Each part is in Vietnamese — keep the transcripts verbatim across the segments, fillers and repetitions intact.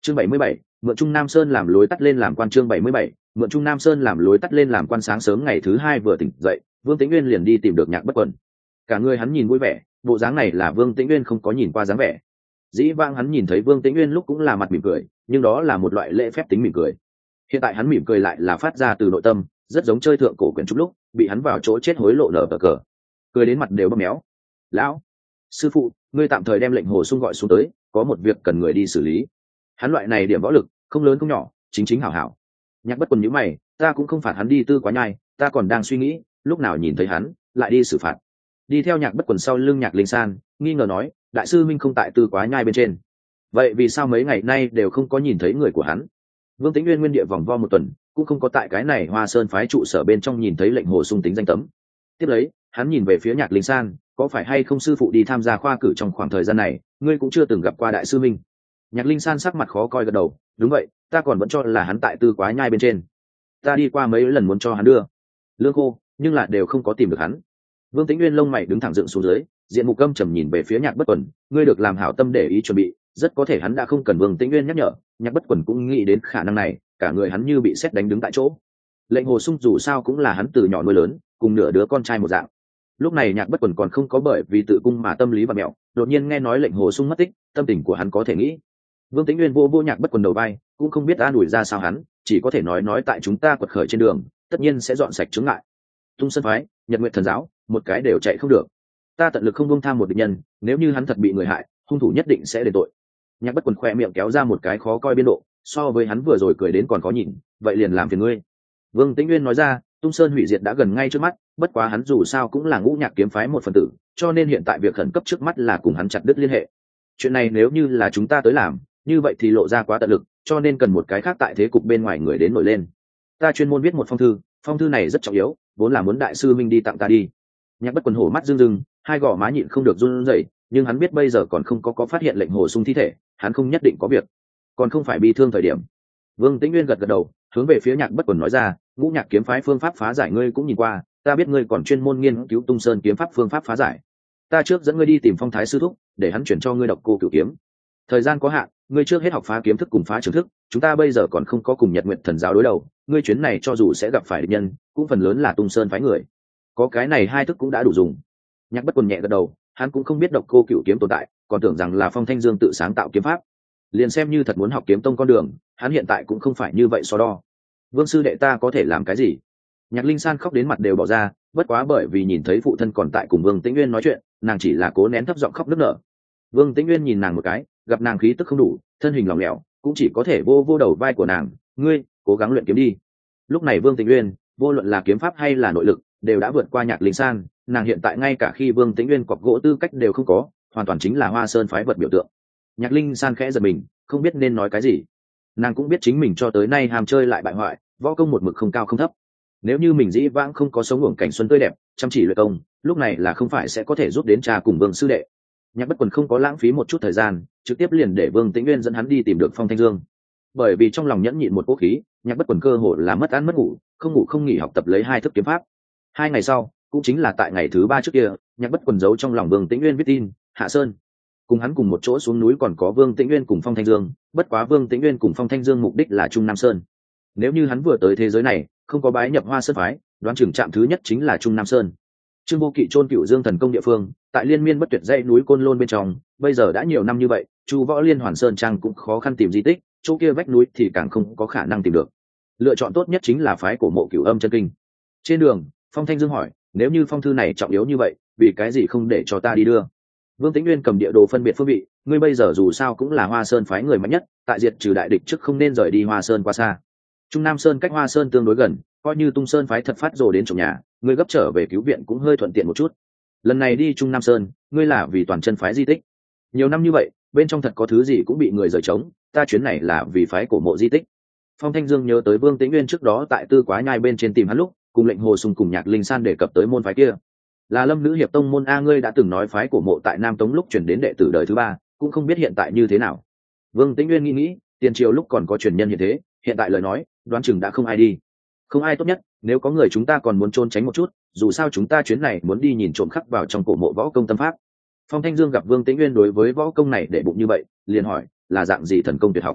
chương bảy mươi bảy, mượn Trung Nam Sơn làm lối tắt lên làm quan. Chương bảy mươi bảy, mượn Trung Nam Sơn làm lối tắt lên làm quan. Sáng sớm ngày thứ hai vừa tỉnh dậy, Vương Tĩnh Uyên liền đi tìm được Nhạc Bất Quần. Cả người hắn nhìn vui vẻ, bộ dáng này là Vương Tĩnh Uyên không có nhìn qua dáng vẻ. Dĩ vãng hắn nhìn thấy Vương Tĩnh Uyên lúc cũng là mặt mỉm cười, nhưng đó là một loại lễ phép tính mỉm cười. Hiện tại hắn mỉm cười lại là phát ra từ nội tâm, rất giống chơi thượng cổ quyển trúc lúc bị hắn vào chỗ chết hối lộ nở cờ cờ, cười đến mặt đều bầm méo. Lão sư phụ, ngươi tạm thời đem lệnh hồ sung gọi xuống tới, có một việc cần người đi xử lý. Hắn loại này điểm võ lực không lớn không nhỏ, chính chính hảo hảo. Nhạc Bất Quần nhíu mày, ta cũng không phạt hắn đi tư quá nhai, ta còn đang suy nghĩ lúc nào nhìn thấy hắn lại đi xử phạt. Đi theo Nhạc Bất Quần sau lưng Nhạc Linh San nghi ngờ nói, đại sư minh không tại tư quá nhai bên trên, vậy vì sao mấy ngày nay đều không có nhìn thấy người của hắn? Vương Tĩnh Uyên nguyên địa vòng vo một tuần, cũng không có tại cái này Hoa Sơn phái trụ sở bên trong nhìn thấy lệnh hồ sung tính danh tấm. Tiếp lấy hắn nhìn về phía Nhạc Linh San, có phải hay không sư phụ đi tham gia khoa cử trong khoảng thời gian này ngươi cũng chưa từng gặp qua đại sư minh? Nhạc Linh San sắc mặt khó coi gật đầu, đúng vậy, ta còn vẫn cho là hắn tại tư quá nhai bên trên, ta đi qua mấy lần muốn cho hắn đưa lương khô, nhưng là đều không có tìm được hắn. Vương Tĩnh Uyên lông mày đứng thẳng dựng xuống dưới, diện mục căm trầm nhìn về phía Nhạc Bất Quần, ngươi được làm hảo tâm để ý chuẩn bị, rất có thể hắn đã không cần Vương Tĩnh Uyên nhắc nhở. Nhạc Bất Quần cũng nghĩ đến khả năng này, cả người hắn như bị sét đánh đứng tại chỗ. Lệnh hồ sung dù sao cũng là hắn từ nhỏ nuôi lớn, cùng nửa đứa con trai một dạng. Lúc này Nhạc Bất Quần còn không có bởi vì tự cung mà tâm lý và mẹo, đột nhiên nghe nói lệnh hồ sung mất tích, tâm tình của hắn có thể nghĩ. Vương Tĩnh Uyên vô vô Nhạc Bất Quần đầu vai, cũng không biết an ủi ra sao hắn, chỉ có thể nói nói tại chúng ta quật khởi trên đường, tất nhiên sẽ dọn sạch chướng ngại. Tung Sơn phái, Nhật Nguyệt thần giáo, một cái đều chạy không được. Ta tận lực không buông tham một địch nhân, nếu như hắn thật bị người hại, hung thủ nhất định sẽ đền tội. Nhạc Bất Quần khoe miệng kéo ra một cái khó coi biên độ, so với hắn vừa rồi cười đến còn khó nhìn, vậy liền làm phiền ngươi. Vương Tĩnh Uyên nói ra, Tung Sơn hủy diệt đã gần ngay trước mắt, bất quá hắn dù sao cũng là Ngũ Nhạc kiếm phái một phần tử, cho nên hiện tại việc khẩn cấp trước mắt là cùng hắn chặt đứt liên hệ. Chuyện này nếu như là chúng ta tới làm, như vậy thì lộ ra quá tận lực, cho nên cần một cái khác tại thế cục bên ngoài người đến nổi lên. Ta chuyên môn viết một phong thư, phong thư này rất trọng yếu, vốn là muốn đại sư minh đi tặng ta đi. Nhạc Bất Quần hổ mắt rưng rưng, hai gò má nhịn không được run rẩy, nhưng hắn biết bây giờ còn không có có phát hiện lệnh hồ sung thi thể, hắn không nhất định có việc, còn không phải bị thương thời điểm. Vương Tĩnh Uyên gật gật đầu, hướng về phía Nhạc Bất Quần nói ra, Ngũ Nhạc kiếm phái phương pháp phá giải ngươi cũng nhìn qua, ta biết ngươi còn chuyên môn nghiên cứu Tung Sơn kiếm pháp phương pháp phá giải. Ta trước dẫn ngươi đi tìm Phong Thái sư thúc, để hắn chuyển cho ngươi độc cô cửu kiếm. Thời gian có hạn, ngươi trước hết học phá kiếm thức cùng phá trường thức, chúng ta bây giờ còn không có cùng Nhật Nguyệt thần giáo đối đầu, ngươi chuyến này cho dù sẽ gặp phải địch nhân, cũng phần lớn là Tung Sơn phái người. Có cái này hai thức cũng đã đủ dùng. Nhạc Bất Quần nhẹ gật đầu, hắn cũng không biết độc cô cửu kiếm tồn tại, còn tưởng rằng là Phong Thanh Dương tự sáng tạo kiếm pháp. Liền xem như thật muốn học kiếm tông con đường, hắn hiện tại cũng không phải như vậy so đo. Vương sư đệ ta có thể làm cái gì? Nhạc Linh San khóc đến mặt đều bỏ ra, bất quá bởi vì nhìn thấy phụ thân còn tại cùng Vương Tĩnh Uyên nói chuyện, nàng chỉ là cố nén thấp giọng khóc nức nở. Vương Tĩnh Uyên nhìn nàng một cái, gặp nàng khí tức không đủ, thân hình lỏng lẻo, cũng chỉ có thể vô vô đầu vai của nàng, ngươi cố gắng luyện kiếm đi. Lúc này Vương Tĩnh Uyên, vô luận là kiếm pháp hay là nội lực, đều đã vượt qua Nhạc Linh San, nàng hiện tại ngay cả khi Vương Tĩnh Uyên cọc gỗ tư cách đều không có, hoàn toàn chính là Hoa Sơn phái vật biểu tượng. Nhạc Linh San khẽ giật mình, không biết nên nói cái gì. Nàng cũng biết chính mình cho tới nay ham chơi lại bại hoại, võ công một mực không cao không thấp. Nếu như mình dĩ vãng không có sống uổng cảnh xuân tươi đẹp, chăm chỉ luyện công, lúc này là không phải sẽ có thể giúp đến cha cùng Vương sư đệ. Nhạc Bất Quần không có lãng phí một chút thời gian, trực tiếp liền để Vương Tĩnh Uyên dẫn hắn đi tìm được Phong Thanh Dương. Bởi vì trong lòng nhẫn nhịn một cố khí, Nhạc Bất Quần cơ hồ là mất ăn mất ngủ, không ngủ không nghỉ học tập lấy hai thức kiếm pháp. Hai ngày sau, cũng chính là tại ngày thứ ba trước kia, Nhạc Bất Quần giấu trong lòng Vương Tĩnh Uyên viết tin, Hạ Sơn. Cùng hắn cùng một chỗ xuống núi còn có Vương Tĩnh Uyên cùng Phong Thanh Dương, bất quá Vương Tĩnh Uyên cùng Phong Thanh Dương mục đích là Trung Nam Sơn. Nếu như hắn vừa tới thế giới này, không có bái nhập Hoa Sơn phái, đoán chừng trạm thứ nhất chính là Trung Nam Sơn. Trương Vô Kỵ chôn Cửu Dương thần công địa phương, tại liên miên bất tuyệt dãy núi Côn Lôn bên trong, bây giờ đã nhiều năm như vậy, Chu Võ Liên Hoàn Sơn Trang cũng khó khăn tìm di tích, chỗ kia vách núi thì càng không có khả năng tìm được. Lựa chọn tốt nhất chính là phái cổ mộ Cửu Âm chân kinh. Trên đường, Phong Thanh Dương hỏi, nếu như phong thư này trọng yếu như vậy, vì cái gì không để cho ta đi đưa? Vương Tĩnh Uyên cầm địa đồ phân biệt phương vị, ngươi bây giờ dù sao cũng là Hoa Sơn phái người mạnh nhất, tại diệt trừ đại địch trước không nên rời đi Hoa Sơn quá xa. Trung Nam Sơn cách Hoa Sơn tương đối gần, coi như Tung Sơn phái thật phát rồ đến chỗ nhà, ngươi gấp trở về cứu viện cũng hơi thuận tiện một chút. Lần này đi Trung Nam Sơn, ngươi là vì toàn chân phái di tích. Nhiều năm như vậy, bên trong thật có thứ gì cũng bị người rời trống, ta chuyến này là vì phái cổ mộ di tích. Phong Thanh Dương nhớ tới Vương Tĩnh Uyên trước đó tại Tư Quá Nhai bên trên tìm hắn lúc, cùng lệnh Hồ Sung cùng Nhạc Linh San đề cập tới môn phái kia. Là Lâm Nữ Hiệp Tông môn a, ngươi đã từng nói phái cổ mộ tại Nam Tống lúc chuyển đến đệ tử đời thứ ba, cũng không biết hiện tại như thế nào. Vương Tĩnh Uyên nghĩ nghĩ, tiền triều lúc còn có truyền nhân như thế, hiện tại lời nói, đoán chừng đã không ai đi. Không ai tốt nhất, nếu có người chúng ta còn muốn trốn tránh một chút, dù sao chúng ta chuyến này muốn đi nhìn trộm khắc vào trong cổ mộ võ công tâm pháp. Phong Thanh Dương gặp Vương Tĩnh Uyên đối với võ công này để bụng như vậy, liền hỏi, là dạng gì thần công tuyệt học?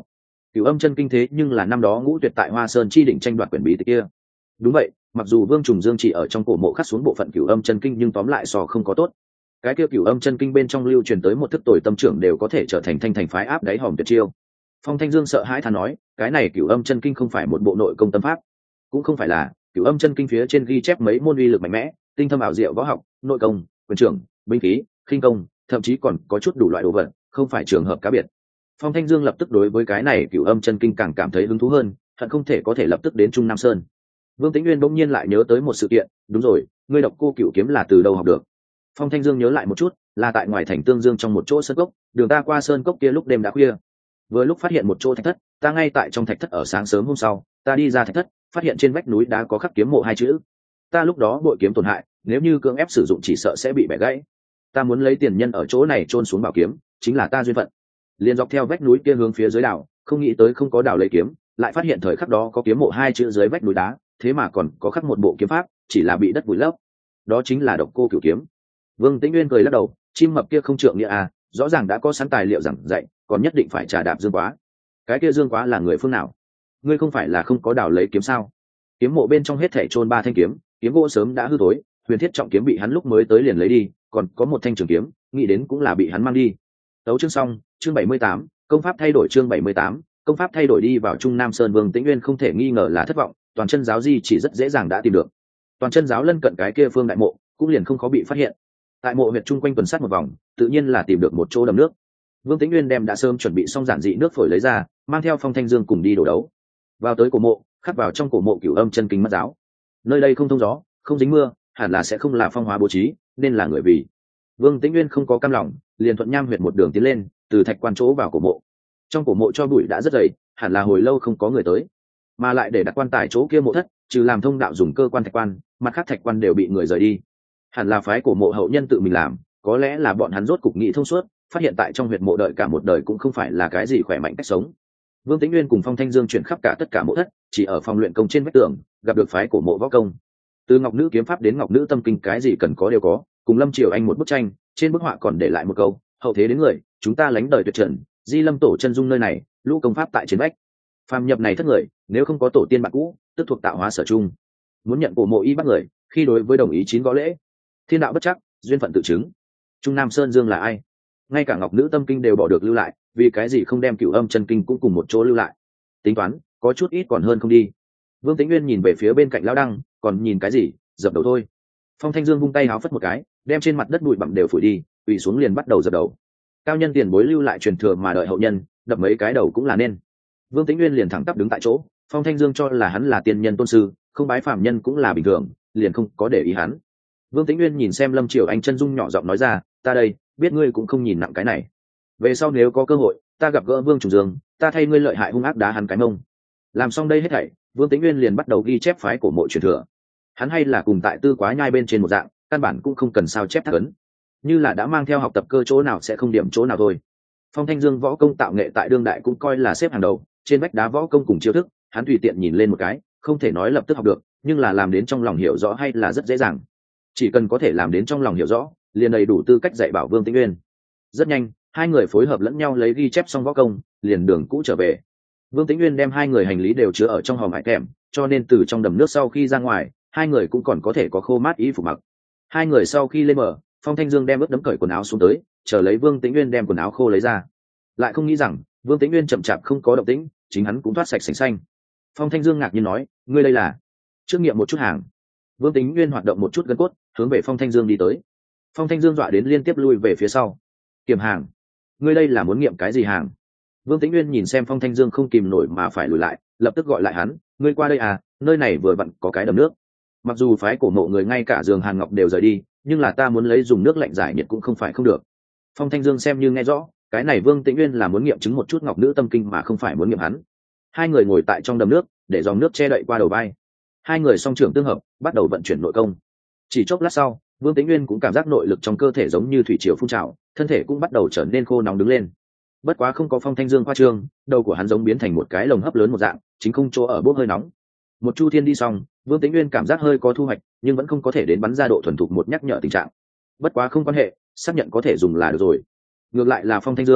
Cửu Âm chân kinh thế nhưng là năm đó Ngũ Tuyệt tại Hoa Sơn chi đỉnh tranh đoạt quyền bí tịch kia. Đúng vậy, mặc dù Vương Trùng Dương chỉ ở trong cổ mộ khắc xuống bộ phận Cửu Âm chân kinh, nhưng tóm lại so không có tốt. Cái kia Cửu Âm chân kinh bên trong lưu truyền tới một thức tồi tâm trưởng đều có thể trở thành thanh thành phái áp đáy hòm tuyệt chiêu. Phong Thanh Dương sợ hãi thán nói, cái này Cửu Âm chân kinh không phải một bộ nội công tâm pháp, cũng không phải là Cửu Âm chân kinh phía trên ghi chép mấy môn uy lực mạnh mẽ, tinh thâm ảo diệu võ học, nội công, quyền trưởng, binh khí, khinh công, thậm chí còn có chút đủ loại đồ vật, không phải trường hợp cá biệt. Phong Thanh Dương lập tức đối với cái này Cửu Âm chân kinh càng cảm thấy hứng thú hơn, hận không thể có thể lập tức đến Trung Nam Sơn. Vương Tĩnh Nguyên bỗng nhiên lại nhớ tới một sự kiện, đúng rồi, ngươi độc cô cửu kiếm là từ đâu học được? Phong Thanh Dương nhớ lại một chút, là tại ngoài thành Tương Dương trong một chỗ sơn cốc, đường ta qua sơn cốc kia lúc đêm đã khuya, vừa lúc phát hiện một chỗ thạch thất, ta ngay tại trong thạch thất ở sáng sớm hôm sau, ta đi ra thạch thất, phát hiện trên vách núi đá có khắc kiếm mộ hai chữ. Ta lúc đó bội kiếm tổn hại, nếu như cưỡng ép sử dụng chỉ sợ sẽ bị bẻ gãy. Ta muốn lấy tiền nhân ở chỗ này chôn xuống bảo kiếm, chính là ta duyên phận. Liền dọc theo vách núi kia hướng phía dưới đảo, không nghĩ tới không có đảo lấy kiếm, lại phát hiện thời khắc đó có kiếm mộ hai chữ dưới vách núi đá, thế mà còn có khắc một bộ kiếm pháp, chỉ là bị đất vùi lấp. Đó chính là độc cô cửu kiếm. Vương Tĩnh Nguyên cười lắc đầu, chim mập kia không trượng nghĩa à, rõ ràng đã có sẵn tài liệu giảng dạy, còn nhất định phải trà đạp Dương Quá. Cái kia Dương Quá là người phương nào? Ngươi không phải là không có đảo lấy kiếm sao? Kiếm mộ bên trong hết thảy chôn ba thanh kiếm, kiếm gỗ sớm đã hư thối, huyền thiết trọng kiếm bị hắn lúc mới tới liền lấy đi, còn có một thanh trường kiếm, nghĩ đến cũng là bị hắn mang đi. Tấu chương xong, chương bảy mươi tám, công pháp thay đổi chương bảy mươi tám, công pháp thay đổi đi vào Trung Nam Sơn. Vương Tĩnh Nguyên không thể nghi ngờ là thất vọng, toàn chân giáo di chỉ rất dễ dàng đã tìm được. Toàn chân giáo lân cận cái kia phương đại mộ, cũng liền không có bị phát hiện. Tại mộ huyệt chung quanh tuần sát một vòng, tự nhiên là tìm được một chỗ đầm nước. Vương Tĩnh Nguyên đem đã sớm chuẩn bị xong giản dị nước phổi lấy ra, mang theo Phong Thanh Dương cùng đi đổ đấu. Vào tới cổ mộ, khắc vào trong cổ mộ Cửu Âm chân kinh mất giáo. Nơi đây không thông gió, không dính mưa, hẳn là sẽ không là phong hóa bố trí, nên là người vì. Vương Tĩnh Nguyên không có cam lòng, liền thuận nham huyệt một đường tiến lên, từ thạch quan chỗ vào cổ mộ. Trong cổ mộ cho bụi đã rất dày, hẳn là hồi lâu không có người tới, mà lại để đặt quan tài chỗ kia mộ thất, trừ làm thông đạo dùng cơ quan thạch quan, mặt khác thạch quan đều bị người rời đi. Hẳn là phái cổ mộ hậu nhân tự mình làm, có lẽ là bọn hắn rốt cục nghĩ thông suốt, phát hiện tại trong huyệt mộ đợi cả một đời cũng không phải là cái gì khỏe mạnh cách sống. Vương Tĩnh Nguyên cùng Phong Thanh Dương chuyển khắp cả tất cả mộ thất, chỉ ở phòng luyện công trên vách tường gặp được phái cổ mộ võ công. Từ Ngọc Nữ kiếm pháp đến Ngọc Nữ tâm kinh, cái gì cần có đều có. Cùng Lâm Triều Anh một bức tranh, trên bức họa còn để lại một câu: hậu thế đến người, chúng ta lánh đời tuyệt trần, Di Lâm tổ chân dung nơi này, lũ công pháp tại trên vách. Phàm nhập này thất người, nếu không có tổ tiên bạn cũ, tức thuộc tạo hóa sở chung. Muốn nhận cổ mộ y bắt người, khi đối với đồng ý chín gõ lễ. Thiên đạo bất chắc, duyên phận tự chứng. Trung Nam Sơn Dương là ai? Ngay cả Ngọc Nữ tâm kinh đều bỏ được lưu lại, vì cái gì không đem Cửu Âm chân kinh cũng cùng một chỗ lưu lại? Tính toán, có chút ít còn hơn không đi. Vương Tĩnh Nguyên nhìn về phía bên cạnh lão đăng, còn nhìn cái gì, dập đầu thôi. Phong Thanh Dương vung tay háo phất một cái, đem trên mặt đất bụi bặm đều phủi đi, quỳ xuống liền bắt đầu dập đầu. Cao nhân tiền bối lưu lại truyền thừa mà đợi hậu nhân, đập mấy cái đầu cũng là nên. Vương Tĩnh Nguyên liền thẳng tắp đứng tại chỗ. Phong Thanh Dương cho là hắn là tiên nhân tôn sư, không bái phạm nhân cũng là bình thường, liền không có để ý hắn. Vương Tĩnh Nguyên nhìn xem Lâm Triều Anh chân dung, nhỏ giọng nói ra: ta đây, biết ngươi cũng không nhìn nặng cái này. Về sau nếu có cơ hội, ta gặp gỡ Vương Trùng Dương, ta thay ngươi lợi hại hung ác đá hắn cái mông. Làm xong đây hết thảy, Vương Tĩnh Nguyên liền bắt đầu ghi chép phái cổ mộ truyền thừa. Hắn hay là cùng tại Tư Quá Nhai bên trên một dạng, căn bản cũng không cần sao chép thác ấn, như là đã mang theo học tập cơ chỗ nào sẽ không điểm chỗ nào thôi. Phong Thanh Dương võ công tạo nghệ tại đương đại cũng coi là xếp hàng đầu, trên vách đá võ công cùng chiêu thức, hắn tùy tiện nhìn lên một cái, không thể nói lập tức học được, nhưng là làm đến trong lòng hiểu rõ hay là rất dễ dàng. Chỉ cần có thể làm đến trong lòng hiểu rõ, liền đầy đủ tư cách dạy bảo Vương Tĩnh Nguyên. Rất nhanh, hai người phối hợp lẫn nhau lấy ghi chép xong võ công, liền đường cũ trở về. Vương Tĩnh Nguyên đem hai người hành lý đều chứa ở trong hòm hải kèm, cho nên từ trong đầm nước sau khi ra ngoài, hai người cũng còn có thể có khô mát y phục mặc. Hai người sau khi lên bờ, Phong Thanh Dương đem ướt đẫm cởi quần áo xuống tới, chờ lấy Vương Tĩnh Nguyên đem quần áo khô lấy ra. Lại không nghĩ rằng, Vương Tĩnh Nguyên chậm chạp không có động tĩnh, chính hắn cũng thoát sạch sành xanh. Phong Thanh Dương ngạc nhiên nói: ngươi đây là? Trước nghiệm một chút hàng. Vương Tĩnh Nguyên hoạt động một chút gân cốt, hướng về Phong Thanh Dương đi tới. Phong Thanh Dương dọa đến liên tiếp lui về phía sau. Kiểm hàng? Ngươi đây là muốn nghiệm cái gì hàng? Vương Tĩnh Nguyên nhìn xem Phong Thanh Dương không kìm nổi mà phải lùi lại, lập tức gọi lại hắn: ngươi qua đây à, nơi này vừa vặn có cái đầm nước. Mặc dù phái cổ mộ người ngay cả giường Hàn Ngọc đều rời đi, nhưng là ta muốn lấy dùng nước lạnh giải nhiệt cũng không phải không được. Phong Thanh Dương xem như nghe rõ, cái này Vương Tĩnh Nguyên là muốn nghiệm chứng một chút Ngọc Nữ tâm kinh mà không phải muốn nghiệm hắn. Hai người ngồi tại trong đầm nước, để dòng nước che đậy qua đầu vai. Hai người song trưởng tương hợp, bắt đầu vận chuyển nội công. Chỉ chốc lát sau, Vương Tĩnh Nguyên cũng cảm giác nội lực trong cơ thể giống như thủy triều phun trào, thân thể cũng bắt đầu trở nên khô nóng đứng lên. Bất quá không có Phong Thanh Dương khoa trương, đầu của hắn giống biến thành một cái lồng hấp lớn một dạng, chính không chỗ ở bốc hơi nóng. Một chu thiên đi xong, Vương Tĩnh Nguyên cảm giác hơi có thu hoạch, nhưng vẫn không có thể đến bắn ra độ thuần thục một nhắc nhở tình trạng. Bất quá không quan hệ, xác nhận có thể dùng là được rồi. Ngược lại là Phong Thanh Dương,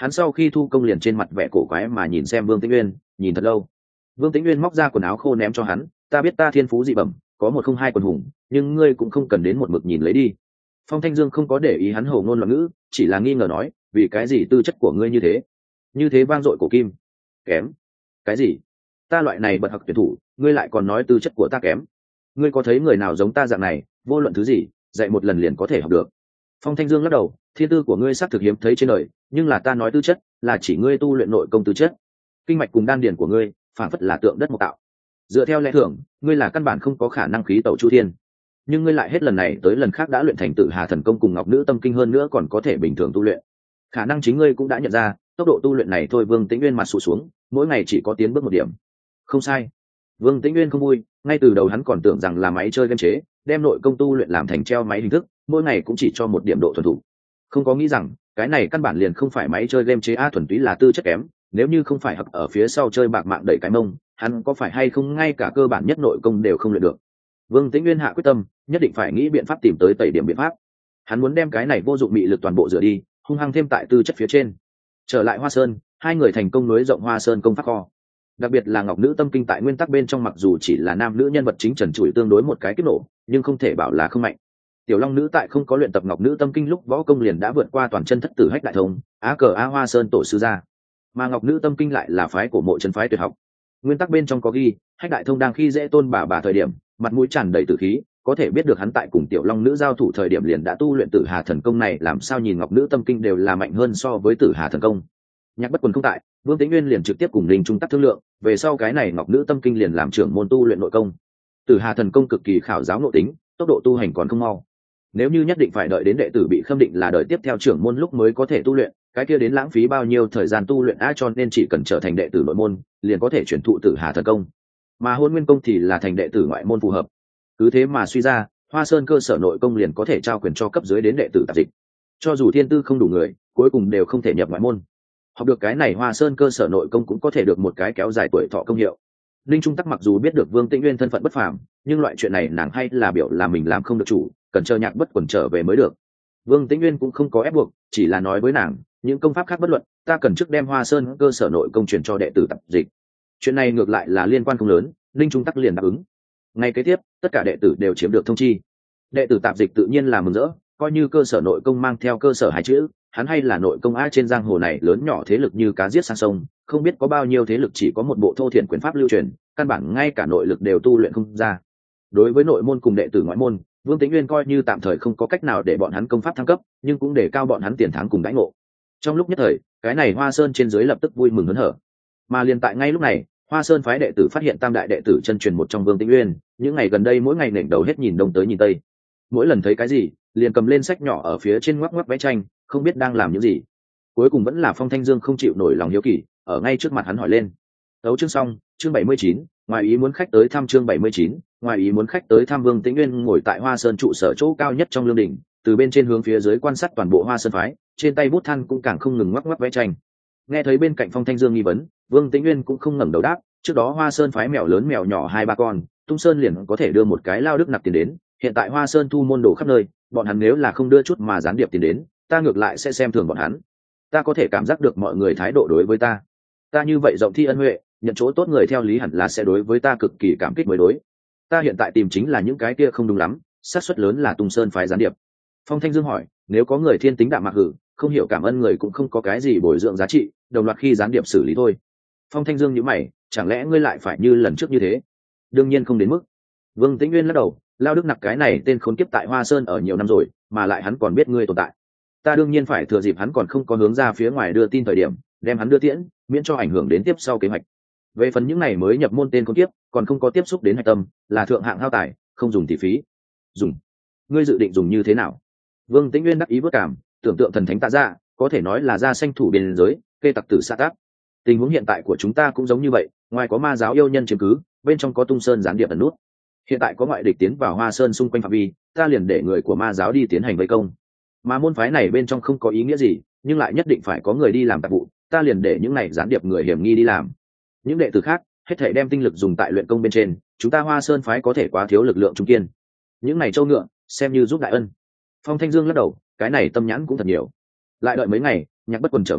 hắn sau khi thu công liền trên mặt vẻ cổ quái mà nhìn xem Vương Tĩnh Uyên, nhìn thật lâu. Vương Tĩnh Uyên móc ra quần áo khô ném cho hắn, ta biết ta thiên phú dị bẩm, có một không hai quần hùng, nhưng ngươi cũng không cần đến một mực nhìn lấy đi. Phong Thanh Dương không có để ý hắn hồ ngôn loạn ngữ, chỉ là nghi ngờ nói, vì cái gì tư chất của ngươi như thế, như thế vang dội cổ kim. Kém? Cái gì? Ta loại này bật học tuyển thủ, ngươi lại còn nói tư chất của ta kém? Ngươi có thấy người nào giống ta dạng này, vô luận thứ gì, dạy một lần liền có thể học được? Phong Thanh Dương lắc đầu, thiên tư của ngươi xác thực hiếm thấy trên đời, nhưng là ta nói tư chất, là chỉ ngươi tu luyện nội công tư chất. Kinh mạch cùng đan điền của ngươi, phản phất là tượng đất mộc tạo. Dựa theo lẽ thường, ngươi là căn bản không có khả năng khí tẩu chu thiên. Nhưng ngươi lại hết lần này tới lần khác đã luyện thành Tử Hà thần công cùng Ngọc Nữ tâm kinh, hơn nữa còn có thể bình thường tu luyện. Khả năng chính ngươi cũng đã nhận ra, tốc độ tu luyện này thôi. Vương Tĩnh Uyên mặt sụt xuống, mỗi ngày chỉ có tiến bước một điểm. Không sai. Vương Tĩnh Uyên không vui, ngay từ đầu hắn còn tưởng rằng là máy chơi game chế, đem nội công tu luyện làm thành treo máy hình thức, mỗi ngày cũng chỉ cho một điểm độ thuần thục. Không có nghĩ rằng, cái này căn bản liền không phải máy chơi game chế a, thuần túy là tư chất kém. Nếu như không phải hặc ở phía sau chơi bạc mạng đẩy cái mông, hắn có phải hay không ngay cả cơ bản nhất nội công đều không luyện được. Vương Tĩnh Uyên hạ quyết tâm, nhất định phải nghĩ biện pháp tìm tới tẩy điểm biện pháp. Hắn muốn đem cái này vô dụng mị lực toàn bộ rửa đi, hung hăng thêm tại tư chất phía trên. Trở lại Hoa Sơn, hai người thành công nối rộng Hoa Sơn công pháp kho. Đặc biệt là Ngọc Nữ tâm kinh tại nguyên tắc bên trong mặc dù chỉ là nam nữ nhân vật chính trần trụi tương đối một cái kích nổ, nhưng không thể bảo là không mạnh. Tiểu Long Nữ tại không có luyện tập Ngọc Nữ tâm kinh lúc võ công liền đã vượt qua toàn chân thất tử hách đại thông, á cờ á Hoa Sơn tổ sư gia. Mà Ngọc Nữ tâm kinh lại là phái của mộ chân phái tuyệt học. Nguyên tắc bên trong có ghi, hách đại thông đang khi dễ tôn bà bà thời điểm, mặt mũi tràn đầy tử khí, có thể biết được hắn tại cùng Tiểu Long Nữ giao thủ thời điểm liền đã tu luyện Tử Hà thần công này, làm sao nhìn Ngọc Nữ tâm kinh đều là mạnh hơn so với Tử Hà thần công. Nhạc Bất Quần không tại, Vương Tĩnh Uyên liền trực tiếp cùng Linh Trung Tắc thương lượng, về sau cái này Ngọc Nữ tâm kinh liền làm trưởng môn tu luyện nội công. Tử Hà thần công cực kỳ khảo giáo nội tính, tốc độ tu hành còn không mau. Nếu như nhất định phải đợi đến đệ tử bị khâm định là đợi tiếp theo trưởng môn lúc mới có thể tu luyện, cái kia đến lãng phí bao nhiêu thời gian tu luyện a, cho nên chỉ cần trở thành đệ tử nội môn, liền có thể chuyển thụ Tử Hà thần công. Mà Hôn Nguyên công thì là thành đệ tử ngoại môn phù hợp. Cứ thế mà suy ra, Hoa Sơn cơ sở nội công liền có thể trao quyền cho cấp dưới đến đệ tử tạp dịch. Cho dù thiên tư không đủ người, cuối cùng đều không thể nhập ngoại môn. Học được cái này Hoa Sơn cơ sở nội công cũng có thể được một cái kéo dài tuổi thọ công hiệu. Linh Trung Tắc mặc dù biết được Vương Tĩnh Uyên thân phận bất phàm, nhưng loại chuyện này nàng hay là biểu là mình làm không được chủ, cần chờ Nhạc Bất Quần trở về mới được. Vương Tĩnh Uyên cũng không có ép buộc, chỉ là nói với nàng, những công pháp khác bất luận, ta cần trước đem Hoa Sơn cơ sở nội công truyền cho đệ tử tập dịch. Chuyện này ngược lại là liên quan không lớn, Linh Trung Tắc liền đáp ứng. Ngay kế tiếp, tất cả đệ tử đều chiếm được thông chi. Đệ tử tạp dịch tự nhiên là mừng rỡ, coi như cơ sở nội công mang theo cơ sở hai chữ, hắn hay là nội công a, trên giang hồ này lớn nhỏ thế lực như cá giết sang sông, không biết có bao nhiêu thế lực chỉ có một bộ thô thiển quyền pháp lưu truyền, căn bản ngay cả nội lực đều tu luyện không ra. Đối với nội môn cùng đệ tử ngoại môn, Vương Tĩnh Uyên coi như tạm thời không có cách nào để bọn hắn công pháp thăng cấp, nhưng cũng để cao bọn hắn tiền thắng cùng đãi ngộ. Trong lúc nhất thời, cái này Hoa Sơn trên dưới lập tức vui mừng hớn hở. Mà liền tại ngay lúc này, Hoa Sơn phái đệ tử phát hiện tam đại đệ tử chân truyền một trong Vương Tĩnh Uyên, những ngày gần đây mỗi ngày nện đầu hết nhìn đông tới nhìn tây. Mỗi lần thấy cái gì, liền cầm lên sách nhỏ ở phía trên ngoắc ngoắc vẽ tranh, không biết đang làm những gì. Cuối cùng vẫn là Phong Thanh Dương không chịu nổi lòng hiếu kỳ, ở ngay trước mặt hắn hỏi lên. Tấu chương xong, chương bảy mươi chín, ngoài ý muốn khách tới thăm chương bảy mươi chín, ngoài ý muốn khách tới thăm. Vương Tĩnh Uyên ngồi tại Hoa Sơn trụ sở chỗ cao nhất trong lương đỉnh, từ bên trên hướng phía dưới quan sát toàn bộ Hoa Sơn phái, trên tay bút than cũng càng không ngừng ngoắc ngoắc vẽ tranh. Nghe thấy bên cạnh Phong Thanh Dương nghi vấn, Vương Tĩnh Uyên cũng không ngẩng đầu đáp, trước đó Hoa Sơn phái mèo lớn mèo nhỏ hai ba con, Tung Sơn liền có thể đưa một cái lao đức nạp tiền đến, hiện tại Hoa Sơn thu môn đồ khắp nơi, bọn hắn nếu là không đưa chút mà gián điệp tiền đến, ta ngược lại sẽ xem thường bọn hắn. Ta có thể cảm giác được mọi người thái độ đối với ta, ta như vậy rộng thi ân huệ, nhận chỗ tốt người theo lý hẳn là sẽ đối với ta cực kỳ cảm kích mới đối. Ta hiện tại tìm chính là những cái kia không đúng lắm, xác suất lớn là Tung Sơn phái gián điệp. Phong Thanh Dương hỏi, nếu có người thiên tính đạm mạc hử, không hiểu cảm ơn người cũng không có cái gì bồi dưỡng giá trị, đồng loạt khi gián điệp xử lý thôi. Phong Thanh Dương nhíu mày, chẳng lẽ ngươi lại phải như lần trước như thế? Đương nhiên không đến mức. Vương Tĩnh Uyên lắc đầu, lao đức nặc cái này tên khốn kiếp tại Hoa Sơn ở nhiều năm rồi, mà lại hắn còn biết ngươi tồn tại. Ta đương nhiên phải thừa dịp hắn còn không có hướng ra phía ngoài đưa tin thời điểm, đem hắn đưa tiễn, miễn cho ảnh hưởng đến tiếp sau kế hoạch. Về phần những này mới nhập môn tên khốn kiếp, còn không có tiếp xúc đến hạch tâm, là thượng hạng hao tài, không dùng thì phí. Dùng? Ngươi dự định dùng như thế nào? Vương Tĩnh Uyên đắc ý vất cảm, tưởng tượng thần thánh tạ ra, có thể nói là ra sanh thủ biên giới, kê tặc tử xã tác. Tình huống hiện tại của chúng ta cũng giống như vậy, ngoài có ma giáo yêu nhân chiếm cứ, bên trong có Tung Sơn gián điệp ẩn nút. Hiện tại có ngoại địch tiến vào Hoa Sơn xung quanh phạm vi, ta liền để người của ma giáo đi tiến hành vây công. Mà môn phái này bên trong không có ý nghĩa gì, nhưng lại nhất định phải có người đi làm tạp vụ, ta liền để những này gián điệp người hiểm nghi đi làm. Những đệ tử khác, hết thảy đem tinh lực dùng tại luyện công bên trên, chúng ta Hoa Sơn phái có thể quá thiếu lực lượng trung kiên. Những này châu ngựa, xem như giúp đại ân. Phong Thanh Dương lắc đầu, cái này tâm nhãn cũng thật nhiều. Lại đợi mấy ngày, Nhạc Bất Quần trở về,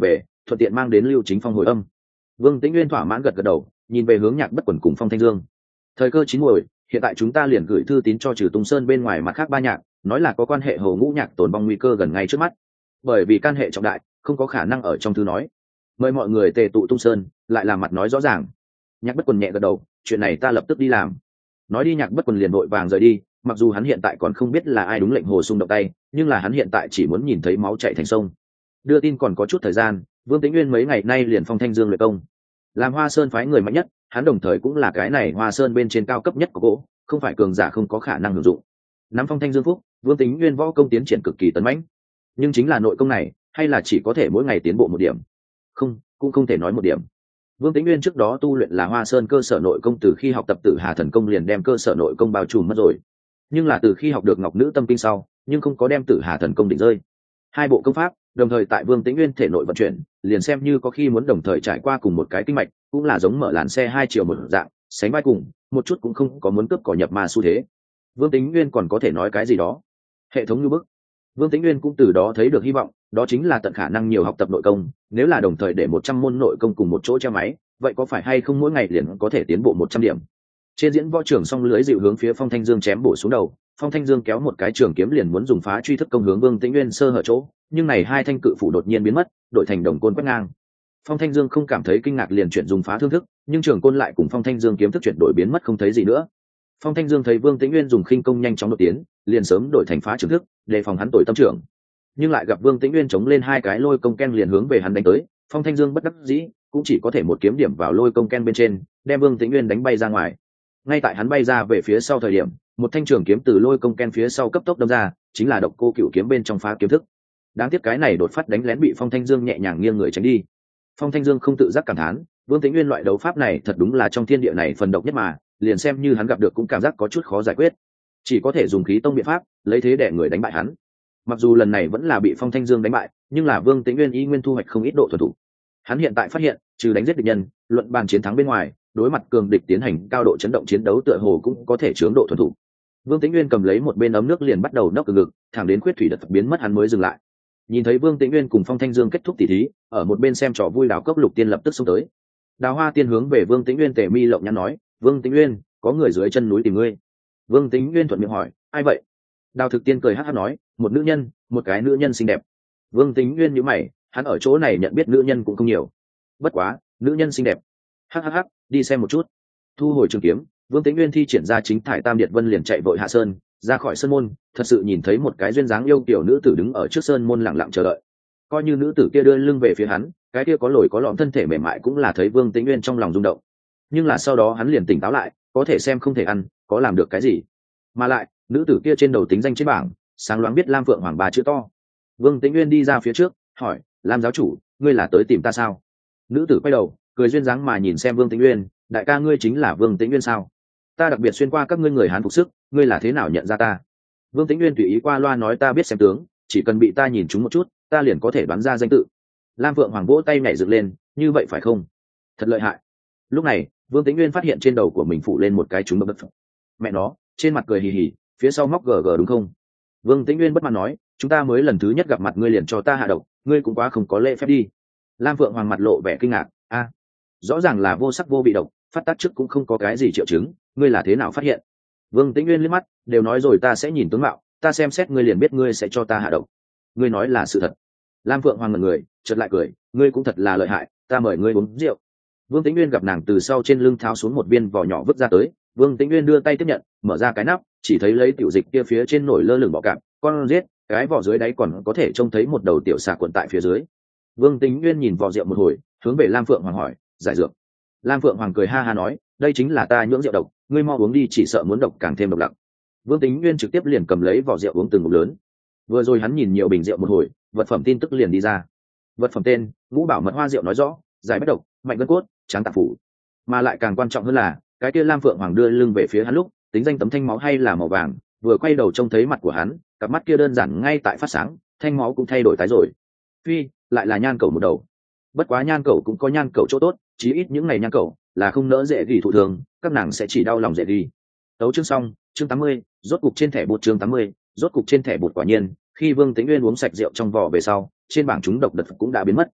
thuận tiện mang đến lưu chính phong hồi âm. Vương Tĩnh Nguyên thỏa mãn gật gật đầu, nhìn về hướng Nhạc Bất Quần cùng Phong Thanh Dương. Thời cơ chín muồi, hiện tại chúng ta liền gửi thư tín cho Trừ Tung Sơn bên ngoài mặt khác ba nhạc, nói là có quan hệ Hồ Ngũ Nhạc tổn vong nguy cơ gần ngay trước mắt. Bởi vì can hệ trọng đại, không có khả năng ở trong thư nói. Mời mọi người tề tụ Tung Sơn, lại làm mặt nói rõ ràng. Nhạc Bất Quần nhẹ gật đầu, chuyện này ta lập tức đi làm. Nói đi Nhạc Bất Quần liền vội vàng rời đi, mặc dù hắn hiện tại còn không biết là ai đúng lệnh Hồ Sung động tay, nhưng là hắn hiện tại chỉ muốn nhìn thấy máu chảy thành sông. Đưa tin còn có chút thời gian, Vương Tĩnh Nguyên mấy ngày nay liền phong Thanh Dương luyện công. Làm Hoa Sơn phái người mạnh nhất, hắn đồng thời cũng là cái này Hoa Sơn bên trên cao cấp nhất của gỗ, không phải cường giả không có khả năng hưởng dụng. Nắm phong Thanh Dương phúc, Vương Tĩnh Nguyên võ công tiến triển cực kỳ tấn mãnh. Nhưng chính là nội công này, hay là chỉ có thể mỗi ngày tiến bộ một điểm? Không, cũng không thể nói một điểm. Vương Tĩnh Nguyên trước đó tu luyện là Hoa Sơn cơ sở nội công, từ khi học tập Tử Hà thần công liền đem cơ sở nội công bao trùm mất rồi. Nhưng là từ khi học được Ngọc Nữ Tâm Kinh sau, nhưng không có đem Tử Hà thần công định rơi. Hai bộ công pháp đồng thời tại Vương Tĩnh Nguyên thể nội vận chuyển, liền xem như có khi muốn đồng thời trải qua cùng một cái kinh mạch, cũng là giống mở làn xe hai chiều một dạng, sánh vai cùng, một chút cũng không có muốn cướp cỏ nhập ma xu thế. Vương Tĩnh Nguyên còn có thể nói cái gì đó? Hệ thống như bức. Vương Tĩnh Nguyên cũng từ đó thấy được hy vọng, đó chính là tận khả năng nhiều học tập nội công, nếu là đồng thời để một trăm môn nội công cùng một chỗ treo máy, vậy có phải hay không mỗi ngày liền có thể tiến bộ một trăm điểm? Trên diễn võ trường song lưới dịu hướng phía Phong Thanh Dương chém bổ xuống đầu, Phong Thanh Dương kéo một cái trường kiếm liền muốn dùng phá truy thức công hướng Vương Tĩnh Nguyên sơ hở chỗ, nhưng này hai thanh cự phủ đột nhiên biến mất, đổi thành đồng côn quét ngang. Phong Thanh Dương không cảm thấy kinh ngạc, liền chuyển dùng phá thương thức, nhưng trường côn lại cùng Phong Thanh Dương kiếm thức chuyển đổi biến mất không thấy gì nữa. Phong Thanh Dương thấy Vương Tĩnh Nguyên dùng khinh công nhanh chóng đột tiến, liền sớm đổi thành phá trường thức, đề phòng hắn tội tâm trưởng. Nhưng lại gặp Vương Tĩnh Nguyên chống lên hai cái lôi công ken liền hướng về hắn đánh tới, Phong Thanh Dương bất đắc dĩ, cũng chỉ có thể một kiếm điểm vào lôi công ken bên trên, đem Vương Tĩnh Nguyên đánh bay ra ngoài. Ngay tại hắn bay ra về phía sau thời điểm, một thanh trường kiếm từ lôi công ken phía sau cấp tốc đâm ra, chính là Độc Cô Cửu kiếm bên trong phá kiếm thức. Đáng tiếc cái này đột phát đánh lén bị Phong Thanh Dương nhẹ nhàng nghiêng người tránh đi. Phong Thanh Dương không tự giác cảm thán, Vương Tĩnh Nguyên loại đấu pháp này thật đúng là trong thiên địa này phần độc nhất mà, liền xem như hắn gặp được cũng cảm giác có chút khó giải quyết, chỉ có thể dùng khí tông biện pháp lấy thế để người đánh bại hắn. Mặc dù lần này vẫn là bị Phong Thanh Dương đánh bại, nhưng là Vương Tĩnh Nguyên y nguyên thu hoạch không ít độ thuần thủ. Hắn hiện tại phát hiện, trừ đánh giết địch nhân, luận bàn chiến thắng bên ngoài, đối mặt cường địch tiến hành cao độ chấn động chiến đấu tựa hồ cũng có thể chướng độ thuần thủ. Vương Tĩnh Nguyên cầm lấy một bên ấm nước liền bắt đầu nốc từ ngực, thẳng đến khuyết thủy đật biến mất hắn mới dừng lại. Nhìn thấy Vương Tĩnh Nguyên cùng Phong Thanh Dương kết thúc tỷ thí, ở một bên xem trò vui Đào Cốc Lục Tiên lập tức xông tới. Đào Hoa Tiên hướng về Vương Tĩnh Nguyên tề mi lộng nhãn nói, Vương Tĩnh Nguyên, có người dưới chân núi tìm ngươi. Vương Tĩnh Nguyên thuận miệng hỏi, ai vậy? Đào Thực Tiên cười hắc hắc nói, một nữ nhân, một cái nữ nhân xinh đẹp. Vương Tĩnh Nguyên nhíu mày, hắn ở chỗ này nhận biết nữ nhân cũng không nhiều. Bất quá, nữ nhân xinh đẹp. Hắc hắc hắc, đi xem một chút. Thu hồi trường kiếm, Vương Tĩnh Nguyên thi triển ra chính thải Tam Điệt Vân liền chạy vội hạ sơn, ra khỏi sơn môn, thật sự nhìn thấy một cái duyên dáng yêu kiểu nữ tử đứng ở trước sơn môn lặng lặng chờ đợi. Coi như nữ tử kia đưa lưng về phía hắn, cái kia có lồi có lõm thân thể mềm mại cũng là thấy Vương Tĩnh Nguyên trong lòng rung động. Nhưng là sau đó hắn liền tỉnh táo lại, có thể xem không thể ăn, có làm được cái gì? Mà lại, nữ tử kia trên đầu tính danh trên bảng, sáng loáng biết Lam Phượng Hoàng ba chữ to. Vương Tĩnh Nguyên đi ra phía trước, hỏi, Lam giáo chủ, ngươi là tới tìm ta sao? Nữ tử quay đầu, cười duyên dáng mà nhìn xem Vương Tĩnh Nguyên, đại ca ngươi chính là Vương Tĩnh Nguyên sao? Ta đặc biệt xuyên qua các ngươi người Hán phục sức, ngươi là thế nào nhận ra ta? Vương Tĩnh Nguyên tùy ý qua loa nói, ta biết xem tướng, chỉ cần bị ta nhìn trúng một chút, ta liền có thể đoán ra danh tự. Lam Phượng Hoàng vỗ tay nhảy dựng lên, như vậy phải không? Thật lợi hại. Lúc này, Vương Tĩnh Nguyên phát hiện trên đầu của mình phủ lên một cái trúng bất phật. Mẹ nó, trên mặt cười hì hì, phía sau móc gờ gờ đúng không? Vương Tĩnh Nguyên bất mãn nói, chúng ta mới lần thứ nhất gặp mặt ngươi liền cho ta hạ độc, ngươi cũng quá không có lễ phép đi. Lam Phượng Hoàng mặt lộ vẻ kinh ngạc, a, rõ ràng là vô sắc vô vị độc, phát tác trước cũng không có cái gì triệu chứng, ngươi là thế nào phát hiện? Vương Tĩnh Nguyên liếc mắt, đều nói rồi ta sẽ nhìn tướng mạo, ta xem xét ngươi liền biết ngươi sẽ cho ta hạ độc. Ngươi nói là sự thật. Lam Phượng Hoàng ngẩn người, chợt lại cười, ngươi cũng thật là lợi hại, ta mời ngươi uống rượu. Vương Tĩnh Nguyên gặp nàng từ sau trên lưng tháo xuống một viên vỏ nhỏ vứt ra tới, Vương Tĩnh Nguyên đưa tay tiếp nhận, mở ra cái nắp, chỉ thấy lấy tiểu dịch kia phía trên nổi lơ lửng bọ cạp, con giết, cái vỏ dưới đáy còn có thể trông thấy một đầu tiểu xà cuộn tại phía dưới. Vương Tĩnh Nguyên nhìn vỏ rượu một hồi, hướng về Lam Phượng Hoàng hỏi, giải dược. Lam Phượng Hoàng cười ha ha nói, đây chính là ta nhưỡng rượu độc, ngươi mau uống đi, chỉ sợ muốn độc càng thêm độc lặng. Vương Tĩnh Nguyên trực tiếp liền cầm lấy vỏ rượu uống từng ngụm lớn. Vừa rồi hắn nhìn nhiều bình rượu một hồi, vật phẩm tin tức liền đi ra. Vật phẩm tên, Ngũ Bảo Mật Hoa rượu nói rõ, giải bất độc, mạnh gân cốt, tráng tạng phủ. Mà lại càng quan trọng hơn là, cái kia Lam Phượng Hoàng đưa lưng về phía hắn lúc, tính danh tấm thanh máu hay là màu vàng, vừa quay đầu trông thấy mặt của hắn, cặp mắt kia đơn giản ngay tại phát sáng, thanh máu cũng thay đổi tái rồi. Phi, lại là nhan cẩu một đầu. Bất quá nhan cẩu cũng có nhan cẩu chỗ tốt, chí ít những ngày nhan cẩu là không nỡ dễ gỉ thụ thường, các nàng sẽ chỉ đau lòng dễ gỉ. Tấu chương xong, chương tám mươi, rốt cục trên thẻ bột chương tám mươi, rốt cục trên thẻ bột quả nhiên, khi Vương Tĩnh Nguyên uống sạch rượu trong vỏ về sau, trên bảng chúng độc đật cũng đã biến mất.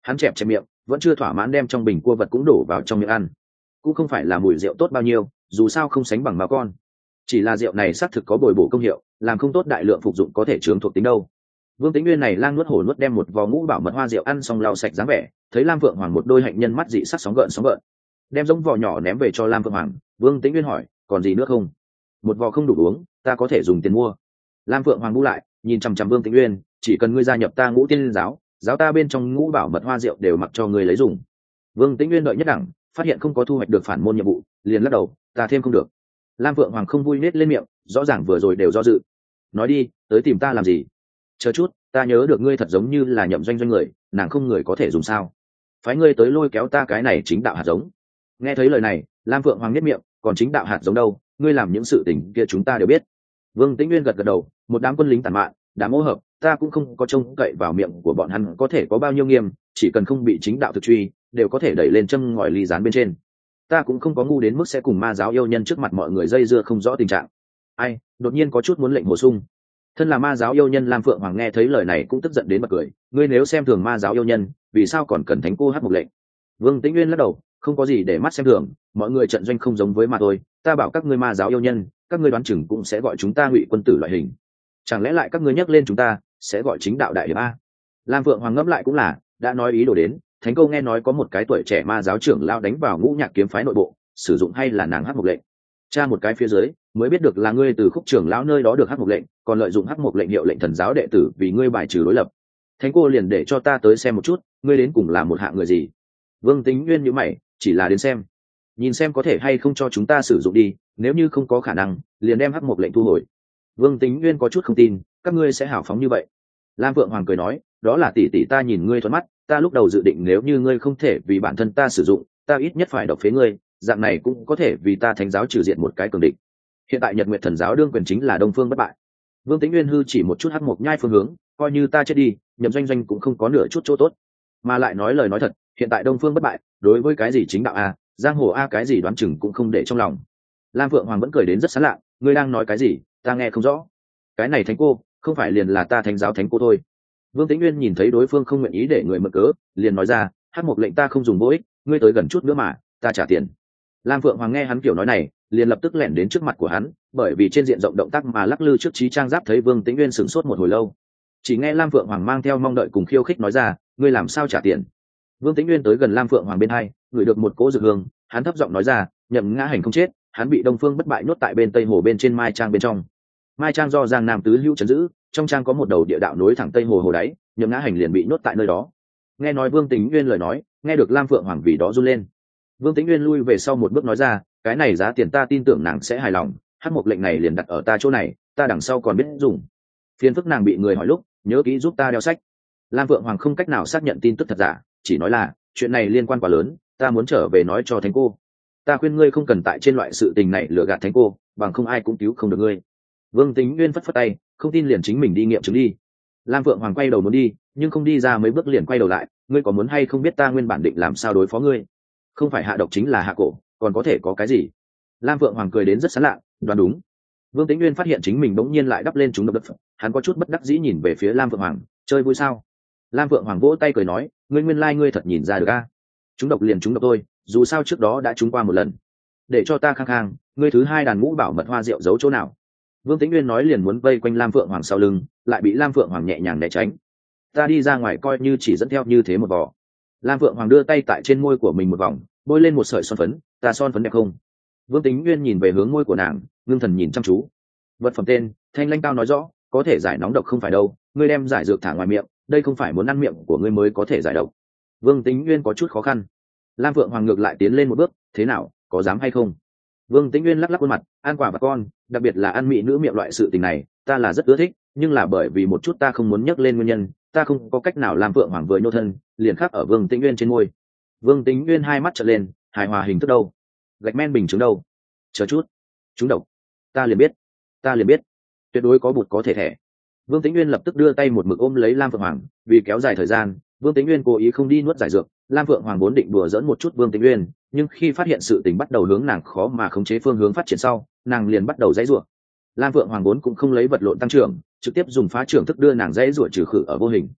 Hắn chẹp chẹp miệng, vẫn chưa thỏa mãn đem trong bình cua vật cũng đổ vào trong miệng ăn. Cũng không phải là mùi rượu tốt bao nhiêu, dù sao không sánh bằng máu con, chỉ là rượu này xác thực có bồi bổ công hiệu, làm không tốt đại lượng phục dụng có thể chướng thuộc tính đâu. Vương Tĩnh Nguyên này lang nuốt hổ nuốt đem một vò ngũ bảo mật hoa rượu ăn xong lau sạch dáng vẻ, thấy Lam Phượng Hoàng một đôi hạnh nhân mắt dị sắc sóng gợn sóng gợn, đem giống vò nhỏ ném về cho Lam Phượng Hoàng. Vương Tĩnh Nguyên hỏi, còn gì nữa không? Một vò không đủ uống, ta có thể dùng tiền mua. Lam Phượng Hoàng bu lại, nhìn chằm chằm Vương Tĩnh Nguyên, chỉ cần ngươi gia nhập ta Ngũ Tiên giáo, giáo ta bên trong ngũ bảo mật hoa rượu đều mặc cho ngươi lấy dùng. Vương Tĩnh Nguyên đợi nhất đẳng, phát hiện không có thu hoạch được phản môn nhiệm vụ, liền lắc đầu, ta thêm không được. Lam Phượng Hoàng không vui nết lên miệng, rõ ràng vừa rồi đều do dự. Nói đi, tới tìm ta làm gì? Chờ chút, ta nhớ được ngươi thật giống như là Nhậm Doanh Doanh người, nàng không người có thể dùng sao? Phái ngươi tới lôi kéo ta cái này chính đạo hạt giống. Nghe thấy lời này, Lam Phượng Hoàng nhếch miệng, còn chính đạo hạt giống đâu? Ngươi làm những sự tình kia chúng ta đều biết. Vương Tĩnh Nguyên gật gật đầu, một đám quân lính tàn mạn, đã mô hợp, ta cũng không có trông cậy vào miệng của bọn hắn có thể có bao nhiêu nghiêm, chỉ cần không bị chính đạo thực truy, đều có thể đẩy lên châm ngòi ly gián bên trên. Ta cũng không có ngu đến mức sẽ cùng ma giáo yêu nhân trước mặt mọi người dây dưa không rõ tình trạng. Ai, đột nhiên có chút muốn lệnh bổ sung. Thân là ma giáo yêu nhân Lam Phượng Hoàng nghe thấy lời này cũng tức giận đến bật cười, ngươi nếu xem thường ma giáo yêu nhân, vì sao còn cần thánh cô hát một lệnh? Vương Tĩnh Nguyên lắc đầu, không có gì để mắt xem thường, mọi người trận doanh không giống với mà thôi, ta bảo các ngươi ma giáo yêu nhân, các ngươi đoán chừng cũng sẽ gọi chúng ta Ngụy quân tử loại hình. Chẳng lẽ lại các ngươi nhắc lên chúng ta, sẽ gọi chính đạo đại hiệp a? Lam Phượng Hoàng ngẫm lại cũng là, đã nói ý đồ đến, thánh cô nghe nói có một cái tuổi trẻ ma giáo trưởng lao đánh vào Ngũ Nhạc kiếm phái nội bộ, sử dụng hay là nàng hát một lệnh. Tra một cái phía dưới, mới biết được là ngươi từ khúc trưởng lão nơi đó được hát một lệnh, còn lợi dụng hát một lệnh hiệu lệnh thần giáo đệ tử vì ngươi bài trừ đối lập. Thánh cô liền để cho ta tới xem một chút, ngươi đến cùng là một hạng người gì? Vương Tĩnh Nguyên nhíu mày, chỉ là đến xem, nhìn xem có thể hay không cho chúng ta sử dụng đi, nếu như không có khả năng, liền đem hát một lệnh thu hồi. Vương Tĩnh Nguyên có chút không tin, các ngươi sẽ hào phóng như vậy. Lam Phượng Hoàng cười nói, đó là tỷ tỷ ta nhìn ngươi thuận mắt, ta lúc đầu dự định nếu như ngươi không thể vì bản thân ta sử dụng, ta ít nhất phải độc phế ngươi, dạng này cũng có thể vì ta thánh giáo trừ diện một cái cường địch. Hiện tại Nhật Nguyệt thần giáo đương quyền chính là Đông Phương bất bại. Vương Tĩnh Nguyên hư chỉ một chút hắc mộc nhai phương hướng, coi như ta chết đi, Nhậm Doanh Doanh cũng không có nửa chút chỗ tốt. Mà lại nói lời nói thật, hiện tại Đông Phương bất bại, đối với cái gì chính đạo a, giang hồ a cái gì đoán chừng cũng không để trong lòng. Lam Phượng Hoàng vẫn cười đến rất sán lạ, ngươi đang nói cái gì, ta nghe không rõ. Cái này thánh cô, không phải liền là ta thánh giáo thánh cô thôi. Vương Tĩnh Nguyên nhìn thấy đối phương không nguyện ý để người mượn cớ, liền nói ra, hắc mộc lệnh ta không dùng vô ích, ngươi tới gần chút nữa mà, ta trả tiền. Lam Phượng Hoàng nghe hắn kiểu nói này, liền lập tức lẻn đến trước mặt của hắn, bởi vì trên diện rộng động tác mà lắc lư trước trí trang giáp thấy Vương Tĩnh Nguyên sửng sốt một hồi lâu. Chỉ nghe Lam Phượng Hoàng mang theo mong đợi cùng khiêu khích nói ra, ngươi làm sao trả tiền? Vương Tĩnh Nguyên tới gần Lam Phượng Hoàng bên hai, ngửi được một cỗ dược hương, hắn thấp giọng nói ra, Nhậm Ngã Hành không chết, hắn bị Đông Phương bất bại nhốt tại bên Tây Hồ bên trên Mai Trang bên trong. Mai Trang do Giang Nam tứ hữu trấn giữ, trong trang có một đầu địa đạo nối thẳng Tây Hồ hồ đáy, Nhậm Ngã Hành liền bị nhốt tại nơi đó. Nghe nói Vương Tĩnh Nguyên lời nói, nghe được Lam Phượng Hoàng vì đó run lên. Vương Tĩnh Nguyên lui về sau một bước nói ra, cái này giá tiền ta tin tưởng nàng sẽ hài lòng, hắc mộc lệnh này liền đặt ở ta chỗ này, ta đằng sau còn biết dùng. Phiền phức nàng bị người hỏi lúc, nhớ kỹ giúp ta đeo sách. Lam Phượng Hoàng không cách nào xác nhận tin tức thật giả, chỉ nói là chuyện này liên quan quá lớn, ta muốn trở về nói cho thánh cô. Ta khuyên ngươi không cần tại trên loại sự tình này lừa gạt thánh cô, bằng không ai cũng cứu không được ngươi. Vương Tĩnh Nguyên phất phất tay, không tin liền chính mình đi nghiệm chứng đi. Lam Phượng Hoàng quay đầu muốn đi, nhưng không đi ra mấy bước liền quay đầu lại, ngươi có muốn hay không biết ta nguyên bản định làm sao đối phó ngươi? Không phải hạ độc chính là hạ cổ, còn có thể có cái gì? Lam Phượng Hoàng cười đến rất sán lạ, đoán đúng. Vương Tĩnh Nguyên phát hiện chính mình bỗng nhiên lại đắp lên chúng độc đất, hắn có chút bất đắc dĩ nhìn về phía Lam Phượng Hoàng, chơi vui sao? Lam Phượng Hoàng vỗ tay cười nói, ngươi nguyên lai like ngươi thật nhìn ra được a. Chúng độc liền chúng độc thôi, dù sao trước đó đã trúng qua một lần. Để cho ta khang khang, ngươi thứ hai đàn ngũ bảo mật hoa rượu giấu chỗ nào? Vương Tĩnh Nguyên nói liền muốn vây quanh Lam Phượng Hoàng sau lưng, lại bị Lam Phượng Hoàng nhẹ nhàng né tránh. Ta đi ra ngoài coi như chỉ dẫn theo như thế một vò. Lam Phượng Hoàng đưa tay tại trên môi của mình một vòng, bôi lên một sợi son phấn, ta son phấn đẹp không? Vương Tĩnh Nguyên nhìn về hướng môi của nàng, ngưng thần nhìn chăm chú. Vật phẩm tên, Thanh Lanh Cao nói rõ, có thể giải nóng độc không phải đâu, ngươi đem giải dược thả ngoài miệng, đây không phải muốn ăn miệng của ngươi mới có thể giải độc. Vương Tĩnh Nguyên có chút khó khăn. Lam Phượng Hoàng ngược lại tiến lên một bước, thế nào, có dám hay không? Vương Tĩnh Nguyên lắc lắc khuôn mặt, ăn quả và con, đặc biệt là ăn mỹ nữ miệng loại sự tình này, ta là rất ưa thích, nhưng là bởi vì một chút ta không muốn nhắc lên nguyên nhân, ta không có cách nào làm Phượng Hoàng vừa nhô thân, liền khắc ở Vương Tĩnh Nguyên trên môi. Vương Tĩnh Nguyên hai mắt trợn lên, hài hòa hình thức đâu? Gạch men bình chứng đâu? Chờ chút, chúng độc, ta liền biết, ta liền biết, tuyệt đối có bụt có thể thẻ. Vương Tĩnh Nguyên lập tức đưa tay một mực ôm lấy Lam Phượng Hoàng, vì kéo dài thời gian, Vương Tĩnh Nguyên cố ý không đi nuốt giải dược. Lam Phượng Hoàng vốn định đùa dẫn một chút Vương Tĩnh Nguyên, nhưng khi phát hiện sự tình bắt đầu hướng nàng khó mà khống chế phương hướng phát triển sau, nàng liền bắt đầu dãy rủa. Lam Phượng Hoàng vốn cũng không lấy vật lộn tăng trưởng, trực tiếp dùng phá trưởng thức đưa nàng dãy rủa trừ khử ở vô hình.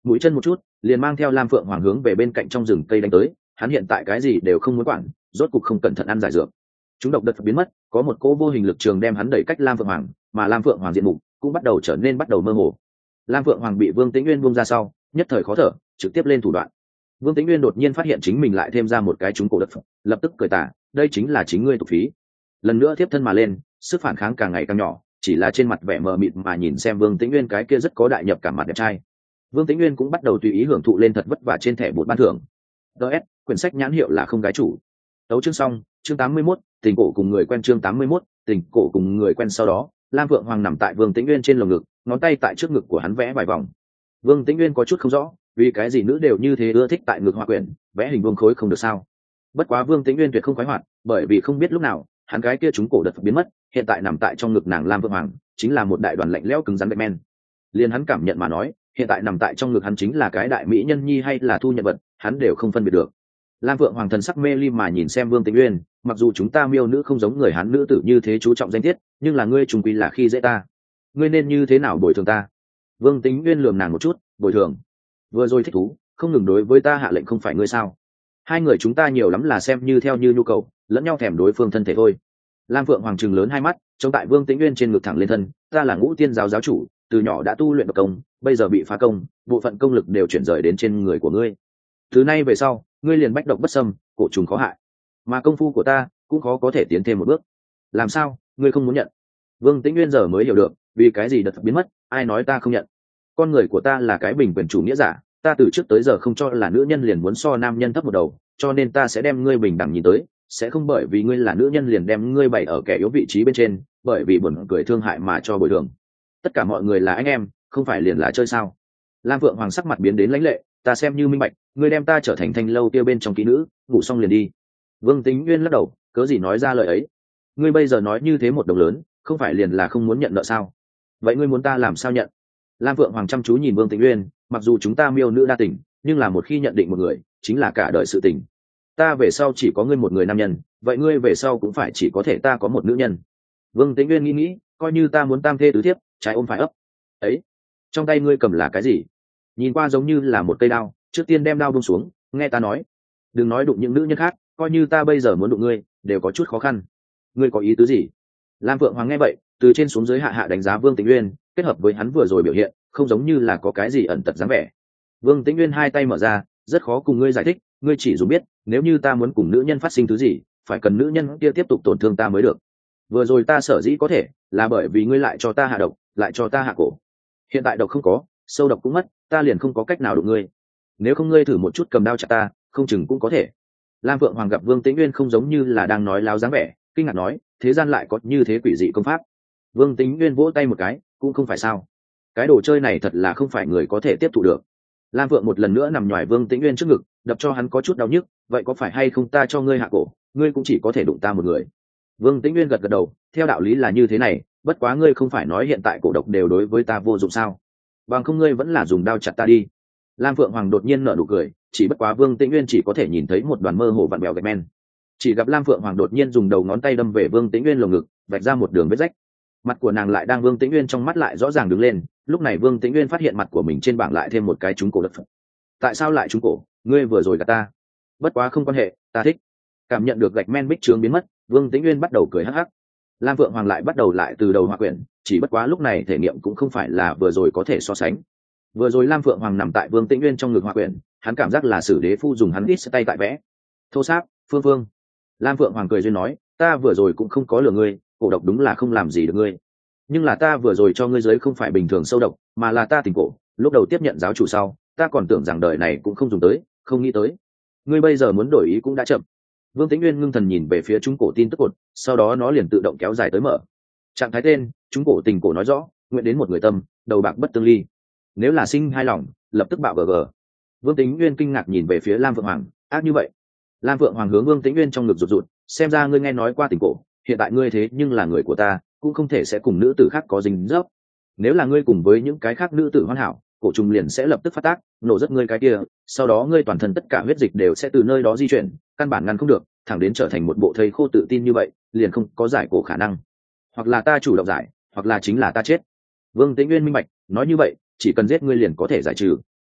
mũi chân một chút liền mang theo lam phượng hoàng hướng về bên cạnh trong rừng cây đánh tới. Hắn hiện tại cái gì đều không muốn quản, rốt cục không cẩn thận ăn giải dược, chúng độc đợt biến mất, có một cỗ vô hình lực trường đem hắn đẩy cách lam phượng hoàng, mà lam phượng hoàng diện mục cũng bắt đầu trở nên bắt đầu mơ hồ. Lam phượng hoàng bị vương tĩnh nguyên buông ra sau, nhất thời khó thở, trực tiếp lên thủ đoạn. Vương tĩnh nguyên đột nhiên phát hiện chính mình lại thêm ra một cái trúng cổ đất, lập tức cười tả, đây chính là chính ngươi tục phí. Lần nữa tiếp thân mà lên, sức phản kháng càng ngày càng nhỏ, chỉ là trên mặt vẻ mờ mịt mà nhìn xem vương tĩnh nguyên cái kia rất có đại nhập cảm mặt đẹp trai. Vương tĩnh nguyên cũng bắt đầu tùy ý hưởng thụ lên thật vất vả trên thẻ bột ban thưởng. ds quyển sách nhãn hiệu là không gái chủ. Đấu chương xong, chương tám mươi mốt, tình cổ cùng người quen. Chương tám mươi mốt, tình cổ cùng người quen. Sau đó lam vượng hoàng nằm tại vương tĩnh nguyên trên lồng ngực, ngón tay tại trước ngực của hắn vẽ vài vòng. Vương tĩnh nguyên có chút không rõ vì cái gì nữ đều như thế ưa thích tại ngực hoa quyển vẽ hình vuông khối không được sao. Bất quá vương tĩnh nguyên tuyệt không khoái hoạt, bởi vì không biết lúc nào hắn cái kia chúng cổ đợt biến mất, hiện tại nằm tại trong ngực nàng lam vượng hoàng chính là một đại đoàn lạnh lẽo cứng rắn gạch men. Liên hắn cảm nhận mà nói, hiện tại nằm tại trong ngực hắn chính là cái đại mỹ nhân nhi hay là thu nhận vật, hắn đều không phân biệt được. Lam Vượng Hoàng thần sắc mê ly mà nhìn xem Vương Tĩnh Uyên, mặc dù chúng ta miêu nữ không giống người Hán nữ tử như thế chú trọng danh tiết, nhưng là ngươi trùng quy là khi dễ ta, ngươi nên như thế nào bồi thường ta? Vương Tĩnh Uyên lườm nàng một chút, bồi thường? Vừa rồi thích thú, không ngừng đối với ta hạ lệnh không phải ngươi sao? Hai người chúng ta nhiều lắm là xem như theo như nhu cầu, lẫn nhau thèm đối phương thân thể thôi. Lam Vượng Hoàng trừng lớn hai mắt, trông tại Vương Tĩnh Uyên trên ngực thẳng lên thân, ta là Ngũ Tiên giáo giáo chủ, từ nhỏ đã tu luyện độc công, bây giờ bị phá công, bộ phận công lực đều chuyển rời đến trên người của ngươi. Từ nay về sau, ngươi liền bách độc bất xâm, cổ trùng khó hại, mà công phu của ta cũng khó có thể tiến thêm một bước. Làm sao ngươi không muốn nhận? Vương Tĩnh Nguyên giờ mới hiểu được vì cái gì đợt biến mất, ai nói ta không nhận. Con người của ta là cái bình quyền chủ nghĩa giả, ta từ trước tới giờ không cho là nữ nhân liền muốn so nam nhân thấp một đầu, cho nên ta sẽ đem ngươi bình đẳng nhìn tới, sẽ không bởi vì ngươi là nữ nhân liền đem ngươi bày ở kẻ yếu vị trí bên trên, bởi vì buồn cười thương hại mà cho bồi thường. Tất cả mọi người là anh em, không phải liền là chơi sao? Lam Vượng Hoàng sắc mặt biến đến lãnh lệ, ta xem như minh bạch, ngươi đem ta trở thành thanh lâu kia bên trong kỹ nữ, ngủ xong liền đi. Vương Tĩnh Nguyên lắc đầu, cớ gì nói ra lời ấy? Ngươi bây giờ nói như thế một đồng lớn, không phải liền là không muốn nhận nợ sao? Vậy ngươi muốn ta làm sao nhận? Lam Vượng Hoàng chăm chú nhìn Vương Tĩnh Nguyên, mặc dù chúng ta miêu nữ đa tình, nhưng là một khi nhận định một người, chính là cả đời sự tình. Ta về sau chỉ có ngươi một người nam nhân, vậy ngươi về sau cũng phải chỉ có thể ta có một nữ nhân. Vương Tĩnh Nguyên nghĩ nghĩ, coi như ta muốn tam thê tứ thiếp, trái ôm phải ấp. Ấy, trong tay ngươi cầm là cái gì? Nhìn qua giống như là một cây đao, trước tiên đem đao buông xuống, nghe ta nói, đừng nói đụng những nữ nhân khác, coi như ta bây giờ muốn đụng ngươi đều có chút khó khăn. Ngươi có ý tứ gì? Lam Vượng Hoàng nghe vậy, từ trên xuống dưới hạ hạ đánh giá Vương Tĩnh Nguyên, kết hợp với hắn vừa rồi biểu hiện, không giống như là có cái gì ẩn tật dáng vẻ. Vương Tĩnh Nguyên hai tay mở ra, rất khó cùng ngươi giải thích, ngươi chỉ dù biết, nếu như ta muốn cùng nữ nhân phát sinh thứ gì, phải cần nữ nhân kia tiếp tục tổn thương ta mới được. Vừa rồi ta sở dĩ có thể, là bởi vì ngươi lại cho ta hạ độc, lại cho ta hạ cổ. Hiện tại độc không có, sâu độc cũng mất, ta liền không có cách nào đụng ngươi. Nếu không ngươi thử một chút cầm đao chặt ta, không chừng cũng có thể. Lam Vượng Hoàng gặp Vương Tĩnh Nguyên không giống như là đang nói láo dáng vẻ, kinh ngạc nói, thế gian lại có như thế quỷ dị công pháp. Vương Tĩnh Nguyên vỗ tay một cái, cũng không phải sao, cái đồ chơi này thật là không phải người có thể tiếp thụ được. Lam Vượng một lần nữa nằm nhòi Vương Tĩnh Nguyên trước ngực, đập cho hắn có chút đau nhức, vậy có phải hay không ta cho ngươi hạ cổ, ngươi cũng chỉ có thể đụng ta một người. Vương Tĩnh Nguyên gật gật đầu, theo đạo lý là như thế này, bất quá ngươi không phải nói hiện tại cổ độc đều đối với ta vô dụng sao? Bằng không ngươi vẫn là dùng đao chặt ta đi. Lam Vượng Hoàng đột nhiên nở nụ cười, chỉ bất quá Vương Tĩnh Nguyên chỉ có thể nhìn thấy một đoàn mơ hồ vặn bèo gạch men. Chỉ gặp Lam Vượng Hoàng đột nhiên dùng đầu ngón tay đâm về Vương Tĩnh Nguyên lồng ngực, vạch ra một đường vết rách. Mặt của nàng lại đang Vương Tĩnh Nguyên trong mắt lại rõ ràng đứng lên, lúc này Vương Tĩnh Nguyên phát hiện mặt của mình trên bảng lại thêm một cái trúng cổ đất. Tại sao lại trúng cổ? Ngươi vừa rồi gạt ta. Bất quá không quan hệ, ta thích. Cảm nhận được gạch men bích trướng biến mất, Vương Tĩnh Nguyên bắt đầu cười hắc hắc. Lam Vượng Hoàng lại bắt đầu lại từ đầu hòa quyển, chỉ bất quá lúc này thể nghiệm cũng không phải là vừa rồi có thể so sánh. Vừa rồi Lam Vượng Hoàng nằm tại Vương Tĩnh Nguyên trong ngực hòa quyển, hắn cảm giác là Sử Đế Phu dùng hắn ít tay tại vẽ. Thô sáp, Phương Phương. Lam Vượng Hoàng cười duyên nói, ta vừa rồi cũng không có lừa ngươi, cổ độc đúng là không làm gì được ngươi. Nhưng là ta vừa rồi cho ngươi giới không phải bình thường sâu độc, mà là ta tình cổ, lúc đầu tiếp nhận giáo chủ sau, ta còn tưởng rằng đời này cũng không dùng tới, không nghĩ tới. Ngươi bây giờ muốn đổi ý cũng đã chậm. Vương Tĩnh Nguyên ngưng thần nhìn về phía chúng cổ tin tức cột, sau đó nó liền tự động kéo dài tới mở. Trạng thái tên, chúng cổ tình cổ nói rõ, nguyện đến một người tâm, đầu bạc bất tương ly. Nếu là sinh hai lòng, lập tức bạo gg. Vương Tĩnh Nguyên kinh ngạc nhìn về phía Lam Vượng Hoàng, ác như vậy. Lam Vượng Hoàng hướng Vương Tĩnh Nguyên trong ngực rụt rụt, xem ra ngươi nghe nói qua tình cổ, hiện tại ngươi thế nhưng là người của ta, cũng không thể sẽ cùng nữ tử khác có dính dấp. Nếu là ngươi cùng với những cái khác nữ tử hoàn hảo, cổ trùng liền sẽ lập tức phát tác, nổ rất ngươi cái kia, sau đó ngươi toàn thân tất cả huyết dịch đều sẽ từ nơi đó di chuyển, căn bản ngăn không được, thẳng đến trở thành một bộ thây khô tự tin như vậy, liền không có giải cổ khả năng. Hoặc là ta chủ động giải, hoặc là chính là ta chết. Vương Tĩnh Nguyên minh bạch, nói như vậy, chỉ cần giết ngươi liền có thể giải trừ.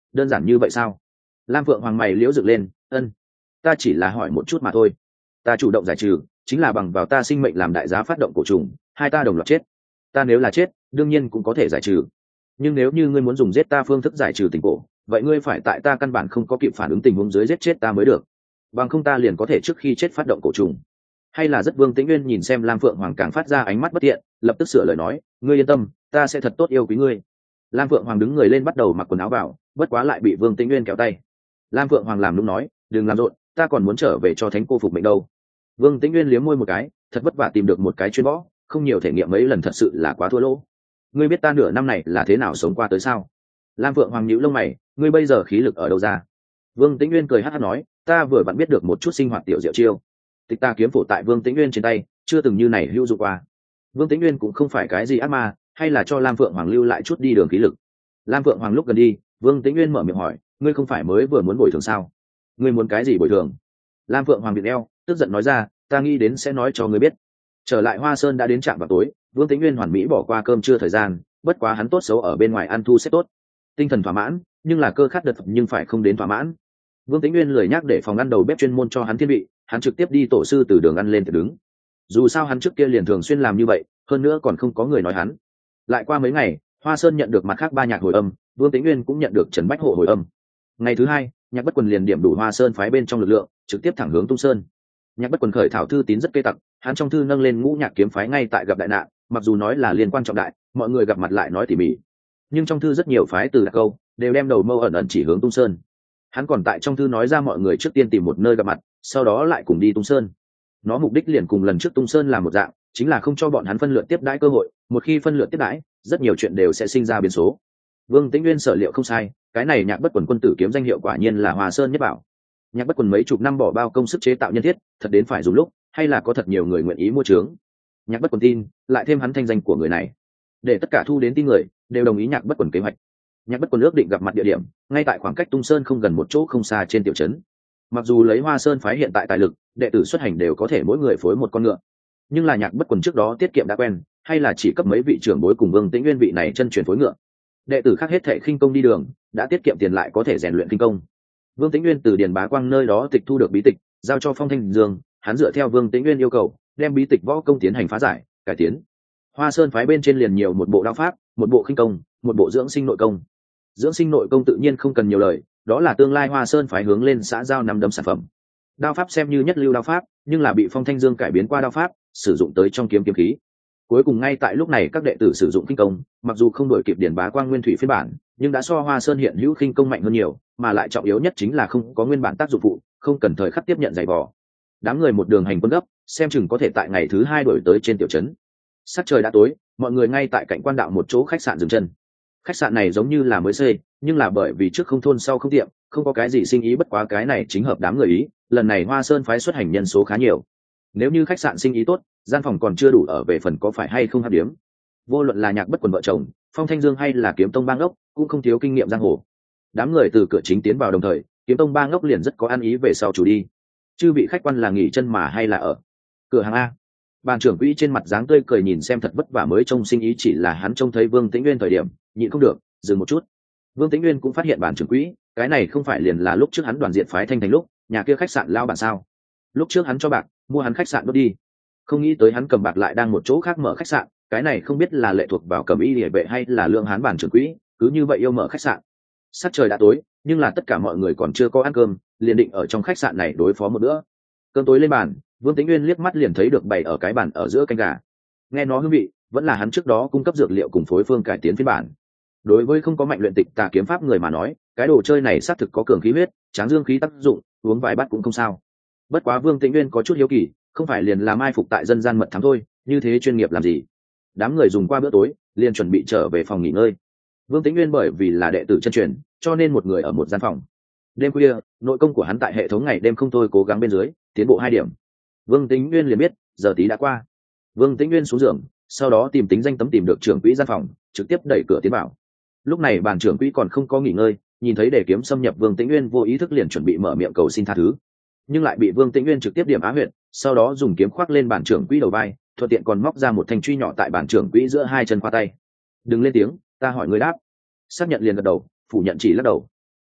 đơn giản như vậy sao? Lam Phượng Hoàng mày liễu dựng lên, ân, ta chỉ là hỏi một chút mà thôi. Ta chủ động giải trừ chính là bằng vào ta sinh mệnh làm đại giá phát động cổ trùng, hai ta đồng loạt chết. Ta nếu là chết đương nhiên cũng có thể giải trừ, nhưng nếu như ngươi muốn dùng giết ta phương thức giải trừ tình cổ, vậy ngươi phải tại ta căn bản không có kịp phản ứng tình huống dưới giết chết ta mới được, bằng không ta liền có thể trước khi chết phát động cổ trùng. Hay là rất Vương Tĩnh Nguyên nhìn xem Lam Phượng Hoàng càng phát ra ánh mắt bất thiện, lập tức sửa lời nói, ngươi yên tâm, ta sẽ thật tốt yêu quý ngươi. Lam Phượng Hoàng đứng người lên bắt đầu mặc quần áo vào, bất quá lại bị Vương Tĩnh Nguyên kéo tay. Lam Phượng Hoàng làm nũng nói, đừng làm rộn, ta còn muốn trở về cho thánh cô phục mệnh đâu. Vương Tĩnh Nguyên liếm môi một cái, thật vất vả tìm được một cái chuyên võ, không nhiều thể nghiệm mấy lần thật sự là quá thua lỗ. Ngươi biết ta nửa năm này là thế nào sống qua tới sao? Lam Phượng Hoàng nhíu lông mày, ngươi bây giờ khí lực ở đâu ra? Vương Tĩnh Nguyên cười hắt hắt nói, ta vừa vặn biết được một chút sinh hoạt tiểu diệu chiêu. Tịch ta kiếm phổ tại Vương Tĩnh Nguyên trên tay, chưa từng như này hữu dụng qua. Vương Tĩnh Nguyên cũng không phải cái gì ác ma, hay là cho Lam Phượng Hoàng lưu lại chút đi đường khí lực. Lam Phượng Hoàng lúc gần đi, Vương Tĩnh Nguyên mở miệng hỏi, ngươi không phải mới vừa muốn bồi thường sao? Ngươi muốn cái gì bồi thường? Lam Phượng Hoàng bịt eo, tức giận nói ra, ta nghĩ đến sẽ nói cho ngươi biết. Trở lại Hoa Sơn đã đến trạm vào tối, Vương Tĩnh Nguyên hoàn mỹ bỏ qua cơm trưa thời gian, bất quá hắn tốt xấu ở bên ngoài ăn thu xếp tốt, tinh thần thỏa mãn, nhưng là cơ khát đợt nhưng phải không đến thỏa mãn. Vương Tĩnh Nguyên lười nhắc để phòng ăn đầu bếp chuyên môn cho hắn thiên vị, hắn trực tiếp đi tổ sư từ đường ăn lên từ đứng. Dù sao hắn trước kia liền thường xuyên làm như vậy, hơn nữa còn không có người nói hắn. Lại qua mấy ngày, Hoa Sơn nhận được mặt khác ba nhạc hồi âm, Vương Tĩnh Nguyên cũng nhận được Trần Bách Hộ hồi âm. Ngày thứ hai, Nhạc Bất Quần liền điểm đủ Hoa Sơn phái bên trong lực lượng, trực tiếp thẳng hướng Tung Sơn. Nhạc Bất Quần khởi thảo thư tín rất cây tặc, hắn trong thư nâng lên Ngũ Nhạc kiếm phái ngay tại gặp đại nạn, mặc dù nói là liên quan trọng đại, mọi người gặp mặt lại nói tỉ mỉ, nhưng trong thư rất nhiều phái từ đặc câu đều đem đầu mâu ẩn ẩn chỉ hướng Tung Sơn. Hắn còn tại trong thư nói ra mọi người trước tiên tìm một nơi gặp mặt, sau đó lại cùng đi Tung Sơn. Nó mục đích liền cùng lần trước Tung Sơn làm một dạng, chính là không cho bọn hắn phân lượt tiếp đãi cơ hội, một khi phân lượt tiếp đãi, rất nhiều chuyện đều sẽ sinh ra biến số. Vương Tĩnh Nguyên sở liệu không sai, cái này Nhạc Bất Quần quân tử kiếm danh hiệu quả nhiên là Hoa Sơn nhất bảo. Nhạc Bất Quần mấy chục năm bỏ bao công sức chế tạo nhân thiết, thật đến phải dùng lúc, hay là có thật nhiều người nguyện ý mua trướng. Nhạc Bất Quần tin, lại thêm hắn thanh danh của người này, để tất cả thu đến tin người đều đồng ý Nhạc Bất Quần kế hoạch. Nhạc Bất Quần ước định gặp mặt địa điểm ngay tại khoảng cách Tung Sơn không gần một chỗ không xa trên tiểu trấn. Mặc dù lấy Hoa Sơn phái hiện tại tài lực, đệ tử xuất hành đều có thể mỗi người phối một con ngựa, nhưng là Nhạc Bất Quần trước đó tiết kiệm đã quen, hay là chỉ cấp mấy vị trưởng bối cùng Vương Tĩnh Nguyên vị này chân truyền phối ngựa. Đệ tử khác hết thệ khinh công đi đường, đã tiết kiệm tiền lại có thể rèn luyện khinh công. Vương Tĩnh Nguyên từ Điền Bá Quang nơi đó tịch thu được bí tịch, giao cho Phong Thanh Dương, hắn dựa theo Vương Tĩnh Nguyên yêu cầu, đem bí tịch võ công tiến hành phá giải, cải tiến. Hoa Sơn phái bên trên liền nhiều một bộ đao pháp, một bộ khinh công, một bộ dưỡng sinh nội công. Dưỡng sinh nội công tự nhiên không cần nhiều lời, đó là tương lai Hoa Sơn phái hướng lên xã giao năm đấm sản phẩm. Đao pháp xem như nhất lưu đao pháp, nhưng là bị Phong Thanh Dương cải biến qua đao pháp, sử dụng tới trong kiếm kiếm khí. Cuối cùng ngay tại lúc này các đệ tử sử dụng khinh công, mặc dù không đổi kịp Điền Bá Quang nguyên thủy phiên bản, nhưng đã so Hoa Sơn hiện hữu khinh công mạnh hơn nhiều, mà lại trọng yếu nhất chính là không có nguyên bản tác dụng phụ, không cần thời khắc tiếp nhận giày vò. Đám người một đường hành quân gấp, xem chừng có thể tại ngày thứ hai đổi tới trên tiểu trấn. Sắc trời đã tối, mọi người ngay tại cạnh quan đạo một chỗ khách sạn dừng chân. Khách sạn này giống như là mới xây, nhưng là bởi vì trước không thôn sau không tiệm, không có cái gì sinh ý, bất quá cái này chính hợp đám người ý, lần này Hoa Sơn phái xuất hành nhân số khá nhiều. Nếu như khách sạn sinh ý tốt, gian phòng còn chưa đủ ở về phần có phải hay không hấp điếm. Vô luận là Nhạc Bất Quần vợ chồng, Phong Thanh Dương hay là Kiếm Tông Ba Ngốc, cũng không thiếu kinh nghiệm giang hồ. Đám người từ cửa chính tiến vào đồng thời, Kiếm Tông Ba Ngốc liền rất có ăn ý về sau chủ đi. Chư vị khách quan là nghỉ chân mà hay là ở cửa hàng a? Bàn trưởng quỹ trên mặt dáng tươi cười nhìn xem thật vất vả mới trông sinh ý, chỉ là hắn trông thấy Vương Tĩnh Nguyên thời điểm nhịn không được dừng một chút. Vương Tĩnh Nguyên cũng phát hiện bàn trưởng quỹ, cái này không phải liền là lúc trước hắn đoàn diện phái Thanh Thành lúc nhà kia khách sạn lao bản sao? Lúc trước hắn cho bạc mua hắn khách sạn đốt đi, không nghĩ tới hắn cầm bạc lại đang một chỗ khác mở khách sạn, cái này không biết là lệ thuộc vào Cẩm Y Liễu vệ hay là Lương Hán bản trưởng quỹ, cứ như vậy yêu mở khách sạn. Sắc trời đã tối, nhưng là tất cả mọi người còn chưa có ăn cơm, liền định ở trong khách sạn này đối phó một bữa. Cơm tối lên bàn, Vương Tĩnh Nguyên liếc mắt liền thấy được bày ở cái bàn ở giữa canh gà. Nghe nó hương vị, vẫn là hắn trước đó cung cấp dược liệu cùng phối phương cải tiến phiên bản. Đối với không có mạnh luyện tịch tà kiếm pháp người mà nói, cái đồ chơi này xác thực có cường khí huyết, tráng dương khí tác dụng, uống vài bát cũng không sao. Bất quá Vương Tĩnh Nguyên có chút hiếu kỳ, không phải liền là mai phục tại dân gian mật thám thôi, như thế chuyên nghiệp làm gì? Đám người dùng qua bữa tối, liền chuẩn bị trở về phòng nghỉ ngơi. Vương Tĩnh Nguyên bởi vì là đệ tử chân truyền, cho nên một người ở một gian phòng. Đêm khuya, nội công của hắn tại hệ thống ngày đêm không thôi cố gắng bên dưới, tiến bộ hai điểm. Vương Tĩnh Nguyên liền biết, giờ tí đã qua. Vương Tĩnh Nguyên xuống giường, sau đó tìm tính danh tấm tìm được trưởng quỹ gian phòng, trực tiếp đẩy cửa tiến vào. Lúc này bàn trưởng quỹ còn không có nghỉ ngơi, nhìn thấy đề kiếm xâm nhập Vương Tĩnh Nguyên vô ý thức liền chuẩn bị mở miệng cầu xin tha thứ, nhưng lại bị Vương Tĩnh Nguyên trực tiếp điểm á huyệt, sau đó dùng kiếm khoác lên bàn trưởng quỹ đầu vai, thuận tiện còn móc ra một thanh truy nhỏ tại bàn trưởng quỹ giữa hai chân khoa tay. Đừng lên tiếng, ta hỏi ngươi đáp. Xác nhận liền gật đầu, phủ nhận chỉ lắc đầu.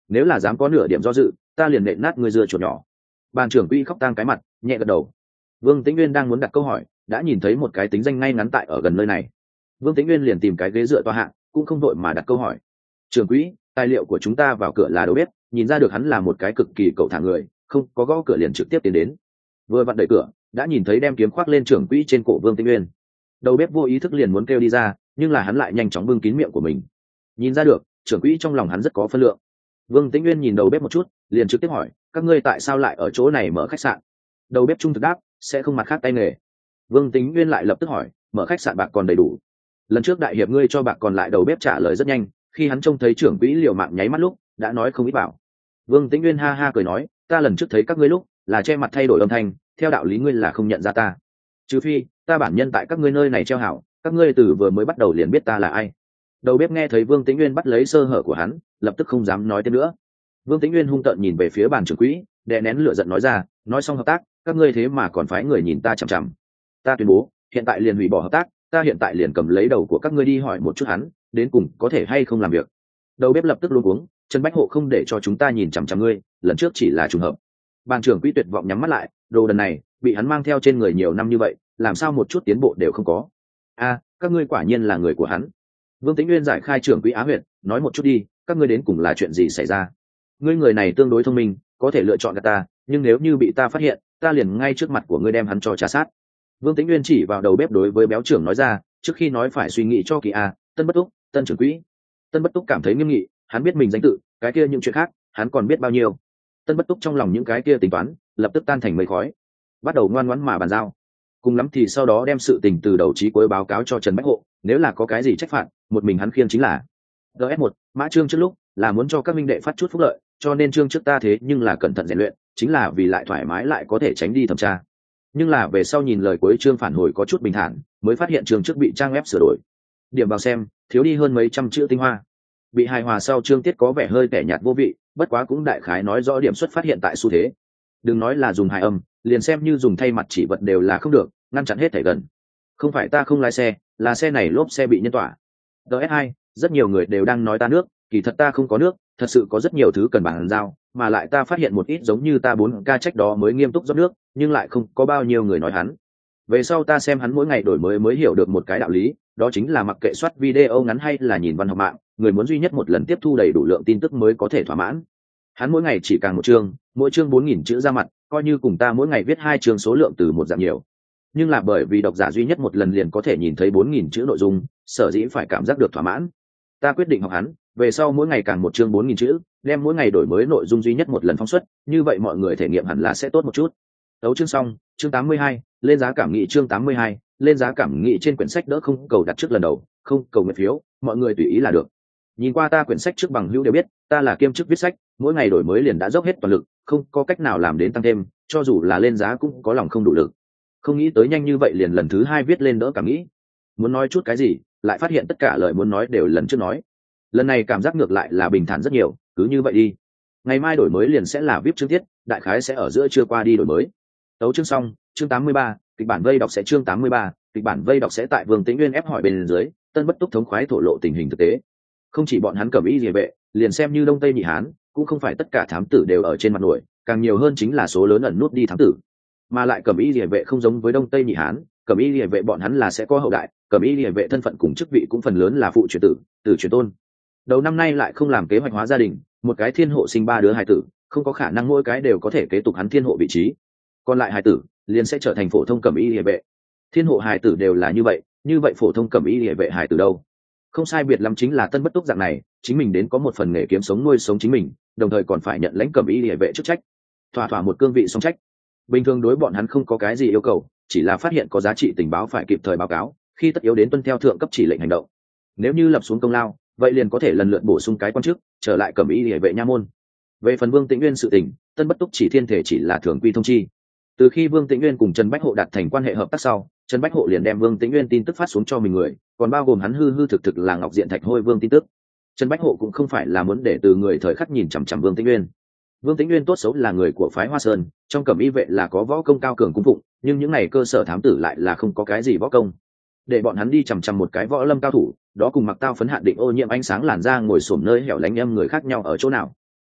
nếu là dám có nửa điểm do dự ta liền nện nát ngươi dưa chuột nhỏ. Bàn trưởng quỹ khóc tang cái mặt nhẹ gật đầu. Vương Tĩnh Nguyên đang muốn đặt câu hỏi đã nhìn thấy một cái tính danh ngay ngắn tại ở gần nơi này. Vương Tĩnh Nguyên liền tìm cái ghế dựa tòa hạ, cũng không vội mà đặt câu hỏi. Trưởng quỹ, tài liệu của chúng ta vào cửa là đầu bếp, nhìn ra được hắn là một cái cực kỳ cẩu thả người, không có gõ cửa liền trực tiếp tiến đến. Vừa vặn đẩy cửa đã nhìn thấy đem kiếm khoác lên trưởng quỹ trên cổ Vương Tĩnh Nguyên. Đầu bếp vô ý thức liền muốn kêu đi ra, nhưng là hắn lại nhanh chóng bưng kín miệng của mình. Nhìn ra được trưởng quỹ trong lòng hắn rất có phân lượng. Vương Tĩnh Nguyên nhìn đầu bếp một chút liền trực tiếp hỏi, các ngươi tại sao lại ở chỗ này mở khách sạn? Đầu bếp trung thực đáp, sẽ không mặt khác tay nghề. Vương Tĩnh Nguyên lại lập tức hỏi, mở khách sạn bạc còn đầy đủ? Lần trước đại hiệp ngươi cho bạc còn lại, đầu bếp trả lời rất nhanh, khi hắn trông thấy trưởng quỹ liều mạng nháy mắt lúc đã nói không ít bảo. Vương Tĩnh Nguyên ha ha cười nói, ta lần trước thấy các ngươi lúc là che mặt thay đổi âm thanh, theo đạo lý ngươi là không nhận ra ta, trừ phi ta bản nhân tại các ngươi nơi này treo hảo, các ngươi từ vừa mới bắt đầu liền biết ta là ai. Đầu bếp nghe thấy Vương Tĩnh Nguyên bắt lấy sơ hở của hắn, lập tức không dám nói thêm nữa. Vương Tĩnh Nguyên hung tợn nhìn về phía bàn trưởng quỹ, đè nén lửa giận nói ra, nói xong hợp tác, các ngươi thế mà còn phái người nhìn ta chằm chằm. Ta tuyên bố hiện tại liền hủy bỏ hợp tác, ta hiện tại liền cầm lấy đầu của các ngươi đi hỏi một chút hắn đến cùng có thể hay không làm việc. Đầu bếp lập tức luống cuống, Trần Bách Hộ không để cho chúng ta nhìn chằm chằm ngươi, lần trước chỉ là trùng hợp. Bàn trưởng quỹ tuyệt vọng nhắm mắt lại, đồ đần này bị hắn mang theo trên người nhiều năm như vậy, làm sao một chút tiến bộ đều không có. A, các ngươi quả nhiên là người của hắn. Vương Tĩnh Nguyên giải khai trưởng quỹ Á Huyệt, nói một chút đi, các ngươi đến cùng là chuyện gì xảy ra? Ngươi người này tương đối thông minh, có thể lựa chọn gạt ta, nhưng nếu như bị ta phát hiện, ta liền ngay trước mặt của ngươi đem hắn cho trà sát. Vương Tĩnh Nguyên chỉ vào đầu bếp đối với béo trưởng nói ra, trước khi nói phải suy nghĩ cho kỳ a. Tân Bất Túc, Tân trưởng quỹ. Tân Bất Túc cảm thấy nghiêm nghị, hắn biết mình danh tự, cái kia những chuyện khác hắn còn biết bao nhiêu. Tân Bất Túc trong lòng những cái kia tính toán lập tức tan thành mây khói, bắt đầu ngoan ngoãn mà bàn giao. Cùng lắm thì sau đó đem sự tình từ đầu chí cuối báo cáo cho Trần Bách Hộ, nếu là có cái gì trách phạt, một mình hắn khiêng chính là. ds một mã chương trước lúc là muốn cho các minh đệ phát chút phúc lợi, cho nên chương trước ta thế nhưng là cẩn thận rèn luyện, chính là vì lại thoải mái lại có thể tránh đi thẩm tra. Nhưng là về sau nhìn lời cuối chương phản hồi có chút bình thản, mới phát hiện chương trước bị trang web sửa đổi, điểm vào xem thiếu đi hơn mấy trăm chữ tinh hoa, bị hài hòa sau chương tiết có vẻ hơi tẻ nhạt vô vị, bất quá cũng đại khái nói rõ điểm xuất phát hiện tại xu thế. Đừng nói là dùng hài âm, liền xem như dùng thay mặt chỉ vật đều là không được, ngăn chặn hết thể gần. Không phải ta không lái xe, là xe này lốp xe bị nhân tỏa. ds hai rất nhiều người đều đang nói ta nước, kỳ thật ta không có nước, thật sự có rất nhiều thứ cần bàn giao, mà lại ta phát hiện một ít giống như ta bốn ca trách đó mới nghiêm túc rót nước, nhưng lại không có bao nhiêu người nói hắn. Về sau ta xem hắn mỗi ngày đổi mới mới hiểu được một cái đạo lý, đó chính là mặc kệ soát video ngắn hay là nhìn văn học mạng, người muốn duy nhất một lần tiếp thu đầy đủ lượng tin tức mới có thể thỏa mãn. Hắn mỗi ngày chỉ càng một chương, mỗi chương bốn nghìn chữ ra mặt, coi như cùng ta mỗi ngày viết hai chương số lượng từ một dạng nhiều. Nhưng là bởi vì độc giả duy nhất một lần liền có thể nhìn thấy bốn nghìn chữ nội dung, sở dĩ phải cảm giác được thỏa mãn. Ta quyết định học hắn, về sau mỗi ngày càng một chương bốn nghìn chữ, đem mỗi ngày đổi mới nội dung duy nhất một lần phóng xuất, như vậy mọi người thể nghiệm hẳn là sẽ tốt một chút. Tấu chương xong, chương tám mươi hai, lên giá cảm nghĩ chương tám mươi hai, lên giá cảm nghĩ trên quyển sách đỡ không cầu đặt trước lần đầu, không cầu nguyện phiếu, mọi người tùy ý là được. Nhìn qua ta quyển sách trước bằng hữu đều biết, ta là kiêm chức viết sách, mỗi ngày đổi mới liền đã dốc hết toàn lực, không có cách nào làm đến tăng thêm, cho dù là lên giá cũng có lòng không đủ lực. Không nghĩ tới nhanh như vậy liền lần thứ hai viết lên đỡ cảm nghĩ. Muốn nói chút cái gì, lại phát hiện tất cả lời muốn nói đều lần trước nói. Lần này cảm giác ngược lại là bình thản rất nhiều, cứ như vậy đi. Ngày mai đổi mới liền sẽ là viết chương tiết, đại khái sẽ ở giữa trưa qua đi đổi mới. Tấu chương xong, chương tám mươi ba, kịch bản vây đọc sẽ chương tám mươi ba, kịch bản vây đọc sẽ tại Vương Tĩnh Nguyên ép hỏi bên dưới, Tân Bất Túc thống khoái thổ lộ tình hình thực tế. Không chỉ bọn hắn cẩm y liề vệ, liền xem như Đông Tây Nhị Hán, cũng không phải tất cả thám tử đều ở trên mặt nổi, càng nhiều hơn chính là số lớn ẩn nút đi thám tử. Mà lại cẩm y liề vệ không giống với Đông Tây Nhị Hán, cẩm y liề vệ bọn hắn là sẽ có hậu đại, cẩm y liề vệ thân phận cùng chức vị cũng phần lớn là phụ truyền tử, tử truyền tôn. Đầu năm nay lại không làm kế hoạch hóa gia đình, một cái thiên hộ sinh ba đứa hài tử, không có khả năng mỗi cái đều có thể kế tục hắn thiên hộ vị trí. Còn lại hài tử liền sẽ trở thành phổ thông cẩm y liề vệ. Thiên hộ hài tử đều là như vậy, như vậy phổ thông cẩm y liề vệ hài tử đâu? Không sai biệt lắm chính là Tân Bất Túc dạng này, chính mình đến có một phần nghề kiếm sống nuôi sống chính mình, đồng thời còn phải nhận lãnh cẩm y liề vệ chức trách, thỏa thỏa một cương vị song trách. Bình thường đối bọn hắn không có cái gì yêu cầu, chỉ là phát hiện có giá trị tình báo phải kịp thời báo cáo, khi tất yếu đến tuân theo thượng cấp chỉ lệnh hành động. Nếu như lập xuống công lao, vậy liền có thể lần lượt bổ sung cái quan chức, trở lại cẩm y liề vệ nha môn. Về phần Vương Tĩnh Nguyên sự tình, Tân Bất Túc chỉ thiên thể chỉ là thường quy thông chi. Từ khi Vương Tĩnh Nguyên cùng Trần Bách Hộ đạt thành quan hệ hợp tác sau, Trần Bách Hộ liền đem Vương Tĩnh Nguyên tin tức phát xuống cho mình người, còn bao gồm hắn hư hư thực thực là Ngọc Diện Thạch Hôi Vương tin tức. Trần Bách Hộ cũng không phải là muốn để từ người thời khắc nhìn chằm chằm Vương Tĩnh Nguyên. Vương Tĩnh Nguyên tốt xấu là người của phái Hoa Sơn, trong cẩm y vệ là có võ công cao cường cung phụng, nhưng những này cơ sở thám tử lại là không có cái gì võ công. Để bọn hắn đi chằm chằm một cái võ lâm cao thủ, đó cùng mặc tao phấn hạn định ô nhiễm ánh sáng làn da ngồi xổm nơi hẻo lánh âm người khác nhau ở chỗ nào.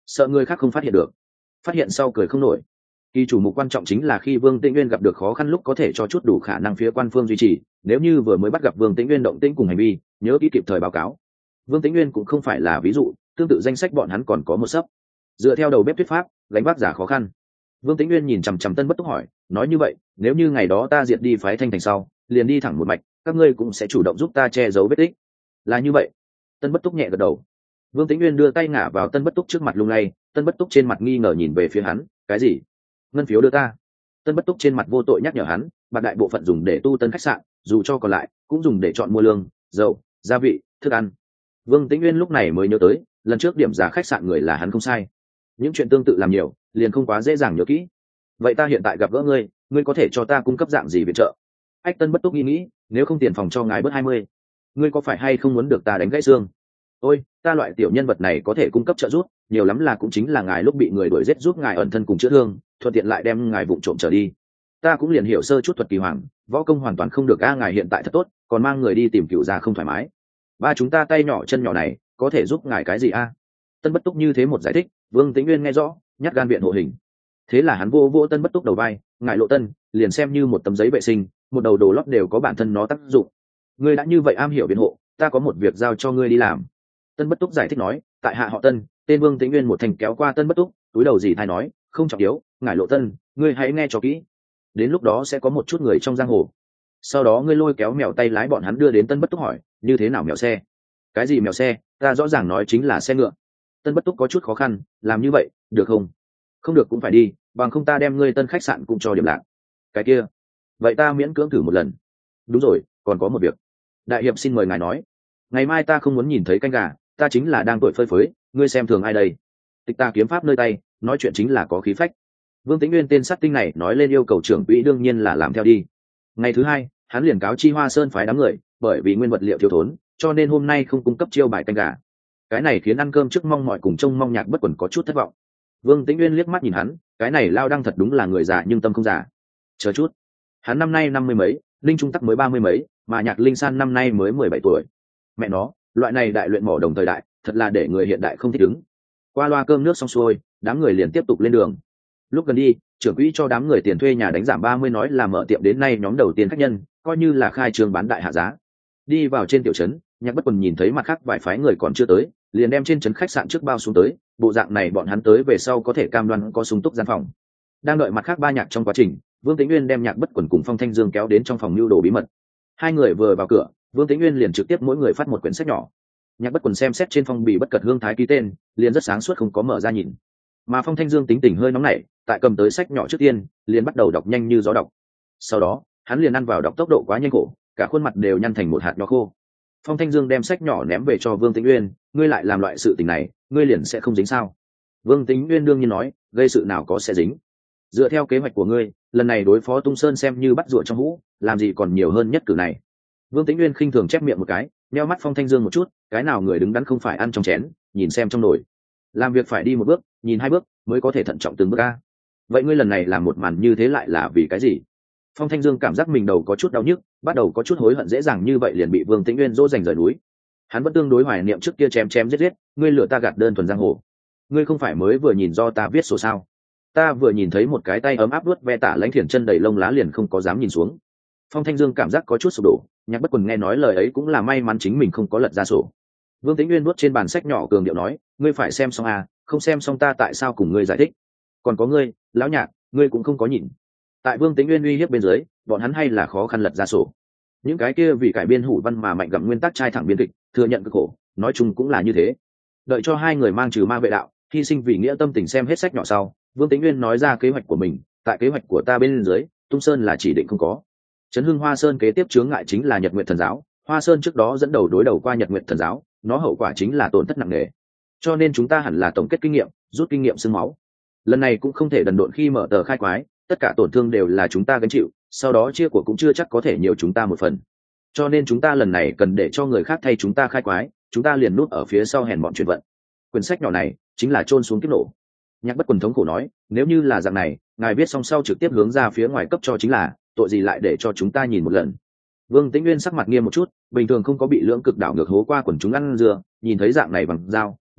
sợ người khác không phát hiện được. Phát hiện sau cười không nổi. Kỳ chủ mục quan trọng chính là khi Vương Tĩnh Nguyên gặp được khó khăn lúc có thể cho chút đủ khả năng phía quan phương duy trì, nếu như vừa mới bắt gặp Vương Tĩnh Nguyên động tĩnh cùng hành vi, nhớ kỹ kịp thời báo cáo. Vương Tĩnh Nguyên cũng không phải là ví dụ, tương tự danh sách bọn hắn còn có một sấp. Dựa theo đầu bếp thuyết pháp, gánh vác giả khó khăn. Vương Tĩnh Nguyên nhìn chằm chằm Tân Bất Túc hỏi, nói như vậy, nếu như ngày đó ta diệt đi phái Thanh Thành sau, liền đi thẳng một mạch, các ngươi cũng sẽ chủ động giúp ta che giấu vết tích. Là như vậy. Tân Bất Túc nhẹ gật đầu. Vương Tĩnh Nguyên đưa tay ngả vào Tân Bất Túc trước mặt lung lay, Tân Bất Túc trên mặt nghi ngờ nhìn về phía hắn, cái gì? Ngân phiếu đưa ta. Tân Bất Túc trên mặt vô tội nhắc nhở hắn, bạc đại bộ phận dùng để tu tân khách sạn, dù cho còn lại cũng dùng để chọn mua lương, dầu, gia vị, thức ăn. Vương Tĩnh Nguyên lúc này mới nhớ tới, lần trước điểm giá khách sạn người là hắn không sai. Những chuyện tương tự làm nhiều, liền không quá dễ dàng nhớ kỹ. Vậy ta hiện tại gặp gỡ ngươi, ngươi có thể cho ta cung cấp dạng gì viện trợ? Ách Tân Bất Túc nghĩ nghĩ, nếu không tiền phòng cho ngài bớt hai mươi, ngươi có phải hay không muốn được ta đánh gãy xương? Ôi, ta loại tiểu nhân vật này có thể cung cấp trợ giúp, nhiều lắm là cũng chính là ngài lúc bị người đuổi giết giúp ngài ẩn thân cùng chữa thương, thuận tiện lại đem ngài vụng trộm trở đi. Ta cũng liền hiểu sơ chút thuật kỳ hoàng, võ công hoàn toàn không được a, ngài hiện tại thật tốt, còn mang người đi tìm cựu gia không thoải mái. Ba chúng ta tay nhỏ chân nhỏ này, có thể giúp ngài cái gì a? Tân Bất Túc như thế một giải thích, Vương Tĩnh Nguyên nghe rõ, nhát gan viện hộ hình. Thế là hắn vô vô Tân Bất Túc đầu vai, ngài Lộ Tân, liền xem như một tấm giấy vệ sinh, một đầu đồ lót đều có bản thân nó tác dụng. Ngươi đã như vậy am hiểu biện hộ, ta có một việc giao cho ngươi đi làm. Tân Bất Túc giải thích nói, tại hạ họ Tân, tên Vương Tĩnh Nguyên một thành kéo qua Tân Bất Túc, túi đầu gì thay nói, không trọng yếu, ngài Lộ Tân, ngươi hãy nghe cho kỹ. Đến lúc đó sẽ có một chút người trong giang hồ. Sau đó ngươi lôi kéo mèo tay lái bọn hắn đưa đến Tân Bất Túc hỏi, như thế nào mèo xe? Cái gì mèo xe? Ta rõ ràng nói chính là xe ngựa. Tân Bất Túc có chút khó khăn, làm như vậy, được không? Không được cũng phải đi, bằng không ta đem ngươi tân khách sạn cũng cho điểm lạc. Cái kia, vậy ta miễn cưỡng thử một lần. Đúng rồi, còn có một việc. Đại hiệp xin mời ngài nói. Ngày mai ta không muốn nhìn thấy canh gà, ta chính là đang tuổi phơi phới, ngươi xem thường ai đây? Tịch ta kiếm pháp nơi tay, nói chuyện chính là có khí phách. Vương Tĩnh Nguyên tên sát tinh này nói lên yêu cầu trưởng quỹ đương nhiên là làm theo đi. Ngày thứ hai, hắn liền cáo chi Hoa Sơn phái đám người, bởi vì nguyên vật liệu thiếu thốn, cho nên hôm nay không cung cấp chiêu bài canh gà. Cái này khiến ăn cơm trước mong mọi cùng trông mong Nhạc Bất Quần có chút thất vọng. Vương Tĩnh Nguyên liếc mắt nhìn hắn, cái này lao đăng thật đúng là người già nhưng tâm không già. Chờ chút, hắn năm nay năm mươi mấy, Linh Trung Tắc mới ba mươi mấy, mà Nhạc Linh San năm nay mới mười bảy tuổi. Mẹ nó, loại này đại luyện mỏ đồng thời đại, thật là để người hiện đại không thích ứng. Qua loa cơm nước xong xuôi, đám người liền tiếp tục lên đường. Lúc gần đi, trưởng quỹ cho đám người tiền thuê nhà đánh giảm ba mươi, nói là mở tiệm đến nay nhóm đầu tiên khách nhân, coi như là khai trương bán đại hạ giá. Đi vào trên tiểu trấn, Nhạc Bất Quần nhìn thấy mặt khác vài phái người còn chưa tới, liền đem trên trấn khách sạn trước bao xuống tới, bộ dạng này bọn hắn tới về sau có thể cam đoan có sung túc gian phòng. Đang đợi mặt khác ba nhạc trong quá trình, Vương Tĩnh Nguyên đem Nhạc Bất Quần cùng Phong Thanh Dương kéo đến trong phòng lưu đồ bí mật. Hai người vừa vào cửa, Vương Tĩnh Nguyên liền trực tiếp mỗi người phát một quyển sách nhỏ. Nhạc Bất Quần xem xét trên phong bì bất cật hương thái ký tên, liền rất sáng suốt không có mở ra nhìn. Mà Phong Thanh Dương tính tình hơi nóng nảy, tại cầm tới sách nhỏ trước tiên, liền bắt đầu đọc nhanh như gió đọc. Sau đó, hắn liền ăn vào đọc tốc độ quá nhanh khổ, cả khuôn mặt đều nhăn thành một hạt nho khô. Phong Thanh Dương đem sách nhỏ ném về cho Vương Tĩnh Nguyên, ngươi lại làm loại sự tình này, ngươi liền sẽ không dính sao? Vương Tĩnh Nguyên đương nhiên nói, gây sự nào có sẽ dính. Dựa theo kế hoạch của ngươi, lần này đối phó Tung Sơn xem như bắt rùa trong hũ, làm gì còn nhiều hơn nhất cử này. Vương Tĩnh Nguyên khinh thường chép miệng một cái, nheo mắt Phong Thanh Dương một chút, cái nào người đứng đắn không phải ăn trong chén, nhìn xem trong nồi. Làm việc phải đi một bước, nhìn hai bước, mới có thể thận trọng từng bước a. Vậy ngươi lần này làm một màn như thế lại là vì cái gì? Phong Thanh Dương cảm giác mình đầu có chút đau nhức, bắt đầu có chút hối hận, dễ dàng như vậy liền bị Vương Tĩnh Nguyên dỗ dành rời núi. Hắn vẫn tương đối hoài niệm trước kia chém chém giết giết, ngươi lừa ta gạt đơn thuần giang hồ. Ngươi không phải mới vừa nhìn do ta viết sổ sao? Ta vừa nhìn thấy một cái tay ấm áp vuốt ve tả lãnh thiền chân đầy lông lá liền không có dám nhìn xuống. Phong Thanh Dương cảm giác có chút sụp đổ, Nhạc Bất Quần nghe nói lời ấy cũng là may mắn chính mình không có lật ra sổ. Vương Tĩnh Nguyên vuốt trên bàn sách nhỏ cường điệu nói, ngươi phải xem xong à, không xem xong ta tại sao cùng ngươi giải thích. Còn có ngươi, lão Nhạc, ngươi cũng không có nhìn. Tại Vương Tĩnh Nguyên uy hiếp bên dưới, bọn hắn hay là khó khăn lật ra sổ. Những cái kia vì cải biên hủ văn mà mạnh gặm nguyên tắc trai thẳng biên kịch, thừa nhận cực khổ, nói chung cũng là như thế. Đợi cho hai người mang trừ ma vệ đạo, hy sinh vì nghĩa tâm tình xem hết sách nhỏ sau, Vương Tĩnh Nguyên nói ra kế hoạch của mình, tại kế hoạch của ta bên dưới, Tung Sơn là chỉ định không có. Trấn Hưng Hoa Sơn kế tiếp chướng ngại chính là Nhật Nguyệt Thần giáo, Hoa Sơn trước đó dẫn đầu đối đầu qua Nhật Nguyệt Thần giáo, nó hậu quả chính là tổn thất nặng nề. Cho nên chúng ta hẳn là tổng kết kinh nghiệm, rút kinh nghiệm xương máu. Lần này cũng không thể đần độn khi mở tờ khai quái, tất cả tổn thương đều là chúng ta gánh chịu, sau đó chia của cũng chưa chắc có thể nhiều chúng ta một phần. Cho nên chúng ta lần này cần để cho người khác thay chúng ta khai quái, chúng ta liền núp ở phía sau hèn bọn chuyển vận. Quyển sách nhỏ này chính là chôn xuống kiếp nổ. Nhạc Bất Quần thống khổ nói, nếu như là dạng này, ngài viết xong sau trực tiếp hướng ra phía ngoài cấp cho chính là, tội gì lại để cho chúng ta nhìn một lần. Vương Tĩnh Nguyên sắc mặt nghiêm một chút, bình thường không có bị lưỡng cực đảo ngược hố qua quần chúng ăn dưa, nhìn thấy dạng này bằng dao,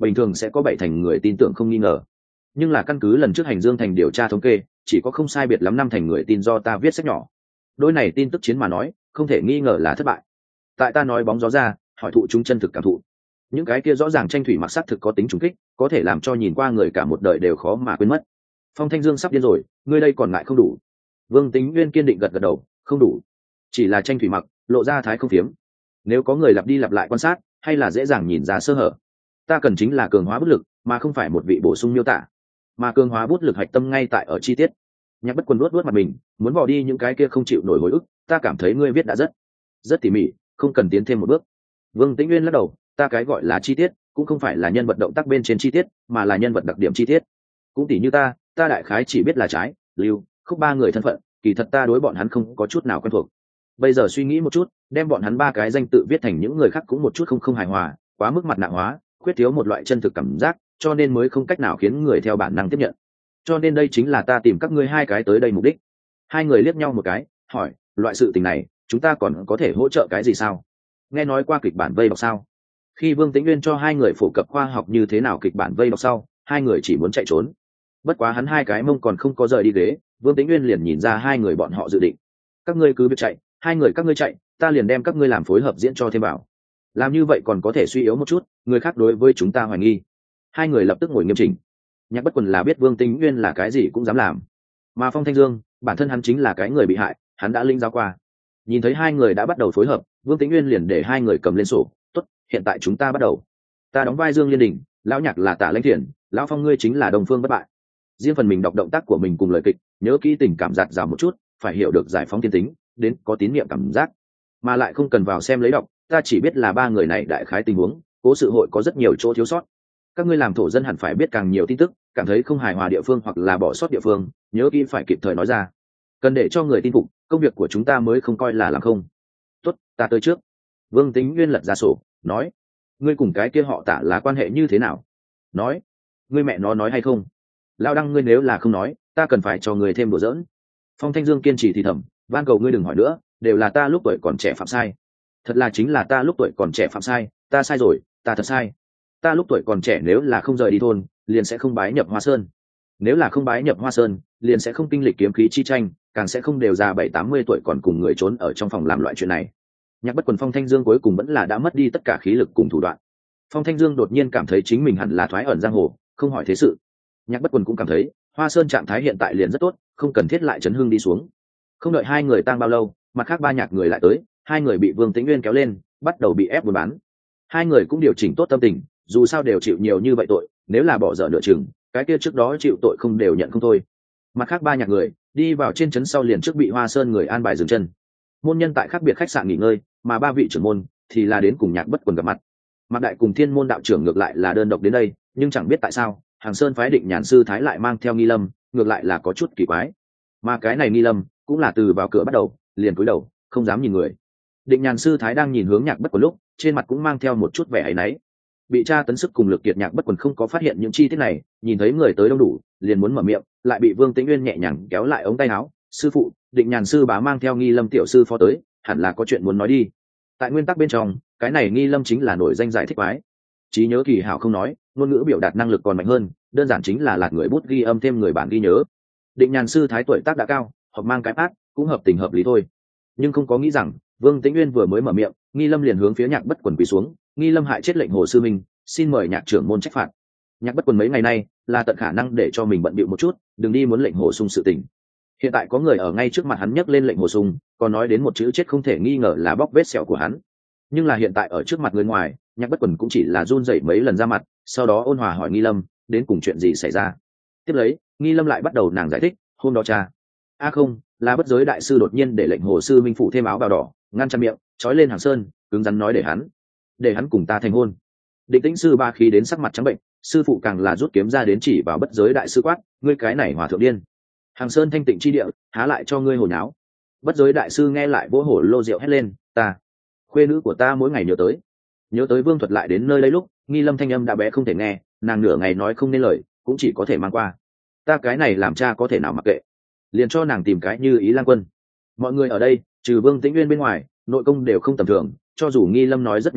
bình thường sẽ có bảy thành người tin tưởng không nghi ngờ. Nhưng là căn cứ lần trước hành dương thành điều tra thống kê, chỉ có không sai biệt lắm năm thành người tin do ta viết sách nhỏ. Đôi này tin tức chiến mà nói, không thể nghi ngờ là thất bại. Tại ta nói bóng gió ra, hỏi thụ chúng chân thực cảm thụ. Những cái kia rõ ràng tranh thủy mặc sắc thực có tính trùng kích, có thể làm cho nhìn qua người cả một đời đều khó mà quên mất. Phong Thanh Dương sắp điên rồi, ngươi đây còn ngại không đủ? Vương Tính Nguyên kiên định gật gật đầu, không đủ. Chỉ là tranh thủy mặc, lộ ra thái không phiếm. Nếu có người lặp đi lặp lại quan sát, hay là dễ dàng nhìn ra sơ hở. Ta cần chính là cường hóa bút lực, mà không phải một vị bổ sung miêu tả. Mà cường hóa bút lực hạch tâm ngay tại ở chi tiết. Nhạc Bất Quần luốt luốt mặt mình, muốn bỏ đi những cái kia không chịu nổi hồi ức. Ta cảm thấy ngươi viết đã rất, rất tỉ mỉ, không cần tiến thêm một bước. Vương Tĩnh Nguyên lắc đầu, ta cái gọi là chi tiết, cũng không phải là nhân vật động tác bên trên chi tiết, mà là nhân vật đặc điểm chi tiết. Cũng tỉ như ta, ta đại khái chỉ biết là trái, lưu, khúc ba người thân phận, kỳ thật ta đối bọn hắn không có chút nào quen thuộc. Bây giờ suy nghĩ một chút, đem bọn hắn ba cái danh tự viết thành những người khác cũng một chút không không hài hòa, quá mức mặt nạ hóa, khuyết thiếu một loại chân thực cảm giác, cho nên mới không cách nào khiến người theo bản năng tiếp nhận. Cho nên đây chính là ta tìm các ngươi hai cái tới đây mục đích. Hai người liếc nhau một cái, hỏi, loại sự tình này, chúng ta còn có thể hỗ trợ cái gì sao? Nghe nói qua kịch bản vây đọc sao? Khi Vương Tĩnh Nguyên cho hai người phổ cập khoa học như thế nào kịch bản vây đọc sau, hai người chỉ muốn chạy trốn. Bất quá hắn hai cái mông còn không có rời đi ghế, Vương Tĩnh Nguyên liền nhìn ra hai người bọn họ dự định. Các ngươi cứ việc chạy, hai người các ngươi chạy, ta liền đem các ngươi làm phối hợp diễn cho thêm bảo. Làm như vậy còn có thể suy yếu một chút, người khác đối với chúng ta hoài nghi. Hai người lập tức ngồi nghiêm chỉnh. Nhạc Bất Quần là biết Vương Tĩnh Nguyên là cái gì cũng dám làm, mà Phong Thanh Dương, bản thân hắn chính là cái người bị hại, hắn đã linh giáo qua. Nhìn thấy hai người đã bắt đầu phối hợp, Vương Tĩnh Nguyên liền để hai người cầm lên sổ. Tốt, hiện tại chúng ta bắt đầu. Ta đóng vai Dương Liên Đình, lão Nhạc là Tả Lãnh Thiển, lão Phong ngươi chính là Đông Phương Bất Bại. Riêng phần mình đọc động tác của mình cùng lời kịch, nhớ kỹ tình cảm giạt rào một chút, phải hiểu được giải phóng thiên tính, đến có tín niệm cảm giác, mà lại không cần vào xem lấy đọc. Ta chỉ biết là ba người này đại khái tình huống, cố sự hội có rất nhiều chỗ thiếu sót. Các ngươi làm thổ dân hẳn phải biết càng nhiều tin tức, cảm thấy không hài hòa địa phương hoặc là bỏ sót địa phương, nhớ kỹ phải kịp thời nói ra. Cần để cho người tin phục, công việc của chúng ta mới không coi là làm không. Tốt, ta tới trước. Vương Tính Nguyên lật ra sổ, nói, ngươi cùng cái kia họ Tả là quan hệ như thế nào? Nói, ngươi mẹ nó nói hay không? Lão Đăng ngươi nếu là không nói, ta cần phải cho người thêm đùa giỡn. Phong Thanh Dương kiên trì thì thầm, van cầu ngươi đừng hỏi nữa, đều là ta lúc tuổi còn trẻ phạm sai. Thật là chính là ta lúc tuổi còn trẻ phạm sai, ta sai rồi, ta thật sai. Ta lúc tuổi còn trẻ nếu là không rời đi thôn, liền sẽ không bái nhập Hoa Sơn. Nếu là không bái nhập Hoa Sơn, liền sẽ không kinh lịch kiếm khí chi tranh, càng sẽ không đều già bảy tám mươi tuổi còn cùng người trốn ở trong phòng làm loại chuyện này. Nhạc Bất Quần Phong Thanh Dương cuối cùng vẫn là đã mất đi tất cả khí lực cùng thủ đoạn. Phong Thanh Dương đột nhiên cảm thấy chính mình hẳn là thoái ẩn giang hồ, không hỏi thế sự. Nhạc Bất Quần cũng cảm thấy Hoa Sơn trạng thái hiện tại liền rất tốt, không cần thiết lại chấn hưng đi xuống. Không đợi hai người tang bao lâu, mặt khác ba nhạc người lại tới, hai người bị Vương Tĩnh Nguyên kéo lên, bắt đầu bị ép buôn bán. Hai người cũng điều chỉnh tốt tâm tình, dù sao đều chịu nhiều như vậy tội, nếu là bỏ dở nửa chừng, cái kia trước đó chịu tội không đều nhận không thôi. Mặt khác ba nhạc người đi vào trên trấn sau liền trước bị Hoa Sơn người an bài dừng chân. Môn nhân tại khác biệt khách sạn nghỉ ngơi, mà ba vị trưởng môn thì là đến cùng Nhạc Bất Quần gặp mặt. Mạc Đại cùng Thiên môn đạo trưởng ngược lại là đơn độc đến đây, nhưng chẳng biết tại sao Hàng Sơn phái Định Nhàn sư thái lại mang theo Nghi Lâm, ngược lại là có chút kỳ quái. Mà cái này Nghi Lâm cũng là từ vào cửa bắt đầu liền cúi đầu, không dám nhìn người. Định Nhàn sư thái đang nhìn hướng Nhạc Bất Quần lúc, trên mặt cũng mang theo một chút vẻ áy náy. Bị tra tấn sức cùng lực kiệt, Nhạc Bất Quần không có phát hiện những chi tiết này, nhìn thấy người tới đông đủ, liền muốn mở miệng, lại bị Vương Tĩnh Nguyên nhẹ nhàng kéo lại ống tay áo. Sư phụ, Định Nhàn sư bá mang theo Nghi Lâm tiểu sư phó tới, hẳn là có chuyện muốn nói đi. Tại nguyên tắc bên trong, cái này Nghi Lâm chính là nổi danh giải thích quái, trí nhớ kỳ hảo không nói, ngôn ngữ biểu đạt năng lực còn mạnh hơn, đơn giản chính là lạt người bút ghi âm thêm người bản ghi nhớ. Định Nhàn sư thái tuổi tác đã cao, hoặc mang cái ác cũng hợp tình hợp lý thôi, nhưng không có nghĩ rằng Vương Tĩnh Nguyên vừa mới mở miệng, Nghi Lâm liền hướng phía Nhạc Bất Quần quỳ xuống. Nghi Lâm hại chết lệnh hồ sư minh, xin mời nhạc trưởng môn trách phạt. Nhạc Bất Quần mấy ngày nay là tận khả năng để cho mình bận bịu một chút, đừng đi muốn lệnh hồ sung sự tình. Hiện tại có người ở ngay trước mặt hắn nhắc lên lệnh hồ sung, còn nói đến một chữ chết không thể nghi ngờ là bóc vết sẹo của hắn. Nhưng là hiện tại ở trước mặt người ngoài, Nhạc Bất Quần cũng chỉ là run rẩy mấy lần ra mặt, sau đó ôn hòa hỏi Nghi Lâm đến cùng chuyện gì xảy ra. Tiếp lấy Nghi Lâm lại bắt đầu nàng giải thích, hôm đó cha a à không là Bất Giới đại sư đột nhiên để lệnh hồ sư minh phụ thêm áo bào đỏ, ngăn chặn miệng, trói lên Hàng Sơn, cứng rắn nói để hắn để hắn cùng ta thành hôn. Định Tĩnh sư ba khí đến sắc mặt trắng bệnh, sư phụ càng là rút kiếm ra đến chỉ vào Bất Giới đại sư quát, ngươi cái này hòa thượng điên. Hàng Sơn thanh tịnh chi địa, há lại cho ngươi hồ nháo. Bất Giới đại sư nghe lại vỗ hổ lô rượu hét lên, ta khuê nữ của ta mỗi ngày nhớ tới nhớ tới Vương Thuật lại đến nơi đây lúc, Nghi Lâm thanh âm đã bé không thể nghe, nàng nửa ngày nói không nên lời, cũng chỉ có thể mang qua. Ta cái này làm cha có thể nào mặc kệ, liền cho nàng tìm cái Như Ý Lang Quân. Mọi người ở đây trừ Vương Tĩnh Nguyên bên ngoài, nội công đều không tầm thường, cho dù Nghi Lâm nói rất nhỏ giọng,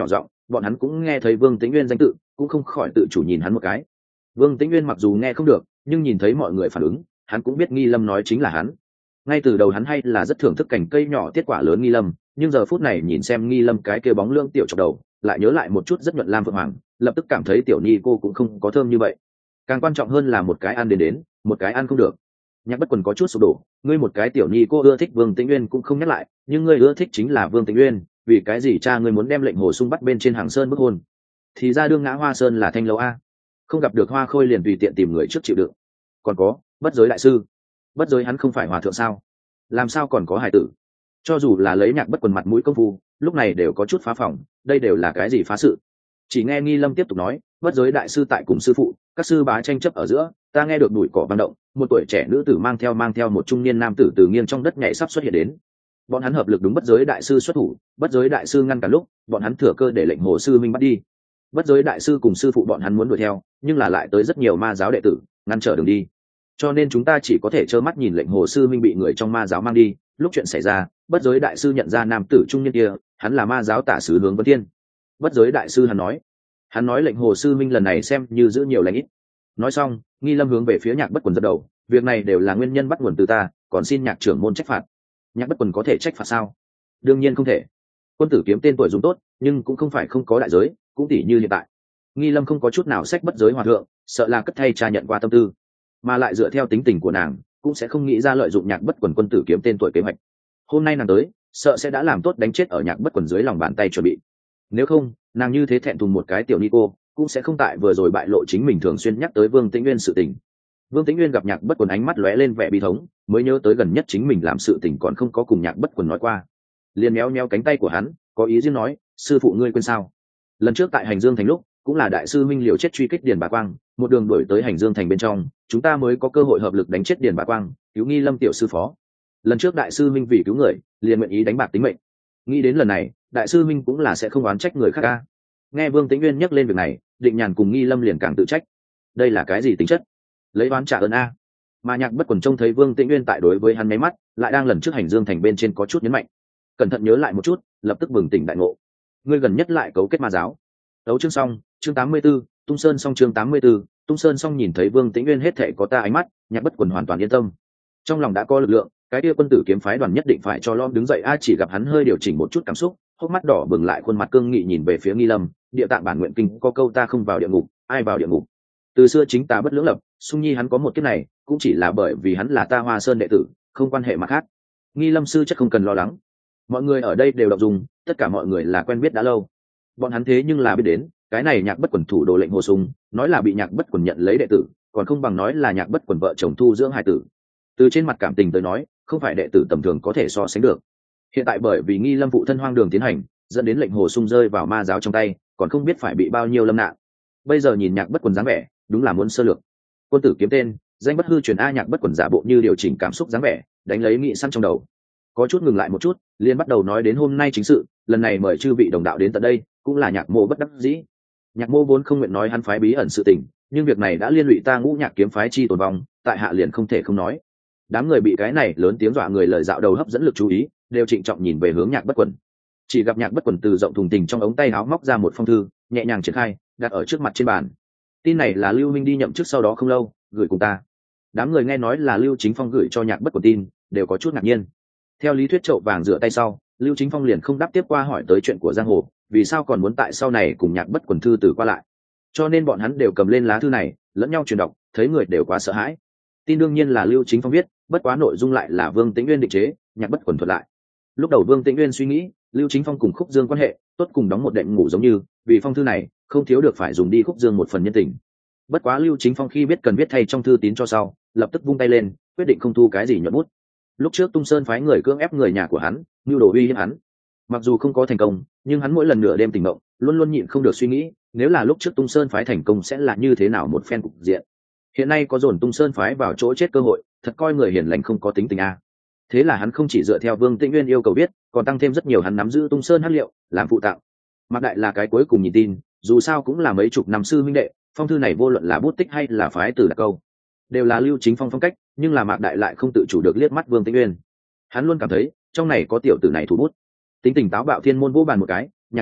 bọn hắn cũng nghe thấy Vương Tĩnh Nguyên danh tự, cũng không khỏi tự chủ nhìn hắn một cái. Vương Tĩnh Nguyên mặc dù nghe không được, nhưng nhìn thấy mọi người phản ứng, hắn cũng biết Nghi Lâm nói chính là hắn. Ngay từ đầu hắn hay là rất thưởng thức cảnh cây nhỏ tiết quả lớn Nghi Lâm, nhưng giờ phút này nhìn xem Nghi Lâm cái kia bóng lưỡng tiểu chọc đầu, lại nhớ lại một chút rất nhuận lam phượng hoàng, lập tức cảm thấy tiểu Nhi cô cũng không có thơm như vậy. Càng quan trọng hơn là một cái ăn đến đến, một cái ăn không được. Nhạc Bất Quần có chút sụp đổ, ngươi một cái tiểu Nhi cô ưa thích Vương Tĩnh Nguyên cũng không nhắc lại, nhưng ngươi ưa thích chính là Vương Tĩnh Nguyên, vì cái gì cha ngươi muốn đem lệnh hồ sung bắt bên trên hàng sơn bức hôn? Thì ra đương ngã Hoa Sơn là thanh lâu a, không gặp được Hoa Khôi liền tùy tiện tìm người trước chịu đựng. Còn có bất giới đại sư, bất giới hắn không phải hòa thượng sao, làm sao còn có hài tử? Cho dù là lấy Nhạc Bất Quần mặt mũi công phu, lúc này đều có chút phá phòng, đây đều là cái gì phá sự? Chỉ nghe Nghi Lâm tiếp tục nói, bất giới đại sư tại cùng sư phụ, các sư bá tranh chấp ở giữa, ta nghe được đùi cỏ vang động, một tuổi trẻ nữ tử mang theo mang theo một trung niên nam tử từ nghiêng trong đất nhảy sắp xuất hiện đến. Bọn hắn hợp lực đúng bất giới đại sư xuất thủ, bất giới đại sư ngăn cản lúc, bọn hắn thừa cơ để lệnh hồ sư minh bắt đi. Bất giới đại sư cùng sư phụ bọn hắn muốn đuổi theo, nhưng là lại tới rất nhiều ma giáo đệ tử ngăn trở đường đi, cho nên chúng ta chỉ có thể trơ mắt nhìn lệnh hồ sư minh bị người trong ma giáo mang đi. Lúc chuyện xảy ra, bất giới đại sư nhận ra nam tử trung niên kia, hắn là ma giáo tả sứ Hướng Vân Thiên. Bất giới đại sư hắn nói, hắn nói lệnh hồ sư minh lần này xem như giữ nhiều lãnh ít. Nói xong, Nghi Lâm hướng về phía Nhạc Bất Quần giật đầu, việc này đều là nguyên nhân bắt nguồn từ ta, còn xin Nhạc trưởng môn trách phạt. Nhạc Bất Quần có thể trách phạt sao? Đương nhiên không thể. Quân tử kiếm tên tuổi dùng tốt, nhưng cũng không phải không có đại giới, cũng tỷ như hiện tại. Nghi Lâm không có chút nào sách bất giới hòa thượng, sợ là cất thay cha nhận qua tâm tư, mà lại dựa theo tính tình của nàng, cũng sẽ không nghĩ ra lợi dụng Nhạc Bất Quần quân tử kiếm tên tuổi kế hoạch. Hôm nay nàng tới, sợ sẽ đã làm tốt đánh chết ở Nhạc Bất Quần dưới lòng bàn tay chuẩn bị. Nếu không, nàng như thế thẹn thùng một cái tiểu ni cô, cũng sẽ không tại vừa rồi bại lộ chính mình thường xuyên nhắc tới Vương Tĩnh Nguyên sự tình. Vương Tĩnh Nguyên gặp Nhạc Bất Quần ánh mắt lóe lên vẻ bi thống, mới nhớ tới gần nhất chính mình làm sự tình còn không có cùng Nhạc Bất Quần nói qua, liền méo méo cánh tay của hắn, có ý riêng nói, sư phụ ngươi quên sao? Lần trước tại Hành Dương thành lúc, cũng là đại sư minh liều chết truy kích Điền Bá Quang, một đường đuổi tới Hành Dương thành bên trong, chúng ta mới có cơ hội hợp lực đánh chết Điền Bá Quang, cứu Nghi Lâm tiểu sư phó. Lần trước đại sư minh vì cứu người, liền nguyện ý đánh bạc tính mệnh. Nghĩ đến lần này, đại sư minh cũng là sẽ không oán trách người khác ca. Nghe Vương Tĩnh Nguyên nhắc lên việc này, Định Nhàn cùng Nghi Lâm liền càng tự trách. Đây là cái gì tính chất? Lấy oán trả ơn a. Mà Nhạc Bất Quần trông thấy Vương Tĩnh Nguyên tại đối với hắn máy mắt, lại đang lần trước Hành Dương thành bên trên có chút nhấn mạnh. Cẩn thận nhớ lại một chút, lập tức bừng tỉnh đại ngộ. Ngươi gần nhất lại cấu kết ma giáo. Đấu chương xong, chương tám mươi 84, Tung Sơn xong chương tám mươi 84, Tung Sơn xong nhìn thấy Vương Tĩnh Nguyên hết thảy có ta ánh mắt, Nhạc Bất Quần hoàn toàn yên tâm. Trong lòng đã có lực lượng, cái kia quân tử kiếm phái đoàn nhất định phải cho lom đứng dậy a. Chỉ gặp hắn hơi điều chỉnh một chút cảm xúc, hốc mắt đỏ bừng lại khuôn mặt cương nghị nhìn về phía Nghi Lâm, địa tạng bản nguyện kinh có câu ta không vào địa ngục, ai vào địa ngục. Từ xưa chính ta bất lưỡng lập, Sung Nhi hắn có một kiếp này, cũng chỉ là bởi vì hắn là ta Hoa Sơn đệ tử, không quan hệ mặt khác. Nghi Lâm sư chắc không cần lo lắng. Mọi người ở đây đều đọc dùng, tất cả mọi người là quen biết đã lâu. Bọn hắn thế nhưng là biết đến, cái này Nhạc Bất Quần thủ đồ lệnh Hồ Sung, nói là bị Nhạc Bất Quần nhận lấy đệ tử, còn không bằng nói là Nhạc Bất Quần vợ chồng thu dưỡng hài tử. Từ trên mặt cảm tình tới nói, không phải đệ tử tầm thường có thể so sánh được. Hiện tại bởi vì Nghi Lâm phụ thân hoang đường tiến hành, dẫn đến lệnh Hồ Sung rơi vào ma giáo trong tay, còn không biết phải bị bao nhiêu lâm nạn. Bây giờ nhìn Nhạc Bất Quần dáng vẻ, đúng là muốn sơ lược. Quân tử kiếm tên, danh bất hư truyền a. Nhạc Bất Quần giả bộ như điều chỉnh cảm xúc dáng vẻ, đánh lấy nghị săn trong đầu. Có chút ngừng lại một chút, liền bắt đầu nói đến hôm nay chính sự. Lần này mời chư vị đồng đạo đến tận đây, cũng là Nhạc Mô bất đắc dĩ. Nhạc Mô vốn không nguyện nói hắn phái bí ẩn sự tình, nhưng việc này đã liên lụy ta Ngũ Nhạc kiếm phái chi tồn vong, tại hạ liền không thể không nói. Đám người bị cái này lớn tiếng dọa người lời dạo đầu hấp dẫn lực chú ý, đều trịnh trọng nhìn về hướng Nhạc Bất Quần. Chỉ gặp Nhạc Bất Quần từ rộng thùng tình trong ống tay áo móc ra một phong thư, nhẹ nhàng triển khai, đặt ở trước mặt trên bàn. Tin này là Lưu Minh đi nhậm chức sau đó không lâu gửi cùng ta. Đám người nghe nói là Lưu Chính Phong gửi cho Nhạc Bất Quần tin, đều có chút ngạc nhiên. Theo lý thuyết chậu vàng rửa tay sau, Lưu Chính Phong liền không đáp tiếp qua hỏi tới chuyện của giang hồ, vì sao còn muốn tại sau này cùng Nhạc Bất Quần thư từ qua lại. Cho nên bọn hắn đều cầm lên lá thư này, lẫn nhau truyền đọc, thấy người đều quá sợ hãi. Tin đương nhiên là Lưu Chính Phong viết, bất quá nội dung lại là Vương Tĩnh Nguyên định chế, Nhạc Bất Quần thuật lại. Lúc đầu Vương Tĩnh Nguyên suy nghĩ, Lưu Chính Phong cùng Khúc Dương quan hệ tốt, cùng đóng một đệm ngủ giống như, vì phong thư này không thiếu được phải dùng đi Khúc Dương một phần nhân tình. Bất quá Lưu Chính Phong khi biết cần viết thay trong thư tín cho sau, lập tức vung tay lên, quyết định không thu cái gì nhuận bút. Lúc trước Tung Sơn phái người cưỡng ép người nhà của hắn, mưu đồ uy hiếp hắn. Mặc dù không có thành công, nhưng hắn mỗi lần nửa đêm tỉnh mộng, luôn luôn nhịn không được suy nghĩ, nếu là lúc trước Tung Sơn phái thành công sẽ là như thế nào một phen cục diện. Hiện nay có dồn Tung Sơn phái vào chỗ chết cơ hội, thật coi người hiền lành không có tính tình a. Thế là hắn không chỉ dựa theo Vương Tĩnh Nguyên yêu cầu viết, còn tăng thêm rất nhiều hắn nắm giữ Tung Sơn hắc liệu, làm phụ tặng. Mạc Đại là cái cuối cùng nhìn tin, dù sao cũng là mấy chục năm sư minh đệ, phong thư này vô luận là bút tích hay là phái từ đặc câu, đều là Lưu Chính Phong phong cách, nhưng là Mạc Đại lại không tự chủ được liếc mắt Vương Tĩnh Nguyên. Hắn luôn cảm thấy trong này có tiểu tử này thủ bút. Tính tình táo bạo thiên môn vô bàn một cái, Nhạc huynh,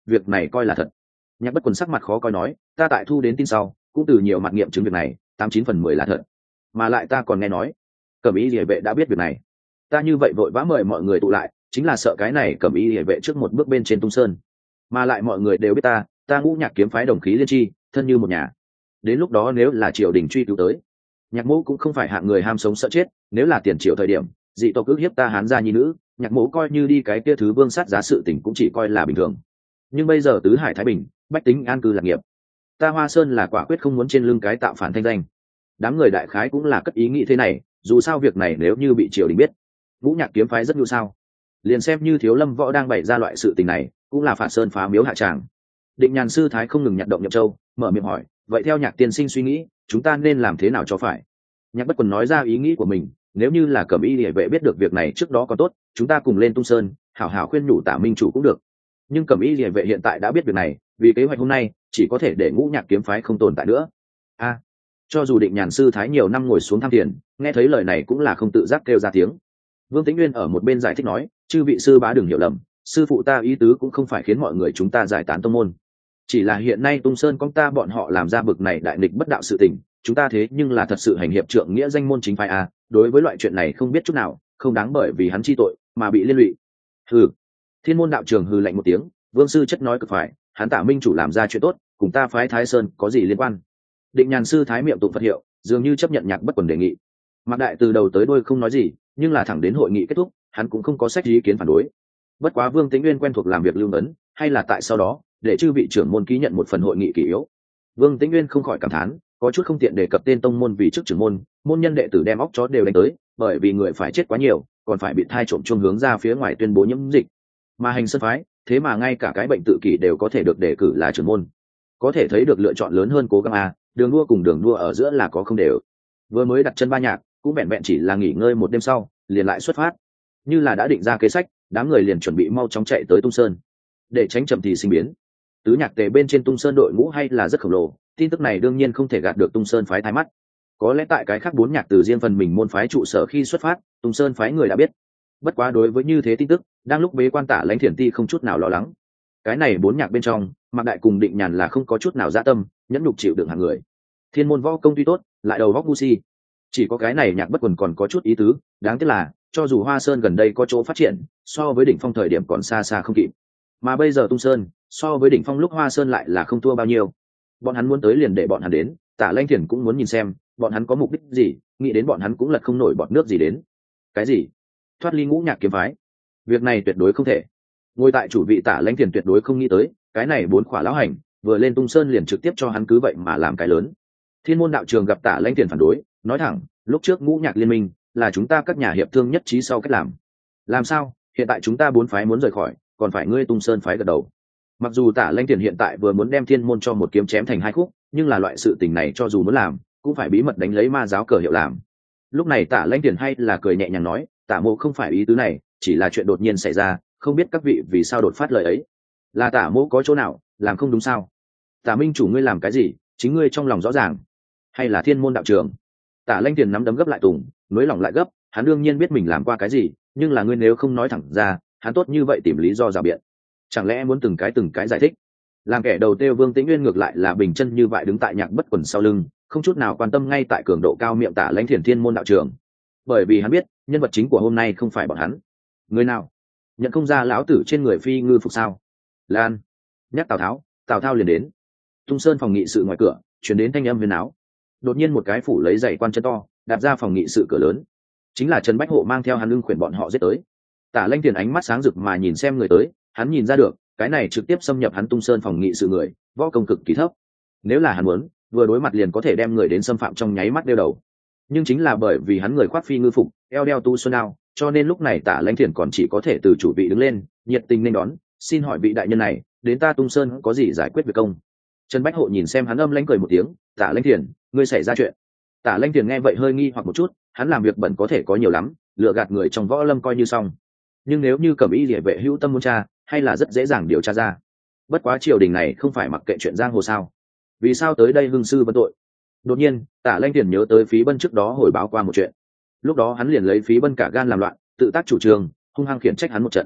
việc này coi là thật. Nhạc Bất Quần sắc mặt khó coi nói, ta tại thu đến tin sau cũng từ nhiều mặt nghiệm chứng việc này, tám chín phần mười là thật. Mà lại ta còn nghe nói cẩm y liề vệ đã biết việc này, ta như vậy vội vã mời mọi người tụ lại chính là sợ cái này cẩm y liề vệ trước một bước bên trên tung sơn. Mà lại mọi người đều biết ta ta Ngũ Nhạc kiếm phái đồng khí liên tri, thân như một nhà. Đến lúc đó nếu là triều đình truy cứu tới, Nhạc Mỗ cũng không phải hạng người ham sống sợ chết. Nếu là tiền triều thời điểm dị tộc ức hiếp ta Hán gia nhi nữ, Nhạc Mỗ coi như đi cái kia thứ vương sát giá sự tình cũng chỉ coi là bình thường. Nhưng bây giờ tứ hải thái bình, bách tính an cư lạc nghiệp, ta Hoa Sơn là quả quyết không muốn trên lưng cái tạo phản thanh danh. Đám người đại khái cũng là cất ý nghĩ thế này, dù sao việc này nếu như bị triều đình biết, Ngũ Nhạc kiếm phái rất nhu sao. Liền xem như Thiếu Lâm Võ đang bày ra loại sự tình này, cũng là phản sơn phá miếu hạ tràng. Định Nhàn sư thái không ngừng nhặt động nhậm châu, mở miệng hỏi, vậy theo Nhạc tiên sinh suy nghĩ, chúng ta nên làm thế nào cho phải? Nhạc Bất Quần nói ra ý nghĩ của mình, nếu như là cẩm y liề vệ biết được việc này trước đó còn tốt, chúng ta cùng lên tung sơn hảo hảo khuyên nhủ Tả minh chủ cũng được. Nhưng cẩm y liề vệ hiện tại đã biết việc này, vì kế hoạch hôm nay chỉ có thể để Ngũ Nhạc kiếm phái không tồn tại nữa. A, à, cho dù Định Nhàn sư thái nhiều năm ngồi xuống tham thiền, nghe thấy lời này cũng là không tự giác kêu ra tiếng. Vương Tĩnh Nguyên ở một bên giải thích nói, chư vị sư bá đừng hiểu lầm, sư phụ ta ý tứ cũng không phải khiến mọi người chúng ta giải tán tông môn, chỉ là hiện nay tung sơn công ta bọn họ làm ra bực này đại nghịch bất đạo sự tình, chúng ta thế nhưng là thật sự hành hiệp trượng nghĩa danh môn chính phái a, đối với loại chuyện này không biết chút nào, không đáng bởi vì hắn chi tội mà bị liên lụy. Hừ. Thiên Môn đạo trường hừ lạnh một tiếng, Vương sư chất nói cực phải, hắn Tả minh chủ làm ra chuyện tốt, cùng ta phái Thái Sơn có gì liên quan? Định Nhàn sư thái miệng tụng Phật hiệu, dường như chấp nhận Nhạc Bất Quần đề nghị. Mạc Đại từ đầu tới đuôi không nói gì, nhưng là thẳng đến hội nghị kết thúc, hắn cũng không có sách ý kiến phản đối. Bất quá Vương Tĩnh Nguyên quen thuộc làm việc lưu ấn, hay là tại sau đó để chư vị trưởng môn ký nhận một phần hội nghị kỷ yếu. Vương Tĩnh Nguyên không khỏi cảm thán, có chút không tiện đề cập tên tông môn vì trước trưởng môn, môn nhân đệ tử đem óc chó đều đánh tới, bởi vì người phải chết quá nhiều, còn phải bị thai trộm chuông hướng ra phía ngoài tuyên bố nhiễm dịch. Mà Hành Sơn phái, thế mà ngay cả cái bệnh tự kỷ đều có thể được đề cử là trưởng môn, có thể thấy được lựa chọn lớn hơn cố gắng a, đường đua cùng đường đua ở giữa là có không đều. Vừa mới đặt chân Ba Nhạc, cũng vẹn vẹn chỉ là nghỉ ngơi một đêm sau, liền lại xuất phát. Như là đã định ra kế sách, đám người liền chuẩn bị mau chóng chạy tới Tung Sơn, để tránh chậm thì sinh biến. Tứ Nhạc tề bên trên Tung Sơn đội ngũ hay là rất khổng lồ, tin tức này đương nhiên không thể gạt được Tung Sơn phái thái mắt. Có lẽ tại cái khác bốn nhạc từ riêng phần mình môn phái trụ sở khi xuất phát, Tung Sơn phái người đã biết. Bất quá đối với như thế tin tức, đang lúc bế quan Tả Lãnh Thiền Ti không chút nào lo lắng. Cái này bốn nhạc bên trong, Mạc Đại cùng Định Nhàn là không có chút nào dạ tâm, nhẫn nhục chịu đựng hàng người. Thiên môn võ công tuy tốt, lại đầu góc ngu si. Chỉ có cái này Nhạc Bất Quần còn có chút ý tứ, đáng tiếc là, cho dù Hoa Sơn gần đây có chỗ phát triển, so với đỉnh phong thời điểm còn xa xa không kịp. Mà bây giờ Tung Sơn, so với đỉnh phong lúc Hoa Sơn lại là không thua bao nhiêu. Bọn hắn muốn tới liền để bọn hắn đến, Tả Lãnh Thiền cũng muốn nhìn xem, bọn hắn có mục đích gì, nghĩ đến bọn hắn cũng lật không nổi bọt nước gì đến. Cái gì? Thoát ly Ngũ Nhạc kiếm phái? Việc này tuyệt đối không thể. Ngồi tại chủ vị Tả Lãnh Thiền tuyệt đối không nghĩ tới, cái này bốn khỏa lão hành, vừa lên Tung Sơn liền trực tiếp cho hắn cứ vậy mà làm cái lớn. Thiên môn đạo trường gặp Tả Lãnh Thiền phản đối, nói thẳng, lúc trước Ngũ Nhạc liên minh là chúng ta các nhà hiệp thương nhất trí sau cách làm. Làm sao, hiện tại chúng ta bốn phái muốn rời khỏi, còn phải ngươi Tung Sơn phái gật đầu. Mặc dù Tả Lãnh Thiền hiện tại vừa muốn đem thiên môn cho một kiếm chém thành hai khúc, nhưng là loại sự tình này cho dù muốn làm, cũng phải bí mật đánh lấy ma giáo cờ hiệu làm. Lúc này Tả Lãnh Thiền hay là cười nhẹ nhàng nói, Tả mộ không phải ý tứ này, chỉ là chuyện đột nhiên xảy ra, không biết các vị vì sao đột phát lời ấy. Là Tả mộ có chỗ nào làm không đúng sao? Tả minh chủ ngươi làm cái gì, chính ngươi trong lòng rõ ràng. Hay là thiên môn đạo trường? Tả Lãnh Thiền nắm đấm gấp lại tùng, nối lòng lại gấp, hắn đương nhiên biết mình làm qua cái gì, nhưng là ngươi nếu không nói thẳng ra, hắn tốt như vậy tìm lý do rào biện. Chẳng lẽ muốn từng cái từng cái giải thích? Làm kẻ đầu tiêu Vương Tĩnh Nguyên ngược lại là bình chân như vậy đứng tại Nhạc Bất Quần sau lưng, không chút nào quan tâm ngay tại cường độ cao miệng Tả Lãnh Thiền thiên môn đạo trường. Bởi vì hắn biết, nhân vật chính của hôm nay không phải bọn hắn. Người nào? Nhận không ra lão tử trên người phi ngư phục sao? Lan. Nhắc Tào Tháo, Tào Thao liền đến. Tung Sơn phòng nghị sự ngoài cửa, truyền đến thanh âm huyền áo. Đột nhiên một cái phủ lấy giày quan chân to, đạp ra phòng nghị sự cửa lớn. Chính là Trần Bách Hộ mang theo hắn lưng khuyển bọn họ giết tới. Tả Lãnh Thiền ánh mắt sáng rực mà nhìn xem người tới, hắn nhìn ra được, cái này trực tiếp xâm nhập hắn Tung Sơn phòng nghị sự người, võ công cực kỳ thấp. Nếu là hắn muốn, vừa đối mặt liền có thể đem người đến xâm phạm trong nháy mắt đeo đầu. Nhưng chính là bởi vì hắn người khoác phi ngư phục, eo đeo tu xuân đao, cho nên lúc này Tả Lãnh Thiền còn chỉ có thể từ chủ vị đứng lên, nhiệt tình nên đón, xin hỏi vị đại nhân này, đến ta Tung Sơn có gì giải quyết việc công? Trần Bách Hộ nhìn xem hắn âm lãnh cười một tiếng, Tả Lãnh Thiền, ngươi xảy ra chuyện. Tả Lãnh Thiền nghe vậy hơi nghi hoặc một chút, hắn làm việc bẩn có thể có nhiều lắm, lừa gạt người trong võ lâm coi như xong. Nhưng nếu như Cẩm Y Liề vệ hữu tâm muốn tra, hay là rất dễ dàng điều tra ra. Bất quá triều đình này không phải mặc kệ chuyện giang hồ sao? Vì sao tới đây hưng sư vấn tội? Đột nhiên, Tả Lãnh Thiền nhớ tới Phí Bân trước đó hồi báo qua một chuyện. Lúc đó hắn liền lấy Phí Bân cả gan làm loạn, tự tác chủ trương, hung hăng khiển trách hắn một trận.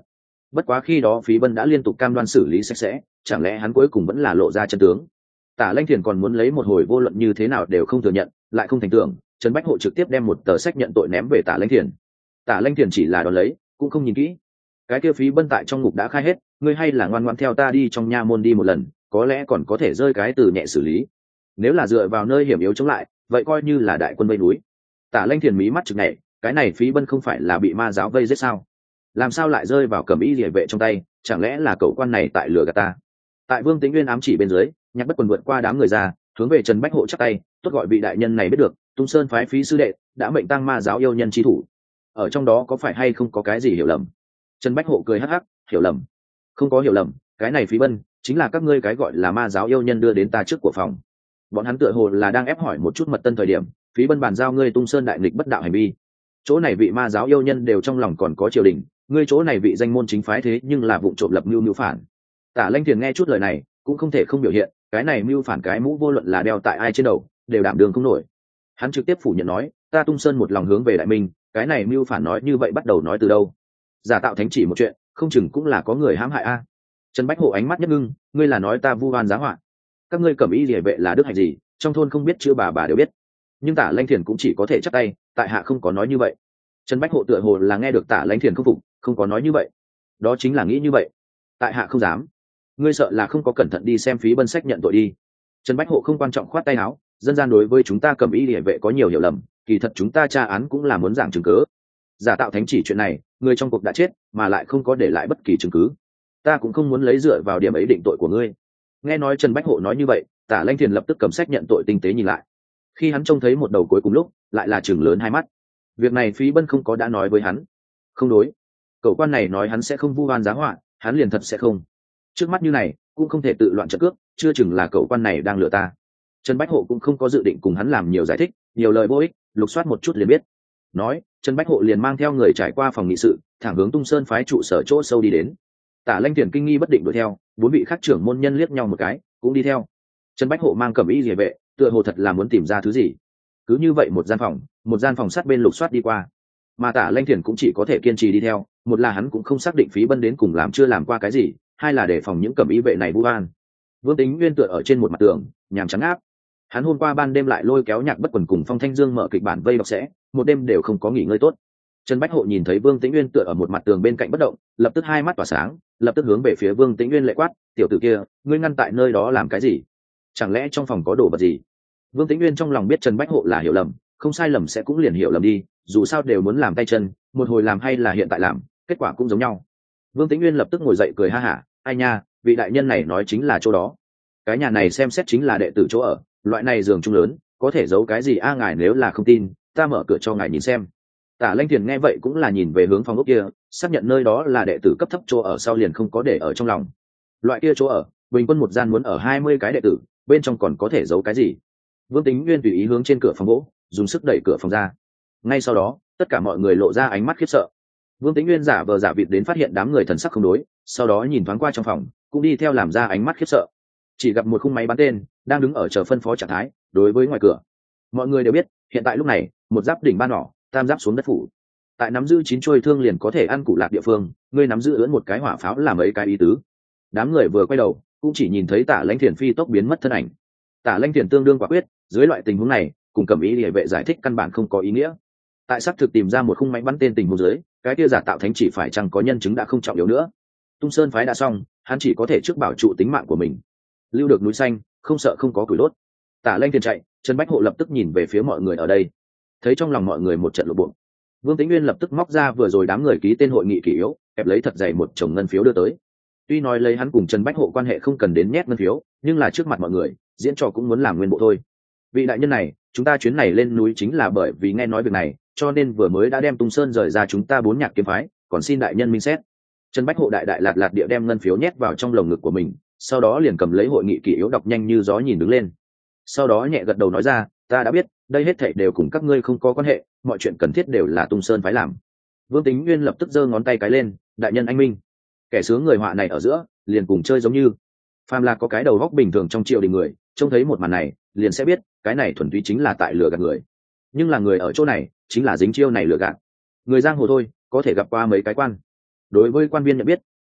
bất quá khi đó Phí Bân đã liên tục cam đoan xử lý sạch sẽ, chẳng lẽ hắn cuối cùng vẫn là lộ ra chân tướng. Tả Lanh Thiền còn muốn lấy một hồi vô luận như thế nào đều không thừa nhận, lại không thành tưởng Trần Bách Hộ trực tiếp đem một tờ sách nhận tội ném về Tả Lanh Thiền. Tả Lanh Thiền chỉ là đón lấy, cũng không nhìn kỹ. Cái kia Phí Bân tại trong ngục đã khai hết, ngươi hay là ngoan ngoãn theo ta đi trong nha môn đi một lần, có lẽ còn có thể rơi cái từ nhẹ xử lý. Nếu là dựa vào nơi hiểm yếu chống lại, vậy coi như là đại quân vây núi. Tả Lanh Thiền mí mắt chực nhảy, cái này Phí Bân không phải là bị ma giáo vây giết sao? Làm sao lại rơi vào cầm y liề vệ trong tay? Chẳng lẽ là cậu quan này tại lừa gạt ta? Tại Vương Tĩnh Nguyên ám chỉ bên dưới, Nhạc Bất Quần vượt qua đám người ra, hướng về Trần Bách Hộ chắp tay, tốt gọi vị đại nhân này biết được, Tung Sơn phái Phí sư đệ đã mệnh tăng ma giáo yêu nhân chi thủ. Ở trong đó có phải hay không có cái gì hiểu lầm? Trần Bách Hộ cười hắc hắc, hiểu lầm? Không có hiểu lầm, cái này Phí Bân chính là các ngươi cái gọi là ma giáo yêu nhân đưa đến ta trước của phòng. Bọn hắn tựa hồ là đang ép hỏi một chút mật tân thời điểm, Phí Bân bàn giao ngươi Tung Sơn đại nghịch bất đạo hành vi. Chỗ này vị ma giáo yêu nhân đều trong lòng còn có triều đình, ngươi chỗ này vị danh môn chính phái thế nhưng là vụng trộm lập mưu mưu phản. Tả Lanh Thiền nghe chút lời này, cũng không thể không biểu hiện, cái này mưu phản cái mũ vô luận là đeo tại ai trên đầu, đều đảm đường không nổi. Hắn trực tiếp phủ nhận nói, ta Tung Sơn một lòng hướng về đại minh, cái này mưu phản nói như vậy bắt đầu nói từ đâu? Giả tạo thánh chỉ một chuyện, không chừng cũng là có người hãm hại a. Trần Bách Hộ ánh mắt nhất ngưng, ngươi là nói ta vu oan giá họa? Các ngươi cẩm y liề vệ là đức hạnh gì, trong thôn không biết chưa bà bà đều biết. Nhưng Tả Lanh Thiền cũng chỉ có thể chắp tay, tại hạ không có nói như vậy. Trần Bách Hộ tựa hồ là nghe được Tả Lanh Thiền không phục, không có nói như vậy. Đó chính là nghĩ như vậy. Tại hạ không dám. Ngươi sợ là không có cẩn thận đi xem Phí Bân sách nhận tội đi. Trần Bách Hộ không quan trọng khoát tay áo, dân gian đối với chúng ta cẩm y liề vệ có nhiều hiểu lầm, kỳ thật chúng ta tra án cũng là muốn giảng chứng cứ. Giả tạo thánh chỉ chuyện này, người trong cuộc đã chết, mà lại không có để lại bất kỳ chứng cứ. Ta cũng không muốn lấy dựa vào điểm ấy định tội của ngươi. Nghe nói Trần Bách Hộ nói như vậy, Tả Lanh Thiền lập tức cầm sách nhận tội tinh tế nhìn lại. Khi hắn trông thấy một đầu cuối cùng lúc, lại là chừng lớn hai mắt. Việc này Phí Bân không có đã nói với hắn. Không đối. Cậu quan này nói hắn sẽ không vu oan giá họa, hắn liền thật sẽ không. Trước mắt như này, cũng không thể tự loạn trận cước, chưa chừng là cậu quan này đang lừa ta. Trần Bách Hộ cũng không có dự định cùng hắn làm nhiều giải thích, nhiều lời vô ích, lục soát một chút liền biết. Nói, Trần Bách Hộ liền mang theo người trải qua phòng nghị sự, thẳng hướng Tung Sơn phái trụ sở chỗ sâu đi đến. Tả Lanh Thiền kinh nghi bất định đuổi theo, bốn vị khác trưởng môn nhân liếc nhau một cái, cũng đi theo. Trần Bách Hộ mang cẩm y liề vệ, tựa hồ thật là muốn tìm ra thứ gì. Cứ như vậy một gian phòng, một gian phòng sát bên lục soát đi qua. Mà Tả Lanh Thiền cũng chỉ có thể kiên trì đi theo, một là hắn cũng không xác định Phí Bân đến cùng làm chưa làm qua cái gì, hai là để phòng những cẩm y vệ này vu oan. Vương Tính Nguyên tựa ở trên một mặt tường, nhàm chán áp. Hắn hôm qua ban đêm lại lôi kéo Nhạc Bất Quần cùng Phong Thanh Dương mở kịch bản vây đọc sẽ, một đêm đều không có nghỉ ngơi tốt. Trần Bách Hộ nhìn thấy Vương Tĩnh Nguyên tựa ở một mặt tường bên cạnh bất động, lập tức hai mắt tỏa sáng, lập tức hướng về phía Vương Tĩnh Nguyên lệ quát, tiểu tử kia, ngươi ngăn tại nơi đó làm cái gì? Chẳng lẽ trong phòng có đồ vật gì? Vương Tĩnh Nguyên trong lòng biết Trần Bách Hộ là hiểu lầm, không sai lầm sẽ cũng liền hiểu lầm đi, dù sao đều muốn làm tay chân, một hồi làm hay là hiện tại làm, kết quả cũng giống nhau. Vương Tĩnh Nguyên lập tức ngồi dậy cười ha hả, ai nha, vị đại nhân này nói chính là chỗ đó. Cái nhà này xem xét chính là đệ tử chỗ ở, loại này giường chung lớn, có thể giấu cái gì a ngài nếu là không tin, ta mở cửa cho ngài nhìn xem. Tả Lanh Thiền nghe vậy cũng là nhìn về hướng phòng ốc kia, xác nhận nơi đó là đệ tử cấp thấp chỗ ở sau liền không có để ở trong lòng. Loại kia chỗ ở, bình quân một gian muốn ở hai mươi cái đệ tử, bên trong còn có thể giấu cái gì? Vương Tính Nguyên tùy ý hướng trên cửa phòng gỗ, dùng sức đẩy cửa phòng ra. Ngay sau đó, tất cả mọi người lộ ra ánh mắt khiếp sợ. Vương Tính Nguyên giả vờ giả vịt đến phát hiện đám người thần sắc không đối, sau đó nhìn thoáng qua trong phòng, cũng đi theo làm ra ánh mắt khiếp sợ. Chỉ gặp một khung máy bắn tên đang đứng ở chờ phân phó trạng thái, đối với ngoài cửa. Mọi người đều biết, hiện tại lúc này, một giáp đỉnh ba nỏ, tam giáp xuống đất phủ. Tại nắm giữ chín trôi thương liền có thể ăn củ lạc địa phương, ngươi nắm giữ ưỡn một cái hỏa pháo làm mấy cái ý tứ. Đám người vừa quay đầu, cũng chỉ nhìn thấy Tả Lãnh Thiền phi tốc biến mất thân ảnh. Tả Lãnh Thiền tương đương quả quyết, dưới loại tình huống này, cùng Cẩm Ý Liề vệ giải thích căn bản không có ý nghĩa. Tại xác thực tìm ra một khung máy bắn tên tình huống dưới, cái kia giả tạo thánh chỉ phải chăng có nhân chứng đã không trọng yếu nữa. Tung Sơn phái đã xong, hắn chỉ có thể trước bảo trụ tính mạng của mình. Lưu được núi xanh, không sợ không có củi đốt. Tả Lãnh Thiền chạy, Trần Bách Hộ lập tức nhìn về phía mọi người ở đây, thấy trong lòng mọi người một trận lộn buộc. Vương Tĩnh Nguyên lập tức móc ra vừa rồi đám người ký tên hội nghị kỷ yếu, ép lấy thật dày một chồng ngân phiếu đưa tới. Tuy nói lấy hắn cùng Trần Bách Hộ quan hệ không cần đến nhét ngân phiếu, nhưng là trước mặt mọi người, diễn trò cũng muốn làm nguyên bộ thôi. Vị đại nhân này, chúng ta chuyến này lên núi chính là bởi vì nghe nói việc này, cho nên vừa mới đã đem Tung Sơn rời ra chúng ta bốn nhạc kiếm phái, còn xin đại nhân minh xét. Trần Bách Hộ đại đại lạt lạt địa đem ngân phiếu nhét vào trong lồng ngực của mình, sau đó liền cầm lấy hội nghị kỷ yếu đọc nhanh như gió nhìn đứng lên. Sau đó nhẹ gật đầu nói ra, ta đã biết, đây hết thảy đều cùng các ngươi không có quan hệ, mọi chuyện cần thiết đều là Tung Sơn phái làm. Vương Tính Nguyên lập tức giơ ngón tay cái lên, đại nhân anh minh. Kẻ sướng người họa này ở giữa, liền cùng chơi giống như. Phàm là có cái đầu góc bình thường trong triều đình người, trông thấy một màn này, liền sẽ biết, cái này thuần túy chính là tại lừa gạt người. Nhưng là người ở chỗ này, chính là dính chiêu này lừa gạt. Người giang hồ thôi, có thể gặp qua mấy cái quan. Đối với quan viên nhận biết,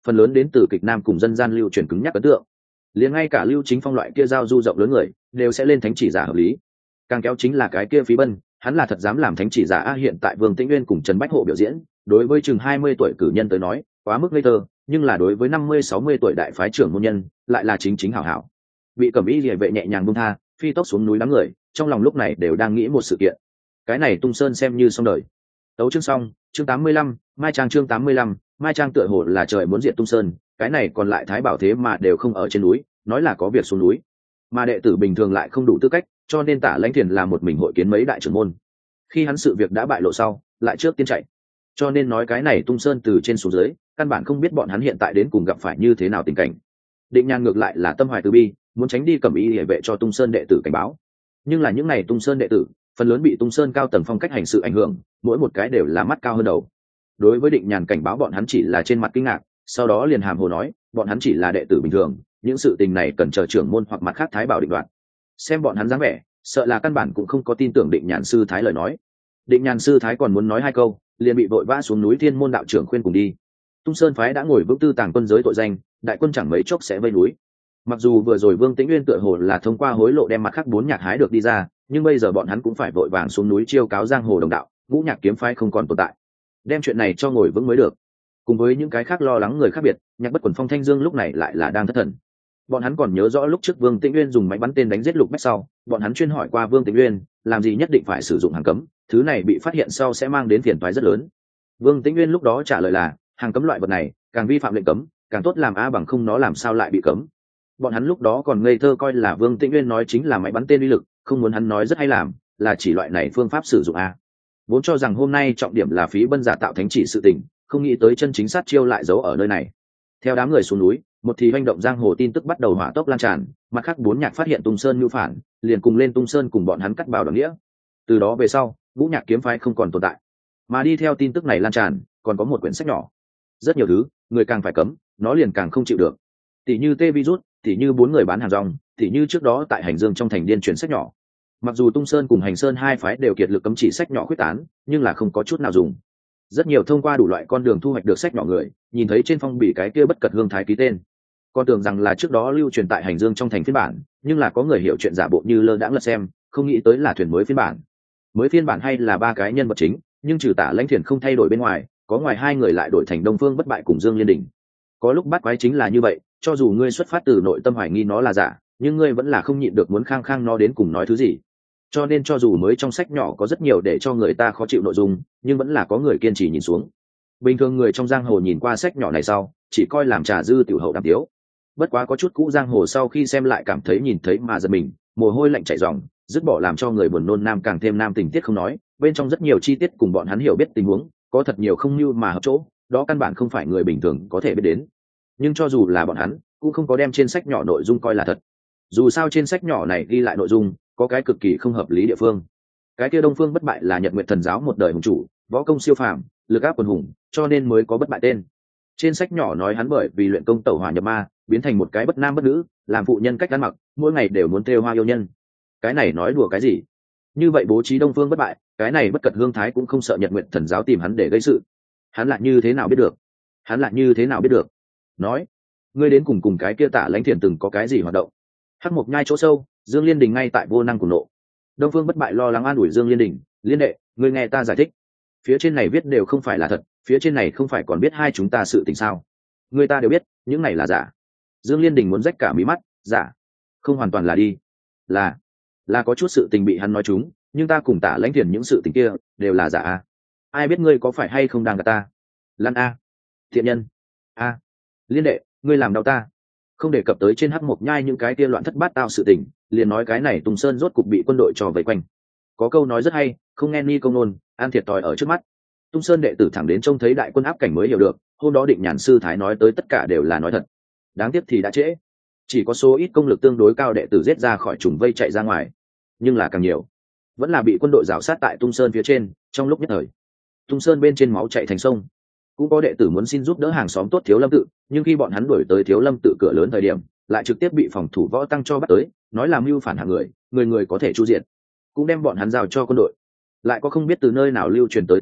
phần lớn đến từ kịch nam cùng dân gian lưu truyền cứng nhắc ấn tượng. Liền ngay cả Lưu Chính Phong loại kia giao du rộng lớn người đều sẽ lên thánh chỉ giả hợp lý. Càng kéo chính là cái kia Phí Bân, hắn là thật dám làm thánh chỉ giả a. Hiện tại Vương Tĩnh Nguyên cùng Trần Bách Hộ biểu diễn, đối với chừng hai mươi tuổi cử nhân tới nói quá mức ngây thơ, nhưng là đối với năm mươi sáu mươi tuổi đại phái trưởng môn nhân lại là chính chính hảo hảo. Bị Cẩm Y Liễu vệ nhẹ nhàng buông tha, phi tốc xuống núi đám người trong lòng lúc này đều đang nghĩ một sự kiện. Cái này Tung Sơn xem như xong đời. Tấu chương xong, chương tám mươi lăm, Mai Trang chương tám mươi lăm, Mai Trang tựa hồ là trời muốn diệt Tung Sơn, cái này còn lại Thái Bảo thế mà đều không ở trên núi, nói là có việc xuống núi. Mà đệ tử bình thường lại không đủ tư cách, cho nên Tả Lãnh Thiền là một mình hội kiến mấy đại trưởng môn. Khi hắn sự việc đã bại lộ sau, lại trước tiên chạy. Cho nên nói cái này Tung Sơn từ trên xuống dưới, căn bản không biết bọn hắn hiện tại đến cùng gặp phải như thế nào tình cảnh. Định Nhan ngược lại là tâm hoài từ bi, muốn tránh đi Cẩm Y Liễu vệ cho Tung Sơn đệ tử cảnh báo. Nhưng là những này Tung Sơn đệ tử, phần lớn bị Tung Sơn cao tầng phong cách hành sự ảnh hưởng, mỗi một cái đều là mắt cao hơn đầu. Đối với Định Nhàn cảnh báo bọn hắn chỉ là trên mặt kinh ngạc, sau đó liền hàm hồ nói, bọn hắn chỉ là đệ tử bình thường, những sự tình này cần chờ trưởng môn hoặc mặt khác Thái Bảo định đoạt. Xem bọn hắn dáng vẻ, sợ là căn bản cũng không có tin tưởng Định Nhàn sư thái lời nói. Định Nhàn sư thái còn muốn nói hai câu, liền bị vội vã xuống núi Thiên Môn đạo trưởng khuyên cùng đi. Tung Sơn phái đã ngồi vững tư tàng quân giới tội danh, đại quân chẳng mấy chốc sẽ vây núi. Mặc dù vừa rồi Vương Tĩnh Nguyên tựa hồ là thông qua hối lộ đem mặt khác bốn nhạc hái được đi ra, nhưng bây giờ bọn hắn cũng phải vội vàng xuống núi chiêu cáo giang hồ đồng đạo, ngũ nhạc kiếm phái không còn tồn tại, đem chuyện này cho ngồi vững mới được. Cùng với những cái khác lo lắng người khác biệt, Nhạc Bất Quần Phong Thanh Dương lúc này lại là đang thất thần. Bọn hắn còn nhớ rõ lúc trước Vương Tĩnh Nguyên dùng máy bắn tên đánh giết Lục Bách sau, bọn hắn chuyên hỏi qua Vương Tĩnh Nguyên, làm gì nhất định phải sử dụng hàng cấm, thứ này bị phát hiện sau sẽ mang đến phiền toái rất lớn. Vương Tĩnh Nguyên lúc đó trả lời là, hàng cấm loại vật này, càng vi phạm lệnh cấm, càng tốt làm a bằng không nó làm sao lại bị cấm. Bọn hắn lúc đó còn ngây thơ coi là Vương Tĩnh Nguyên nói chính là máy bắn tên uy lực, không muốn hắn nói rất hay làm, là chỉ loại này phương pháp sử dụng a. Vốn cho rằng hôm nay trọng điểm là Phí Bân giả tạo thánh chỉ sự tình, không nghĩ tới chân chính sát chiêu lại giấu ở nơi này. Theo đám người xuống núi, một thì hành động giang hồ tin tức bắt đầu hỏa tốc lan tràn, mặt khác bốn nhạc phát hiện Tung Sơn nhu phản, liền cùng lên Tung Sơn cùng bọn hắn cắt bào đoàn nghĩa. Từ đó về sau, ngũ nhạc kiếm phái không còn tồn tại. Mà đi theo tin tức này lan tràn, còn có một quyển sách nhỏ. Rất nhiều thứ, người càng phải cấm, nó liền càng không chịu được. Tỷ như tê virus, tỷ như bốn người bán hàng rong, tỷ như trước đó tại Hành Dương trong thành điên truyền sách nhỏ. Mặc dù Tung Sơn cùng Hành Sơn hai phái đều kiệt lực cấm chỉ sách nhỏ khuyết tán, nhưng là không có chút nào dùng. Rất nhiều thông qua đủ loại con đường thu hoạch được sách nhỏ người, nhìn thấy trên phong bì cái kia bất cật hương thái ký tên, con tưởng rằng là trước đó lưu truyền tại Hành Dương trong thành phiên bản, nhưng là có người hiểu chuyện giả bộ như lơ đãng lật xem, không nghĩ tới là thuyền mới phiên bản. Mới phiên bản hay là ba cái nhân vật chính, nhưng trừ Tả Lãnh Thiền không thay đổi bên ngoài, có ngoài hai người lại đổi thành Đông Phương Bất Bại cùng Dương Liên Đình. Có lúc bắt quái chính là như vậy, cho dù ngươi xuất phát từ nội tâm hoài nghi nó là giả, nhưng ngươi vẫn là không nhịn được muốn khăng khăng nó đến cùng nói thứ gì. Cho nên cho dù mới trong sách nhỏ có rất nhiều để cho người ta khó chịu nội dung, nhưng vẫn là có người kiên trì nhìn xuống. Bình thường người trong giang hồ nhìn qua sách nhỏ này sau, chỉ coi làm trà dư tiểu hậu đàm tiếu. Bất quá có chút cũ giang hồ sau khi xem lại cảm thấy nhìn thấy mà giật mình, mồ hôi lạnh chảy ròng, dứt bỏ làm cho người buồn nôn nam càng thêm nam tình tiết không nói, bên trong rất nhiều chi tiết cùng bọn hắn hiểu biết tình huống, có thật nhiều không như mà hợp chỗ, đó căn bản không phải người bình thường có thể biết đến. Nhưng cho dù là bọn hắn, cũng không có đem trên sách nhỏ nội dung coi là thật. Dù sao trên sách nhỏ này ghi lại nội dung, có cái cực kỳ không hợp lý địa phương. Cái kia Đông Phương Bất Bại là Nhật Nguyệt Thần giáo một đời hùng chủ, võ công siêu phàm, lực áp quần hùng, cho nên mới có Bất Bại tên. Trên sách nhỏ nói hắn bởi vì luyện công tẩu hỏa nhập ma, biến thành một cái bất nam bất nữ, làm phụ nhân cách ăn mặc, mỗi ngày đều muốn thêu hoa yêu nhân. Cái này nói đùa cái gì? Như vậy bố trí Đông Phương Bất Bại, cái này bất cật hương thái cũng không sợ Nhật Nguyệt Thần giáo tìm hắn để gây sự. Hắn lại như thế nào biết được? Hắn lại như thế nào biết được? Nói, ngươi đến cùng cùng cái kia Tả Lãnh Thiền từng có cái gì hoạt động? Hắc Mộc Nhai chỗ sâu, Dương Liên Đình ngay tại vô năng cùng nộ. Đông Phương Bất Bại lo lắng an ủi Dương Liên Đình, "Liên đệ, ngươi nghe ta giải thích. Phía trên này viết đều không phải là thật, phía trên này không phải còn biết hai chúng ta sự tình sao? Người ta đều biết, những này là giả." Dương Liên Đình muốn rách cả mí mắt, "Giả? Không hoàn toàn là đi. Là, là có chút sự tình bị hắn nói trúng, nhưng ta cùng Tả Lãnh Thiền những sự tình kia đều là giả a. Ai biết ngươi có phải hay không đang gạt ta? Lăn a. Thiện nhân. A. Liên đệ, ngươi làm đau ta." Không đề cập tới trên Hắc Mộc Nhai những cái kia loạn thất bát tao sự tình, liền nói cái này Tùng Sơn rốt cục bị quân đội trò vây quanh. Có câu nói rất hay, không nghe ni công nôn, ăn thiệt thòi ở trước mắt. Tung Sơn đệ tử thẳng đến trông thấy đại quân áp cảnh mới hiểu được, hôm đó Định Nhàn sư thái nói tới tất cả đều là nói thật. Đáng tiếc thì đã trễ, chỉ có số ít công lực tương đối cao đệ tử giết ra khỏi trùng vây chạy ra ngoài, nhưng là càng nhiều vẫn là bị quân đội rào sát tại Tung Sơn phía trên. Trong lúc nhất thời, Tung Sơn bên trên máu chạy thành sông. Cũng có đệ tử muốn xin giúp đỡ hàng xóm tốt Thiếu Lâm tự, nhưng khi bọn hắn đuổi tới Thiếu Lâm tự cửa lớn thời điểm, lại trực tiếp bị phòng thủ võ tăng cho bắt tới, nói là mưu phản hạng người, người người có thể chu diện, cũng đem bọn hắn giao cho quân đội. Lại có không biết từ nơi nào lưu truyền tới tin tức,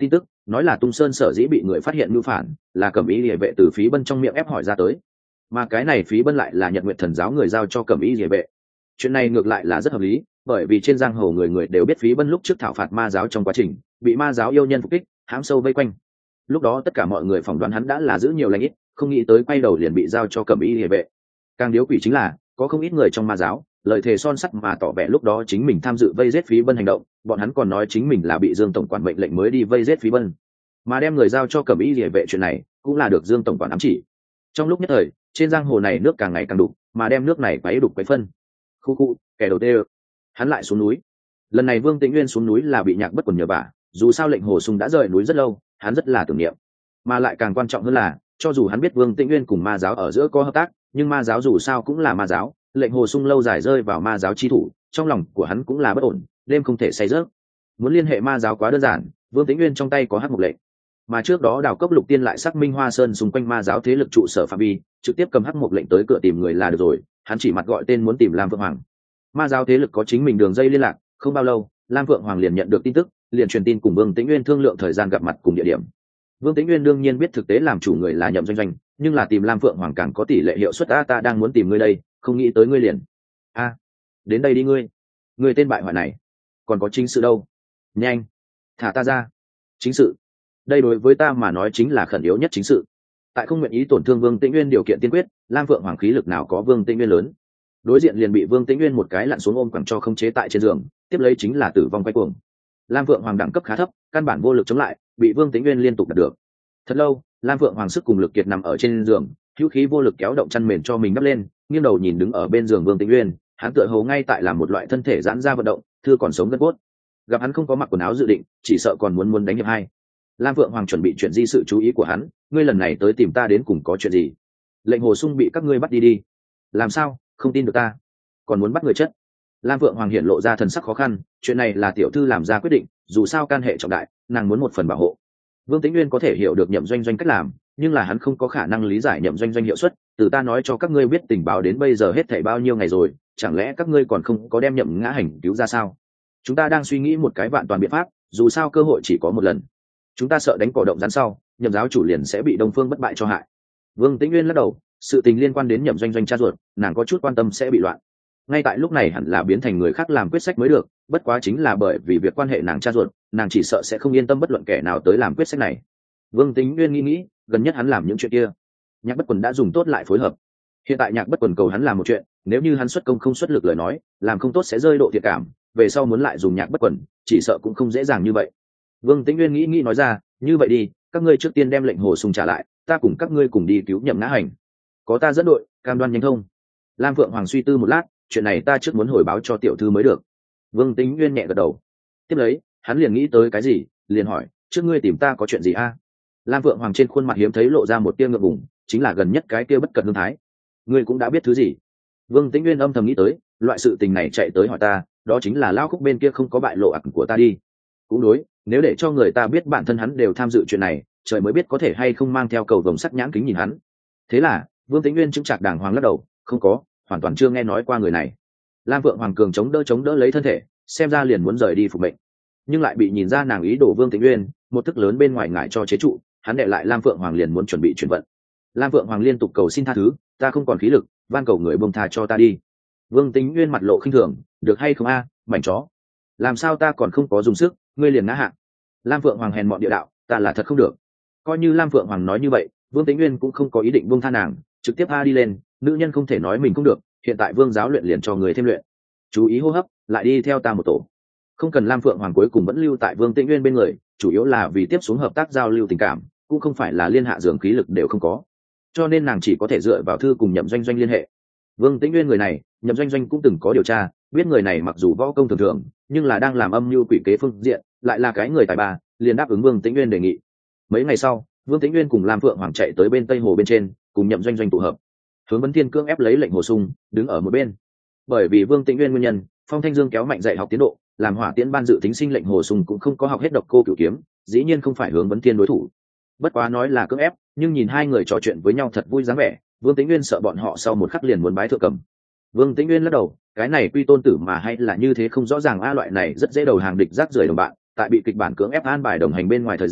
nói là Tung Sơn sở dĩ bị người phát hiện mưu phản là Cẩm Y Liễu vệ từ Phí Bân trong miệng ép hỏi ra tới, mà cái này Phí Bân lại là Nhật Nguyệt Thần giáo người giao cho Cẩm Y Liễu vệ. Chuyện này ngược lại là rất hợp lý, bởi vì trên giang hồ người người đều biết Phí Bân lúc trước thảo phạt ma giáo trong quá trình bị ma giáo yêu nhân phục kích hãm sâu vây quanh, lúc đó tất cả mọi người phỏng đoán hắn đã là giữ nhiều lãnh ít, không nghĩ tới quay đầu liền bị giao cho Cẩm Y Liễu vệ. Càng điếu quỷ chính là có không ít người trong ma giáo lời thề son sắt mà tỏ vẻ lúc đó chính mình tham dự vây giết Phí Bân hành động, bọn hắn còn nói chính mình là bị Dương tổng quản mệnh lệnh mới đi vây giết Phí Bân, mà đem người giao cho Cẩm Y Liễu vệ chuyện này cũng là được Dương tổng quản ám chỉ. Trong lúc nhất thời trên giang hồ này nước càng ngày càng đục, mà đem nước này quấy đục quấy phân. Khu khu, kẻ đầu tê hắn lại xuống núi. Lần này Vương Tĩnh Nguyên xuống núi là bị Nhạc Bất Quần nhờ vả, dù sao lệnh Hồ Sung đã rời núi rất lâu, hắn rất là tưởng niệm. Mà lại càng quan trọng hơn là, cho dù hắn biết Vương Tĩnh Nguyên cùng ma giáo ở giữa có hợp tác, nhưng ma giáo dù sao cũng là ma giáo, lệnh Hồ Sung lâu dài rơi vào ma giáo chi thủ, trong lòng của hắn cũng là bất ổn, đêm không thể say giấc. Muốn liên hệ ma giáo quá đơn giản, Vương Tĩnh Nguyên trong tay có hắc mục lệnh, mà trước đó Đào Cốc Lục Tiên lại xác minh Hoa Sơn xung quanh ma giáo thế lực trụ sở phạm vi, trực tiếp cầm hắc mục lệnh tới cửa tìm người là được rồi, hắn chỉ mặt gọi tên muốn tìm Lam Phượng Hoàng. Ma giáo thế lực có chính mình đường dây liên lạc, không bao lâu Lam Phượng Hoàng liền nhận được tin tức, liền truyền tin cùng Vương Tĩnh Nguyên thương lượng thời gian gặp mặt cùng địa điểm. Vương Tĩnh Nguyên đương nhiên biết thực tế làm chủ người là Nhậm Doanh Doanh, nhưng là tìm Lam Phượng Hoàng càng có tỷ lệ hiệu suất. A ta đang muốn tìm ngươi đây, không nghĩ tới ngươi liền. A, đến đây đi ngươi. Ngươi tên bại hoại này, còn có chính sự đâu? Nhanh, thả ta ra. Chính sự? Đây đối với ta mà nói chính là khẩn yếu nhất chính sự. Tại không nguyện ý tổn thương Vương Tĩnh Nguyên điều kiện tiên quyết, Lam Phượng Hoàng khí lực nào có Vương Tĩnh Nguyên lớn. Đối diện liền bị Vương Tĩnh Nguyên một cái lặn xuống ôm quẳng cho không chế tại trên giường, tiếp lấy chính là tử vong quay cuồng. Lam Phượng Hoàng đẳng cấp khá thấp, căn bản vô lực chống lại, bị Vương Tĩnh Nguyên liên tục đạt được. Thật lâu, Lam Phượng Hoàng sức cùng lực kiệt nằm ở trên giường, hữu khí vô lực kéo động chăn mền cho mình đắp lên, nghiêng đầu nhìn đứng ở bên giường Vương Tĩnh Nguyên, hắn tựa hồ ngay tại làm một loại thân thể giãn ra vận động, thư còn sống gân cốt. Gặp hắn không có mặc quần áo dự định, chỉ sợ còn muốn muốn đánh hiệp hai. Lam Phượng Hoàng chuẩn bị chuyển di sự chú ý của hắn, ngươi lần này tới tìm ta đến cùng có chuyện gì? Lệnh Hồ Sung bị các ngươi bắt đi đi. Làm sao, không tin được ta? Còn muốn bắt người chất? Lam Phượng Hoàng hiện lộ ra thần sắc khó khăn, chuyện này là tiểu thư làm ra quyết định, dù sao can hệ trọng đại, nàng muốn một phần bảo hộ. Vương Tĩnh Nguyên có thể hiểu được Nhậm Doanh Doanh cách làm, nhưng là hắn không có khả năng lý giải Nhậm Doanh Doanh hiệu suất. Từ ta nói cho các ngươi biết tình báo đến bây giờ hết thảy bao nhiêu ngày rồi, chẳng lẽ các ngươi còn không có đem Nhậm Ngã Hành cứu ra sao? Chúng ta đang suy nghĩ một cái vạn toàn biện pháp, dù sao cơ hội chỉ có một lần. Chúng ta sợ đánh cỏ động rắn sau, Nhậm giáo chủ liền sẽ bị Đông Phương bất bại cho hại. Vương Tĩnh Nguyên lắc đầu, sự tình liên quan đến Nhậm Doanh Doanh cha ruột, nàng có chút quan tâm sẽ bị loạn. Ngay tại lúc này hẳn là biến thành người khác làm quyết sách mới được, bất quá chính là bởi vì việc quan hệ nàng cha ruột, nàng chỉ sợ sẽ không yên tâm bất luận kẻ nào tới làm quyết sách này. Vương Tĩnh Nguyên nghĩ nghĩ, gần nhất hắn làm những chuyện kia, Nhạc Bất Quần đã dùng tốt lại phối hợp. Hiện tại Nhạc Bất Quần cầu hắn làm một chuyện, nếu như hắn xuất công không xuất lực lời nói, làm không tốt sẽ rơi độ thiệt cảm, về sau muốn lại dùng Nhạc Bất Quần, chỉ sợ cũng không dễ dàng như vậy. Vương Tĩnh Nguyên nghĩ nghĩ nói ra, như vậy đi, các ngươi trước tiên đem lệnh Hồ Sung trả lại, ta cùng các ngươi cùng đi cứu Nhậm Ngã Hành. Có ta dẫn đội, cam đoan nhanh thông. Lam Phượng Hoàng suy tư một lát, chuyện này ta trước muốn hồi báo cho tiểu thư mới được. Vương Tĩnh Nguyên nhẹ gật đầu. Tiếp lấy hắn liền nghĩ tới cái gì, liền hỏi, trước ngươi tìm ta có chuyện gì a? Lam Phượng Hoàng trên khuôn mặt hiếm thấy lộ ra một tia ngượng ngùng, chính là gần nhất cái kia bất cận hương thái. Ngươi cũng đã biết thứ gì? Vương Tĩnh Nguyên âm thầm nghĩ tới, loại sự tình này chạy tới hỏi ta, đó chính là lao khúc bên kia không có bại lộ ẩn của ta đi. Cũng đối, nếu để cho người ta biết bản thân hắn đều tham dự chuyện này, trời mới biết có thể hay không mang theo cầu vồng sắc nhãn kính nhìn hắn. Thế là Vương Tĩnh Nguyên chứng trạc đàng hoàng lắc đầu, không có, hoàn toàn chưa nghe nói qua người này. Lam Phượng Hoàng cường chống đỡ chống đỡ lấy thân thể, xem ra liền muốn rời đi phục mệnh, nhưng lại bị nhìn ra nàng ý đồ Vương Tĩnh Nguyên một thức lớn bên ngoài ngại cho chế trụ, hắn đệ lại Lam Phượng Hoàng liền muốn chuẩn bị chuyển vận. Lam Phượng Hoàng liên tục cầu xin tha thứ, ta không còn khí lực, van cầu người buông tha cho ta đi. Vương Tĩnh Nguyên mặt lộ khinh thường, được hay không a, mảnh chó, làm sao ta còn không có dùng sức, ngươi liền ngã hạ. Lam Phượng Hoàng hèn mọn địa đạo, ta là thật không được. Coi như Lam Phượng Hoàng nói như vậy, Vương Tĩnh Nguyên cũng không có ý định buông tha nàng, trực tiếp a đi lên, nữ nhân không thể nói mình không được, hiện tại Vương giáo luyện liền cho người thêm luyện. Chú ý hô hấp, lại đi theo ta một tổ. Không cần. Lam Phượng Hoàng cuối cùng vẫn lưu tại Vương Tĩnh Nguyên bên người, chủ yếu là vì tiếp xuống hợp tác giao lưu tình cảm, cũng không phải là liên hạ dường khí lực đều không có, cho nên nàng chỉ có thể dựa vào thư cùng Nhậm Doanh Doanh liên hệ. Vương Tĩnh Nguyên người này, Nhậm Doanh Doanh cũng từng có điều tra, biết người này mặc dù võ công thường thường, nhưng là đang làm âm mưu quỷ kế phương diện, lại là cái người tài ba, liền đáp ứng Vương Tĩnh Nguyên đề nghị. Mấy ngày sau, Vương Tĩnh Nguyên cùng Lam Phượng Hoàng chạy tới bên Tây Hồ bên trên, cùng Nhậm Doanh Doanh tụ hợp. Hướng Vấn Thiên cưỡng ép lấy lệnh Hồ Sung, đứng ở một bên. Bởi vì Vương Tĩnh Nguyên nguyên nhân, Phong Thanh Dương kéo mạnh dạy học tiến độ, làm Hỏa Tiễn ban dự tính sinh lệnh Hồ Sung cũng không có học hết độc cô cửu kiếm, dĩ nhiên không phải Hướng Vấn Thiên đối thủ. Bất quá nói là cưỡng ép, nhưng nhìn hai người trò chuyện với nhau thật vui dáng vẻ, Vương Tĩnh Nguyên sợ bọn họ sau một khắc liền muốn bái thượng cầm. Vương Tĩnh Nguyên lắc đầu, cái này quy tôn tử mà hay là như thế không rõ ràng, a loại này rất dễ đầu hàng địch rác rưởi đồng bạn, tại bị kịch bản cưỡng ép an bài đồng hành bên ngoài thời gian,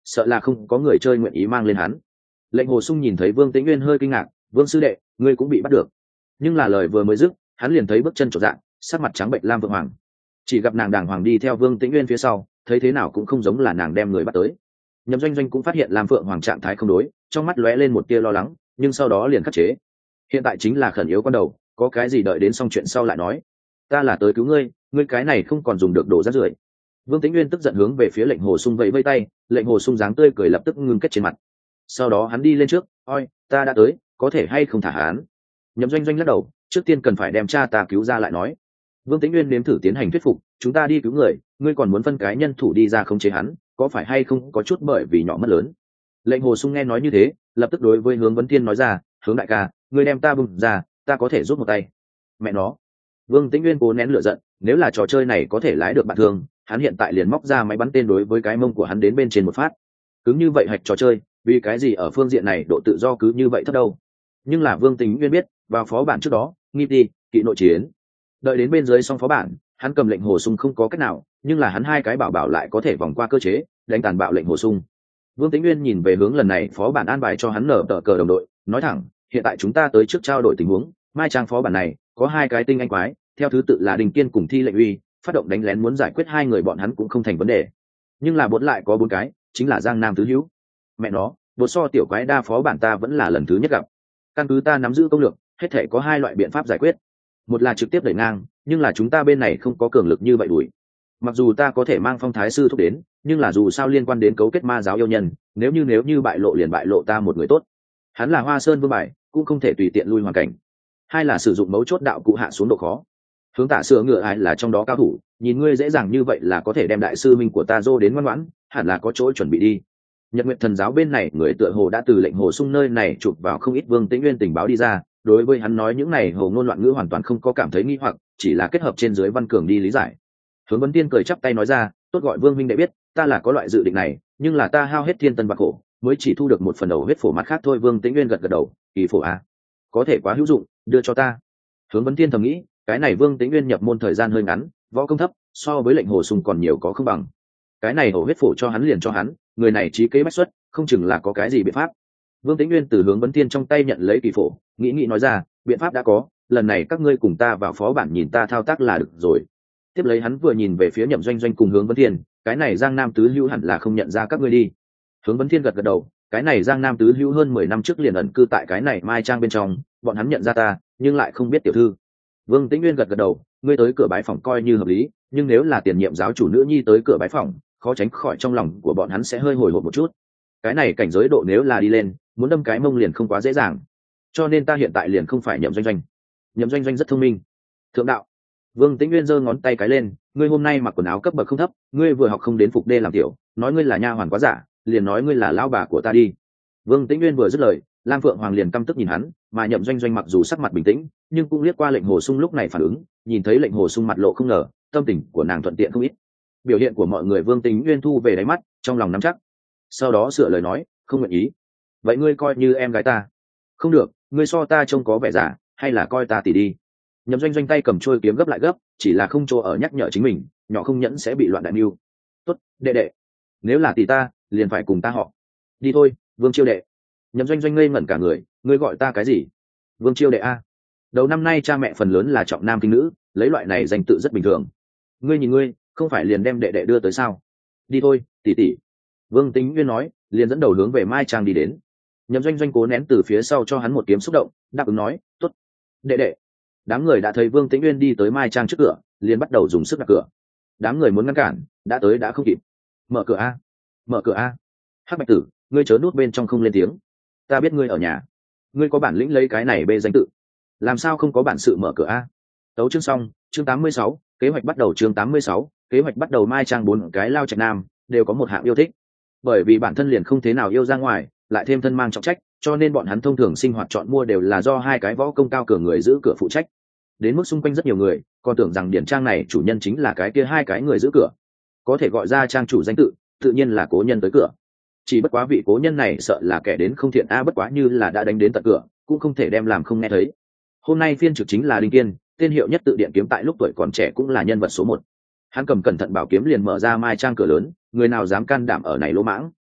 sợ là không có người chơi nguyện ý mang lên hắn. Lệnh Hồ Sung nhìn thấy Vương Tĩnh Nguyên hơi kinh ngạc, "Vương sư đệ, ngươi cũng bị bắt được." Nhưng là lời vừa mới dứt, hắn liền thấy bước chân trột dạng, sắc mặt trắng bệnh Lam Phượng Hoàng. Chỉ gặp nàng đàng hoàng đi theo Vương Tĩnh Nguyên phía sau, thấy thế nào cũng không giống là nàng đem người bắt tới. Nhậm Doanh Doanh cũng phát hiện Lam Phượng Hoàng trạng thái không đối, trong mắt lóe lên một tia lo lắng, nhưng sau đó liền khắc chế. Hiện tại chính là khẩn yếu con đầu, có cái gì đợi đến xong chuyện sau lại nói. Ta là tới cứu ngươi, ngươi cái này không còn dùng được đồ rác rưởi. Vương Tĩnh Nguyên tức giận hướng về phía Lệnh Hồ Sung vẫy vẫy tay, Lệnh Hồ Sung dáng tươi cười lập tức ngưng kết trên mặt. Sau đó hắn đi lên trước, "Oi, ta đã tới, có thể hay không thả hắn?" Nhậm Doanh Doanh lắc đầu, "Trước tiên cần phải đem cha ta cứu ra lại nói." Vương Tĩnh Nguyên nếm thử tiến hành thuyết phục, "Chúng ta đi cứu người, ngươi còn muốn phân cái nhân thủ đi ra khống chế hắn, có phải hay không có chút bởi vì nhỏ mất lớn." Lệnh Hồ Sung nghe nói như thế, lập tức đối với Hướng Vấn Thiên nói ra, "Hướng đại ca, ngươi đem ta bung ra, ta có thể giúp một tay." Mẹ nó. Vương Tĩnh Nguyên cố nén lửa giận, nếu là trò chơi này có thể lái được bạn thường, hắn hiện tại liền móc ra máy bắn tên đối với cái mông của hắn đến bên trên một phát. Cứng như vậy hạch trò chơi, vì cái gì ở phương diện này độ tự do cứ như vậy thấp đâu. Nhưng là Vương Tĩnh Nguyên biết, vào phó bản trước đó, nghi đi, kỵ nội chiến. Đợi đến bên dưới xong phó bản, hắn cầm Lệnh Hồ Sung không có cách nào, nhưng là hắn hai cái bảo bảo lại có thể vòng qua cơ chế, đánh tàn bạo Lệnh Hồ Sung. Vương Tĩnh Nguyên nhìn về hướng lần này phó bản an bài cho hắn nở tờ cờ đồng đội, nói thẳng, "Hiện tại chúng ta tới trước trao đổi tình huống, mai trang phó bản này có hai cái tinh anh quái, theo thứ tự là Đình Kiên cùng Thi Lệnh Uy, phát động đánh lén muốn giải quyết hai người bọn hắn cũng không thành vấn đề. Nhưng là bột lại có bốn cái, chính là Giang Nam tứ hữu. Mẹ nó, bột so tiểu quái đa phó bản ta vẫn là lần thứ nhất gặp. Căn cứ ta nắm giữ công lược, hết thể có hai loại biện pháp giải quyết. Một là trực tiếp đẩy ngang, nhưng là chúng ta bên này không có cường lực như vậy đuổi. Mặc dù ta có thể mang Phong Thái sư thúc đến, nhưng là dù sao liên quan đến cấu kết ma giáo yêu nhân, nếu như nếu như bại lộ liền bại lộ ta một người tốt. Hắn là Hoa Sơn vương bài, cũng không thể tùy tiện lui hoàn cảnh. Hai là sử dụng mấu chốt đạo cụ hạ xuống độ khó. Hướng Tạ Sửa ngựa ai là trong đó cao thủ, nhìn ngươi dễ dàng như vậy là có thể đem đại sư minh của ta dô đến ngoan ngoãn, hẳn là có chỗ chuẩn bị đi." Nhật Nguyệt Thần giáo bên này người tựa hồ đã từ Lệnh Hồ Sung nơi này chụp vào không ít Vương Tĩnh Nguyên tình báo đi ra, đối với hắn nói những này hồ ngôn loạn ngữ hoàn toàn không có cảm thấy nghi hoặc, chỉ là kết hợp trên dưới văn cường đi lý giải. Hướng Vấn Tiên cười chắp tay nói ra, "Tốt gọi Vương minh đệ biết, ta là có loại dự định này, nhưng là ta hao hết thiên tân bạc khổ, mới chỉ thu được một phần đầu huyết phổ mặt khác thôi." Vương Tĩnh Nguyên gật gật đầu, "Kỳ phổ à? Có thể quá hữu dụng, đưa cho ta." Hướng Vấn Tiên thầm nghĩ, cái này Vương Tĩnh Nguyên nhập môn thời gian hơi ngắn, võ công thấp, so với Lệnh Hồ Sung còn nhiều có không bằng. Cái này hổ huyết phổ cho hắn liền cho hắn, người này trí kế bách xuất, không chừng là có cái gì biện pháp. Vương Tĩnh Nguyên từ Hướng Vấn Tiên trong tay nhận lấy kỳ phổ, nghĩ nghĩ nói ra, "Biện pháp đã có, lần này các ngươi cùng ta vào phó bản nhìn ta thao tác là được rồi." Tiếp lấy hắn vừa nhìn về phía Nhậm Doanh Doanh cùng Hướng Vấn Thiên, "Cái này Giang Nam tứ hữu hẳn là không nhận ra các ngươi đi." Hướng Vấn Thiên gật gật đầu, "Cái này Giang Nam tứ hữu hơn mười năm trước liền ẩn cư tại cái này Mai Trang bên trong, bọn hắn nhận ra ta, nhưng lại không biết tiểu thư." Vương Tĩnh Nguyên gật gật đầu, "Ngươi tới cửa bái phòng coi như hợp lý, nhưng nếu là tiền nhiệm giáo chủ nữ nhi tới cửa bái phòng, khó tránh khỏi trong lòng của bọn hắn sẽ hơi hồi hộp một chút. Cái này cảnh giới độ nếu là đi lên, muốn đâm cái mông liền không quá dễ dàng. Cho nên ta hiện tại liền không phải Nhậm Doanh Doanh." Nhậm Doanh Doanh rất thông minh. "Thượng đạo." Vương Tĩnh Nguyên giơ ngón tay cái lên, "Ngươi hôm nay mặc quần áo cấp bậc không thấp, ngươi vừa học không đến phục đê làm tiểu, nói ngươi là nha hoàn quá giả, liền nói ngươi là lão bà của ta đi." Vương Tĩnh Nguyên vừa dứt lời, Lam Phượng Hoàng liền căm tức nhìn hắn, mà Nhậm Doanh Doanh mặc dù sắc mặt bình tĩnh, nhưng cũng liếc qua Lệnh Hồ Sung lúc này phản ứng, nhìn thấy Lệnh Hồ Sung mặt lộ không ngờ, tâm tình của nàng thuận tiện không ít. Biểu hiện của mọi người Vương Tĩnh Nguyên thu về đáy mắt, trong lòng nắm chắc. Sau đó sửa lời nói, "Không nguyện ý. Vậy ngươi coi như em gái ta." "Không được, ngươi so ta trông có vẻ giả, hay là coi ta tỷ đi." Nhậm Doanh Doanh tay cầm trôi kiếm gấp lại gấp, chỉ là không chỗ ở nhắc nhở chính mình, nhỏ không nhẫn sẽ bị loạn đại mưu. "Tốt, đệ đệ. Nếu là tỷ ta, liền phải cùng ta họ. Đi thôi, Vương Chiêu đệ." Nhậm Doanh Doanh ngây ngẩn cả người, "Ngươi gọi ta cái gì?" "Vương Chiêu đệ a." Đầu năm nay cha mẹ phần lớn là trọng nam khinh nữ, lấy loại này danh tự rất bình thường. "Ngươi nhìn ngươi, không phải liền đem đệ đệ đưa tới sao? Đi thôi, tỷ tỷ." Vương Tĩnh Nguyên nói, liền dẫn đầu hướng về Mai Trang đi đến. Nhậm Doanh Doanh cố nén từ phía sau cho hắn một kiếm xúc động, đáp ứng nói, "Tốt, đệ đệ." Đám người đã thấy Vương Tĩnh Nguyên đi tới Mai Trang trước cửa, liền bắt đầu dùng sức đập cửa. Đám người muốn ngăn cản, đã tới đã không kịp. "Mở cửa a, mở cửa a." "Hắc Bạch Tử, ngươi chớ nút bên trong không lên tiếng. Ta biết ngươi ở nhà. Ngươi có bản lĩnh lấy cái này bê danh tự, làm sao không có bản sự mở cửa a?" Tấu chương xong, chương tám mươi sáu, kế hoạch bắt đầu. Chương tám mươi sáu, kế hoạch bắt đầu. Mai Trang bốn cái lao trạch nam đều có một hạng yêu thích, bởi vì bản thân liền không thế nào yêu ra ngoài, lại thêm thân mang trọng trách, cho nên bọn hắn thông thường sinh hoạt chọn mua đều là do hai cái võ công cao cường người giữ cửa phụ trách. Đến mức xung quanh rất nhiều người còn tưởng rằng điển trang này chủ nhân chính là cái kia hai cái người giữ cửa, có thể gọi ra trang chủ danh tự, tự nhiên là cố nhân tới cửa. Chỉ bất quá vị cố nhân này sợ là kẻ đến không thiện a, bất quá như là đã đánh đến tận cửa, cũng không thể đem làm không nghe thấy. Hôm nay phiên trực chính là Đinh Kiên, tên hiệu nhất tự điện kiếm, tại lúc tuổi còn trẻ cũng là nhân vật số một. Hắn cầm cẩn thận bảo kiếm liền mở ra Mai Trang cửa lớn, người nào dám can đảm ở này lỗ mãng.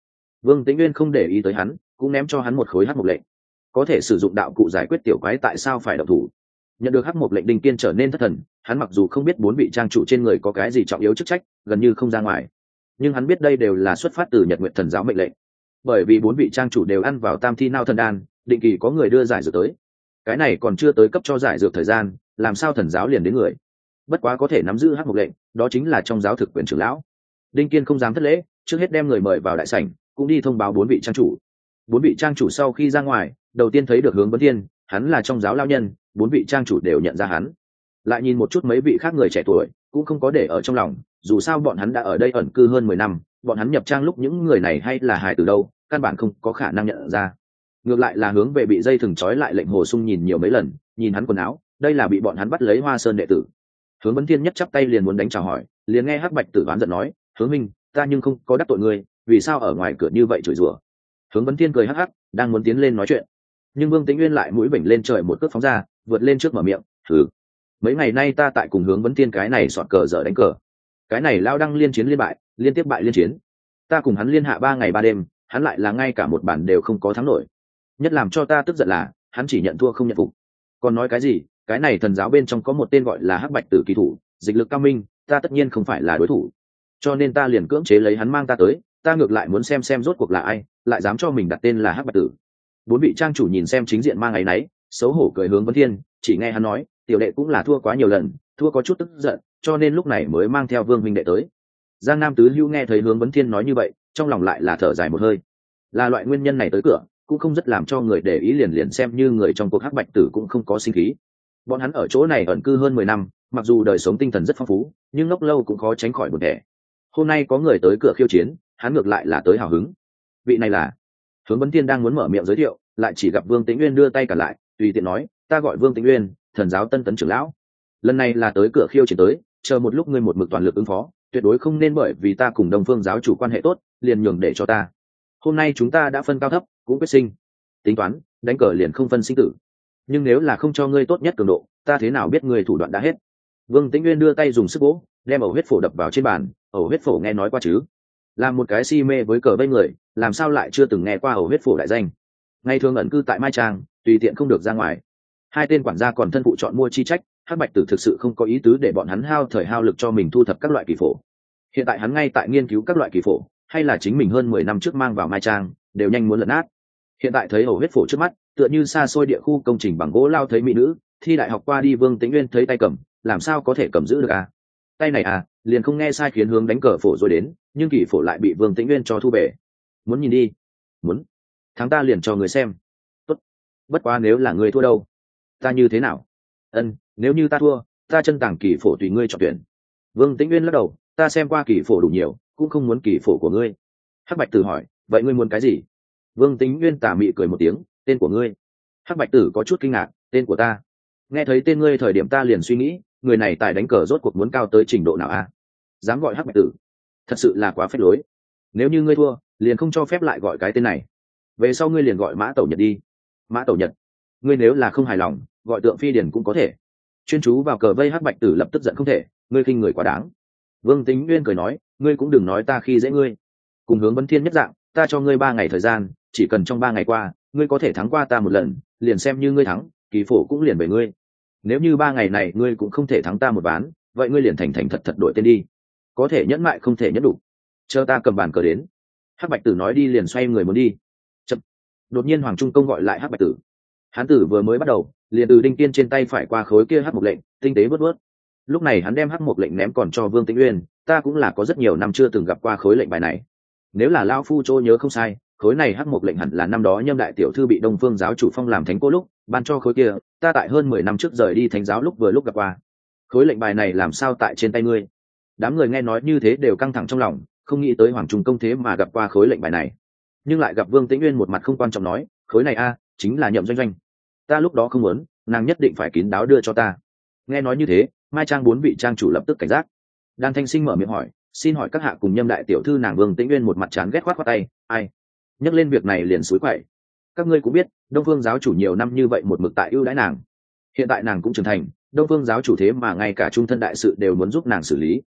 Vương Tĩnh Nguyên không để ý tới hắn, cũng ném cho hắn một khối hắc mộc lệnh. Có thể sử dụng đạo cụ giải quyết tiểu quái, tại sao phải động thủ? Nhận được hắc mộc lệnh, Đinh Kiên trở nên thất thần. Hắn mặc dù không biết bốn vị trang chủ trên người có cái gì trọng yếu chức trách, gần như không ra ngoài, nhưng hắn biết đây đều là xuất phát từ Nhật Nguyện Thần giáo mệnh lệnh. Bởi vì bốn vị trang chủ đều ăn vào tam thi nao thần đan, định kỳ có người đưa giải dược tới. Cái này còn chưa tới cấp cho giải dược thời gian, làm sao thần giáo liền đến người? Bất quá có thể nắm giữ hắc mộc lệnh, đó chính là trong giáo thực quyền trưởng lão. Đinh Kiên không dám thất lễ, trước hết đem người mời vào đại sảnh, cũng đi thông báo bốn vị trang chủ. Bốn vị trang chủ sau khi ra ngoài, đầu tiên thấy được Hướng Vấn Thiên, hắn là trong giáo lao nhân, bốn vị trang chủ đều nhận ra hắn. Lại nhìn một chút mấy vị khác người trẻ tuổi, cũng không có để ở trong lòng, dù sao bọn hắn đã ở đây ẩn cư hơn mười năm, bọn hắn nhập trang lúc những người này hay là hài từ đâu, căn bản không có khả năng nhận ra. Ngược lại là Hướng Về bị dây thừng trói lại lệnh Hồ Sung nhìn nhiều mấy lần, nhìn hắn quần áo, đây là bị bọn hắn bắt lấy Hoa Sơn đệ tử. Hướng Vấn Thiên nhất chắp tay liền muốn đánh chào hỏi, liền nghe Hắc Bạch Tử oán giận nói, Hướng minh, ta nhưng không có đắc tội ngươi, vì sao ở ngoài cửa như vậy chửi rủa? Hướng Vấn Thiên cười hắc hắc, đang muốn tiến lên nói chuyện, nhưng Vương Tĩnh Nguyên lại mũi bỉnh lên trời một cước phóng ra, vượt lên trước mở miệng, thử. Mấy ngày nay ta tại cùng Hướng Vấn Thiên cái này sọt cờ dở đánh cờ, cái này lao đăng liên chiến liên bại, liên tiếp bại liên chiến, ta cùng hắn liên hạ ba ngày ba đêm, hắn lại là ngay cả một bản đều không có thắng nổi. Nhất làm cho ta tức giận là hắn chỉ nhận thua không nhận phục. Còn nói cái gì, cái này thần giáo bên trong có một tên gọi là Hắc Bạch Tử kỳ thủ, dịch lực cao minh, ta tất nhiên không phải là đối thủ, cho nên ta liền cưỡng chế lấy hắn mang ta tới, ta ngược lại muốn xem xem rốt cuộc là ai lại dám cho mình đặt tên là Hắc Bạch Tử. Bốn vị trang chủ nhìn xem chính diện mang ấy nấy, xấu hổ cười Hướng Vấn Thiên, chỉ nghe hắn nói, tiểu đệ cũng là thua quá nhiều lần, thua có chút tức giận, cho nên lúc này mới mang theo Vương huynh đệ tới. Giang Nam tứ hữu nghe thấy Hướng Vấn Thiên nói như vậy, trong lòng lại là thở dài một hơi. Là loại nguyên nhân này tới cửa, cũng không rất làm cho người để ý, liền liền xem như người trong cuộc Hắc Bạch Tử cũng không có sinh khí. Bọn hắn ở chỗ này ẩn cư hơn mười năm, mặc dù đời sống tinh thần rất phong phú, nhưng ngốc lâu cũng khó tránh khỏi buồn tẻ. Hôm nay có người tới cửa khiêu chiến, hắn ngược lại là tới hào hứng. Vị này là... Hướng Vấn Thiên đang muốn mở miệng giới thiệu, lại chỉ gặp Vương Tĩnh Nguyên đưa tay cả lại, tùy tiện nói, ta gọi Vương Tĩnh Nguyên, thần giáo tân tấn trưởng lão. Lần này là tới cửa khiêu chiến tới, chờ một lúc ngươi một mực toàn lực ứng phó, tuyệt đối không nên bởi vì ta cùng Đông Phương giáo chủ quan hệ tốt, liền nhường để cho ta. Hôm nay chúng ta đã phân cao thấp, cũng quyết sinh. Tính toán, đánh cờ liền không phân sinh tử. Nhưng nếu là không cho ngươi tốt nhất cường độ, ta thế nào biết ngươi thủ đoạn đã hết. Vương Tĩnh Nguyên đưa tay dùng sức vỗ, đem ẩu huyết phổ đập vào trên bàn. Ẩu huyết phổ nghe nói qua chứ? Làm một cái si mê với cờ vây người, làm sao lại chưa từng nghe qua ẩu huyết phổ đại danh? Ngày thường ẩn cư tại Mai Trang, tùy tiện không được ra ngoài. Hai tên quản gia còn thân phụ chọn mua chi trách, Hắc Bạch Tử thực sự không có ý tứ để bọn hắn hao thời hao lực cho mình thu thập các loại kỳ phổ. Hiện tại hắn ngay tại nghiên cứu các loại kỳ phổ, hay là chính mình hơn mười năm trước mang vào Mai Trang, đều nhanh muốn lật nát. Hiện tại thấy ẩu huyết phổ trước mắt, tựa như xa xôi địa khu công trình bằng gỗ lao thấy mỹ nữ, thi đại học qua đi Vương Tĩnh Nguyên thấy tay cầm, làm sao có thể cầm giữ được à? Tay này à, liền không nghe sai khiến hướng đánh cờ phổ rồi đến, nhưng kỳ phổ lại bị Vương Tĩnh Nguyên cho thu về. Muốn nhìn đi? Muốn. Thắng ta liền cho người xem. Tốt. Bất quá nếu là người thua đâu? Ta như thế nào? Ân, nếu như ta thua, ta chân tàng kỳ phổ tùy ngươi chọn tuyển. Vương Tĩnh Nguyên lắc đầu, ta xem qua kỳ phổ đủ nhiều, cũng không muốn kỳ phổ của ngươi. Hắc Bạch Tử hỏi, vậy ngươi muốn cái gì? Vương Tĩnh Nguyên tà mị cười một tiếng, tên của ngươi. Hắc Bạch Tử có chút kinh ngạc, tên của ta. Nghe thấy tên ngươi thời điểm ta liền suy nghĩ, người này tài đánh cờ rốt cuộc muốn cao tới trình độ nào a? Dám gọi Hắc Bạch Tử, thật sự là quá phết lối. Nếu như ngươi thua, liền không cho phép lại gọi cái tên này. Về sau ngươi liền gọi Mã Tẩu Nhật đi. Mã Tẩu Nhật. Ngươi nếu là không hài lòng, gọi Tượng Phi Điển cũng có thể. Chuyên chú vào cờ vây Hắc Bạch Tử lập tức giận không thể, ngươi khinh người quá đáng. Vương Tĩnh Nguyên cười nói, ngươi cũng đừng nói ta khi dễ ngươi. Cùng Hướng Vấn Thiên nhất dạng, ta cho ngươi ba ngày thời gian, chỉ cần trong ba ngày qua, ngươi có thể thắng qua ta một lần, liền xem như ngươi thắng, kỳ phổ cũng liền về ngươi. Nếu như ba ngày này ngươi cũng không thể thắng ta một ván, vậy ngươi liền thành thành thật thật đổi tên đi. Có thể nhẫn mại không thể nhẫn đủ. Chờ ta cầm bàn cờ đến. Hắc Bạch Tử nói đi liền xoay người muốn đi. Chậm. Đột nhiên Hoàng Trung Công gọi lại Hắc Bạch Tử. Hán tử vừa mới bắt đầu, liền từ đinh kiên trên tay phải qua khối kia hắc mộc lệnh, tinh tế vớt vớt. Lúc này hắn đem hắc mộc lệnh ném còn cho Vương Tĩnh Uyên, ta cũng là có rất nhiều năm chưa từng gặp qua khối lệnh bài này. Nếu là lão phu chỗ nhớ không sai, khối này hắc mộc lệnh hẳn là năm đó Nhâm đại tiểu thư bị Đông Phương giáo chủ phong làm thánh cô lúc ban cho khối kia, ta tại hơn mười năm trước rời đi thánh giáo lúc vừa lúc gặp qua. Khối lệnh bài này làm sao tại trên tay ngươi? Đám người nghe nói như thế đều căng thẳng trong lòng, không nghĩ tới Hoàng Trung Công thế mà gặp qua khối lệnh bài này, nhưng lại gặp Vương Tĩnh Uyên một mặt không quan trọng nói, khối này a, chính là Nhậm Doanh Doanh. Ta lúc đó không muốn, nàng nhất định phải kín đáo đưa cho ta. Nghe nói như thế, Mai Trang bốn vị trang chủ lập tức cảnh giác. Đan Thanh Sinh mở miệng hỏi, xin hỏi các hạ cùng Nhâm đại tiểu thư nàng Vương Tĩnh Uyên một mặt chán ghét khoát khoát tay, ai? Nhắc lên việc này liền suối quậy. Các ngươi cũng biết, Đông Phương giáo chủ nhiều năm như vậy một mực tại ưu đãi nàng. Hiện tại nàng cũng trưởng thành, Đông Phương giáo chủ thế mà ngay cả trung thân đại sự đều muốn giúp nàng xử lý.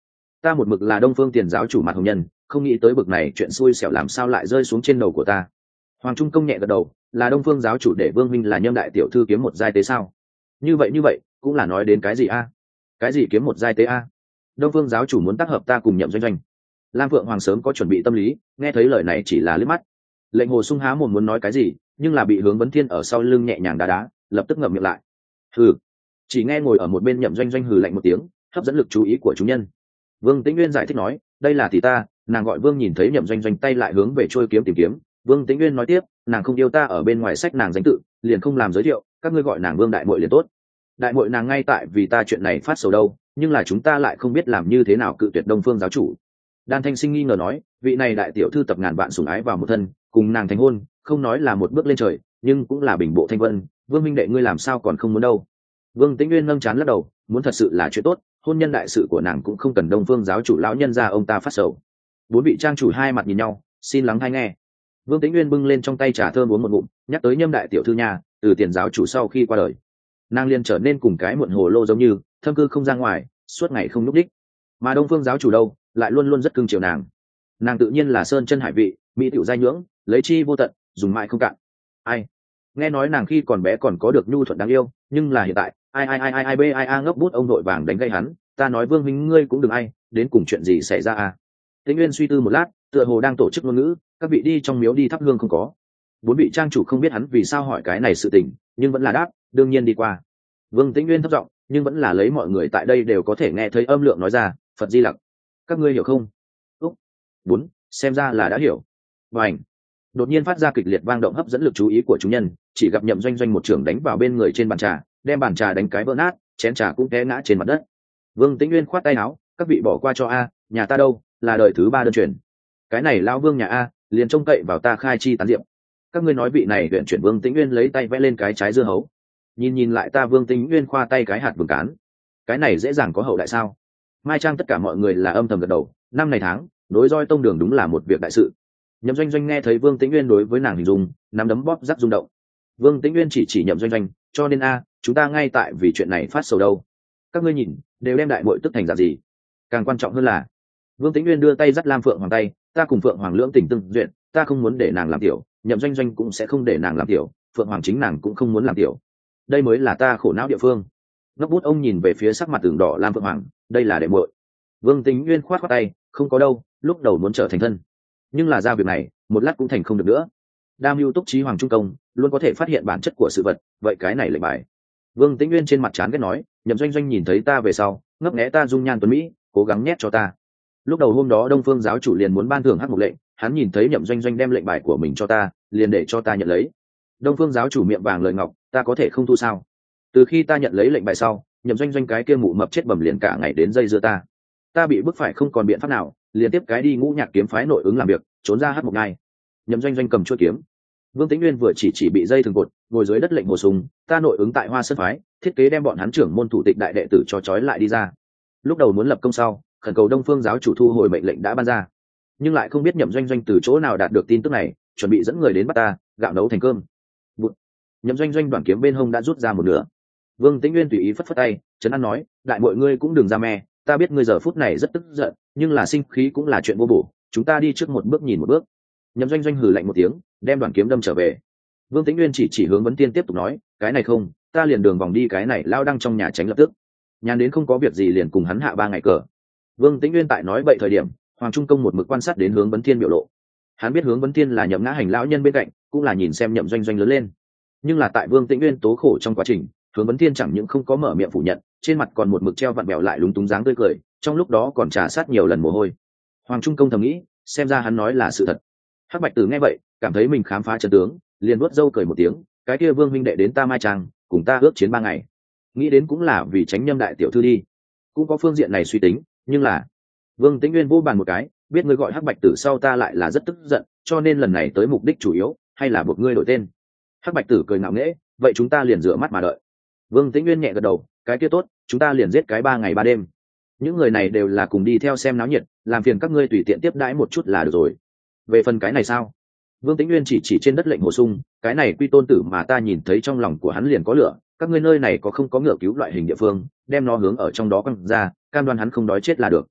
ta một mực là Đông Phương Tiền giáo chủ Mạt Hồng Nhân, không nghĩ tới bực này chuyện xui xẻo làm sao lại rơi xuống trên đầu của ta. Hoàng Trung Công nhẹ gật đầu, là Đông Phương giáo chủ để Vương Minh là Nhâm đại tiểu thư kiếm một giai tế sao? Như vậy như vậy, cũng là nói đến cái gì a? Cái gì kiếm một giai tế a? Đông Phương giáo chủ muốn tác hợp ta cùng Nhậm Doanh Doanh. Lam Phượng Hoàng sớm có chuẩn bị tâm lý, nghe thấy lời này chỉ là liếc mắt. Lệnh Hồ Sung há mồm muốn nói cái gì, nhưng là bị Hướng Vấn Thiên ở sau lưng nhẹ nhàng đá đá, lập tức ngậm miệng lại. Hừ. Chỉ nghe ngồi ở một bên Nhậm Doanh Doanh hừ lạnh một tiếng, hấp dẫn lực chú ý của chúng nhân. Vương Tĩnh Nguyên giải thích nói, đây là tỷ ta, nàng gọi Vương nhìn thấy Nhậm Doanh Doanh tay lại hướng về trôi kiếm tìm kiếm. Vương Tĩnh Nguyên nói tiếp, nàng không yêu ta ở bên ngoài sách nàng danh tự, liền không làm giới thiệu, các ngươi gọi nàng Vương đại muội liền tốt. Đại muội nàng ngay tại vì ta chuyện này phát sầu đâu, nhưng là chúng ta lại không biết làm như thế nào cự tuyệt Đông Phương giáo chủ. Đan Thanh Sinh nghi ngờ nói, vị này đại tiểu thư tập ngàn vạn sủng ái vào một thân, cùng nàng thành hôn, không nói là một bước lên trời, nhưng cũng là bình bộ thanh vân, Vương minh đệ ngươi làm sao còn không muốn đâu. Vương Tĩnh Nguyên nâng chán lắc đầu, muốn thật sự là chuyện tốt, hôn nhân đại sự của nàng cũng không cần Đông Phương giáo chủ lão nhân ra ông ta phát sầu. Bốn vị trang chủ hai mặt nhìn nhau, xin lắng hay nghe. Vương Tĩnh Nguyên bưng lên trong tay trà thơm uống một ngụm, nhắc tới Nhâm đại tiểu thư nhà, từ Tiền giáo chủ sau khi qua đời, nàng liền trở nên cùng cái muộn hồ lô giống như thâm cư không ra ngoài, suốt ngày không núp đích. Mà Đông Phương giáo chủ đâu, lại luôn luôn rất cưng chiều nàng. Nàng tự nhiên là sơn chân hải vị, mỹ tiểu giai nhưỡng, lấy chi vô tận, dùng mãi không cạn. Ai nghe nói nàng khi còn bé còn có được nhu thuận đáng yêu, nhưng là hiện tại ai ai ai ai ai b ai a ngốc bút ông nội vàng đánh gây hắn. Ta nói Vương minh ngươi cũng đừng ai, đến cùng chuyện gì xảy ra à? Tĩnh Nguyên suy tư một lát, tựa hồ đang tổ chức ngôn ngữ, các vị đi trong miếu đi thắp hương không có. Bốn vị trang chủ không biết hắn vì sao hỏi cái này sự tình, nhưng vẫn là đáp, đương nhiên đi qua. Vương Tĩnh Nguyên thấp giọng, nhưng vẫn là lấy mọi người tại đây đều có thể nghe thấy âm lượng nói ra, Phật Di Lặc, các ngươi hiểu không? Úc, bốn, xem ra là đã hiểu. Và ảnh đột nhiên phát ra kịch liệt vang động hấp dẫn lực chú ý của chúng nhân, chỉ gặp Nhậm Doanh Doanh một trưởng đánh vào bên người trên bàn trà, đem bàn trà đánh cái vỡ nát, chén trà cũng té ngã trên mặt đất. Vương Tĩnh Nguyên khoát tay áo, các vị bỏ qua cho a, nhà ta đâu, là đời thứ ba đơn truyền. Cái này lão Vương nhà a, liền trông cậy vào ta khai chi tán diệm. Các ngươi nói vị này huyện chuyển Vương Tĩnh Nguyên lấy tay vẽ lên cái trái dưa hấu. Nhìn nhìn lại ta Vương Tĩnh Nguyên khoa tay cái hạt vừng cán. Cái này dễ dàng có hậu đại sao? Mai Trang tất cả mọi người là âm thầm gật đầu, năm này tháng, nối roi tông đường đúng là một việc đại sự. Nhậm Doanh Doanh nghe thấy Vương Tĩnh Nguyên đối với nàng hình dung, nắm đấm bóp rắc rung động. Vương Tĩnh Nguyên chỉ chỉ Nhậm Doanh Doanh, cho nên a, chúng ta ngay tại vì chuyện này phát sầu đâu. Các ngươi nhìn, đều đem đại muội tức thành dạng gì? Càng quan trọng hơn là, Vương Tĩnh Nguyên đưa tay dắt Lam Phượng Hoàng tay, ta cùng Phượng Hoàng lưỡng tình tương duyệt, ta không muốn để nàng làm tiểu, Nhậm Doanh Doanh cũng sẽ không để nàng làm tiểu, Phượng Hoàng chính nàng cũng không muốn làm tiểu. Đây mới là ta khổ não địa phương. Ngốc bút ông nhìn về phía sắc mặt tường đỏ Lam Phượng Hoàng, đây là đệ muội. Vương Tĩnh Nguyên khoát khoát tay, không có đâu, lúc đầu muốn trở thành thân, nhưng là ra việc này, một lát cũng thành không được nữa. Đam mưu túc trí Hoàng Trung Công, luôn có thể phát hiện bản chất của sự vật, vậy cái này lệnh bài. Vương Tĩnh Nguyên trên mặt chán ghét nói, Nhậm Doanh Doanh nhìn thấy ta về sau, ngấp nghé ta dung nhan tuấn mỹ, cố gắng nhét cho ta. Lúc đầu hôm đó Đông Phương giáo chủ liền muốn ban thưởng hắc mục lệnh, hắn nhìn thấy Nhậm Doanh Doanh đem lệnh bài của mình cho ta, liền để cho ta nhận lấy. Đông Phương giáo chủ miệng vàng lời ngọc, ta có thể không thu sao? Từ khi ta nhận lấy lệnh bài sau, Nhậm Doanh Doanh cái kia mụ mập chết bầm liền cả ngày đến dây dưa ta. Ta bị bức phải không còn biện pháp nào, liền tiếp cái đi Ngũ Nhạc kiếm phái nội ứng làm việc, trốn ra hắc mục ngay. Nhậm Doanh Doanh cầm chuôi kiếm. Vương Tĩnh Nguyên vừa chỉ chỉ bị dây thừng cột, ngồi dưới đất lệnh bổ sung, ta nội ứng tại Hoa Sơn phái, thiết kế đem bọn hắn trưởng môn thủ tịch đại đệ tử cho trói lại đi ra. Lúc đầu muốn lập công sau, khẩn cầu Đông Phương giáo chủ thu hồi mệnh lệnh đã ban ra, nhưng lại không biết Nhậm Doanh Doanh từ chỗ nào đạt được tin tức này, chuẩn bị dẫn người đến bắt ta, gạo nấu thành cơm. Bụt. Nhậm Doanh Doanh đoạn kiếm bên hông đã rút ra một nửa. Vương Tĩnh Nguyên tùy ý phất phất tay, trấn an nói, đại mọi ngươi cũng đừng ra me, ta biết ngươi giờ phút này rất tức giận, nhưng là sinh khí cũng là chuyện vô bổ, chúng ta đi trước một bước nhìn một bước. Nhậm Doanh Doanh hừ lạnh một tiếng, đem đoạn kiếm đâm trở về. Vương Tĩnh Nguyên chỉ chỉ Hướng Vấn Tiên tiếp tục nói, cái này không, ta liền đường vòng đi cái này lao đăng trong nhà tránh lập tức. Nhàn đến không có việc gì liền cùng hắn hạ ba ngày cờ. Vương Tĩnh Nguyên tại nói bậy thời điểm, Hoàng Trung Công một mực quan sát đến Hướng Vấn Thiên biểu lộ. Hắn biết Hướng Vấn Thiên là Nhậm Ngã Hành lão nhân bên cạnh, cũng là nhìn xem Nhậm Doanh Doanh lớn lên. Nhưng là tại Vương Tĩnh Nguyên tố khổ trong quá trình, Hướng Vấn Thiên chẳng những không có mở miệng phủ nhận, trên mặt còn một mực treo vặn bẹo lại lúng túng dáng tươi cười, trong lúc đó còn trà sát nhiều lần mồ hôi. Hoàng Trung Công thầm nghĩ, xem ra hắn nói là sự thật. Hắc Bạch Tử nghe vậy, cảm thấy mình khám phá chân tướng, liền vuốt râu cười một tiếng, cái kia Vương huynh đệ đến ta Mai Trang, cùng ta ước chiến ba ngày. Nghĩ đến cũng là vì tránh Nhâm đại tiểu thư đi, cũng có phương diện này suy tính, nhưng là Vương Tĩnh Nguyên vô bàn một cái, biết ngươi gọi Hắc Bạch Tử sau ta lại là rất tức giận, cho nên lần này tới mục đích chủ yếu hay là buộc ngươi đổi tên. Hắc Bạch Tử cười ngạo nghễ, vậy chúng ta liền rửa mắt mà đợi. Vương Tĩnh Nguyên nhẹ gật đầu, cái kia tốt, chúng ta liền giết cái ba ngày ba đêm. Những người này đều là cùng đi theo xem náo nhiệt, làm phiền các ngươi tùy tiện tiếp đãi một chút là được rồi. Về phần cái này sao? Vương Tĩnh Nguyên chỉ chỉ trên đất lệnh hồ sung, cái này quy tôn tử mà ta nhìn thấy trong lòng của hắn liền có lửa, các ngươi nơi này có không có ngựa cứu loại hình địa phương, đem nó hướng ở trong đó quăng ra, cam đoan hắn không đói chết là được.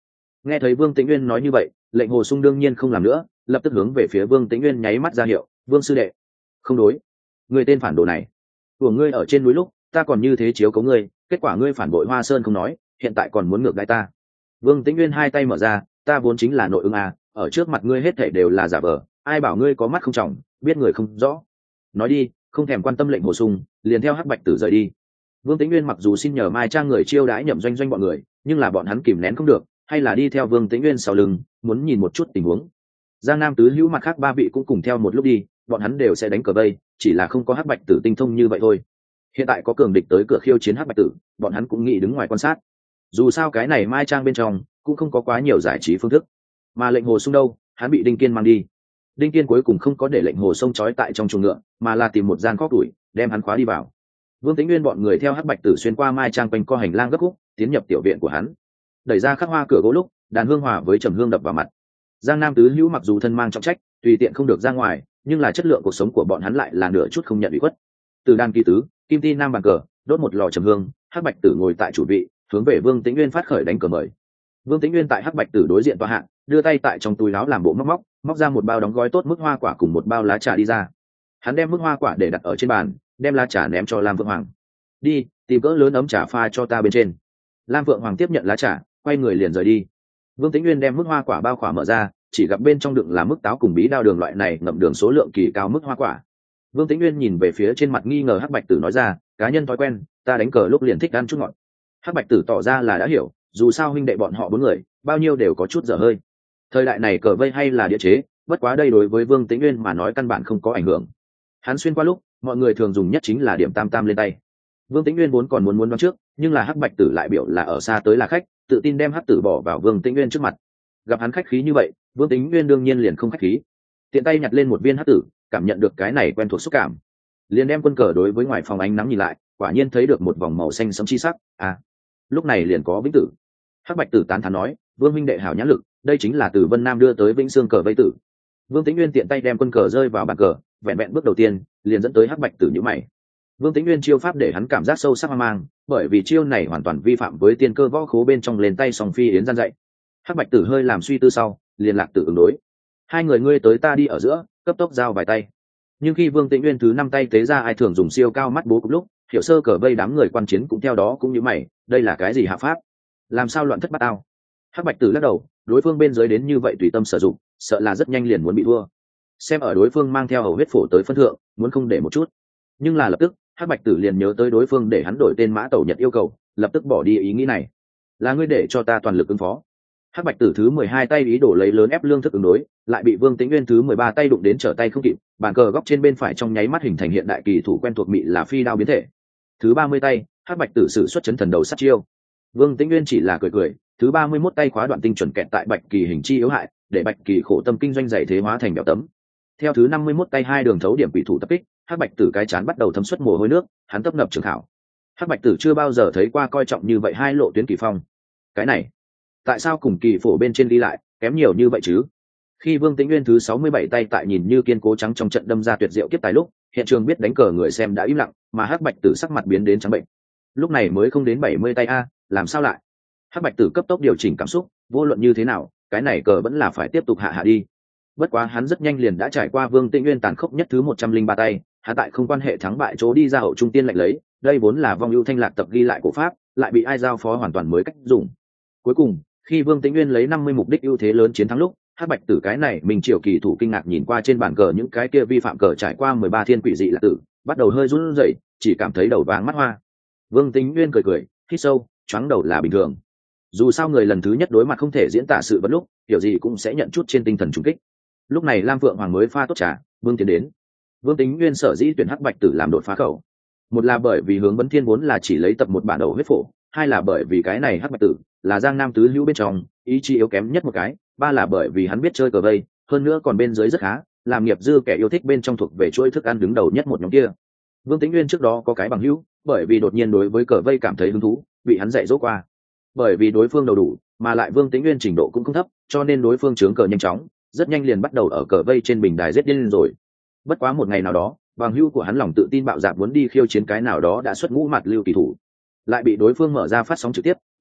Nghe thấy Vương Tĩnh Uyên nói như vậy, lệnh Hồ Sung đương nhiên không làm nữa, lập tức hướng về phía Vương Tĩnh Uyên nháy mắt ra hiệu, "Vương sư đệ, không đối, người tên phản đồ này, của ngươi ở trên núi lúc, ta còn như thế chiếu cố ngươi, kết quả ngươi phản bội Hoa Sơn không nói, hiện tại còn muốn ngược đãi ta." Vương Tĩnh Uyên hai tay mở ra, "Ta vốn chính là nội ứng à, ở trước mặt ngươi hết thảy đều là giả vờ, ai bảo ngươi có mắt không tròng, biết người không rõ." Nói đi, không thèm quan tâm lệnh Hồ Sung, liền theo Hắc Bạch Tử rời đi. Vương Tĩnh Uyên mặc dù xin nhờ Mai Trang người chiêu đãi Nhậm Doanh Doanh bọn người, nhưng là bọn hắn kìm nén không được, hay là đi theo Vương Tĩnh Uyên sau lưng, muốn nhìn một chút tình huống. Giang Nam tứ hữu mặt khác ba vị cũng cùng theo một lúc đi, bọn hắn đều sẽ đánh cờ vây, chỉ là không có Hắc Bạch Tử tinh thông như vậy thôi. Hiện tại có cường địch tới cửa khiêu chiến Hắc Bạch Tử, bọn hắn cũng nghĩ đứng ngoài quan sát. Dù sao cái này Mai Trang bên trong cũng không có quá nhiều giải trí phương thức. Mà lệnh Hồ Sung đâu, hắn bị Đinh Kiên mang đi. Đinh Kiên cuối cùng không có để lệnh Hồ Sung trói tại trong chuồng ngựa, mà là tìm một gian kho tuổi, đem hắn khóa đi vào. Vương Tĩnh Nguyên bọn người theo Hắc Bạch Tử xuyên qua Mai Trang quanh co hành lang gấp khúc, tiến nhập tiểu viện của hắn. Đẩy ra khắc hoa cửa gỗ lúc, đàn hương hòa với trầm hương đập vào mặt. Giang Nam tứ hữu mặc dù thân mang trọng trách, tùy tiện không được ra ngoài, nhưng là chất lượng cuộc sống của bọn hắn lại là nửa chút không nhận ủy khuất. Từ đàn kỳ tứ, kim ti nam bàn cờ, đốt một lò trầm hương, Hắc Bạch Tử ngồi tại chủ vị, hướng về Vương Tĩnh Nguyên phát khởi đánh cờ mời. Vương Tĩnh Nguyên tại Hắc Bạch Tử đối diện tòa hạ, đưa tay tại trong túi áo làm bộ móc móc, móc ra một bao đóng gói tốt mức hoa quả cùng một bao lá trà đi ra. Hắn đem mức hoa quả để đặt ở trên bàn, đem lá trà ném cho Lam Vượng Hoàng. "Đi, tìm cỡ lớn ấm trà pha cho ta bên trên." Lam Vượng Hoàng tiếp nhận lá trà, quay người liền rời đi. Vương Tĩnh Nguyên đem mức hoa quả bao khỏa mở ra, chỉ gặp bên trong đựng là mức táo cùng bí đao đường loại này ngậm đường số lượng kỳ cao mức hoa quả. Vương Tĩnh Nguyên nhìn về phía trên mặt nghi ngờ Hắc Bạch Tử nói ra, "Cá nhân thói quen, ta đánh cờ lúc liền thích ăn chút ngọt." Hắc Bạch Tử tỏ ra là đã hiểu, dù sao huynh đệ bọn họ bốn người, bao nhiêu đều có chút dở hơi. Thời đại này cờ vây hay là địa chế, bất quá đây đối với Vương Tĩnh Nguyên mà nói căn bản không có ảnh hưởng. Hắn xuyên qua lúc, mọi người thường dùng nhất chính là điểm tam tam lên tay. Vương Tĩnh Nguyên vốn còn muốn muốn đoán trước, nhưng là Hắc Bạch Tử lại biểu là ở xa tới là khách, tự tin đem Hắc Tử bỏ vào Vương Tĩnh Nguyên trước mặt. Gặp hắn khách khí như vậy, Vương Tĩnh Nguyên đương nhiên liền không khách khí. Tiện tay nhặt lên một viên Hắc Tử, cảm nhận được cái này quen thuộc xúc cảm, liền đem quân cờ đối với ngoài phòng ánh nắng nhìn lại, quả nhiên thấy được một vòng màu xanh sẫm chi sắc. À, lúc này liền có Vĩnh Tử. Hắc Bạch Tử tán thán nói, "Vương minh đệ hảo nhãn lực, đây chính là từ Vân Nam đưa tới Vĩnh Xương cờ vây tử." Vương Tĩnh Nguyên tiện tay đem quân cờ rơi vào bàn cờ, vẹn vẹn bước đầu tiên, liền dẫn tới Hắc Bạch Tử nhíu mày. Vương Tĩnh Nguyên chiêu pháp để hắn cảm giác sâu sắc hoang mang, bởi vì chiêu này hoàn toàn vi phạm với tiên cơ võ khố bên trong lên tay song phi yến gian dạy. Hắc Bạch Tử hơi làm suy tư sau, liền lạc tự ứng đối. Hai người ngươi tới ta đi ở giữa, cấp tốc giao vài tay. Nhưng khi Vương Tĩnh Nguyên thứ năm tay tế ra ai thường dùng siêu cao mắt bố cục lúc, hiểu sơ cờ vây đám người quan chiến cũng theo đó cũng như mày, đây là cái gì hạ pháp? Làm sao loạn thất bát ao? Hắc Bạch Tử lắc đầu, đối phương bên dưới đến như vậy tùy tâm sử dụng, sợ là rất nhanh liền muốn bị thua. Xem ở đối phương mang theo hầu huyết phổ tới phân thượng, muốn không để một chút. Nhưng là lập tức, Hắc Bạch Tử liền nhớ tới đối phương để hắn đổi tên Mã Tẩu Nhật yêu cầu, lập tức bỏ đi ý nghĩ này. Là ngươi để cho ta toàn lực ứng phó. Hắc Bạch Tử thứ mười hai tay ý đồ lấy lớn ép lương thức ứng đối, lại bị Vương Tĩnh Nguyên thứ mười ba tay đụng đến trở tay không kịp, bàn cờ góc trên bên phải trong nháy mắt hình thành hiện đại kỳ thủ quen thuộc mị là phi đao biến thể. Thứ ba mươi tay, Hắc Bạch Tử sử xuất chấn thần đầu sát chiêu. Vương Tĩnh Nguyên chỉ là cười cười, thứ ba mươi mốt tay khóa đoạn tinh chuẩn kẹt tại Bạch Kỳ hình chi yếu hại, để Bạch Kỳ khổ tâm kinh doanh dày thế hóa thành bèo tấm. Theo thứ năm mươi mốt tay hai đường thấu điểm quỷ thủ tập kích, Hắc Bạch Tử cái chán bắt đầu thấm xuất mồ hôi nước, hắn tấp nập trường thảo. Hắc Bạch Tử chưa bao giờ thấy qua coi trọng như vậy hai lộ tuyến kỳ phong. Cái này, tại sao cùng kỳ phổ bên trên đi lại kém nhiều như vậy chứ? Khi Vương Tĩnh Nguyên thứ sáu mươi bảy tay tại nhìn như kiên cố trắng trong trận đâm ra tuyệt diệu kiếp tài lúc, hiện trường biết đánh cờ người xem đã im lặng, mà Hắc Bạch Tử sắc mặt biến đến trắng bệnh. Lúc này mới không đến bảy mươi tay a, làm sao lại? Hắc Bạch Tử cấp tốc điều chỉnh cảm xúc, vô luận như thế nào, cái này cờ vẫn là phải tiếp tục hạ hạ đi. Bất quá hắn rất nhanh liền đã trải qua Vương Tĩnh Nguyên tàn khốc nhất thứ một trăm linh ba tay, hắn tại không quan hệ thắng bại chỗ đi ra hậu trung tiên lệnh lấy, đây vốn là vong ưu thanh lạc tập ghi lại của pháp, lại bị ai giao phó hoàn toàn mới cách dùng. Cuối cùng, khi Vương Tĩnh Nguyên lấy năm mươi mục đích ưu thế lớn chiến thắng lúc, Hắc Bạch Tử cái này mình triều kỳ thủ kinh ngạc nhìn qua trên bàn cờ những cái kia vi phạm cờ trải qua mười ba thiên quỷ dị là tử, bắt đầu hơi run rẩy, chỉ cảm thấy đầu váng mắt hoa. Vương Tĩnh Nguyên cười cười, hít sâu, choáng đầu là bình thường. Dù sao người lần thứ nhất đối mặt không thể diễn tả sự vật lúc, kiểu gì cũng sẽ nhận chút trên tinh thần trùng kích. Lúc này Lam Phượng Hoàng mới pha tốt trà, Vương tiến đến. Vương Tĩnh Nguyên sở dĩ tuyển Hắc Bạch Tử làm đột phá khẩu, một là bởi vì hướng Bấn Thiên vốn là chỉ lấy tập một bản đầu huyết phổ, hai là bởi vì cái này Hắc Bạch Tử là Giang Nam tứ hữu bên trong ý chí yếu kém nhất một cái, ba là bởi vì hắn biết chơi cờ vây, hơn nữa còn bên dưới rất khá, làm nghiệp dư kẻ yêu thích bên trong thuộc về chuỗi thức ăn đứng đầu nhất một nhóm kia. Vương Tĩnh Nguyên trước đó có cái bằng hữu, bởi vì đột nhiên đối với cờ vây cảm thấy hứng thú, bị hắn dạy dỗ qua. Bởi vì đối phương đầu đủ, mà lại Vương Tĩnh Nguyên trình độ cũng không thấp, cho nên đối phương trướng cờ nhanh chóng, rất nhanh liền bắt đầu ở cờ vây trên bình đài giết điên rồi. Bất quá một ngày nào đó, bằng hữu của hắn lòng tự tin bạo dạn muốn đi khiêu chiến cái nào đó đã xuất ngũ mặt lưu kỳ thủ, lại bị đối phương mở ra phát sóng trực tiếp,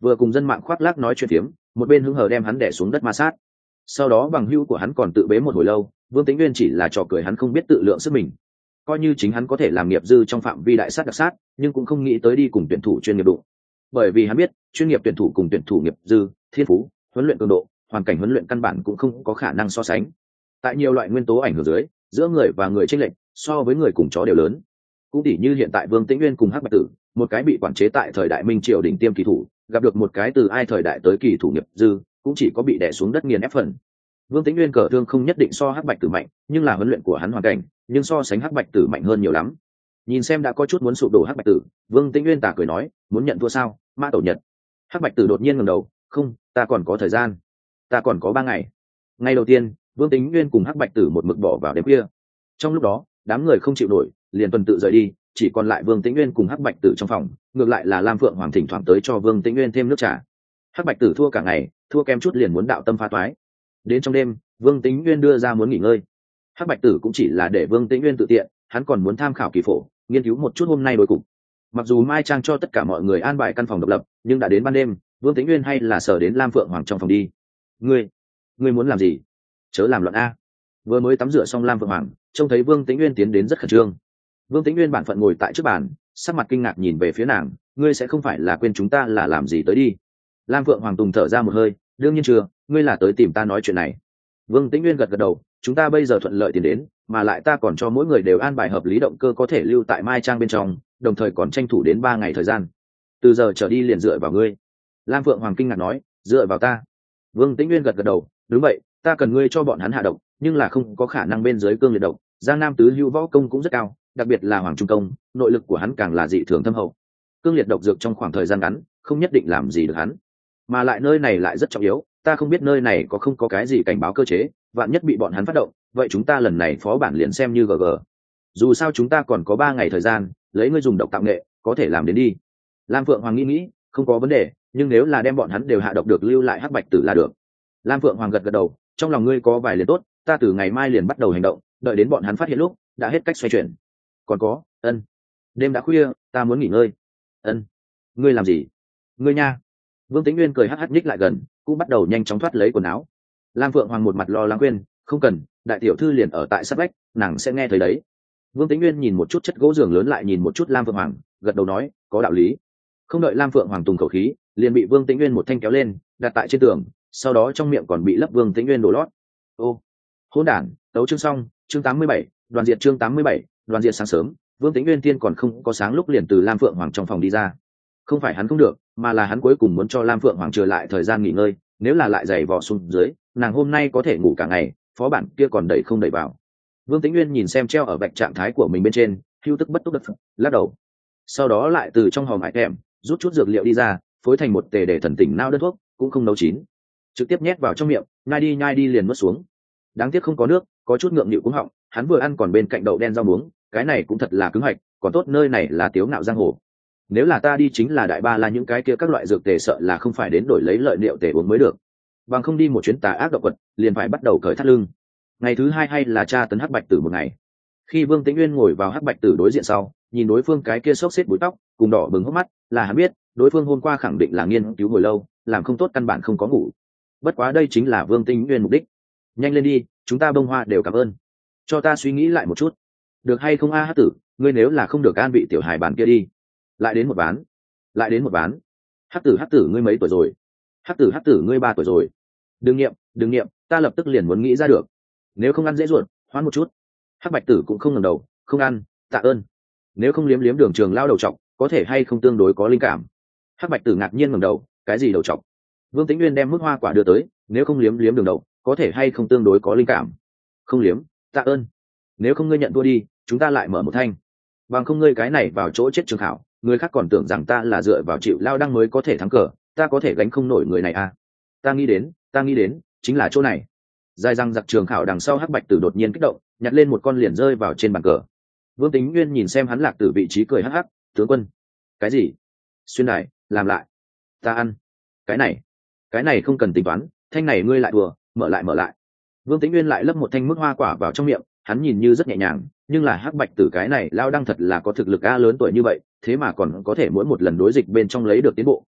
vừa cùng dân mạng khoác lác nói chuyện phiếm, một bên hứng hờ đem hắn đè xuống đất ma sát. Sau đó bằng hữu của hắn còn tự bế một hồi lâu, Vương Tĩnh Nguyên chỉ là trò cười hắn không biết tự lượng sức mình. Coi như chính hắn có thể làm nghiệp dư trong phạm vi đại sát đặc sát, nhưng cũng không nghĩ tới đi cùng tuyển thủ chuyên nghiệp đụng. Bởi vì hắn biết, chuyên nghiệp tuyển thủ cùng tuyển thủ nghiệp dư, thiên phú, huấn luyện cường độ, hoàn cảnh huấn luyện căn bản cũng không có khả năng so sánh. Tại nhiều loại nguyên tố ảnh hưởng dưới, giữa người và người chênh lệch so với người cùng chó đều lớn. Cũng tỉ như hiện tại Vương Tĩnh Nguyên cùng Hắc Bạch Tử, một cái bị quản chế tại thời đại Minh Triều đỉnh tiêm kỳ thủ, gặp được một cái từ ai thời đại tới kỳ thủ nghiệp dư, cũng chỉ có bị đè xuống đất nghiền ép phần. Vương Tĩnh Nguyên cờ thương không nhất định so Hắc Bạch Tử mạnh, nhưng là huấn luyện của hắn hoàn cảnh, nhưng so sánh Hắc Bạch Tử mạnh hơn nhiều lắm. Nhìn xem đã có chút muốn sụp đổ Hắc Bạch Tử, Vương Tĩnh Nguyên tà cười nói, muốn nhận thua sao? Mã Tẩu Nhật. Hắc Bạch Tử đột nhiên ngẩng đầu, không, ta còn có thời gian, ta còn có ba ngày. Ngày đầu tiên, Vương Tĩnh Nguyên cùng Hắc Bạch Tử một mực bỏ vào đêm kia. Trong lúc đó, đám người không chịu nổi, liền tuần tự rời đi, chỉ còn lại Vương Tĩnh Nguyên cùng Hắc Bạch Tử trong phòng, ngược lại là Lam Phượng Hoàng thỉnh thoảng tới cho Vương Tĩnh Nguyên thêm nước trà. Hắc Bạch Tử thua cả ngày, thua kem chút liền muốn đạo tâm phá toái. Đến trong đêm, Vương Tĩnh Nguyên đưa ra muốn nghỉ ngơi. Hắc Bạch Tử cũng chỉ là để Vương Tĩnh Nguyên tự tiện, hắn còn muốn tham khảo kỳ phổ, nghiên cứu một chút hôm nay đối cục. Mặc dù Mai Trang cho tất cả mọi người an bài căn phòng độc lập, nhưng đã đến ban đêm, Vương Tĩnh Nguyên hay là sờ đến Lam Phượng Hoàng trong phòng đi. Ngươi, ngươi muốn làm gì? Chớ làm loạn a. Vừa mới tắm rửa xong Lam Phượng Hoàng, trông thấy Vương Tĩnh Nguyên tiến đến rất khẩn trương. Vương Tĩnh Nguyên bản phận ngồi tại trước bàn, sắc mặt kinh ngạc nhìn về phía nàng, ngươi sẽ không phải là quên chúng ta là làm gì tới đi? Lam Phượng Hoàng tùng thở ra một hơi, đương nhiên chưa, ngươi là tới tìm ta nói chuyện này. Vương Tĩnh Nguyên gật gật đầu, chúng ta bây giờ thuận lợi tiến đến, mà lại ta còn cho mỗi người đều an bài hợp lý động cơ có thể lưu tại Mai Trang bên trong, đồng thời còn tranh thủ đến ba ngày thời gian. Từ giờ trở đi liền dựa vào ngươi. Lam Phượng Hoàng kinh ngạc nói, dựa vào ta? Vương Tĩnh Nguyên gật gật đầu, đúng vậy, ta cần ngươi cho bọn hắn hạ độc, nhưng là không có khả năng bên dưới cương liệt độc. Giang Nam tứ hữu võ công cũng rất cao, đặc biệt là Hoàng Trung Công, nội lực của hắn càng là dị thường thâm hậu. Cương liệt độc dược trong khoảng thời gian ngắn, không nhất định làm gì được hắn. Mà lại nơi này lại rất trọng yếu, ta không biết nơi này có không có cái gì cảnh báo cơ chế, vạn nhất bị bọn hắn phát động, vậy chúng ta lần này phó bản liền xem như gờ gờ. Dù sao chúng ta còn có ba ngày thời gian, lấy ngươi dùng độc tạo nghệ, có thể làm đến đi. Lam Phượng Hoàng nghĩ nghĩ, không có vấn đề, nhưng nếu là đem bọn hắn đều hạ độc được lưu lại Hắc Bạch Tử là được. Lam Phượng Hoàng gật gật đầu, trong lòng ngươi có vài liền tốt, ta từ ngày mai liền bắt đầu hành động, đợi đến bọn hắn phát hiện lúc đã hết cách xoay chuyển. Còn có, ân, đêm đã khuya, ta muốn nghỉ ngơi. Ân, ngươi làm gì? Ngươi nha. Vương Tĩnh Nguyên cười hắc hắc nhích lại gần, cũng bắt đầu nhanh chóng thoát lấy quần áo. Lam Phượng Hoàng một mặt lo lắng khuyên, không cần, đại tiểu thư liền ở tại sát vách, nàng sẽ nghe thấy đấy. Vương Tĩnh Nguyên nhìn một chút chất gỗ giường lớn lại nhìn một chút Lam Phượng Hoàng, gật đầu nói, có đạo lý. Không đợi Lam Phượng Hoàng tùng khẩu khí, liền bị Vương Tĩnh Nguyên một thanh kéo lên, đặt tại trên tường, sau đó trong miệng còn bị lấp Vương Tĩnh Nguyên đổ lót. Ô, hỗn đản, tấu chương xong, chương tám mươi bảy, đoàn diệt chương tám mươi bảy, đoàn diệt. Sáng sớm, Vương Tĩnh Nguyên tiên còn không có sáng lúc liền từ Lam Phượng Hoàng trong phòng đi ra. Không phải hắn không được, mà là hắn cuối cùng muốn cho Lam Phượng Hoàng trở lại thời gian nghỉ ngơi, nếu là lại giày vò xuống dưới, nàng hôm nay có thể ngủ cả ngày, phó bản kia còn đẩy không đẩy vào. Vương Tĩnh Nguyên nhìn xem treo ở vạch trạng thái của mình bên trên, hưu tức bất túc đất lắc đầu. Sau đó lại từ trong hòm hải kèm rút chút dược liệu đi ra, phối thành một tề để thần tỉnh nao đơn thuốc, cũng không nấu chín, trực tiếp nhét vào trong miệng, nhai đi nhai đi liền nuốt xuống. Đáng tiếc không có nước, có chút ngượng nghịu cũng họng, hắn vừa ăn còn bên cạnh đậu đen rau muống, cái này cũng thật là cứng hạch, còn tốt nơi này là tiếu ngạo giang hồ. Nếu là ta đi chính là đại ba là những cái kia các loại dược tề sợ là không phải đến đổi lấy lợi liệu tề uống mới được, bằng không đi một chuyến tà ác động vật liền phải bắt đầu cởi thắt lưng. Ngày thứ hai hay là tra tấn Hắc Bạch Tử một ngày. Khi Vương Tĩnh Nguyên ngồi vào Hắc Bạch Tử đối diện sau, nhìn đối phương cái kia xốc xếp búi tóc cùng đỏ bừng hốc mắt, là hắn biết đối phương hôm qua khẳng định là nghiên cứu hồi lâu, làm không tốt căn bản không có ngủ. Bất quá đây chính là Vương Tĩnh Nguyên mục đích. Nhanh lên đi, chúng ta bông hoa đều cảm ơn. Cho ta suy nghĩ lại một chút, được hay không a Hắc Tử, ngươi nếu là không được an vị tiểu hài bàn kia đi. Lại đến một ván, lại đến một ván. Hắc Tử Hắc Tử ngươi mấy tuổi rồi? Hắc Tử Hắc Tử ngươi ba tuổi rồi. Đừng nghiệm, đừng nghiệm, ta lập tức liền muốn nghĩ ra được. Nếu không ăn dễ ruột, hoãn một chút. Hắc Bạch Tử cũng không ngẩng đầu, không ăn, tạ ơn. Nếu không liếm liếm đường trường lao đầu trọc, có thể hay không tương đối có linh cảm. Hắc Bạch Tử ngạc nhiên ngẩng đầu, cái gì đầu trọc? Vương Tĩnh Nguyên đem mức hoa quả đưa tới, nếu không liếm liếm đường đầu, có thể hay không tương đối có linh cảm. Không liếm, tạ ơn. Nếu không ngươi nhận thua đi, chúng ta lại mở một thanh. Bằng không ngươi cái này vào chỗ chết trường khảo, người khác còn tưởng rằng ta là dựa vào chịu lao đăng mới có thể thắng cờ, ta có thể gánh không nổi người này à? Ta nghĩ đến, ta nghĩ đến, chính là chỗ này. Dài răng giặc trường khảo đằng sau Hắc Bạch Tử đột nhiên kích động, nhặt lên một con liền rơi vào trên bàn cờ. Vương Tĩnh Nguyên nhìn xem hắn lạc từ vị trí cười hắc hắc, tướng quân. Cái gì? Xuyên đài, làm lại. Ta ăn. Cái này, cái này không cần tính toán, thanh này ngươi lại đùa, mở lại mở lại. Vương Tĩnh Nguyên lại lấp một thanh mức hoa quả vào trong miệng, hắn nhìn như rất nhẹ nhàng, nhưng là Hắc Bạch Tử cái này lao đăng thật là có thực lực a, lớn tuổi như vậy, thế mà còn có thể mỗi một lần đối dịch bên trong lấy được tiến bộ,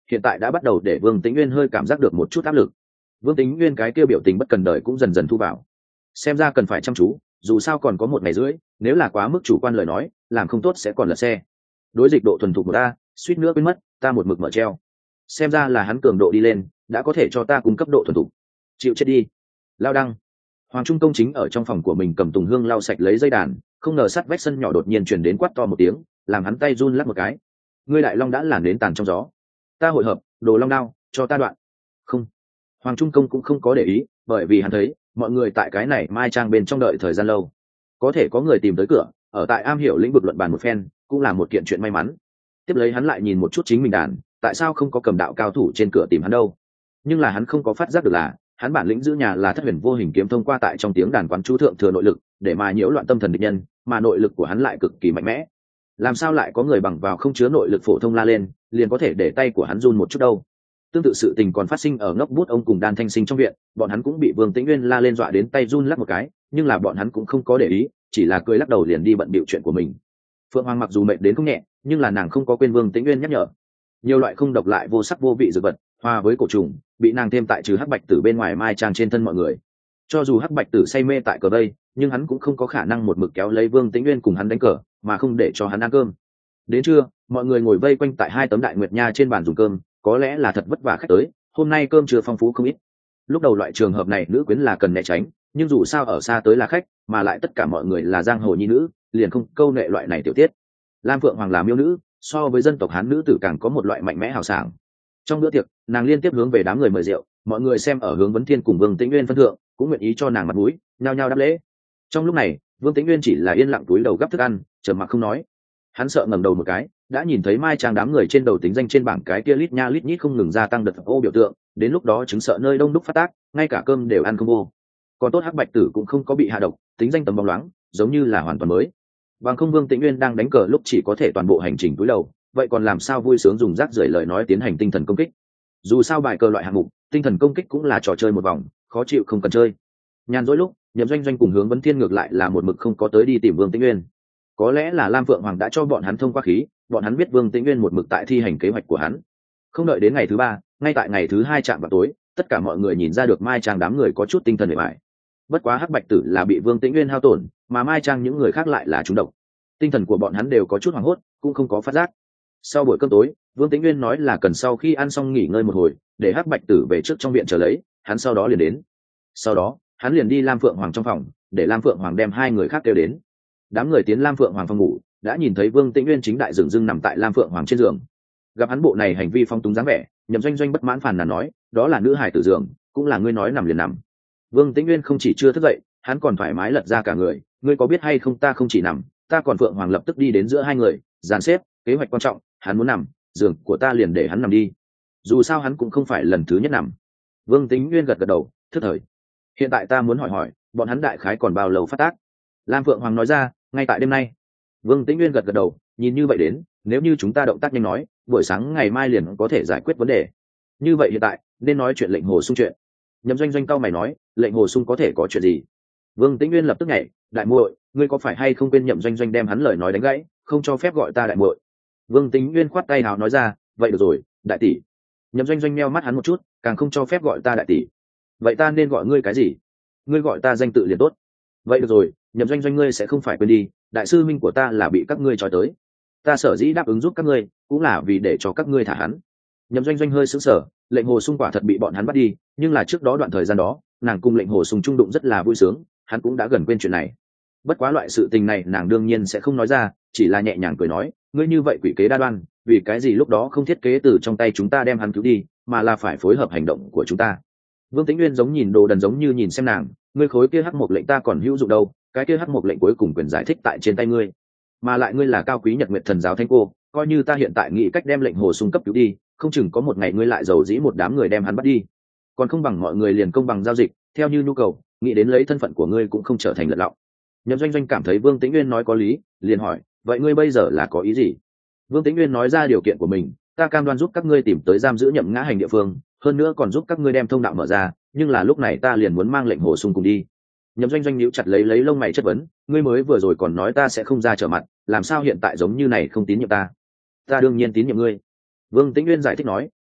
hiện tại đã bắt đầu để vương tĩnh nguyên hơi cảm giác được một chút áp lực. Vương tĩnh nguyên cái kia biểu tình bất cần đời cũng dần dần thu vào, xem ra cần phải chăm chú, dù sao còn có một ngày rưỡi, nếu là quá mức chủ quan lời nói làm không tốt sẽ còn lật xe. Đối dịch độ thuần thục của ta suýt nữa quên mất, ta một mực mở treo, xem ra là hắn cường độ đi lên, đã có thể cho ta cung cấp độ thuần thục. Chịu chết đi. Lao đăng. Hoàng Trung Công chính ở trong phòng của mình cầm tùng hương lau sạch lấy dây đàn, không ngờ sát vách sân nhỏ đột nhiên truyền đến quát to một tiếng, làm hắn tay run lắc một cái. Ngươi đại long đã làn đến tàn trong gió, ta hội hợp, đồ long đao, cho ta đoạn. Không. Hoàng Trung Công cũng không có để ý, bởi vì hắn thấy mọi người tại cái này mai trang bên trong đợi thời gian lâu, có thể có người tìm tới cửa, ở tại am hiểu lĩnh vực luận bàn một phen, cũng là một kiện chuyện may mắn. Tiếp lấy hắn lại nhìn một chút chính mình đàn, tại sao không có cầm đạo cao thủ trên cửa tìm hắn đâu? Nhưng là hắn không có phát giác được là, hắn bản lĩnh giữ nhà là thất huyền vô hình kiếm thông qua tại trong tiếng đàn quán chú thượng thừa nội lực, để mà nhiễu loạn tâm thần địch nhân, mà nội lực của hắn lại cực kỳ mạnh mẽ. Làm sao lại có người bằng vào không chứa nội lực phổ thông la lên, liền có thể để tay của hắn run một chút đâu? Tương tự sự tình còn phát sinh ở ngốc bút ông cùng Đan Thanh Sinh trong viện, bọn hắn cũng bị Vương Tĩnh Nguyên la lên dọa đến tay run lắc một cái, nhưng là bọn hắn cũng không có để ý, chỉ là cười lắc đầu liền đi bận bịu chuyện của mình. Phượng Hoàng mặc dù mệt đến không nhẹ, nhưng là nàng không có quên Vương Tĩnh Nguyên nhắc nhở. Nhiều loại không độc lại vô sắc vô vị dược vật, hòa với cổ trùng, bị nàng thêm tại trừ hắc bạch tử bên ngoài mai trang trên thân mọi người. Cho dù hắc bạch tử say mê tại cờ đây, nhưng hắn cũng không có khả năng một mực kéo lấy Vương Tĩnh Nguyên cùng hắn đánh cờ, mà không để cho hắn ăn cơm. Đến trưa, mọi người ngồi vây quanh tại hai tấm đại nguyệt nha trên bàn dùng cơm, có lẽ là thật vất vả khách tới, hôm nay cơm chưa phong phú không ít. Lúc đầu loại trường hợp này nữ quyến là cần né tránh, nhưng dù sao ở xa tới là khách, mà lại tất cả mọi người là giang hồ nhi nữ, liền không câu nệ loại này tiểu tiết. Lam Phượng Hoàng là miêu nữ, so với dân tộc Hán nữ tử càng có một loại mạnh mẽ hào sảng. Trong bữa tiệc, nàng liên tiếp hướng về đám người mời rượu, mọi người xem ở hướng Vấn Thiên cùng Vương Tĩnh Nguyên phân thượng, cũng nguyện ý cho nàng mặt mũi, nhao nhao đáp lễ. Trong lúc này, Vương Tĩnh Nguyên chỉ là yên lặng túi đầu gắp thức ăn, trầm mặc không nói. Hắn sợ ngẩng đầu một cái, đã nhìn thấy mai trang đám người trên đầu tính danh trên bảng cái kia lít nha lít nhít không ngừng gia tăng đợt ô biểu tượng, đến lúc đó chứng sợ nơi đông đúc phát tác, ngay cả cơm đều ăn không vô. Còn tốt hắc bạch tử cũng không có bị hạ độc, tính danh tầm bóng loáng, giống như là hoàn toàn mới. Bằng không Vương Tĩnh Nguyên đang đánh cờ lúc chỉ có thể toàn bộ hành trình túi đầu, vậy còn làm sao vui sướng dùng rác rưởi lời nói tiến hành tinh thần công kích? Dù sao bài cờ loại hạng mục, tinh thần công kích cũng là trò chơi một vòng, khó chịu không cần chơi. Nhàn rỗi lúc, Nhậm Doanh Doanh cùng Hướng Vấn Thiên ngược lại là một mực không có tới đi tìm Vương Tĩnh Nguyên. Có lẽ là Lam Phượng Hoàng đã cho bọn hắn thông qua khí, bọn hắn biết Vương Tĩnh Nguyên một mực tại thi hành kế hoạch của hắn. Không đợi đến ngày thứ ba, ngay tại ngày thứ hai chạm vào tối, tất cả mọi người nhìn ra được mai trang đám người có chút tinh thần bề bại. Bất quá hắc bạch tử là bị Vương Tĩnh Nguyên hao tổn, mà mai trang những người khác lại là trúng độc. Tinh thần của bọn hắn đều có chút hoảng hốt, cũng không có phát giác. Sau buổi cơm tối, Vương Tĩnh Nguyên nói là cần sau khi ăn xong nghỉ ngơi một hồi, để hắc bạch tử về trước trong viện chờ lấy, hắn sau đó liền đến. Sau đó, hắn liền đi Lam Phượng Hoàng trong phòng, để Lam Phượng Hoàng đem hai người khác kêu đến. Đám người tiến Lam Phượng Hoàng phòng ngủ, đã nhìn thấy Vương Tĩnh Nguyên chính đại dừng dưng nằm tại Lam Phượng Hoàng trên giường. Gặp hắn bộ này hành vi phong túng dáng vẻ, Nhậm Doanh Doanh bất mãn phàn nàn nói, đó là nữ hài tử giường, cũng là ngươi nói nằm liền nằm. Vương Tĩnh Nguyên không chỉ chưa thức dậy, hắn còn thoải mái lật ra cả người, ngươi có biết hay không, ta không chỉ nằm, ta còn Phượng Hoàng lập tức đi đến giữa hai người, dàn xếp kế hoạch quan trọng, hắn muốn nằm, giường của ta liền để hắn nằm đi. Dù sao hắn cũng không phải lần thứ nhất nằm. Vương Tĩnh Nguyên gật gật đầu, thức thời. Hiện tại ta muốn hỏi hỏi, bọn hắn đại khái còn bao lâu phát tác? Lam Phượng Hoàng nói ra, ngay tại đêm nay. Vương Tĩnh Nguyên gật gật đầu, nhìn như vậy đến, nếu như chúng ta động tác nhanh nói, buổi sáng ngày mai liền có thể giải quyết vấn đề. Như vậy hiện tại nên nói chuyện lệnh hồ sung chuyện. Nhậm Doanh Doanh cao mày nói, lệnh hồ sung có thể có chuyện gì? Vương Tĩnh Nguyên lập tức nhảy, đại muội, ngươi có phải hay không quên Nhậm Doanh Doanh đem hắn lời nói đánh gãy, không cho phép gọi ta đại muội. Vương Tĩnh Nguyên khoát tay hào nói ra, vậy được rồi, đại tỷ. Nhậm Doanh Doanh meo mắt hắn một chút, càng không cho phép gọi ta đại tỷ. Vậy ta nên gọi ngươi cái gì? Ngươi gọi ta danh tự liền tốt. Vậy được rồi, Nhậm Doanh Doanh ngươi sẽ không phải quên đi, đại sư minh của ta là bị các ngươi trói tới. Ta sở dĩ đáp ứng giúp các ngươi, cũng là vì để cho các ngươi thả hắn. Nhậm Doanh Doanh hơi sững sờ, lệnh hồ sung quả thật bị bọn hắn bắt đi, nhưng là trước đó đoạn thời gian đó, nàng cùng lệnh hồ sung trung đụng rất là vui sướng, hắn cũng đã gần quên chuyện này. Bất quá loại sự tình này nàng đương nhiên sẽ không nói ra, chỉ là nhẹ nhàng cười nói, ngươi như vậy quỷ kế đa đoan, vì cái gì lúc đó không thiết kế từ trong tay chúng ta đem hắn cứu đi, mà là phải phối hợp hành động của chúng ta. Vương Tĩnh Nguyên giống nhìn đồ đần giống như nhìn xem nàng, ngươi khối kia hắc mộc lệnh ta còn hữu dụng đâu, cái kia hắc mộc lệnh cuối cùng quyền giải thích tại trên tay ngươi, mà lại ngươi là cao quý Nhật Nguyệt thần giáo thánh cô, coi như ta hiện tại nghĩ cách đem lệnh hồ sung cấp cứu đi, không chừng có một ngày ngươi lại giàu dĩ một đám người đem hắn bắt đi, còn không bằng mọi người liền công bằng giao dịch, theo như nhu cầu, nghĩ đến lấy thân phận của ngươi cũng không trở thành lật lọng. Nhậm Doanh Doanh cảm thấy Vương Tĩnh Nguyên nói có lý, liền hỏi, vậy ngươi bây giờ là có ý gì? Vương Tĩnh Nguyên nói ra điều kiện của mình, ta cam đoan giúp các ngươi tìm tới giam giữ Nhậm Ngã Hành địa phương, hơn nữa còn giúp các ngươi đem thông đạo mở ra, nhưng là lúc này ta liền muốn mang lệnh hồ sung cùng đi. Nhậm Doanh Doanh nhíu chặt lấy lấy lông mày chất vấn, ngươi mới vừa rồi còn nói ta sẽ không ra trở mặt, làm sao hiện tại giống như này không tín nhiệm ta? Ta đương nhiên tín nhiệm ngươi. Vương Tĩnh Nguyên giải thích nói,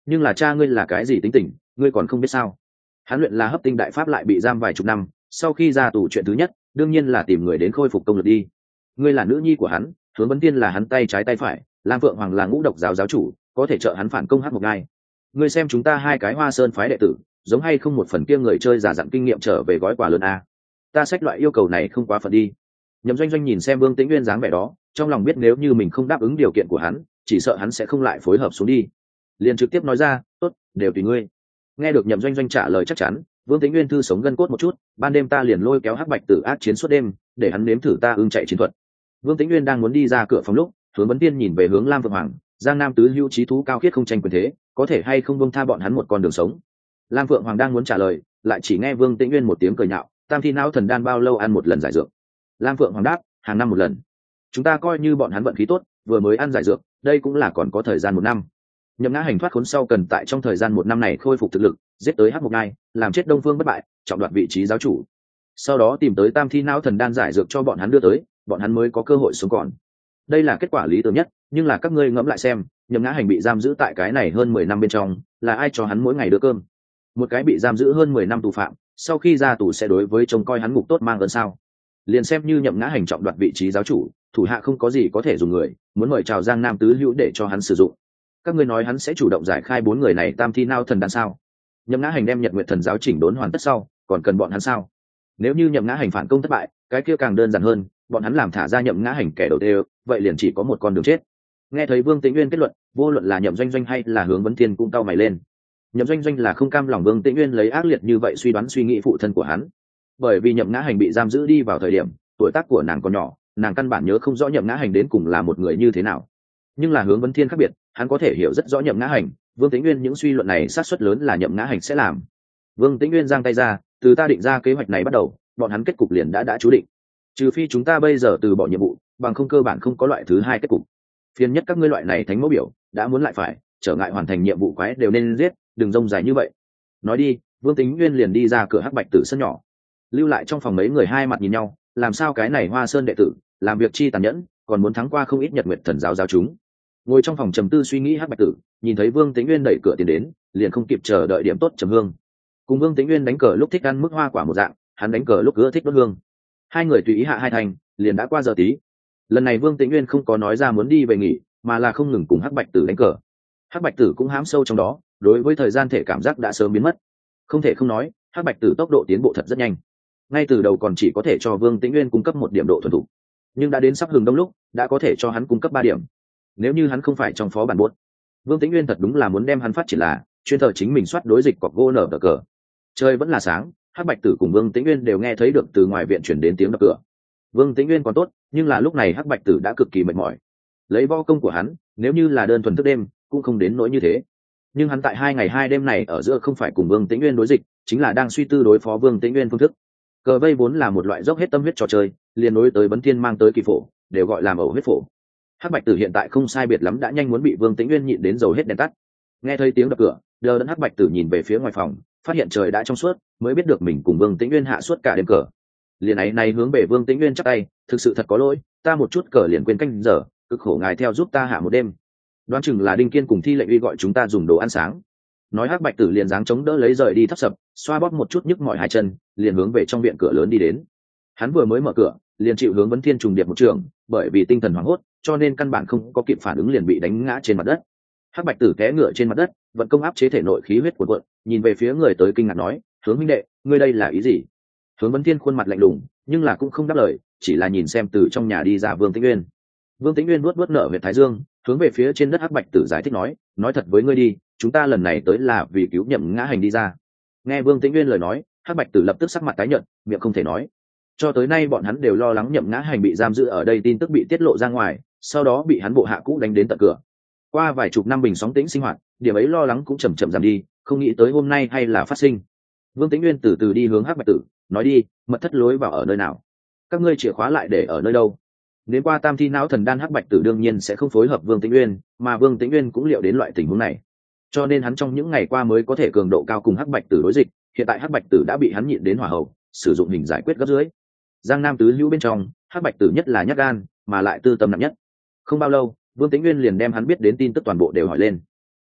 nhưng là cha ngươi là cái gì tính tình ngươi còn không biết sao? Hắn luyện là hấp tinh đại pháp lại bị giam vài chục năm, sau khi ra tù chuyện thứ nhất đương nhiên là tìm người đến khôi phục công lực đi. Ngươi là nữ nhi của hắn, Hướng Vấn Tiên là hắn tay trái tay phải, Lam Phượng Hoàng là ngũ độc giáo giáo chủ, có thể trợ hắn phản công Hắc Mộc Ngai. Ngươi xem chúng ta hai cái Hoa Sơn phái đệ tử, giống hay không một phần kia người chơi giả dặn kinh nghiệm trở về gói quà lớn a. Ta xách loại yêu cầu này không quá phận đi. Nhậm Doanh Doanh nhìn xem Vương Tĩnh Nguyên dáng vẻ đó, trong lòng biết nếu như mình không đáp ứng điều kiện của hắn, chỉ sợ hắn sẽ không lại phối hợp xuống đi. Liền trực tiếp nói ra, tốt, đều tùy ngươi. Nghe được Nhậm Doanh Doanh trả lời chắc chắn, Vương Tĩnh Nguyên thư sống gân cốt một chút, ban đêm ta liền lôi kéo Hắc Bạch Tử ác chiến suốt đêm, để hắn nếm thử ta ưng chạy chiến thuật. Vương Tĩnh Nguyên đang muốn đi ra cửa phòng lúc, Hướng Vấn Tiên nhìn về hướng Lam Phượng Hoàng, Giang Nam tứ hữu chí thú cao khiết không tranh quyền thế, có thể hay không buông tha bọn hắn một con đường sống. Lam Phượng Hoàng đang muốn trả lời, lại chỉ nghe Vương Tĩnh Nguyên một tiếng cười nhạo, tam thi não thần đan bao lâu ăn một lần giải dược? Lam Phượng Hoàng đáp, hàng năm một lần. Chúng ta coi như bọn hắn vận khí tốt, vừa mới ăn giải dược, đây cũng là còn có thời gian một năm. Nhậm Ngã Hành thoát khốn sau cần tại trong thời gian một năm này khôi phục thực lực, giết tới Hắc Mộc Ngai, làm chết Đông Phương Bất Bại, trọng đoạt vị trí giáo chủ. Sau đó tìm tới tam thi não thần đan giải dược cho bọn hắn đưa tới, bọn hắn mới có cơ hội sống còn. Đây là kết quả lý tưởng nhất, nhưng là các ngươi ngẫm lại xem, Nhậm Ngã Hành bị giam giữ tại cái này hơn mười năm bên trong, là ai cho hắn mỗi ngày đưa cơm? Một cái bị giam giữ hơn mười năm tù phạm, sau khi ra tù sẽ đối với trông coi hắn ngục tốt mang ơn sao? Liền xem như Nhậm Ngã Hành trọng đoạt vị trí giáo chủ, thủ hạ không có gì có thể dùng người, muốn mời chào Giang Nam tứ hữu để cho hắn sử dụng. Các ngươi nói hắn sẽ chủ động giải khai bốn người này tam thi nao thần đan sao? Nhậm Ngã Hành đem Nhật Nguyệt thần giáo chỉnh đốn hoàn tất sau, còn cần bọn hắn sao? Nếu như Nhậm Ngã Hành phản công thất bại, cái kia càng đơn giản hơn, bọn hắn làm thả ra Nhậm Ngã Hành kẻ đầu tiên, vậy liền chỉ có một con đường chết. Nghe thấy Vương Tĩnh Nguyên kết luận, vô luận là Nhậm Doanh Doanh hay là Hướng Vấn Thiên cũng cau mày lên. Nhậm Doanh Doanh là không cam lòng Vương Tĩnh Nguyên lấy ác liệt như vậy suy đoán suy nghĩ phụ thân của hắn, bởi vì Nhậm Ngã Hành bị giam giữ đi vào thời điểm tuổi tác của nàng còn nhỏ, nàng căn bản nhớ không rõ Nhậm Ngã Hành đến cùng là một người như thế nào. Nhưng là Hướng Vấn Thiên khác biệt, hắn có thể hiểu rất rõ Nhậm Ngã Hành. Vương Tĩnh Nguyên những suy luận này xác suất lớn là Nhậm Ngã Hành sẽ làm. Vương Tĩnh Nguyên giang tay ra, từ ta định ra kế hoạch này bắt đầu, bọn hắn kết cục liền đã đã chú định. Trừ phi chúng ta bây giờ từ bỏ nhiệm vụ, bằng không cơ bản không có loại thứ hai kết cục. Phiền nhất các ngươi loại này thánh mẫu biểu, đã muốn lại phải trở ngại hoàn thành nhiệm vụ quái đều nên giết, đừng rông dài như vậy. Nói đi, Vương Tĩnh Nguyên liền đi ra cửa Hắc Bạch Tử sân nhỏ, lưu lại trong phòng mấy người hai mặt nhìn nhau, làm sao cái này Hoa Sơn đệ tử làm việc chi tàn nhẫn, còn muốn thắng qua không ít Nhật Nguyệt thần giáo giáo chúng. Ngồi trong phòng trầm tư suy nghĩ Hắc Bạch Tử nhìn thấy Vương Tĩnh Nguyên đẩy cửa tiến đến, liền không kịp chờ đợi điểm tốt trầm hương. Cùng Vương Tĩnh Nguyên đánh cờ lúc thích ăn mức hoa quả một dạng, hắn đánh cờ lúc ưa thích đốt hương. Hai người tùy ý hạ hai thành, liền đã qua giờ tí. Lần này Vương Tĩnh Nguyên không có nói ra muốn đi về nghỉ, mà là không ngừng cùng Hắc Bạch Tử đánh cờ. Hắc Bạch Tử cũng hám sâu trong đó, đối với thời gian thể cảm giác đã sớm biến mất. Không thể không nói, Hắc Bạch Tử tốc độ tiến bộ thật rất nhanh. Ngay từ đầu còn chỉ có thể cho Vương Tĩnh Nguyên cung cấp một điểm độ thuần thục, nhưng đã đến sắp hừng đông lúc, đã có thể cho hắn cung cấp ba điểm. Nếu như hắn không phải trong phó bản buốt, Vương Tĩnh Nguyên thật đúng là muốn đem hắn phát triển là chuyên thờ chính mình soát đối dịch cọc gỗ nở đờ cờ. Trời vẫn là sáng, Hắc Bạch Tử cùng Vương Tĩnh Nguyên đều nghe thấy được từ ngoài viện chuyển đến tiếng đập cửa. Vương Tĩnh Nguyên còn tốt, nhưng là lúc này Hắc Bạch Tử đã cực kỳ mệt mỏi. Lấy võ công của hắn, nếu như là đơn thuần thức đêm, cũng không đến nỗi như thế. Nhưng hắn tại hai ngày hai đêm này ở giữa không phải cùng Vương Tĩnh Nguyên đối dịch, chính là đang suy tư đối phó Vương Tĩnh Nguyên phương thức. Cờ vây vốn là một loại dốc hết tâm huyết trò chơi, liền đối tới Bấn Thiên mang tới kỳ phổ, đều gọi là ẩu huyết phổ. Hắc Bạch Tử hiện tại không sai biệt lắm đã nhanh muốn bị Vương Tĩnh Nguyên nhịn đến dầu hết đèn tắt. Nghe thấy tiếng đập cửa, đờ đẫn Hắc Bạch Tử nhìn về phía ngoài phòng, phát hiện trời đã trong suốt, mới biết được mình cùng Vương Tĩnh Nguyên hạ suốt cả đêm cờ. Liền ấy này hướng về Vương Tĩnh Nguyên chắp tay, thực sự thật có lỗi, ta một chút cờ liền quên canh giờ, cực khổ ngài theo giúp ta hạ một đêm. Đoán chừng là Đinh Kiên cùng Thi Lệnh Uy gọi chúng ta dùng đồ ăn sáng. Nói Hắc Bạch Tử liền dáng chống đỡ lấy rời đi thấp sập, xoa bóp một chút nhức mỏi hai chân, liền hướng về trong viện cửa lớn đi đến. Hắn vừa mới mở cửa, liền chịu Hướng Vấn Thiên trùng điệp một trường, bởi vì tinh thần hoảng hốt, cho nên căn bản không có kịp phản ứng liền bị đánh ngã trên mặt đất. Hắc Bạch Tử té ngựa trên mặt đất, vận công áp chế thể nội khí huyết cuồn cuộn, nhìn về phía người tới kinh ngạc nói, Hướng huynh đệ, ngươi đây là ý gì? Hướng Vấn Thiên khuôn mặt lạnh lùng, nhưng là cũng không đáp lời, chỉ là nhìn xem từ trong nhà đi ra Vương Tĩnh Nguyên. Vương Tĩnh Nguyên nuốt nuốt nở huyệt thái dương, hướng về phía trên đất Hắc Bạch Tử giải thích nói, nói thật với ngươi đi, chúng ta lần này tới là vì cứu Nhậm Ngã Hành đi ra. Nghe Vương Tĩnh Nguyên lời nói, Hắc Bạch Tử lập tức sắc mặt tái nhợt, miệng không thể nói. Cho tới nay bọn hắn đều lo lắng Nhậm Ngã Hành bị giam giữ ở đây tin tức bị tiết lộ ra ngoài, sau đó bị hắn bộ hạ cũ đánh đến tận cửa. Qua vài chục năm bình sóng tĩnh sinh hoạt, điểm ấy lo lắng cũng chậm chậm giảm đi, không nghĩ tới hôm nay hay là phát sinh. Vương Tĩnh Nguyên từ từ đi hướng Hắc Bạch Tử, nói đi, mật thất lối vào ở nơi nào? Các ngươi chìa khóa lại để ở nơi đâu? Đến qua tam thi não thần đan Hắc Bạch Tử đương nhiên sẽ không phối hợp Vương Tĩnh Nguyên, mà Vương Tĩnh Nguyên cũng liệu đến loại tình huống này, cho nên hắn trong những ngày qua mới có thể cường độ cao cùng Hắc Bạch Tử đối dịch. Hiện tại Hắc Bạch Tử đã bị hắn nhịn đến hỏa hầu, sử dụng hình giải quyết gấp dưới. Giang Nam tứ hữu bên trong, Hắc Bạch Tử nhất là nhát gan, mà lại tư tâm nặng nhất. Không bao lâu, Vương Tĩnh Nguyên liền đem hắn biết đến tin tức toàn bộ đều hỏi lên.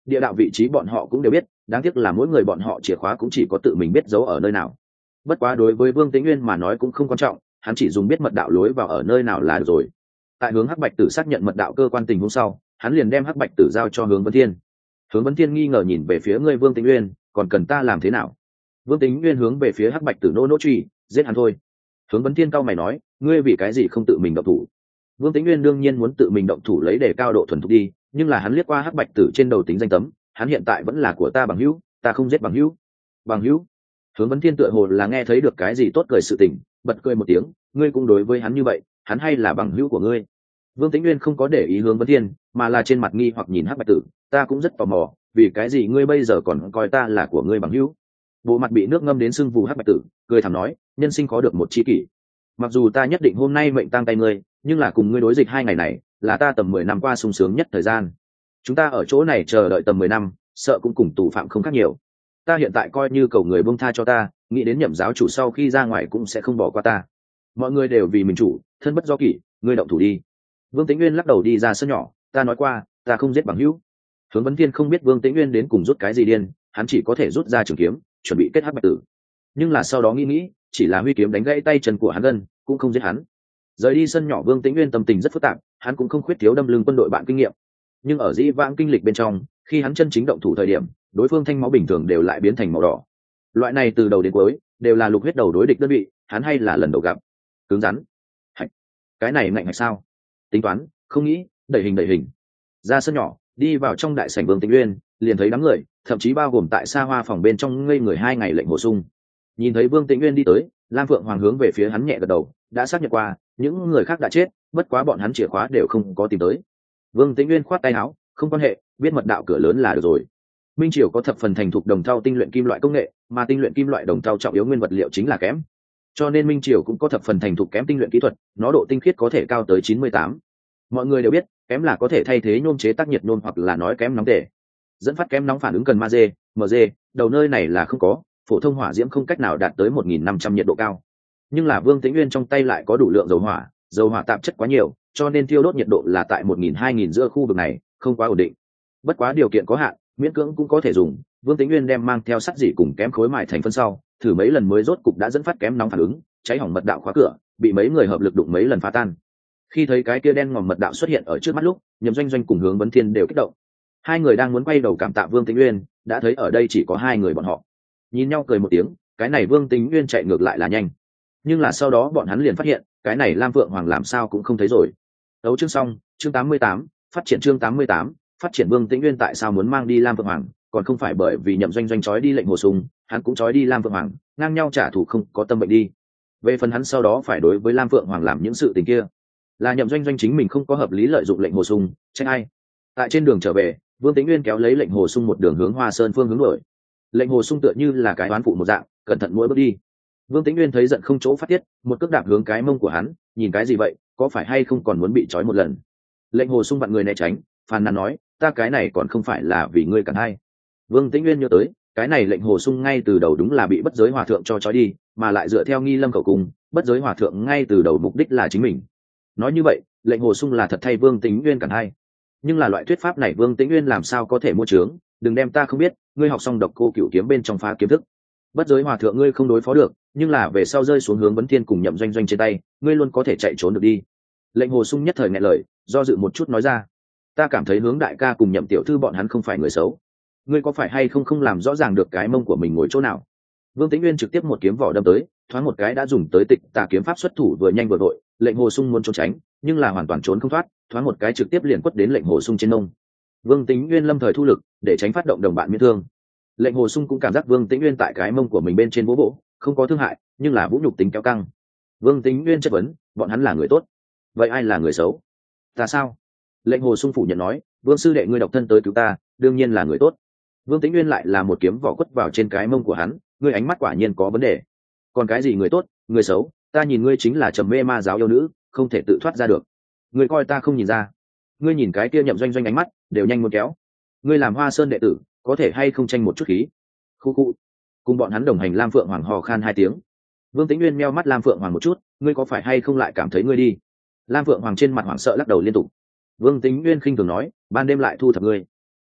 Địa đạo vị trí bọn họ cũng đều biết, đáng tiếc là mỗi người bọn họ chìa khóa cũng chỉ có tự mình biết giấu ở nơi nào. Bất quá đối với Vương Tĩnh Nguyên mà nói cũng không quan trọng, hắn chỉ dùng biết mật đạo lối vào ở nơi nào là được rồi. Tại hướng Hắc Bạch Tử xác nhận mật đạo cơ quan tình huống sau, hắn liền đem Hắc Bạch Tử giao cho Hướng Vấn Thiên. Hướng Vấn Thiên nghi ngờ nhìn về phía ngươi Vương Tĩnh Nguyên, còn cần ta làm thế nào? Vương Tĩnh Nguyên hướng về phía Hắc Bạch Tử nô nỗ truy, giết hắn thôi. Hướng Vấn Thiên cao mày nói, ngươi vì cái gì không tự mình động thủ? Vương Tĩnh Nguyên đương nhiên muốn tự mình động thủ lấy để cao độ thuần thục đi, nhưng là hắn liếc qua Hắc Bạch Tử trên đầu tính danh tấm, hắn hiện tại vẫn là của ta bằng hữu, ta không giết bằng hữu. Bằng hữu? Hướng Vấn Thiên tựa hồ là nghe thấy được cái gì tốt cười sự tình, bật cười một tiếng, ngươi cũng đối với hắn như vậy, hắn hay là bằng hữu của ngươi? Vương Tĩnh Nguyên không có để ý Hướng Vấn Thiên, mà là trên mặt nghi hoặc nhìn Hắc Bạch Tử, ta cũng rất tò mò, vì cái gì ngươi bây giờ còn coi ta là của ngươi bằng hữu? Bộ mặt bị nước ngâm đến sưng vù Hắc Bạch Tử, cười thầm nói, nhân sinh có được một chi kỷ. Mặc dù ta nhất định hôm nay mệnh tang tay ngươi, nhưng là cùng ngươi đối dịch hai ngày này, là ta tầm mười năm qua sung sướng nhất thời gian. Chúng ta ở chỗ này chờ đợi tầm mười năm, sợ cũng cùng tù phạm không khác nhiều. Ta hiện tại coi như cầu người buông tha cho ta, nghĩ đến Nhậm giáo chủ sau khi ra ngoài cũng sẽ không bỏ qua ta. Mọi người đều vì mình chủ, thân bất do kỷ, ngươi động thủ đi. Vương Tĩnh Nguyên lắc đầu đi ra sân nhỏ, ta nói qua, ta không giết bằng hữu. Hướng Vấn Thiên không biết Vương Tĩnh Nguyên đến cùng rút cái gì điên, hắn chỉ có thể rút ra trường kiếm, chuẩn bị kết Hắc Bạch Tử. Nhưng là sau đó nghĩ nghĩ, chỉ là huy kiếm đánh gãy tay chân của hắn gân, cũng không giết hắn. Rời đi sân nhỏ, Vương Tĩnh Nguyên tâm tình rất phức tạp, hắn cũng không khuyết thiếu đâm lưng quân đội bạn kinh nghiệm. Nhưng ở dĩ vãng kinh lịch bên trong, khi hắn chân chính động thủ thời điểm, đối phương thanh máu bình thường đều lại biến thành màu đỏ. Loại này từ đầu đến cuối đều là lục huyết đầu đối địch đơn vị, hắn hay là lần đầu gặp. Cứng rắn. Hạch. Cái này ngạnh hay sao? Tính toán, không nghĩ, đẩy hình đẩy hình. Ra sân nhỏ, đi vào trong đại sảnh Vương Tĩnh Nguyên, liền thấy đám người, thậm chí bao gồm tại xa hoa phòng bên trong ngây người hai ngày lệnh bổ sung. Nhìn thấy Vương Tĩnh Nguyên đi tới, Lam Phượng Hoàng hướng về phía hắn nhẹ gật đầu, đã xác nhận qua, những người khác đã chết, bất quá bọn hắn chìa khóa đều không có tìm tới. Vương Tĩnh Nguyên khoát tay áo, không quan hệ, biết mật đạo cửa lớn là được rồi. Minh Triều có thập phần thành thục đồng thau tinh luyện kim loại công nghệ, mà tinh luyện kim loại đồng thau trọng yếu nguyên vật liệu chính là kẽm. Cho nên Minh Triều cũng có thập phần thành thục kẽm tinh luyện kỹ thuật, nó độ tinh khiết có thể cao tới chín mươi tám. Mọi người đều biết, kẽm là có thể thay thế nhôm chế tác nhiệt nhôm hoặc là nói kẽm nóng tể. Dẫn phát kẽm nóng phản ứng cần magie, Mg, đầu nơi này là không có, phổ thông hỏa diễm không cách nào đạt tới một nghìn năm trăm nhiệt độ cao. Nhưng là Vương Tĩnh Nguyên trong tay lại có đủ lượng dầu hỏa, dầu hỏa tạp chất quá nhiều, cho nên thiêu đốt nhiệt độ là tại một nghìn hai nghìn giữa khu vực này, không quá ổn định. Bất quá điều kiện có hạn, miễn cưỡng cũng có thể dùng. Vương Tĩnh Nguyên đem mang theo sắt dỉ cùng kém khối mài thành phân sau, thử mấy lần mới rốt cục đã dẫn phát kém nóng phản ứng, cháy hỏng mật đạo khóa cửa, bị mấy người hợp lực đụng mấy lần phá tan. Khi thấy cái kia đen ngòm mật đạo xuất hiện ở trước mắt lúc, Nhậm Doanh Doanh cùng Hướng Vấn Thiên đều kích động. Hai người đang muốn quay đầu cảm tạ Vương Tĩnh Nguyên, đã thấy ở đây chỉ có hai người bọn họ. Nhìn nhau cười một tiếng, cái này Vương Tĩnh Nguyên chạy ngược lại là nhanh. Nhưng là sau đó bọn hắn liền phát hiện, cái này Lam Phượng Hoàng làm sao cũng không thấy rồi. Đấu chương xong, chương tám mươi tám, phát triển chương tám mươi tám, phát triển. Vương Tĩnh Nguyên tại sao muốn mang đi Lam Phượng Hoàng, còn không phải bởi vì Nhậm Doanh Doanh trói đi lệnh Hồ Sung, hắn cũng trói đi Lam Phượng Hoàng, ngang nhau trả thù không có tâm bệnh đi. Về phần hắn sau đó phải đối với Lam Phượng Hoàng làm những sự tình kia, là Nhậm Doanh Doanh chính mình không có hợp lý lợi dụng lệnh Hồ Sung, trách ai. Tại trên đường trở về, Vương Tĩnh Nguyên kéo lấy lệnh Hồ Sung một đường hướng Hoa Sơn phương hướng đổi. Lệnh Hồ Sung tựa như là cái oán phụ một dạng, cẩn thận mỗi bước đi. Vương Tĩnh Nguyên thấy giận không chỗ phát tiết, một cước đạp hướng cái mông của hắn, nhìn cái gì vậy, có phải hay không còn muốn bị trói một lần. Lệnh Hồ Sung vặn người né tránh, phàn nàn nói, ta cái này còn không phải là vì ngươi cản hay. Vương Tĩnh Nguyên nhớ tới, cái này lệnh Hồ Sung ngay từ đầu đúng là bị bất giới hòa thượng cho trói đi, mà lại dựa theo nghi lâm khẩu cung, bất giới hòa thượng ngay từ đầu mục đích là chính mình. Nói như vậy, lệnh Hồ Sung là thật thay Vương Tĩnh Nguyên cản hay. Nhưng là loại thuyết pháp này Vương Tĩnh Nguyên làm sao có thể mua trướng, đừng đem ta không biết, ngươi học xong độc cô cửu kiếm bên trong phá kiếm thức. Bất giới hòa thượng ngươi không đối phó được, nhưng là về sau rơi xuống Hướng Vấn Thiên cùng Nhậm Doanh Doanh trên tay, ngươi luôn có thể chạy trốn được đi. Lệnh Hồ Sung nhất thời nghẹn lời, do dự một chút nói ra, ta cảm thấy Hướng đại ca cùng Nhậm tiểu thư bọn hắn không phải người xấu, ngươi có phải hay không không làm rõ ràng được cái mông của mình ngồi chỗ nào. Vương Tĩnh Nguyên trực tiếp một kiếm vỏ đâm tới, thoáng một cái đã dùng tới tịch tà kiếm pháp xuất thủ vừa nhanh vừa vội. Lệnh Hồ Sung muốn trốn tránh, nhưng là hoàn toàn trốn không thoát, thoáng một cái trực tiếp liền quất đến lệnh Hồ Sung trên mông. Vương Tĩnh Nguyên lâm thời thu lực để tránh phát động đồng bạn miễn thương. Lệnh Hồ Sung cũng cảm giác Vương Tĩnh Nguyên tại cái mông của mình bên trên vỗ vỗ, không có thương hại, nhưng là vũ nhục tính kéo căng. Vương Tĩnh Nguyên chất vấn, bọn hắn là người tốt, vậy ai là người xấu? Ta sao? Lệnh Hồ Sung phủ nhận nói, Vương sư đệ ngươi độc thân tới cứu ta, đương nhiên là người tốt. Vương Tĩnh Nguyên lại là một kiếm vỏ quất vào trên cái mông của hắn, ngươi ánh mắt quả nhiên có vấn đề. Còn cái gì người tốt, người xấu, ta nhìn ngươi chính là trầm mê ma giáo yêu nữ, không thể tự thoát ra được. Ngươi coi ta không nhìn ra? Ngươi nhìn cái kia Nhậm Doanh Doanh ánh mắt, đều nhanh muốn kéo. Ngươi làm Hoa Sơn đệ tử, có thể hay không tranh một chút khí? Khu khu. Cùng bọn hắn đồng hành Lam Phượng Hoàng hò khan hai tiếng. Vương Tĩnh Nguyên meo mắt Lam Phượng Hoàng một chút, ngươi có phải hay không lại cảm thấy ngươi đi? Lam Phượng Hoàng trên mặt hoảng sợ lắc đầu liên tục. Vương Tĩnh Nguyên khinh thường nói, ban đêm lại thu thập ngươi.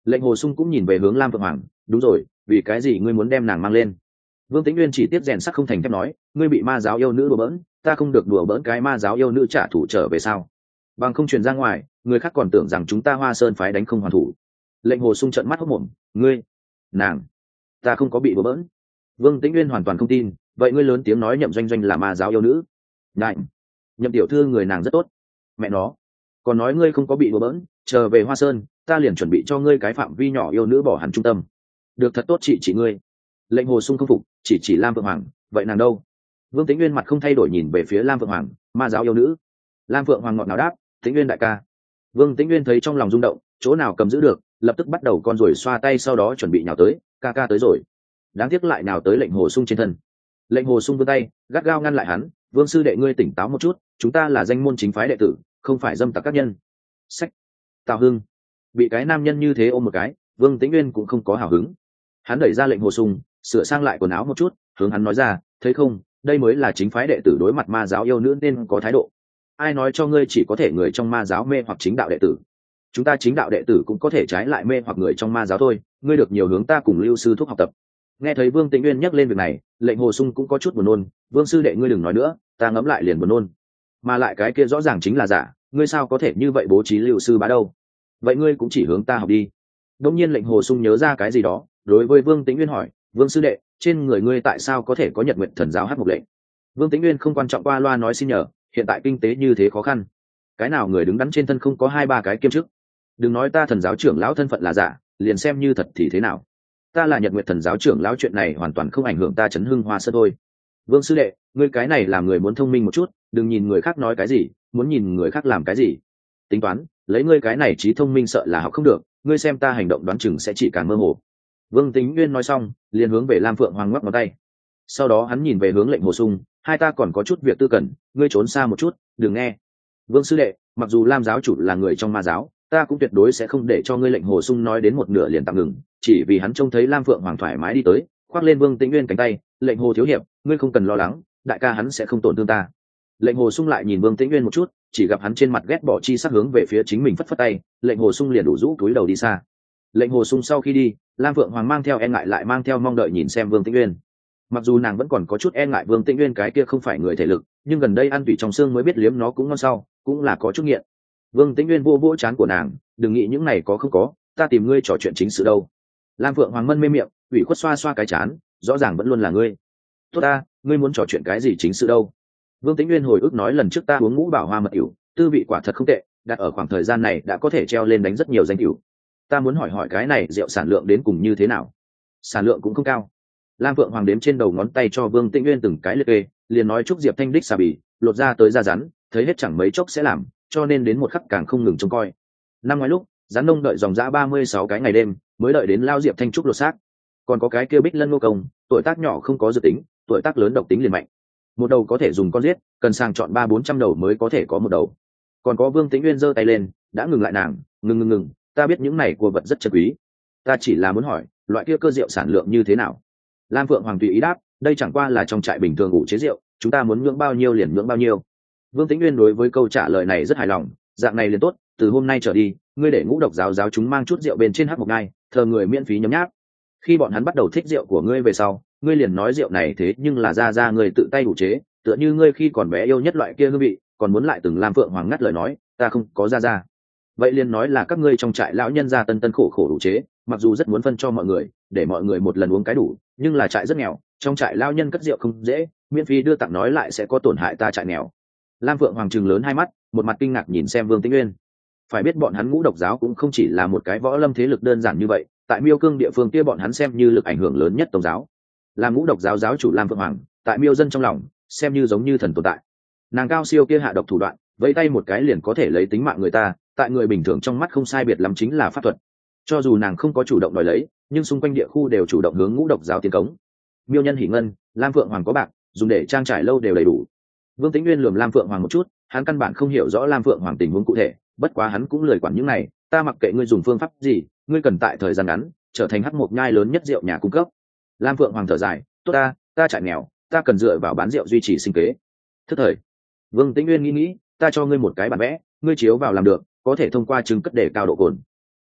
Lệnh Hồ Sung cũng nhìn về hướng Lam Phượng Hoàng, đúng rồi, vì cái gì ngươi muốn đem nàng mang lên? Vương Tĩnh Nguyên chỉ tiếp rèn sắt không thành thép nói, ngươi bị ma giáo yêu nữ đùa bỡn, ta không được đùa bỡn cái ma giáo yêu nữ trả thù trở về sao? Bằng không truyền ra ngoài, người khác còn tưởng rằng chúng ta Hoa Sơn phái đánh không hoàn thủ. Lệnh Hồ Sung trợn mắt hốt mồm, ngươi, nàng, ta không có bị đùa bỡn. Vương Tĩnh Nguyên hoàn toàn không tin, vậy ngươi lớn tiếng nói Nhậm Doanh Doanh là ma giáo yêu nữ? Đại, Nhậm tiểu thư người nàng rất tốt. Mẹ nó, còn nói ngươi không có bị đùa bỡn, trở về Hoa Sơn, ta liền chuẩn bị cho ngươi cái phạm vi nhỏ yêu nữ bỏ hẳn trung tâm. Được thật tốt chị chị ngươi. Lệnh Hồ Sung không phục, chỉ chỉ Lam Phượng Hoàng, vậy nàng đâu? Vương Tĩnh Nguyên mặt không thay đổi nhìn về phía Lam Phượng Hoàng, ma giáo yêu nữ. Lam Phượng Hoàng ngọt ngào đáp, Tĩnh Nguyên đại ca. Vương Tĩnh Nguyên thấy trong lòng rung động, chỗ nào cầm giữ được, lập tức bắt đầu con rồi xoa tay, sau đó chuẩn bị nhào tới, ca ca tới rồi. Đáng tiếc lại nào tới Lệnh Hồ Sung trên thân. Lệnh Hồ Sung vươn tay, gắt gao ngăn lại hắn, Vương sư đệ ngươi tỉnh táo một chút, chúng ta là danh môn chính phái đệ tử, không phải dâm tặc các nhân. Sách. Tào Hưng bị cái nam nhân như thế ôm một cái, Vương Tĩnh Nguyên cũng không có hào hứng. Hắn đẩy ra Lệnh Hồ Sung, sửa sang lại quần áo một chút, hướng hắn nói ra, thấy không, đây mới là chính phái đệ tử đối mặt ma giáo yêu nữ nên có thái độ. Ai nói cho ngươi chỉ có thể người trong ma giáo mê hoặc chính đạo đệ tử? Chúng ta chính đạo đệ tử cũng có thể trái lại mê hoặc người trong ma giáo thôi, ngươi được nhiều hướng ta cùng Lưu sư thúc học tập. Nghe thấy Vương Tĩnh Nguyên nhắc lên việc này, Lệnh Hồ Sung cũng có chút buồn nôn, Vương sư đệ ngươi đừng nói nữa, ta ngẫm lại liền buồn nôn. Mà lại cái kia rõ ràng chính là giả, ngươi sao có thể như vậy bố trí Lưu sư bá đâu? Vậy ngươi cũng chỉ hướng ta học đi. Đống nhiên Lệnh Hồ Sung nhớ ra cái gì đó, đối với Vương Tĩnh Nguyên hỏi, Vương sư đệ, trên người ngươi tại sao có thể có Nhật Nguyện Thần giáo hát mục lệnh? Vương Tĩnh Nguyên không quan trọng qua loa nói xin nhờ, hiện tại kinh tế như thế khó khăn, cái nào người đứng đắn trên thân không có hai ba cái kiêm chức. Đừng nói ta thần giáo trưởng lão thân phận là giả, liền xem như thật thì thế nào, ta là Nhật Nguyện Thần giáo trưởng lão, chuyện này hoàn toàn không ảnh hưởng ta chấn hưng Hoa Sơn thôi. Vương sư đệ, ngươi cái này làm người muốn thông minh một chút, đừng nhìn người khác nói cái gì, muốn nhìn người khác làm cái gì. Tính toán, lấy ngươi cái này trí thông minh sợ là học không được, ngươi xem ta hành động đoán chừng sẽ chỉ càng mơ hồ. Vương Tĩnh Nguyên nói xong, liền hướng về Lam Phượng Hoàng ngoắc ngón tay. Sau đó hắn nhìn về hướng Lệnh Hồ Sung, hai ta còn có chút việc tư cần, ngươi trốn xa một chút, đừng nghe. Vương sư đệ, mặc dù Lam giáo chủ là người trong ma giáo, ta cũng tuyệt đối sẽ không để cho ngươi. Lệnh Hồ Sung nói đến một nửa liền tạm ngừng, chỉ vì hắn trông thấy Lam Phượng Hoàng thoải mái đi tới, khoác lên Vương Tĩnh Nguyên cánh tay, Lệnh Hồ thiếu hiệp, ngươi không cần lo lắng, đại ca hắn sẽ không tổn thương ta. Lệnh Hồ Sung lại nhìn Vương Tĩnh Nguyên một chút, chỉ gặp hắn trên mặt ghét bỏ chi sắc hướng về phía chính mình phất phất tay, Lệnh Hồ Sung liền đủ rũ cúi đầu đi xa. Lệnh Hồ Sung sau khi đi, Lam Phượng Hoàng mang theo e ngại lại mang theo mong đợi nhìn xem Vương Tĩnh Nguyên. Mặc dù nàng vẫn còn có chút e ngại Vương Tĩnh Nguyên cái kia không phải người thể lực, nhưng gần đây ăn tủy trong xương mới biết liếm nó cũng ngon sau, cũng là có chút nghiện. Vương Tĩnh Nguyên vô vỗ trán của nàng, đừng nghĩ những này có không có, ta tìm ngươi trò chuyện chính sự đâu. Lam Phượng Hoàng mân mê miệng, ủy khuất xoa xoa cái chán, rõ ràng vẫn luôn là ngươi. Tốt ta, ngươi muốn trò chuyện cái gì chính sự đâu? Vương Tĩnh Nguyên hồi ức nói lần trước ta uống ngũ bảo hoa mật ỉu, tư vị quả thật không tệ, đặt ở khoảng thời gian này đã có thể treo lên đánh rất nhiều danh ỉu. Ta muốn hỏi hỏi cái này rượu sản lượng đến cùng như thế nào? Sản lượng cũng không cao. Lam Phượng Hoàng đếm trên đầu ngón tay cho Vương Tĩnh Nguyên từng cái liệt kê, liền nói chúc Diệp Thanh đích xà bì, lột ra tới da rắn, thấy hết chẳng mấy chốc sẽ làm, cho nên đến một khắc càng không ngừng trông coi. Năm ngoái lúc, rắn nông đợi dòng dã ba mươi sáu cái ngày đêm, mới đợi đến lao Diệp Thanh trúc lột xác. Còn có cái kia Bích Lân Ngô Công, tuổi tác nhỏ không có dự tính, tuổi tác lớn độc tính liền mạnh. Một đầu có thể dùng con giết, cần sàng chọn ba bốn trăm đầu mới có thể có một đầu. Còn có Vương Tĩnh Nguyên giơ tay lên, đã ngừng lại nàng, ngừng ngừng ngừng, ta biết những này của vật rất chân quý, ta chỉ là muốn hỏi loại kia cơ rượu sản lượng như thế nào. Lam Phượng Hoàng tùy ý đáp, đây chẳng qua là trong trại bình thường ủ chế rượu, chúng ta muốn nhưỡng bao nhiêu liền nhưỡng bao nhiêu. Vương Tĩnh Nguyên đối với câu trả lời này rất hài lòng, dạng này liền tốt, từ hôm nay trở đi, ngươi để ngũ độc giáo giáo chúng mang chút rượu bên trên hắc mộc ngai, thờ người miễn phí nhấm nháp. Khi bọn hắn bắt đầu thích rượu của ngươi về sau, ngươi liền nói rượu này thế nhưng là ra ra người tự tay ủ chế, tựa như ngươi khi còn bé yêu nhất loại kia hương vị, còn muốn lại từng Lam Phượng Hoàng ngắt lời nói, ta không có ra ra. Vậy liền nói là các ngươi trong trại lão nhân gia tân tân khổ khổ đủ chế, mặc dù rất muốn phân cho mọi người, để mọi người một lần uống cái đủ, nhưng là trại rất nghèo, trong trại lão nhân cất rượu không dễ, miễn phí đưa tặng nói lại sẽ có tổn hại ta trại nghèo. Lam Phượng Hoàng trừng lớn hai mắt, một mặt kinh ngạc nhìn xem Vương Tĩnh Nguyên. Phải biết bọn hắn ngũ độc giáo cũng không chỉ là một cái võ lâm thế lực đơn giản như vậy, tại Miêu Cương địa phương kia bọn hắn xem như lực ảnh hưởng lớn nhất tông giáo. Là ngũ độc giáo giáo chủ Lam Phượng Hoàng, tại Miêu dân trong lòng, xem như giống như thần tồn tại. Nàng cao siêu kia hạ độc thủ đoạn, vẫy tay một cái liền có thể lấy tính mạng người ta, tại người bình thường trong mắt không sai biệt lắm chính là pháp thuật. Cho dù nàng không có chủ động đòi lấy, nhưng xung quanh địa khu đều chủ động hướng ngũ độc giáo tiến cống. Miêu nhân hỉ ngân, Lam Phượng Hoàng có bạc, dùng để trang trải lâu đều đầy đủ. Vương Tĩnh Nguyên lườm Lam Phượng Hoàng một chút, hắn căn bản không hiểu rõ Lam Phượng Hoàng tình huống cụ thể, bất quá hắn cũng lười quản những này, ta mặc kệ ngươi dùng phương pháp gì, ngươi cần tại thời gian ngắn trở thành hắc mộc nhai lớn nhất rượu nhà cung cấp. Lam Phượng Hoàng thở dài, tốt ta, ta trại nghèo, ta cần dựa vào bán rượu duy trì sinh kế. Thức thời. Vương Tĩnh Nguyên nghĩ nghĩ, ta cho ngươi một cái bản vẽ, ngươi chiếu vào làm được, có thể thông qua chứng cất để cao độ cồn.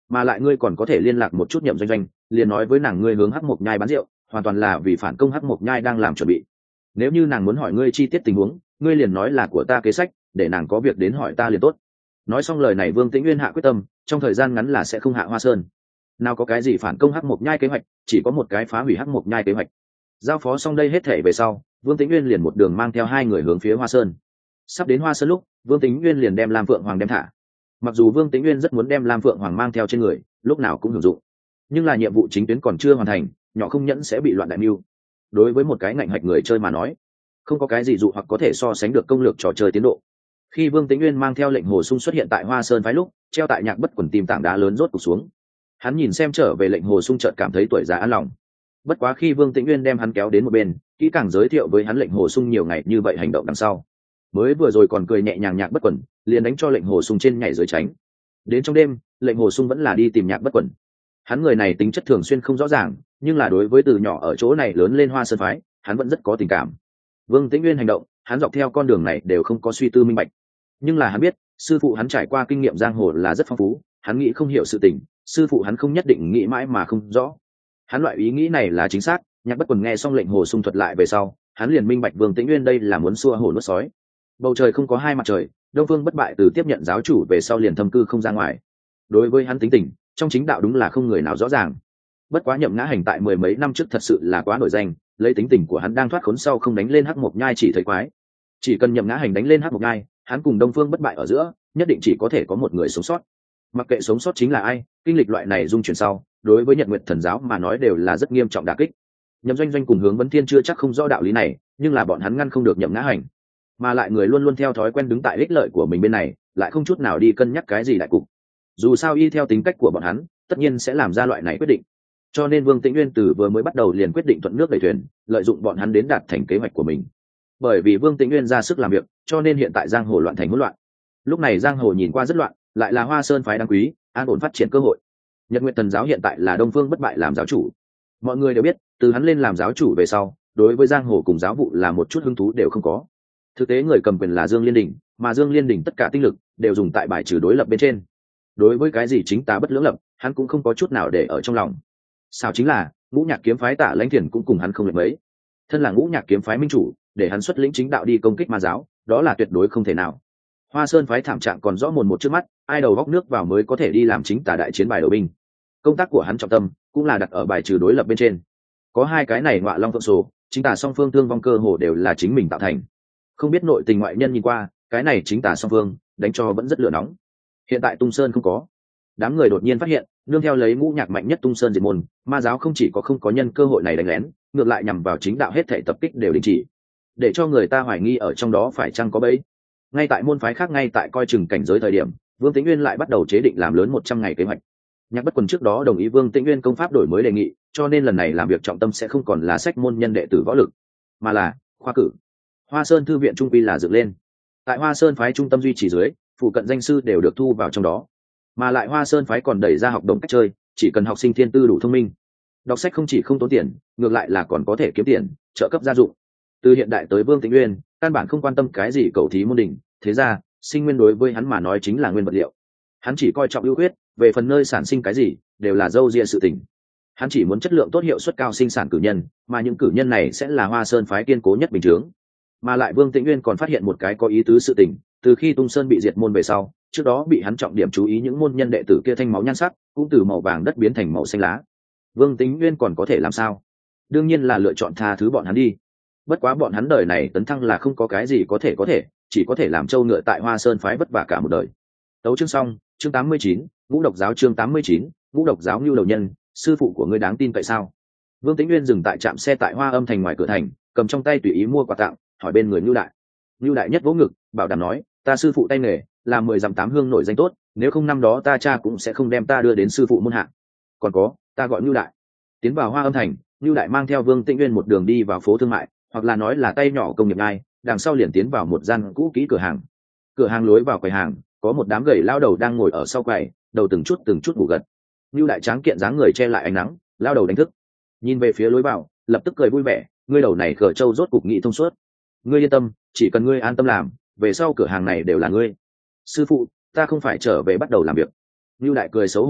mà lại ngươi còn có thể liên lạc một chút Nhậm Doanh Doanh, liền nói với nàng ngươi hướng Hắc Mộc Nhai bán rượu, hoàn toàn là vì phản công Hắc Mộc Nhai đang làm chuẩn bị. Nếu như nàng muốn hỏi ngươi chi tiết tình huống, ngươi liền nói là của ta kế sách, để nàng có việc đến hỏi ta liền tốt. Nói xong lời này, Vương Tĩnh Uyên hạ quyết tâm, trong thời gian ngắn là sẽ không hạ Hoa Sơn. Nào có cái gì phản công Hắc Mộc Nhai kế hoạch, chỉ có một cái phá hủy Hắc Mộc Nhai kế hoạch. Giao phó xong đây hết thể về sau, Vương Tĩnh Uyên liền một đường mang theo hai người hướng phía Hoa Sơn. Sắp đến Hoa Sơn lúc, Vương Tĩnh Uyên liền đem Lam Phượng Hoàng đem thả. Mặc dù Vương Tĩnh Uyên rất muốn đem Lam Phượng Hoàng mang theo trên người, lúc nào cũng hữu dụng, nhưng là nhiệm vụ chính tuyến còn chưa hoàn thành, nhỏ không nhẫn sẽ bị loạn đại mưu. Đối với một cái ngạnh hạch người chơi mà nói, không có cái gì dụ hoặc có thể so sánh được công lược trò chơi tiến độ. Khi Vương Tĩnh Uyên mang theo lệnh hồ sung xuất hiện tại Hoa Sơn phái lúc, treo tại Nhạc Bất Quần tìm tảng đá lớn rốt cục xuống. Hắn nhìn xem trở về lệnh hồ sung, chợt cảm thấy tuổi già an lòng. Bất quá khi Vương Tĩnh Uyên đem hắn kéo đến một bên, kỹ càng giới thiệu với hắn lệnh hồ sung nhiều ngày như vậy hành động đằng sau, mới vừa rồi còn cười nhẹ nhàng Nhạc Bất Quần liền đánh cho lệnh hồ sung trên nhảy dưới tránh. Đến trong đêm, lệnh hồ sung vẫn là đi tìm Nhạc Bất Quần. Hắn người này tính chất thường xuyên không rõ ràng, nhưng là đối với từ nhỏ ở chỗ này lớn lên Hoa Sơn phái, hắn vẫn rất có tình cảm. Vương Tĩnh Uyên hành động, hắn dọc theo con đường này đều không có suy tư minh bạch, nhưng là hắn biết sư phụ hắn trải qua kinh nghiệm giang hồ là rất phong phú, hắn nghĩ không hiểu sự tình, sư phụ hắn không nhất định nghĩ mãi mà không rõ. Hắn loại ý nghĩ này là chính xác. Nhạc Bất Quần nghe xong lệnh hồ sung thuật lại về sau, hắn liền minh bạch Vương Tĩnh Uyên đây là muốn xua hổ nuốt sói. Bầu trời không có hai mặt trời, Đông Phương Bất Bại từ tiếp nhận giáo chủ về sau liền thâm cư không ra ngoài. Đối với hắn tính tình, trong chính đạo đúng là không người nào rõ ràng. Bất quá Nhậm Ngã Hành tại mười mấy năm trước thật sự là quá nổi danh, lấy tính tình của hắn đang thoát khốn sau không đánh lên Hắc Mộc Nhai chỉ thấy quái. Chỉ cần Nhậm Ngã Hành đánh lên Hắc Mộc Nhai, hắn cùng Đông Phương Bất Bại ở giữa, nhất định chỉ có thể có một người sống sót. Mặc kệ sống sót chính là ai, kinh lịch loại này dung chuyển sau, đối với Nhật Nguyệt Thần giáo mà nói đều là rất nghiêm trọng đả kích. Nhậm Doanh Doanh cùng Hướng Vấn Thiên chưa chắc không rõ đạo lý này, nhưng là bọn hắn ngăn không được Nhậm Ngã Hành, mà lại người luôn luôn theo thói quen đứng tại ích lợi của mình bên này, lại không chút nào đi cân nhắc cái gì đại cục. Dù sao y theo tính cách của bọn hắn, tất nhiên sẽ làm ra loại này quyết định. Cho nên Vương Tĩnh Uyên từ vừa mới bắt đầu liền quyết định thuận nước đẩy thuyền, lợi dụng bọn hắn đến đạt thành kế hoạch của mình. Bởi vì Vương Tĩnh Uyên ra sức làm việc, cho nên hiện tại giang hồ loạn thành hỗn loạn. Lúc này giang hồ nhìn qua rất loạn, lại là Hoa Sơn phái đáng quý, an ổn phát triển cơ hội. Nhật Nguyệt Thần giáo hiện tại là Đông Phương Bất Bại làm giáo chủ. Mọi người đều biết, từ hắn lên làm giáo chủ về sau, đối với giang hồ cùng giáo vụ là một chút hứng thú đều không có. Thực tế người cầm quyền là Dương Liên Đình, mà Dương Liên Đình tất cả tinh lực đều dùng tại bài trừ đối lập bên trên. Đối với cái gì chính tà bất lưỡng lập, hắn cũng không có chút nào để ở trong lòng. Sao chính là Ngũ Nhạc kiếm phái Tả Lãnh Thiền cũng cùng hắn không lệch mấy. Thân là Ngũ Nhạc kiếm phái minh chủ, để hắn xuất lĩnh chính đạo đi công kích ma giáo, đó là tuyệt đối không thể nào. Hoa Sơn phái thảm trạng còn rõ mồn một trước mắt, ai đầu góc nước vào mới có thể đi làm chính tà đại chiến bài đầu binh. Công tác của hắn trọng tâm cũng là đặt ở bài trừ đối lập bên trên. Có hai cái này ngọa long phượng sổ, chính tà song phương thương vong cơ hồ đều là chính mình tạo thành. Không biết nội tình ngoại nhân nhìn qua, cái này chính tà song phương đánh cho vẫn rất lửa nóng. Hiện tại Tung Sơn không có, đám người đột nhiên phát hiện, nương theo lấy Ngũ Nhạc mạnh nhất Tung Sơn diệt môn, ma giáo không chỉ có không có nhân cơ hội này đánh lén, ngược lại nhằm vào chính đạo hết thảy tập kích đều đình chỉ, để cho người ta hoài nghi ở trong đó phải chăng có bẫy. Ngay tại môn phái khác ngay tại coi chừng cảnh giới thời điểm, Vương Tĩnh Uyên lại bắt đầu chế định làm lớn một trăm ngày kế hoạch. Nhạc Bất Quần trước đó đồng ý Vương Tĩnh Uyên công pháp đổi mới đề nghị, cho nên lần này làm việc trọng tâm sẽ không còn là sách môn nhân đệ tử võ lực, mà là khoa cử. Hoa Sơn thư viện trung quy là dựng lên. Tại Hoa Sơn phái trung tâm duy trì dưới, phụ cận danh sư đều được thu vào trong đó. Mà lại Hoa Sơn phái còn đẩy ra học đồng cách chơi, chỉ cần học sinh thiên tư đủ thông minh, đọc sách không chỉ không tốn tiền, ngược lại là còn có thể kiếm tiền, trợ cấp gia dụng. Từ hiện đại tới Vương Tĩnh Uyên, căn bản không quan tâm cái gì cầu thí môn đỉnh, thế ra, sinh nguyên đối với hắn mà nói chính là nguyên vật liệu. Hắn chỉ coi trọng ưu huyết, về phần nơi sản sinh cái gì, đều là dâu ria sự tình. Hắn chỉ muốn chất lượng tốt, hiệu suất cao sinh sản cử nhân, mà những cử nhân này sẽ là Hoa Sơn phái kiên cố nhất bình thường. Mà lại Vương Tĩnh Uyên còn phát hiện một cái có ý tứ sự tình, từ khi Tung Sơn bị diệt môn về sau, trước đó bị hắn trọng điểm chú ý những môn nhân đệ tử kia thanh máu nhan sắc cũng từ màu vàng đất biến thành màu xanh lá. Vương Tĩnh Uyên còn có thể làm sao? Đương nhiên là lựa chọn tha thứ bọn hắn đi. Bất quá bọn hắn đời này tấn thăng là không có cái gì có thể có thể, chỉ có thể làm trâu ngựa tại Hoa Sơn phái vất vả cả một đời. Tấu chương xong, chương tám mươi chín, Ngũ Độc giáo chương tám mươi chín, Ngũ Độc giáo Nưu đầu nhân, sư phụ của ngươi đáng tin tại sao? Vương Tĩnh Uyên dừng tại trạm xe tại Hoa Âm thành ngoài cửa thành, cầm trong tay tùy ý mua quà tặng, hỏi bên người Nưu đại. Nưu đại nhất vỗ ngực, bảo đảm nói, ta sư phụ tay nghề là mười dặm tám hương nổi danh tốt, nếu không năm đó ta cha cũng sẽ không đem ta đưa đến sư phụ môn hạ. Còn có, ta gọi Nưu đại. Tiến vào Hoa Âm thành, Nưu đại mang theo Vương Tĩnh Uyên một đường đi vào phố thương mại, hoặc là nói là tay nhỏ công nghiệp ngay, đằng sau liền tiến vào một gian cũ kỹ cửa hàng. Cửa hàng lối vào quầy hàng, có một đám gầy lao đầu đang ngồi ở sau quầy, đầu từng chút từng chút ngủ gật. Nưu đại tráng kiện dáng người che lại ánh nắng, lao đầu đánh thức. Nhìn về phía lối vào, lập tức cười vui vẻ, ngươi đầu này cờ trâu rốt cục nghị thông suốt. Ngươi yên tâm, chỉ cần ngươi an tâm làm, về sau cửa hàng này đều là ngươi. Sư phụ, ta không phải trở về bắt đầu làm việc. Nưu đại cười xấu hổ cười,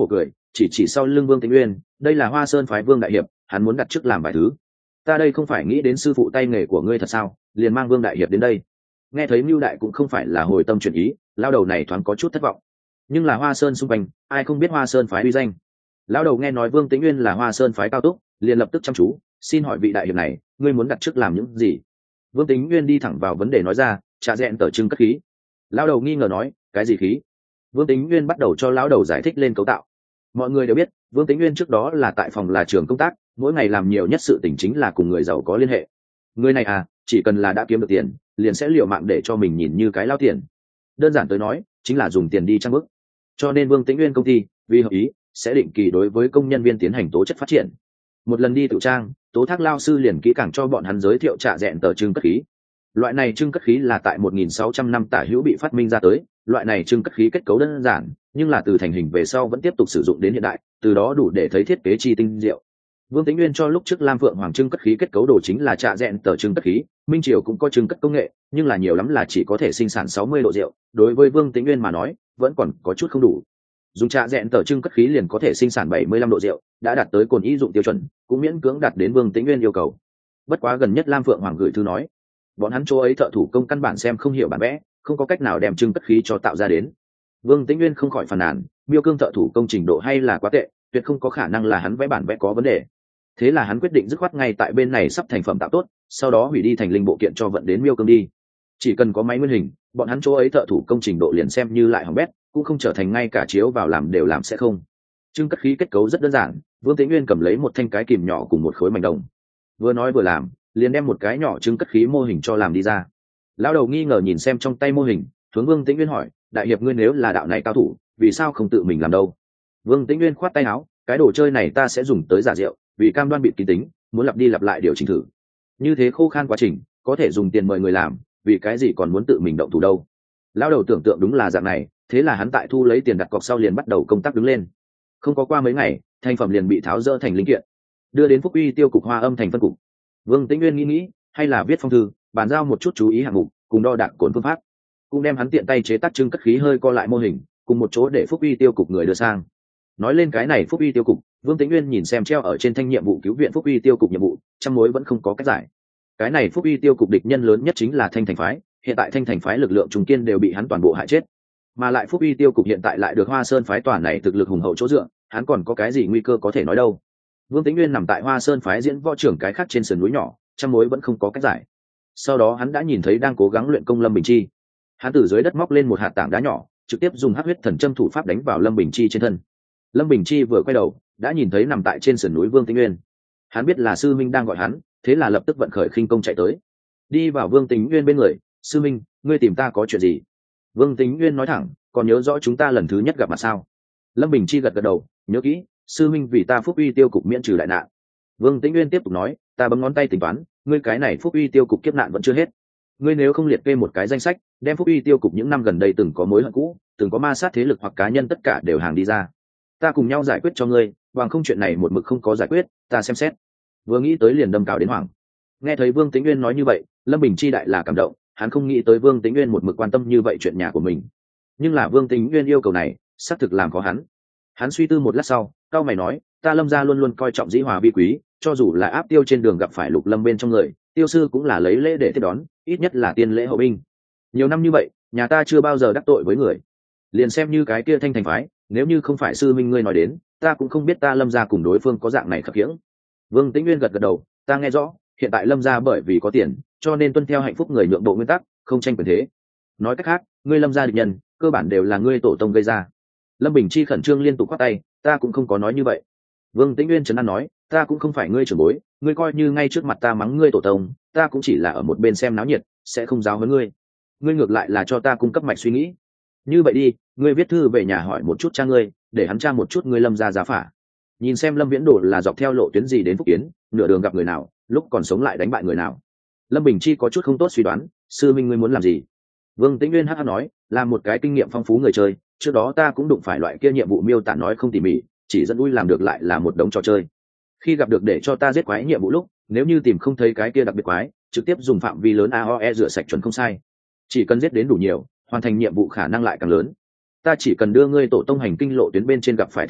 chỉ chỉ sau lưng Vương Tĩnh Uyên, đây là Hoa Sơn phái Vương đại hiệp, hắn muốn đặt trước làm vài thứ. Ta đây không phải nghĩ đến sư phụ tay nghề của ngươi thật sao, liền mang Vương đại hiệp đến đây. Nghe thấy Mưu đại cũng không phải là hồi tâm chuyển ý, lao đầu này thoáng có chút thất vọng. Nhưng là Hoa Sơn xung quanh, ai không biết Hoa Sơn phái uy danh. Lão đầu nghe nói Vương Tĩnh Uyên là Hoa Sơn phái cao túc, liền lập tức chăm chú, xin hỏi vị đại hiệp này, ngươi muốn đặt trước làm những gì? Vương Tĩnh Uyên đi thẳng vào vấn đề nói ra, trà rẽn tờ trưng cất khí. Lão đầu nghi ngờ nói, cái gì khí? Vương Tĩnh Uyên bắt đầu cho lão đầu giải thích lên cấu tạo. Mọi người đều biết, Vương Tĩnh Uyên trước đó là tại phòng là trường công tác, mỗi ngày làm nhiều nhất sự tình chính là cùng người giàu có liên hệ. Người này à, chỉ cần là đã kiếm được tiền, liền sẽ liều mạng để cho mình nhìn như cái lao tiền. Đơn giản tới nói, chính là dùng tiền đi trang bức. Cho nên Vương Tĩnh Uyên công ty, vì hợp ý, sẽ định kỳ đối với công nhân viên tiến hành tố chất phát triển. Một lần đi tự trang, Tố Thác lao sư liền kỹ càng cho bọn hắn giới thiệu trạ rẽn tờ trưng cất khí. Loại này trưng cất khí là tại một nghìn sáu trăm năm tả hữu bị phát minh ra tới, loại này trưng cất khí kết cấu đơn giản, nhưng là từ thành hình về sau vẫn tiếp tục sử dụng đến hiện đại, từ đó đủ để thấy thiết kế chi tinh diệu. Vương Tĩnh Uyên cho lúc trước Lam Phượng Hoàng trưng cất khí kết cấu đồ chính là trạ rẽn tờ trưng cất khí, Minh Triều cũng có trưng cất công nghệ, nhưng là nhiều lắm là chỉ có thể sinh sản sáu mươi độ rượu, đối với Vương Tĩnh Uyên mà nói, vẫn còn có chút không đủ. Dùng trạ rẽn tờ trưng cất khí liền có thể sinh sản bảy mươi lăm độ rượu, đã đạt tới cồn ý dụng tiêu chuẩn, cũng miễn cưỡng đạt đến Vương Tĩnh Uyên yêu cầu. Bất quá gần nhất Lam Phượng Hoàng gửi thư nói, bọn hắn chỗ ấy thợ thủ công căn bản xem không hiểu bản vẽ, không có cách nào đem trưng cất khí cho tạo ra đến. Vương Tĩnh Uyên không khỏi phàn nàn, Miêu Cương thợ thủ công trình độ hay là quá tệ, tuyệt không có khả năng là hắn vẽ bản vẽ có vấn đề. Thế là hắn quyết định dứt khoát ngay tại bên này sắp thành phẩm tạo tốt, sau đó hủy đi thành linh bộ kiện cho vận đến Miêu Cương đi. Chỉ cần có máy nguyên hình, bọn hắn chỗ ấy thợ thủ công trình độ liền xem như lại hỏng bét, cũng không trở thành ngay cả chiếu vào làm đều làm sẽ không. Trưng cất khí kết cấu rất đơn giản, Vương Tĩnh Uyên cầm lấy một thanh cái kìm nhỏ cùng một khối mảnh đồng, vừa nói vừa làm, liền đem một cái nhỏ trưng cất khí mô hình cho làm đi ra. Lão đầu nghi ngờ nhìn xem trong tay mô hình, hướng Vương Tĩnh Uyên hỏi, đại hiệp ngươi nếu là đạo này cao thủ, vì sao không tự mình làm đâu? Vương Tĩnh Uyên khoát tay áo, cái đồ chơi này ta sẽ dùng tới giả rượu, vì cam đoan bịt kín tính, muốn lặp đi lặp lại điều chỉnh thử. Như thế khô khan quá trình, có thể dùng tiền mời người làm, vì cái gì còn muốn tự mình động thủ đâu? Lão đầu tưởng tượng đúng là dạng này, thế là hắn tại thu lấy tiền đặt cọc sau liền bắt đầu công tác đứng lên. Không có qua mấy ngày, thành phẩm liền bị tháo dỡ thành linh kiện, đưa đến Phúc Uy tiêu cục Hoa Âm thành phân cục. Vương Tĩnh Uyên nghĩ nghĩ, hay là viết phong thư, bàn giao một chút chú ý hạng mục, cùng đo đạc cồn phương pháp, cũng đem hắn tiện tay chế tác trưng cất khí hơi co lại mô hình, cùng một chỗ để Phúc Uy tiêu cục người đưa sang. Nói lên cái này Phúc Uy tiêu cục, Vương Tĩnh Uyên nhìn xem treo ở trên thanh nhiệm vụ cứu viện Phúc Uy tiêu cục nhiệm vụ, trăm mối vẫn không có cách giải. Cái này Phúc Uy tiêu cục địch nhân lớn nhất chính là Thanh Thành phái, hiện tại Thanh Thành phái lực lượng trung kiên đều bị hắn toàn bộ hại chết, mà lại Phúc Uy tiêu cục hiện tại lại được Hoa Sơn phái tòa này thực lực hùng hậu chỗ dựa, hắn còn có cái gì nguy cơ có thể nói đâu. Vương Tĩnh Uyên nằm tại Hoa Sơn phái diễn võ trưởng cái khác trên sườn núi nhỏ, trăm mối vẫn không có cách giải. Sau đó hắn đã nhìn thấy đang cố gắng luyện công Lâm Bình Chi, hắn từ dưới đất móc lên một hạt tảng đá nhỏ, trực tiếp dùng hắc huyết thần châm thủ pháp đánh vào Lâm Bình Chi trên thân. Lâm Bình Chi vừa quay đầu, đã nhìn thấy nằm tại trên sườn núi Vương Tĩnh Uyên. Hắn biết là sư minh đang gọi hắn, thế là lập tức vận khởi khinh công chạy tới, đi vào Vương Tĩnh Uyên bên người. Sư minh, ngươi tìm ta có chuyện gì? Vương Tĩnh Uyên nói thẳng, còn nhớ rõ chúng ta lần thứ nhất gặp mặt sao? Lâm Bình Chi gật gật đầu, nhớ kỹ, sư minh vì ta Phúc Uy tiêu cục miễn trừ đại nạn. Vương Tĩnh Uyên tiếp tục nói, ta bấm ngón tay tính toán, ngươi cái này Phúc Uy tiêu cục kiếp nạn vẫn chưa hết. Ngươi nếu không liệt kê một cái danh sách, đem Phúc Uy tiêu cục những năm gần đây từng có mối hận cũ, từng có ma sát thế lực hoặc cá nhân tất cả đều hàng đi ra, ta cùng nhau giải quyết cho ngươi, bằng không chuyện này một mực không có giải quyết, ta xem xét. Vừa nghĩ tới liền đâm cào đến hoảng. Nghe thấy Vương Tĩnh Uyên nói như vậy, Lâm Bình Chi đại là cảm động, hắn không nghĩ tới Vương Tĩnh Uyên một mực quan tâm như vậy chuyện nhà của mình. Nhưng là Vương Tĩnh Uyên yêu cầu này, xác thực làm khó hắn. Hắn suy tư một lát sau, cao mày nói, ta Lâm gia luôn luôn coi trọng dĩ hòa vi quý, cho dù là áp tiêu trên đường gặp phải Lục Lâm bên trong người, tiêu sư cũng là lấy lễ để tiếp đón, ít nhất là tiên lễ hậu binh. Nhiều năm như vậy, nhà ta chưa bao giờ đắc tội với người, liền xem như cái kia Thanh Thành phái, nếu như không phải sư minh ngươi nói đến, ta cũng không biết ta Lâm gia cùng đối phương có dạng này khập khiễng. Vương Tĩnh Uyên gật gật đầu, ta nghe rõ, hiện tại Lâm gia bởi vì có tiền, cho nên tuân theo hạnh phúc người nhượng bộ nguyên tắc, không tranh quyền thế. Nói cách khác, ngươi Lâm gia địch nhân, cơ bản đều là ngươi tổ tông gây ra. Lâm Bình Chi khẩn trương liên tục quát tay, ta cũng không có nói như vậy. Vương Tĩnh Uyên trấn an nói, ta cũng không phải ngươi trưởng bối, ngươi coi như ngay trước mặt ta mắng ngươi tổ tông, ta cũng chỉ là ở một bên xem náo nhiệt, sẽ không giáo huấn ngươi. Ngươi ngược lại là cho ta cung cấp mạch suy nghĩ. Như vậy đi, ngươi viết thư về nhà hỏi một chút cha ngươi, để hắn tra một chút ngươi Lâm gia giá phả, nhìn xem Lâm Viễn Đồ là dọc theo lộ tuyến gì đến Phúc Kiến, nửa đường gặp người nào, lúc còn sống lại đánh bại người nào. Lâm Bình Chi có chút không tốt suy đoán, sư minh ngươi muốn làm gì? Vương Tĩnh Uyên hắc hắc nói, là một cái kinh nghiệm phong phú người chơi, trước đó ta cũng đụng phải loại kia nhiệm vụ miêu tả nói không tỉ mỉ, chỉ dẫn ui làm được lại là một đống trò chơi. Khi gặp được để cho ta giết quái nhiệm vụ lúc, nếu như tìm không thấy cái kia đặc biệt quái, trực tiếp dùng phạm vi lớn a o e rửa sạch chuẩn không sai. Chỉ cần giết đến đủ nhiều, hoàn thành nhiệm vụ khả năng lại càng lớn. Ta chỉ cần đưa ngươi tổ tông hành kinh lộ tuyến bên trên gặp phải thế lực,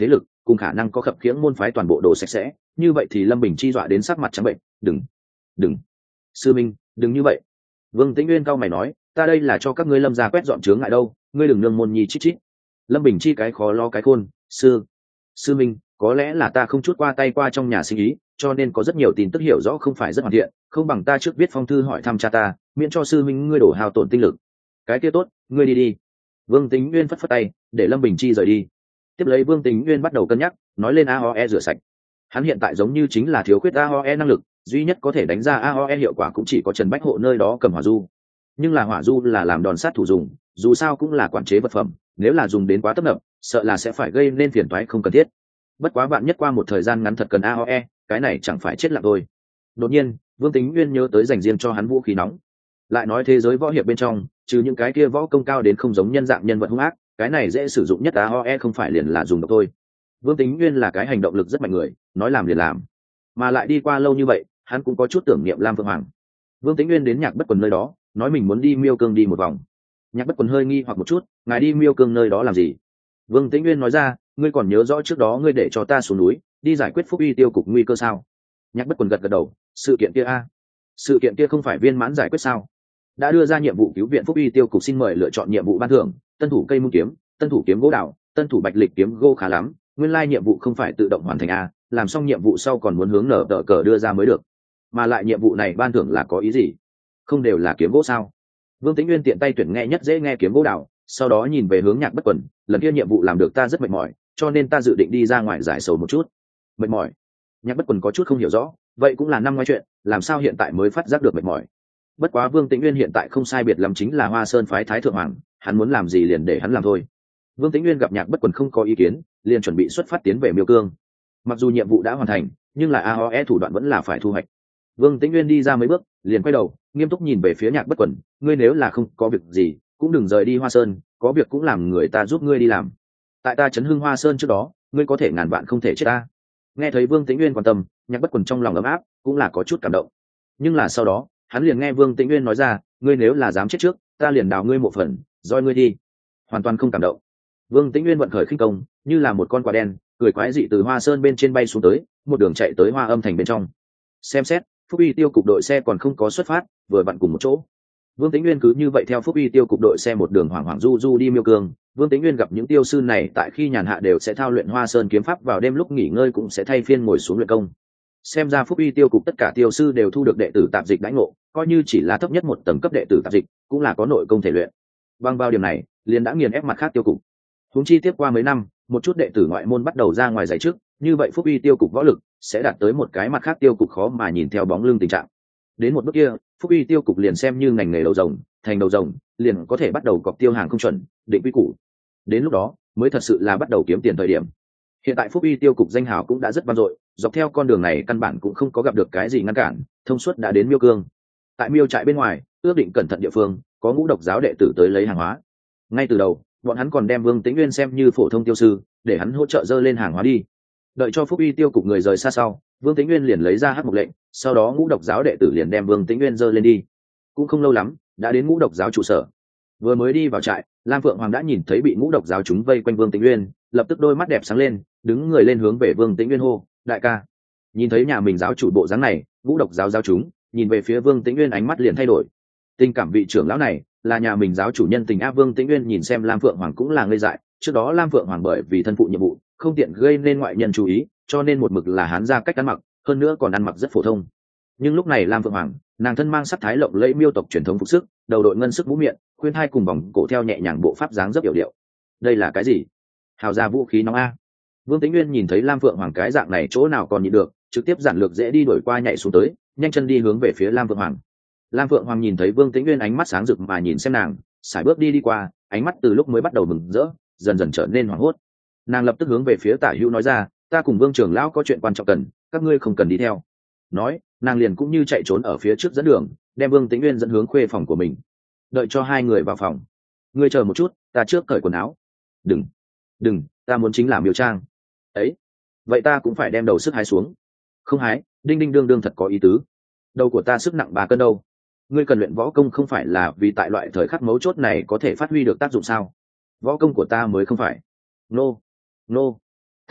cùng khả năng có khập khiễng môn phái toàn bộ đồ sạch sẽ, như vậy thì Lâm Bình Chi dọa đến sắc mặt trắng bệnh. Đừng, đừng, sư minh, đừng như vậy. Vương Tĩnh Nguyên cao mày nói, ta đây là cho các ngươi Lâm gia quét dọn chướng ngại đâu, ngươi đừng nương môn nhi chít chít. Lâm Bình Chi cái khó lo cái khôn, sư, sư minh, có lẽ là ta không chút qua tay qua trong nhà sinh ý, cho nên có rất nhiều tin tức hiểu rõ không phải rất hoàn thiện, không bằng ta trước viết phong thư hỏi thăm cha ta, miễn cho sư minh ngươi đổ hao tổn tinh lực. Cái kia tốt, ngươi đi đi. Vương Tĩnh Nguyên phất phất tay, để Lâm Bình Chi rời đi. Tiếp lấy Vương Tĩnh Nguyên bắt đầu cân nhắc, nói lên a o e rửa sạch. Hắn hiện tại giống như chính là thiếu khuyết a o e năng lực, duy nhất có thể đánh ra a o e hiệu quả cũng chỉ có Trần Bách Hộ nơi đó cầm hỏa du. Nhưng là hỏa du là làm đòn sát thủ dùng, dù sao cũng là quản chế vật phẩm, nếu là dùng đến quá tấp nập, sợ là sẽ phải gây nên phiền toái không cần thiết. Bất quá bạn nhất qua một thời gian ngắn thật cần a o e, cái này chẳng phải chết lặng thôi. Đột nhiên, Vương Tĩnh Nguyên nhớ tới dành riêng cho hắn vũ khí nóng. Lại nói thế giới võ hiệp bên trong, trừ những cái kia võ công cao đến không giống nhân dạng nhân vật hung ác, cái này dễ sử dụng nhất a o e không phải liền là dùng độc thôi. Vương Tĩnh Nguyên là cái hành động lực rất mạnh người, nói làm liền làm. Mà lại đi qua lâu như vậy, hắn cũng có chút tưởng niệm Lam Phượng Hoàng. Vương Tĩnh Nguyên đến Nhạc Bất Quần nơi đó, nói mình muốn đi Miêu Cương đi một vòng. Nhạc Bất Quần hơi nghi hoặc một chút, ngài đi Miêu Cương nơi đó làm gì? Vương Tĩnh Nguyên nói ra, ngươi còn nhớ rõ trước đó ngươi để cho ta xuống núi đi giải quyết Phúc Uy tiêu cục nguy cơ sao? Nhạc Bất Quần gật gật đầu, sự kiện kia a, sự kiện kia không phải viên mãn giải quyết sao? Đã đưa ra nhiệm vụ cứu viện Phúc Uy tiêu cục, xin mời lựa chọn nhiệm vụ ban thưởng, tân thủ cây mung kiếm, tân thủ kiếm gỗ đào, tân thủ bạch lịch kiếm gỗ khá lắm, nguyên lai nhiệm vụ không phải tự động hoàn thành a, làm xong nhiệm vụ sau còn muốn hướng nở tờ cờ đưa ra mới được. Mà lại nhiệm vụ này ban thưởng là có ý gì? Không đều là kiếm gỗ sao? Vương Tĩnh Nguyên tiện tay tuyển nghe nhất dễ nghe kiếm gỗ đào, sau đó nhìn về hướng Nhạc Bất Quần, lần kia nhiệm vụ làm được ta rất mệt mỏi, cho nên ta dự định đi ra ngoài giải sầu một chút. Mệt mỏi? Nhạc Bất Quần có chút không hiểu rõ, vậy cũng là năm ngoái chuyện, làm sao hiện tại mới phát giác được mệt mỏi? Bất quá Vương Tĩnh Nguyên hiện tại không sai biệt lắm chính là Hoa Sơn phái Thái Thượng Hoàng, hắn muốn làm gì liền để hắn làm thôi. Vương Tĩnh Nguyên gặp Nhạc Bất Quần không có ý kiến, liền chuẩn bị xuất phát tiến về Miêu Cương. Mặc dù nhiệm vụ đã hoàn thành, nhưng là a o e thủ đoạn vẫn là phải thu hoạch. Vương Tĩnh Nguyên đi ra mấy bước, liền quay đầu, nghiêm túc nhìn về phía Nhạc Bất Quần, ngươi nếu là không có việc gì, cũng đừng rời đi Hoa Sơn, có việc cũng làm người ta giúp ngươi đi làm. Tại ta chấn hưng Hoa Sơn trước đó, ngươi có thể ngàn vạn không thể chết ta. Nghe thấy Vương Tĩnh Nguyên quan tâm, Nhạc Bất Quần trong lòng ấm áp, cũng là có chút cảm động. Nhưng là sau đó, hắn liền nghe Vương Tĩnh Nguyên nói ra, ngươi nếu là dám chết trước, ta liền đào ngươi một phần, roi ngươi đi. Hoàn toàn không cảm động. Vương Tĩnh Nguyên vận khởi khinh công, như là một con quả đen, cười quái dị từ Hoa Sơn bên trên bay xuống tới, một đường chạy tới Hoa Âm thành bên trong. Xem xét, Phúc Uy tiêu cục đội xe còn không có xuất phát, vừa vặn cùng một chỗ. Vương Tĩnh Nguyên cứ như vậy theo Phúc Uy tiêu cục đội xe một đường hoảng hoảng du du đi Miêu Cương. Vương Tĩnh Nguyên gặp những tiêu sư này tại khi nhàn hạ đều sẽ thao luyện Hoa Sơn kiếm pháp, vào đêm lúc nghỉ ngơi cũng sẽ thay phiên ngồi xuống luyện công. Xem ra Phúc Uy tiêu cục tất cả tiêu sư đều thu được đệ tử tạp dịch đãi ngộ, coi như chỉ là thấp nhất một tầng cấp đệ tử tạp dịch, cũng là có nội công thể luyện. Bằng bao điểm này, liền đã nghiền ép mặt khác tiêu cục. Huống chi tiếp qua mấy năm, một chút đệ tử ngoại môn bắt đầu ra ngoài giải trước, như vậy Phúc Uy tiêu cục võ lực sẽ đạt tới một cái mặt khác tiêu cục khó mà nhìn theo bóng lưng tình trạng. Đến một bước kia, Phúc Uy tiêu cục liền xem như ngành nghề đầu rồng, thành đầu rồng, liền có thể bắt đầu cọc tiêu hàng không chuẩn, định quy củ. Đến lúc đó, mới thật sự là bắt đầu kiếm tiền thời điểm. Hiện tại Phúc Uy tiêu cục danh hào cũng đã rất vang dội, dọc theo con đường này căn bản cũng không có gặp được cái gì ngăn cản, thông suốt đã đến Miêu Cương. Tại Miêu trại bên ngoài, ước định cẩn thận địa phương, có ngũ độc giáo đệ tử tới lấy hàng hóa. Ngay từ đầu, bọn hắn còn đem Vương Tĩnh Nguyên xem như phổ thông tiêu sư, để hắn hỗ trợ dơ lên hàng hóa đi. Đợi cho Phúc Uy tiêu cục người rời xa sau, Vương Tĩnh Nguyên liền lấy ra hắc mục lệnh, sau đó ngũ độc giáo đệ tử liền đem Vương Tĩnh Nguyên dơ lên đi. Cũng không lâu lắm, đã đến ngũ độc giáo trụ sở. Vừa mới đi vào trại, Lam Phượng Hoàng đã nhìn thấy bị ngũ độc giáo chúng vây quanh Vương Tĩnh Nguyên, lập tức đôi mắt đẹp sáng lên, đứng người lên hướng về Vương Tĩnh Nguyên hô, đại ca. Nhìn thấy nhà mình giáo chủ bộ dáng này, ngũ độc giáo giáo chúng nhìn về phía Vương Tĩnh Nguyên ánh mắt liền thay đổi. Tình cảm vị trưởng lão này là nhà mình giáo chủ nhân tình áp. Vương Tĩnh Nguyên nhìn xem Lam Phượng Hoàng cũng là ngây dại, trước đó Lam Phượng Hoàng bởi vì thân phụ nhiệm vụ, không tiện gây nên ngoại nhân chú ý, cho nên một mực là hán ra cách ăn mặc, hơn nữa còn ăn mặc rất phổ thông. Nhưng lúc này Lam Phượng Hoàng, nàng thân mang sắc thái lộng lẫy miêu tộc truyền thống phục sức, đầu đội ngân sức mũ miệng, khuyên thai cùng vòng cổ theo nhẹ nhàng bộ pháp dáng dấp hiểu điệu. Đây là cái gì? Hào ra vũ khí nóng a. Vương Tĩnh Nguyên nhìn thấy Lam Phượng Hoàng cái dạng này chỗ nào còn nhịn được, trực tiếp giản lược dễ đi đuổi qua nhảy xuống tới, nhanh chân đi hướng về phía Lam Phượng Hoàng. Lam Phượng Hoàng nhìn thấy Vương Tĩnh Nguyên ánh mắt sáng rực mà nhìn xem nàng, sải bước đi đi qua, ánh mắt từ lúc mới bắt đầu mừng rỡ, dần dần trở nên hoảng hốt. Nàng lập tức hướng về phía Tả Hữu nói ra, ta cùng Vương trưởng lão có chuyện quan trọng cần, các ngươi không cần đi theo. Nói, nàng liền cũng như chạy trốn ở phía trước dẫn đường, đem Vương Tĩnh Nguyên dẫn hướng khuê phòng của mình. Đợi cho hai người vào phòng. Ngươi chờ một chút, ta trước cởi quần áo. Đừng, đừng, ta muốn chính là Miêu Trang. Ấy, vậy ta cũng phải đem đầu sức hái xuống. Không hái, đinh đinh đương đương thật có ý tứ. Đầu của ta sức nặng ba cân đâu. Ngươi cần luyện võ công không phải là vì tại loại thời khắc mấu chốt này có thể phát huy được tác dụng sao? Võ công của ta mới không phải. Nô, nô, thật lâu,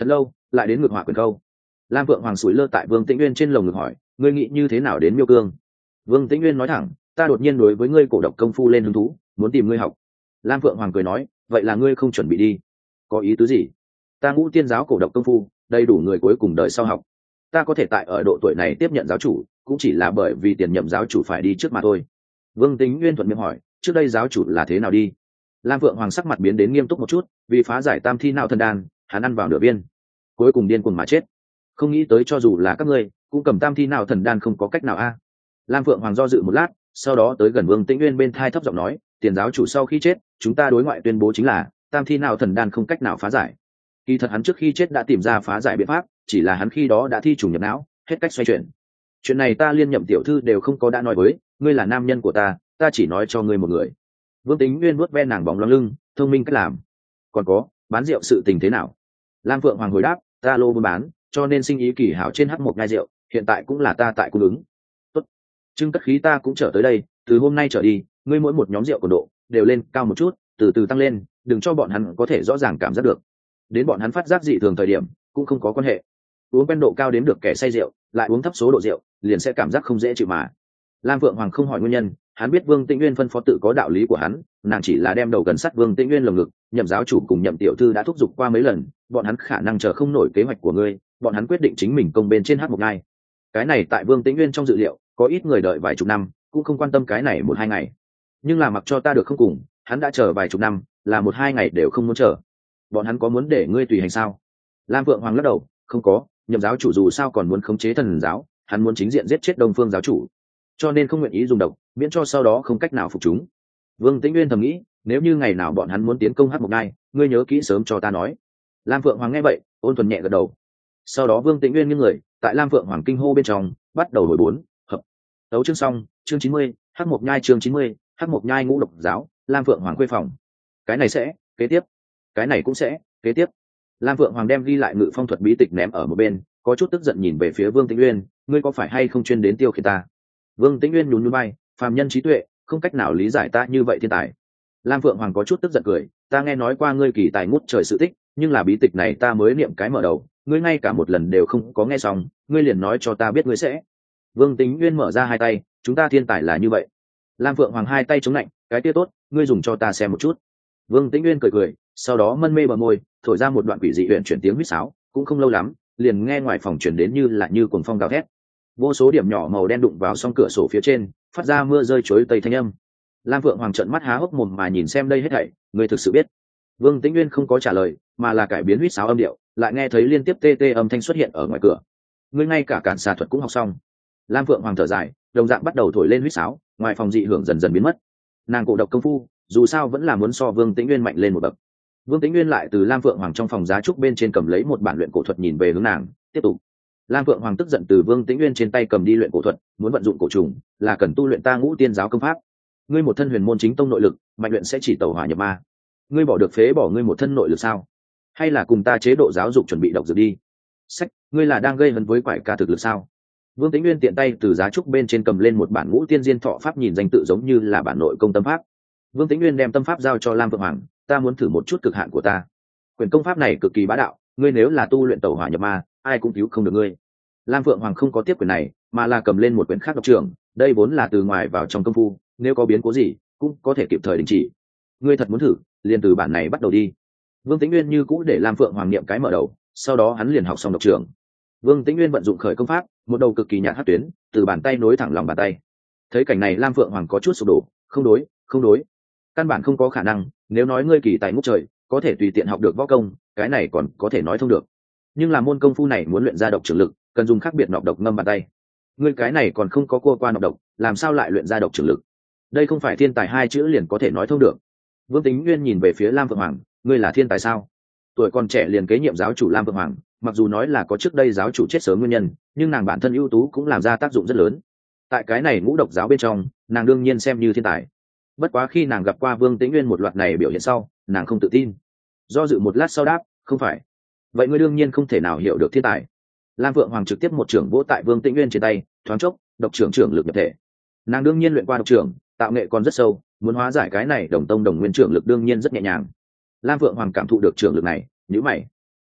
lại đến ngược hỏa quyền câu. Lam Phượng Hoàng sủi lơ tại Vương Tĩnh Nguyên trên lồng ngực hỏi, ngươi nghĩ như thế nào đến Miêu Cương? Vương Tĩnh Nguyên nói thẳng, ta đột nhiên đối với ngươi cổ độc công phu lên hứng thú, muốn tìm ngươi học. Lam Phượng Hoàng cười nói, vậy là ngươi không chuẩn bị đi? Có ý tứ gì? Ta Ngũ Tiên giáo cổ độc công phu, đầy đủ người cuối cùng đợi sau học. Ta có thể tại ở độ tuổi này tiếp nhận giáo chủ, cũng chỉ là bởi vì tiền nhậm giáo chủ phải đi trước mà thôi. Vương Tĩnh Nguyên thuận miệng hỏi, trước đây giáo chủ là thế nào đi? Lam Phượng Hoàng sắc mặt biến đến nghiêm túc một chút, vì phá giải tam thi não thần đan, hắn ăn vào nửa viên, cuối cùng điên cuồng mà chết. Không nghĩ tới cho dù là các ngươi, cũng cầm tam thi não thần đan không có cách nào a. Lam Phượng Hoàng do dự một lát, sau đó tới gần Vương Tĩnh Nguyên bên thai thấp giọng nói, tiền giáo chủ sau khi chết, chúng ta đối ngoại tuyên bố chính là tam thi não thần đan không cách nào phá giải. Kỳ thật hắn trước khi chết đã tìm ra phá giải biện pháp, chỉ là hắn khi đó đã thi trùng nhập não, hết cách xoay chuyển. Chuyện này ta liên nhậm tiểu thư đều không có đã nói với ngươi, là nam nhân của ta, ta chỉ nói cho ngươi một người. Vương Tĩnh Nguyên vuốt ve nàng bóng loáng lưng, thông minh cách làm. Còn có, bán rượu sự tình thế nào? Lam Phượng Hoàng hồi đáp, ta lô buôn bán, cho nên sinh ý kỳ hảo trên hắc một ngai rượu, hiện tại cũng là ta tại cung ứng. Tốt, trưng cất khí ta cũng trở tới đây, từ hôm nay trở đi, ngươi mỗi một nhóm rượu của độ đều lên cao một chút, từ từ tăng lên, đừng cho bọn hắn có thể rõ ràng cảm giác được. Đến bọn hắn phát giác dị thường thời điểm, cũng không có quan hệ. Uống quen độ cao đếm được kẻ say rượu, lại uống thấp số độ rượu, liền sẽ cảm giác không dễ chịu mà. Lam Phượng Hoàng không hỏi nguyên nhân, hắn biết Vương Tĩnh Nguyên phân phó tự có đạo lý của hắn, nàng chỉ là đem đầu gần sát Vương Tĩnh Nguyên lồng ngực, nhậm giáo chủ cùng nhậm tiểu thư đã thúc giục qua mấy lần, bọn hắn khả năng chờ không nổi kế hoạch của ngươi, bọn hắn quyết định chính mình công bên trên hát một ngày. Cái này tại Vương Tĩnh Nguyên trong dự liệu, có ít người đợi vài chục năm, cũng không quan tâm cái này một hai ngày. Nhưng là mặc cho ta được không cùng, hắn đã chờ vài chục năm, là một hai ngày đều không muốn chờ. Bọn hắn có muốn để ngươi tùy hành sao? Lam Phượng Hoàng lắc đầu, không có, nhậm giáo chủ dù sao còn muốn khống chế thần giáo, hắn muốn chính diện giết chết Đông Phương giáo chủ, cho nên không nguyện ý dùng độc, miễn cho sau đó không cách nào phục chúng. Vương Tĩnh Nguyên thầm nghĩ, nếu như ngày nào bọn hắn muốn tiến công hát một ngai, ngươi nhớ kỹ sớm cho ta nói. Lam Phượng Hoàng nghe vậy, ôn thuần nhẹ gật đầu. Sau đó Vương Tĩnh Nguyên nghiêng người, tại Lam Phượng Hoàng kinh hô bên trong, bắt đầu hồi bốn hợp. Đấu chương xong, chương chín mươi, hát một nhai chương chín mươi, hát một nhai ngũ độc giáo, Lam Phượng Hoàng khuê phòng. Cái này sẽ, kế tiếp. Cái này cũng sẽ, kế tiếp. Lam Phượng Hoàng đem ghi lại ngự phong thuật bí tịch ném ở một bên, có chút tức giận nhìn về phía Vương Tĩnh Nguyên, ngươi có phải hay không chuyên đến tiêu khiển ta? Vương Tĩnh Nguyên nhún nhún vai, phàm nhân trí tuệ, không cách nào lý giải ta như vậy thiên tài. Lam Phượng Hoàng có chút tức giận cười, ta nghe nói qua ngươi kỳ tài ngút trời sự tích, nhưng là bí tịch này ta mới niệm cái mở đầu, ngươi ngay cả một lần đều không có nghe xong, ngươi liền nói cho ta biết ngươi sẽ. Vương Tĩnh Nguyên mở ra hai tay, chúng ta thiên tài là như vậy. Lam Phượng Hoàng hai tay chống lạnh, cái kia tốt, ngươi dùng cho ta xem một chút. Vương Tĩnh Nguyên cười cười, sau đó mân mê bờ môi, thổi ra một đoạn quỷ dị huyền chuyển tiếng huýt sáo, cũng không lâu lắm, liền nghe ngoài phòng truyền đến như là như cuồng phong gào thét. Vô số điểm nhỏ màu đen đụng vào song cửa sổ phía trên, phát ra mưa rơi chối tây thanh âm. Lam Phượng Hoàng trợn mắt há hốc mồm mà nhìn xem đây hết thảy, ngươi thực sự biết? Vương Tĩnh Nguyên không có trả lời, mà là cải biến huýt sáo âm điệu, lại nghe thấy liên tiếp tê tê âm thanh xuất hiện ở ngoài cửa. Ngươi ngay cả cản xà thuật cũng học xong. Lam Phượng Hoàng thở dài, đồng dạng bắt đầu thổi lên huýt sáo, ngoài phòng dị hưởng dần dần biến mất. Nàng cổ độc công phu, dù sao vẫn là muốn so Vương Tĩnh Nguyên mạnh lên một bậc. Vương Tĩnh Nguyên lại từ Lam Phượng Hoàng trong phòng giá trúc bên trên cầm lấy một bản luyện cổ thuật nhìn về hướng nàng, tiếp tục. Lam Phượng Hoàng tức giận từ Vương Tĩnh Nguyên trên tay cầm đi luyện cổ thuật, muốn vận dụng cổ trùng, là cần tu luyện ta Ngũ Tiên giáo công pháp. Ngươi một thân huyền môn chính tông nội lực, mạnh luyện sẽ chỉ tẩu hỏa nhập ma. Ngươi bỏ được phế bỏ ngươi một thân nội lực sao? Hay là cùng ta chế độ giáo dục chuẩn bị độc dược đi? Sách, ngươi là đang gây hấn với quải ca thực lực sao? Vương Tĩnh Nguyên tiện tay từ giá trúc bên trên cầm lên một bản Ngũ Tiên Diên Thọ pháp nhìn danh tự giống như là bản nội công tâm pháp. Vương Tĩnh Nguyên đem tâm pháp giao cho Lam Phượng Hoàng, ta muốn thử một chút cực hạn của ta. Quyền công pháp này cực kỳ bá đạo, ngươi nếu là tu luyện tẩu hỏa nhập ma, ai cũng cứu không được ngươi. Lam Phượng Hoàng không có tiếp quyền này, mà là cầm lên một quyển khác độc trưởng, đây vốn là từ ngoài vào trong công phu, nếu có biến cố gì, cũng có thể kịp thời đình chỉ. Ngươi thật muốn thử, liền từ bản này bắt đầu đi. Vương Tĩnh Nguyên như cũ để Lam Phượng Hoàng niệm cái mở đầu, sau đó hắn liền học xong độc trưởng. Vương Tĩnh Nguyên vận dụng khởi công pháp, một đầu cực kỳ nhạt hắc tuyến, từ bàn tay nối thẳng lòng bàn tay. Thấy cảnh này Lam Phượng Hoàng có chút sụp đổ, không đối, không đối. Căn bản không có khả năng, nếu nói ngươi kỳ tài ngút trời, có thể tùy tiện học được võ công, cái này còn có thể nói thông được. Nhưng là môn công phu này muốn luyện ra độc trưởng lực, cần dùng khác biệt nọc độc ngâm bàn tay. Ngươi cái này còn không có cua qua nọc độc, làm sao lại luyện ra độc trưởng lực? Đây không phải thiên tài hai chữ liền có thể nói thông được. Vương Tĩnh Nguyên nhìn về phía Lam Phượng Hoàng, ngươi là thiên tài sao? Tuổi còn trẻ liền kế nhiệm giáo chủ Lam Phượng Hoàng, mặc dù nói là có trước đây giáo chủ chết sớm nguyên nhân, nhưng nàng bản thân ưu tú cũng làm ra tác dụng rất lớn. Tại cái này ngũ độc giáo bên trong, nàng đương nhiên xem như thiên tài. Bất quá khi nàng gặp qua Vương Tĩnh Nguyên một loạt này biểu hiện sau, nàng không tự tin. Do dự một lát sau đáp, không phải. Vậy ngươi đương nhiên không thể nào hiểu được thiên tài. Lam Phượng Hoàng trực tiếp một trưởng vỗ tại Vương Tĩnh Nguyên trên tay, thoáng chốc, độc trưởng trưởng lực nhập thể. Nàng đương nhiên luyện qua độc trưởng, tạo nghệ còn rất sâu, muốn hóa giải cái này đồng tông đồng nguyên trưởng lực đương nhiên rất nhẹ nhàng. Lam Phượng Hoàng cảm thụ được trưởng lực này, nhíu mày.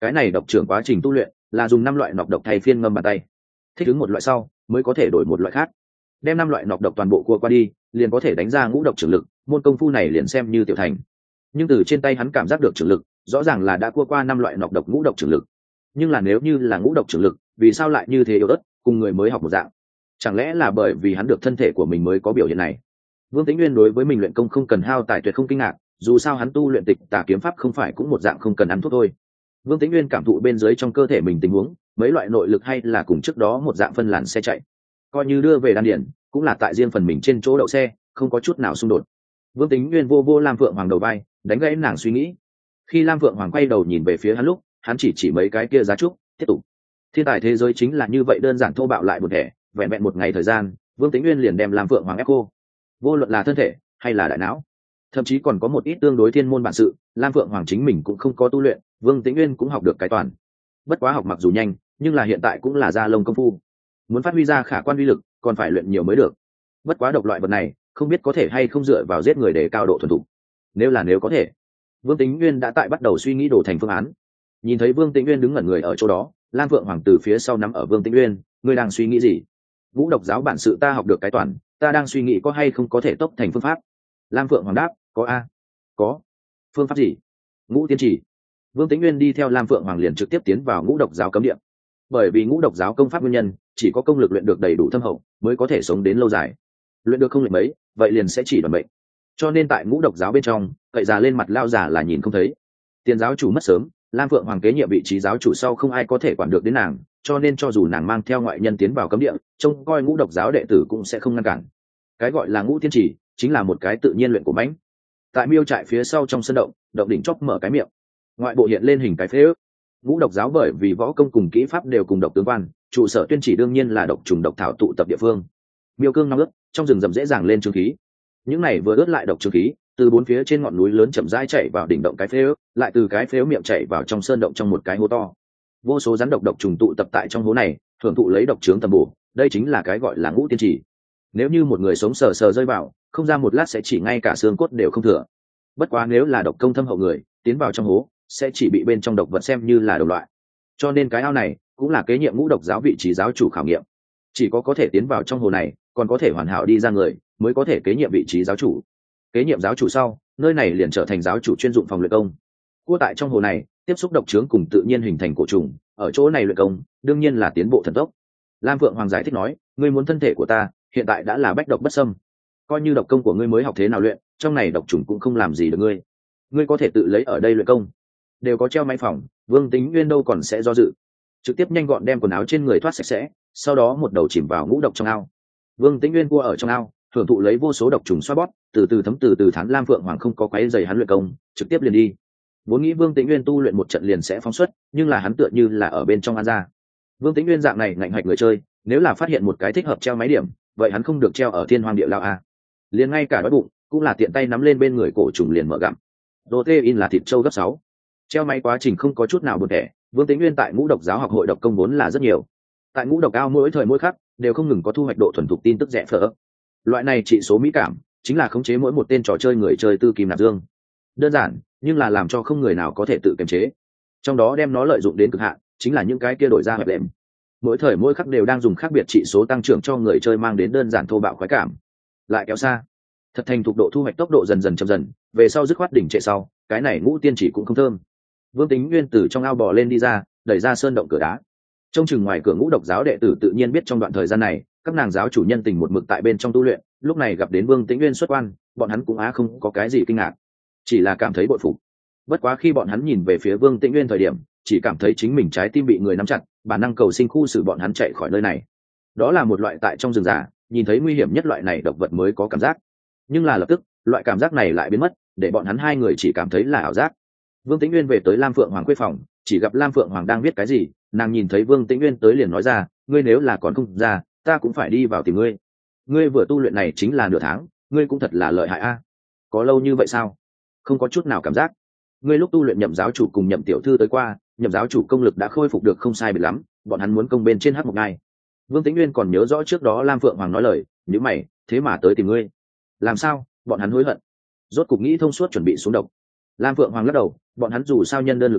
cái này độc trưởng quá trình tu luyện là dùng năm loại nọc độc thay phiên ngâm bàn tay, thích ứng một loại sau mới có thể đổi một loại khác, đem năm loại nọc độc toàn bộ cua qua đi liền có thể đánh ra ngũ độc trưởng lực, môn công phu này liền xem như tiểu thành. Nhưng từ trên tay hắn cảm giác được trưởng lực rõ ràng là đã cua qua năm loại nọc độc ngũ độc trưởng lực, nhưng là nếu như là ngũ độc trưởng lực vì sao lại như thế yếu ớt, cùng người mới học một dạng? Chẳng lẽ là bởi vì hắn được thân thể của mình mới có biểu hiện này? Vương Tĩnh Nguyên đối với mình luyện công không cần hao tài tuyệt không kinh ngạc, dù sao hắn tu luyện tịch tà kiếm pháp không phải cũng một dạng không cần ăn thuốc thôi. Vương Tĩnh Nguyên cảm thụ bên dưới trong cơ thể mình tình huống, mấy loại nội lực hay là cùng trước đó một dạng phân làn xe chạy, coi như đưa về đan điển cũng là tại riêng phần mình trên chỗ đậu xe, không có chút nào xung đột. Vương Tĩnh Nguyên vô vô Lam Phượng Hoàng đầu vai, đánh gãy nàng suy nghĩ. Khi Lam Phượng Hoàng quay đầu nhìn về phía hắn lúc, hắn chỉ chỉ mấy cái kia giá trúc, tiếp tục. Thiên tài thế giới chính là như vậy đơn giản thô bạo lại một thể, vẹn vẹn một ngày thời gian, Vương Tĩnh Nguyên liền đem Lam Phượng Hoàng ép cô. Vô luận là thân thể hay là đại não, thậm chí còn có một ít tương đối thiên môn bản sự, Lam Phượng Hoàng chính mình cũng không có tu luyện, Vương Tĩnh Nguyên cũng học được cái toàn. Bất quá học mặc dù nhanh, nhưng là hiện tại cũng là da lông công phu, muốn phát huy ra khả quan uy lực, còn phải luyện nhiều mới được. Bất quá độc loại vật này, không biết có thể hay không dựa vào giết người để cao độ thuần thục. Nếu là nếu có thể, Vương Tĩnh Nguyên đã tại bắt đầu suy nghĩ đổ thành phương án. Nhìn thấy Vương Tĩnh Nguyên đứng ngẩn người ở chỗ đó, Lam Phượng Hoàng từ phía sau nắm ở Vương Tĩnh Nguyên, ngươi đang suy nghĩ gì? Vũ độc giáo bản sự ta học được cái toàn, ta đang suy nghĩ có hay không có thể tốc thành phương pháp. Lam Phượng Hoàng đáp, có a, có. Phương pháp gì? Ngũ tiên chỉ. Vương Tĩnh Nguyên đi theo Lam Phượng Hoàng liền trực tiếp tiến vào ngũ độc giáo cấm địa. Bởi vì ngũ độc giáo công pháp nguyên nhân, chỉ có công lực luyện được đầy đủ thâm hậu mới có thể sống đến lâu dài. Luyện được không luyện mấy, vậy liền sẽ chỉ đoàn bệnh. Cho nên tại ngũ độc giáo bên trong, cậy già lên mặt lao giả là nhìn không thấy. Tiền giáo chủ mất sớm, Lam Phượng Hoàng kế nhiệm vị trí giáo chủ sau không ai có thể quản được đến nàng, cho nên cho dù nàng mang theo ngoại nhân tiến vào cấm địa, trông coi ngũ độc giáo đệ tử cũng sẽ không ngăn cản. Cái gọi là ngũ tiên chỉ chính là một cái tự nhiên luyện của mãnh. Tại miêu trại phía sau trong sân động, động đỉnh chóp mở cái miệng, ngoại bộ hiện lên hình cái phế ước. Ngũ độc giáo bởi vì võ công cùng kỹ pháp đều cùng độc tướng quan, trụ sở tuyên chỉ đương nhiên là độc trùng độc thảo tụ tập địa phương. Miêu cương nóng ướt, trong rừng rậm dễ dàng lên trương khí. Những này vừa ướt lại độc trương khí, từ bốn phía trên ngọn núi lớn chậm rãi chạy vào đỉnh động cái phế ước, lại từ cái phế ước miệng chạy vào trong sơn động trong một cái hố to. Vô số rắn độc độc trùng tụ tập tại trong hố này, hưởng thụ lấy độc trướng tầm bổ, đây chính là cái gọi là ngũ tiên chỉ. Nếu như một người sống sờ sờ rơi vào, không ra một lát sẽ chỉ ngay cả xương cốt đều không thừa. Bất quá nếu là độc công thâm hậu người, tiến vào trong hố, sẽ chỉ bị bên trong độc vật xem như là đồng loại. Cho nên cái ao này cũng là kế nhiệm ngũ độc giáo vị trí giáo chủ khảo nghiệm. Chỉ có có thể tiến vào trong hồ này, còn có thể hoàn hảo đi ra người, mới có thể kế nhiệm vị trí giáo chủ. Kế nhiệm giáo chủ sau, nơi này liền trở thành giáo chủ chuyên dụng phòng luyện công. Cua tại trong hồ này, tiếp xúc độc trướng cùng tự nhiên hình thành cổ trùng, ở chỗ này luyện công, đương nhiên là tiến bộ thần tốc. Lam Phượng Hoàng giải thích nói, ngươi muốn thân thể của ta, hiện tại đã là bách độc bất xâm. Coi như độc công của ngươi mới học thế nào luyện, trong này độc trùng cũng không làm gì được ngươi. Ngươi có thể tự lấy ở đây luyện công. Đều có treo máy phòng, Vương Tĩnh Nguyên đâu còn sẽ do dự. Trực tiếp nhanh gọn đem quần áo trên người thoát sạch sẽ, sau đó một đầu chìm vào ngũ độc trong ao. Vương Tĩnh Nguyên cua ở trong ao, hưởng thụ lấy vô số độc trùng xoa bóp, từ từ thấm từ từ thán. Lam Phượng Hoàng không có quấy rầy hắn luyện công, trực tiếp liền đi. Vốn nghĩ Vương Tĩnh Nguyên tu luyện một trận liền sẽ phóng xuất, nhưng là hắn tựa như là ở bên trong ăn ra. Vương Tĩnh Nguyên dạng này ngạnh hạch người chơi, nếu là phát hiện một cái thích hợp treo máy điểm, vậy hắn không được treo ở thiên hoang địa lao a. Liền ngay cả đói bụng, cũng là tiện tay nắm lên bên người cổ trùng liền mở gặm. Protein là thịt trâu gấp sáu. Treo máy quá trình không có chút nào buồn tẻ, Vương Tĩnh Nguyên tại ngũ độc giáo học hội độc công vốn là rất nhiều. Tại ngũ độc ao mỗi thời mỗi khắc đều không ngừng có thu hoạch độ thuần thục tin tức rẻ phở. Loại này trị số mỹ cảm chính là khống chế mỗi một tên trò chơi người chơi tư kim nạp dương. Đơn giản, nhưng là làm cho không người nào có thể tự kiềm chế. Trong đó đem nó lợi dụng đến cực hạn, chính là những cái kia đổi ra hẹp đệm. Mỗi thời mỗi khắc đều đang dùng khác biệt trị số tăng trưởng cho người chơi mang đến đơn giản thô bạo khoái cảm. Lại kéo xa, thật thành thục độ thu hoạch tốc độ dần dần chậm dần, về sau dứt khoát đỉnh trệ sau, cái này ngũ tiên chỉ cũng không thơm. Vương Tĩnh Nguyên từ trong ao bò lên đi ra, đẩy ra sơn động cửa đá. Trông chừng ngoài cửa ngũ độc giáo đệ tử tự nhiên biết trong đoạn thời gian này, các nàng giáo chủ nhân tình một mực tại bên trong tu luyện, lúc này gặp đến Vương Tĩnh Nguyên xuất quan, bọn hắn cũng á không có cái gì kinh ngạc, chỉ là cảm thấy bội phục. Bất quá khi bọn hắn nhìn về phía Vương Tĩnh Nguyên thời điểm, chỉ cảm thấy chính mình trái tim bị người nắm chặt, bản năng cầu sinh khu xử bọn hắn chạy khỏi nơi này. Đó là một loại tại trong rừng già, nhìn thấy nguy hiểm nhất loại này độc vật mới có cảm giác. Nhưng là lập tức, loại cảm giác này lại biến mất, để bọn hắn hai người chỉ cảm thấy là ảo giác. Vương Tĩnh Nguyên về tới Lam Phượng Hoàng khuê phòng, chỉ gặp Lam Phượng Hoàng đang viết cái gì, nàng nhìn thấy Vương Tĩnh Nguyên tới liền nói ra, ngươi nếu là còn không ra, ta cũng phải đi vào tìm ngươi. Ngươi vừa tu luyện này chính là nửa tháng, ngươi cũng thật là lợi hại a. Có lâu như vậy sao? Không có chút nào cảm giác. Ngươi lúc tu luyện Nhậm giáo chủ cùng Nhậm tiểu thư tới qua, Nhậm giáo chủ công lực đã khôi phục được không sai biệt lắm, bọn hắn muốn công bên trên hắc một ngày. Vương Tĩnh Nguyên còn nhớ rõ trước đó Lam Phượng Hoàng nói lời, nếu mày, thế mà tới tìm ngươi. Làm sao? Bọn hắn hối hận. Rốt cục nghĩ thông suốt chuẩn bị xuống độc. Lam Phượng Hoàng lắc đầu, bọn hắn dù sao nhân đơn lực bạc,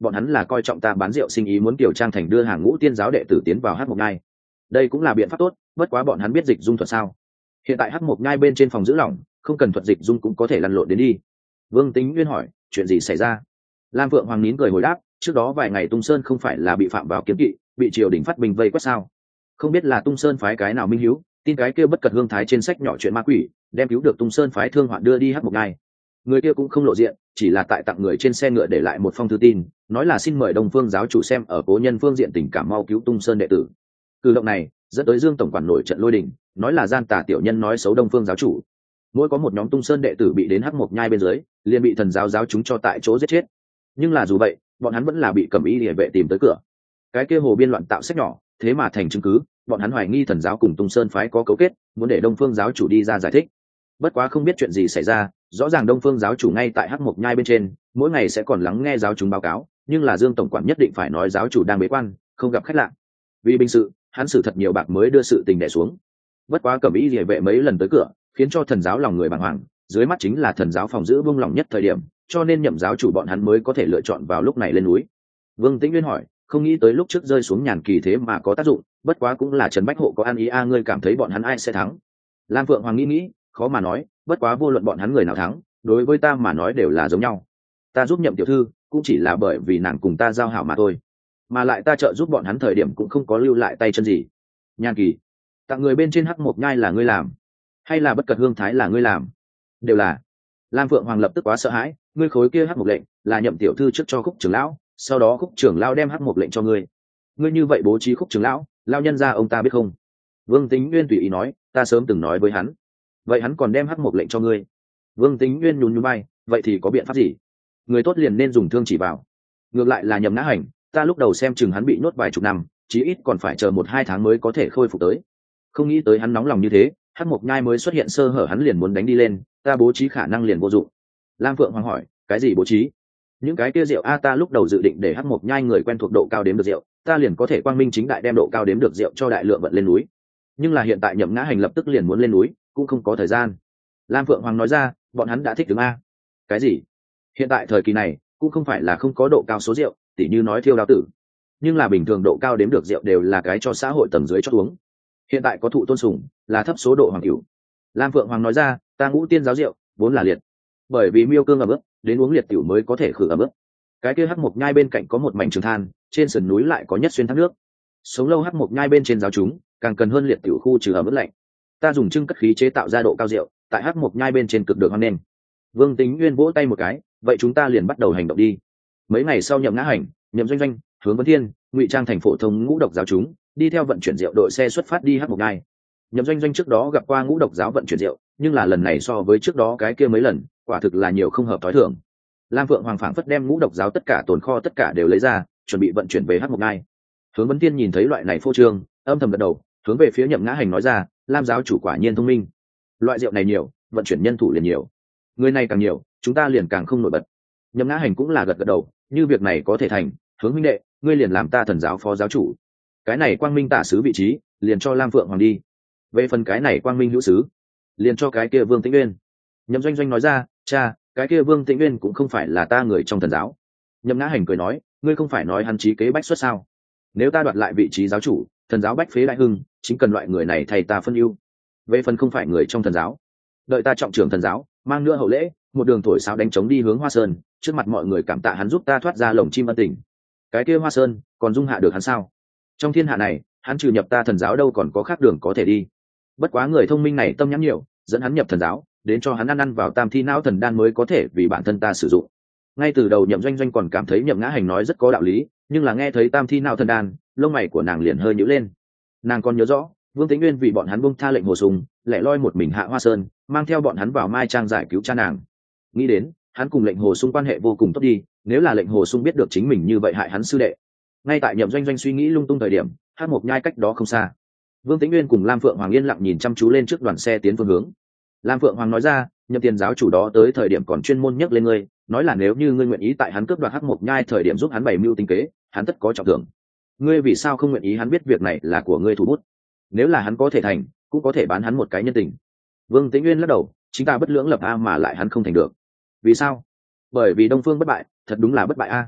bọn hắn là coi trọng ta bán rượu sinh ý, muốn kiểu trang thành đưa hàng ngũ tiên giáo đệ tử tiến vào hắc mộc nhai. Đây cũng là biện pháp tốt, bất quá bọn hắn biết dịch dung thuật sao? Hiện tại hắc mộc nhai bên trên phòng giữ lỏng, không cần thuật dịch dung cũng có thể lăn lộn đến đi. Vương Tính Nguyên hỏi, chuyện gì xảy ra? Lam Phượng Hoàng nín cười hồi đáp, trước đó vài ngày Tung Sơn không phải là bị phạm vào kiếm kỵ, bị triều đình phát binh vây quét sao? Không biết là Tung Sơn phái cái nào minh hiếu, tin cái kia bất cật hương thái trên sách nhỏ chuyện ma quỷ, đem cứu được Tung Sơn phái thương hoạn đưa đi hắc mộc nhai. Người kia cũng không lộ diện, chỉ là tại tặng người trên xe ngựa để lại một phong thư tin, nói là xin mời Đông Phương giáo chủ xem ở cố nhân phương diện tình cảm mau cứu Tung Sơn đệ tử. Cử động này dẫn tới Dương tổng quản nổi trận lôi đình, nói là gian tà tiểu nhân nói xấu Đông Phương giáo chủ. Mỗi có một nhóm Tung Sơn đệ tử bị đến hắc mộc nhai bên dưới, liền bị thần giáo giáo chúng cho tại chỗ giết chết. Nhưng là dù vậy, bọn hắn vẫn là bị Cẩm Y Liễu vệ tìm tới cửa. Cái kia hồ biên loạn tạo sách nhỏ, thế mà thành chứng cứ, bọn hắn hoài nghi thần giáo cùng Tung Sơn phái có cấu kết, muốn để Đông Phương giáo chủ đi ra giải thích. Bất quá không biết chuyện gì xảy ra, rõ ràng Đông Phương giáo chủ ngay tại hắc mộc nhai bên trên, mỗi ngày sẽ còn lắng nghe giáo chúng báo cáo, nhưng là Dương tổng quản nhất định phải nói giáo chủ đang bế quan, không gặp khách lạ. Vì bình sự, hắn xử thật nhiều bạc mới đưa sự tình đè xuống. Bất quá Cẩm Y Liễu vệ mấy lần tới cửa, khiến cho thần giáo lòng người bàng hoàng, dưới mắt chính là thần giáo phòng giữ buông lỏng nhất thời điểm, cho nên nhậm giáo chủ bọn hắn mới có thể lựa chọn vào lúc này lên núi. Vương Tĩnh Nguyên hỏi, không nghĩ tới lúc trước rơi xuống nhàn kỳ thế mà có tác dụng, bất quá cũng là Trần Bách Hộ có ăn ý a, ngươi cảm thấy bọn hắn ai sẽ thắng? Lam Phượng Hoàng nghĩ nghĩ, khó mà nói, bất quá vô luận bọn hắn người nào thắng, đối với ta mà nói đều là giống nhau. Ta giúp nhậm tiểu thư cũng chỉ là bởi vì nàng cùng ta giao hảo mà thôi, mà lại ta trợ giúp bọn hắn thời điểm cũng không có lưu lại tay chân gì. Nhàn kỳ tặng người bên trên hắc mộc nhai là ngươi làm, hay là bất cật hương thái là ngươi làm? Đều là. Lam Phượng Hoàng lập tức quá sợ hãi, ngươi khối kia hắc mộc lệnh là nhậm tiểu thư trước cho Khúc trưởng lão, sau đó Khúc trưởng lão đem hắc mộc lệnh cho ngươi. Ngươi như vậy bố trí Khúc trưởng lão, lao nhân ra ông ta biết không? Vương Tính Nguyên tùy ý nói, ta sớm từng nói với hắn. Vậy hắn còn đem hắc mộc lệnh cho ngươi? Vương Tính Nguyên nhún nhún vai, vậy thì có biện pháp gì? Người tốt liền nên dùng thương chỉ vào. Ngược lại là Nhậm Ngã Hành, ta lúc đầu xem chừng hắn bị nhốt vài chục năm, chí ít còn phải chờ một hai tháng mới có thể khôi phục tới. Không nghĩ tới hắn nóng lòng như thế, hắc mộc nhai mới xuất hiện sơ hở hắn liền muốn đánh đi lên, ta bố trí khả năng liền vô dụng. Lam Phượng Hoàng hỏi, cái gì bố trí? Những cái kia rượu a, ta lúc đầu dự định để hắc mộc nhai người quen thuộc độ cao đếm được rượu, ta liền có thể quang minh chính đại đem độ cao đếm được rượu cho đại lượng vận lên núi. Nhưng là hiện tại Nhậm Ngã Hành lập tức liền muốn lên núi, cũng không có thời gian. Lam Phượng Hoàng nói ra, bọn hắn đã thích đứng a. Cái gì? Hiện tại thời kỳ này cũng không phải là không có độ cao số rượu, tỉ như nói thiêu đao tử, nhưng là bình thường độ cao đếm được rượu đều là cái cho xã hội tầng dưới cho uống. Hiện tại có thụ tôn sùng, là thấp số độ hoàng cửu. Lam Phượng Hoàng nói ra, ta ngũ tiên giáo rượu vốn là liệt, bởi vì miêu cương ẩm ướt, đến uống liệt tiểu mới có thể khử ẩm ướt. Cái kia hắc mộc nhai bên cạnh có một mảnh trường than, trên sườn núi lại có nhất xuyên thác nước. Sống lâu hắc mộc nhai bên trên giáo chúng, càng cần hơn liệt tiểu khu trừ ẩm ướt lạnh. Ta dùng trưng cất khí chế tạo ra độ cao rượu, tại hắc mộc nhai bên trên cực được hoan nghênh. Vương Tính Nguyên vỗ tay một cái, vậy chúng ta liền bắt đầu hành động đi. Mấy ngày sau Nhậm Ngã Hành, Nhậm Doanh Doanh, Hướng Vấn Thiên, ngụy trang thành phổ thông ngũ độc giáo chúng, đi theo vận chuyển rượu đội xe xuất phát đi hắc mộc nhai. Nhậm Doanh Doanh trước đó gặp qua ngũ độc giáo vận chuyển rượu, nhưng là lần này so với trước đó cái kia mấy lần, quả thực là nhiều không hợp tối thường. Lam Phượng Hoàng phảng phất đem ngũ độc giáo tất cả tồn kho tất cả đều lấy ra, chuẩn bị vận chuyển về hắc mộc nhai. Hướng Vấn Thiên nhìn thấy loại này phô trương, âm thầm gật đầu, hướng về phía Nhậm Ngã Hành nói ra, Lam giáo chủ quả nhiên thông minh. Loại rượu này nhiều, vận chuyển nhân thủ liền nhiều. Người này càng nhiều, chúng ta liền càng không nổi bật. Nhậm Ngã Hành cũng là gật gật đầu, như việc này có thể thành, Hướng huynh đệ, ngươi liền làm ta thần giáo phó giáo chủ. Cái này quang minh tả sứ vị trí, liền cho Lam Phượng Hoàng đi. Về phần cái này quang minh hữu sứ, liền cho cái kia Vương Tĩnh Nguyên. Nhậm Doanh Doanh nói ra, cha, cái kia Vương Tĩnh Nguyên cũng không phải là ta người trong thần giáo. Nhậm Ngã Hành cười nói, ngươi không phải nói hắn trí kế bách xuất sao? Nếu ta đoạt lại vị trí giáo chủ, thần giáo bách phế đại hưng, chính cần loại người này thay ta phân ưu. Về phần không phải người trong thần giáo, đợi ta trọng trưởng thần giáo, mang nữa hậu lễ, một đường thổi sáo đánh trống đi hướng Hoa Sơn, trước mặt mọi người cảm tạ hắn giúp ta thoát ra lồng chim ân tình. Cái kia Hoa Sơn còn dung hạ được hắn sao? Trong thiên hạ này, hắn trừ nhập ta thần giáo đâu còn có khác đường có thể đi. Bất quá người thông minh này tâm nhắn nhiều, dẫn hắn nhập thần giáo, đến cho hắn ăn ăn vào tam thi não thần đan mới có thể vì bản thân ta sử dụng. Ngay từ đầu Nhậm Doanh Doanh còn cảm thấy Nhậm Ngã Hành nói rất có đạo lý, nhưng là nghe thấy tam thi não thần đan, lông mày của nàng liền hơi nhíu lên. Nàng còn nhớ rõ, Vương Tĩnh Nguyên vì bọn hắn buông tha lệnh Hồ Sùng, lẻ loi một mình hạ Hoa Sơn, mang theo bọn hắn vào Mai Trang giải cứu cha nàng. Nghĩ đến, hắn cùng lệnh Hồ Sung quan hệ vô cùng tốt đi, nếu là lệnh Hồ Sung biết được chính mình như vậy hại hắn sư đệ. Ngay tại Nhậm Doanh Doanh suy nghĩ lung tung thời điểm, hắc mộc nhai cách đó không xa. Vương Tĩnh Nguyên cùng Lam Phượng Hoàng yên lặng nhìn chăm chú lên trước đoàn xe tiến phương hướng. Lam Phượng Hoàng nói ra, Nhậm tiền giáo chủ đó tới thời điểm còn chuyên môn nhắc lên ngươi, nói là nếu như ngươi nguyện ý tại hắn cướp đoạt hắc mộc nhai thời điểm giúp hắn bày mưu tính kế, hắn tất có trọng thưởng. Ngươi vì sao không nguyện ý hắn biết việc này là của ngươi thủ bút? Nếu là hắn có thể thành, cũng có thể bán hắn một cái nhân tình. Vương Tĩnh Nguyên lắc đầu, chính ta bất lưỡng lập a mà lại hắn không thành được. Vì sao? Bởi vì Đông Phương bất bại, thật đúng là bất bại a.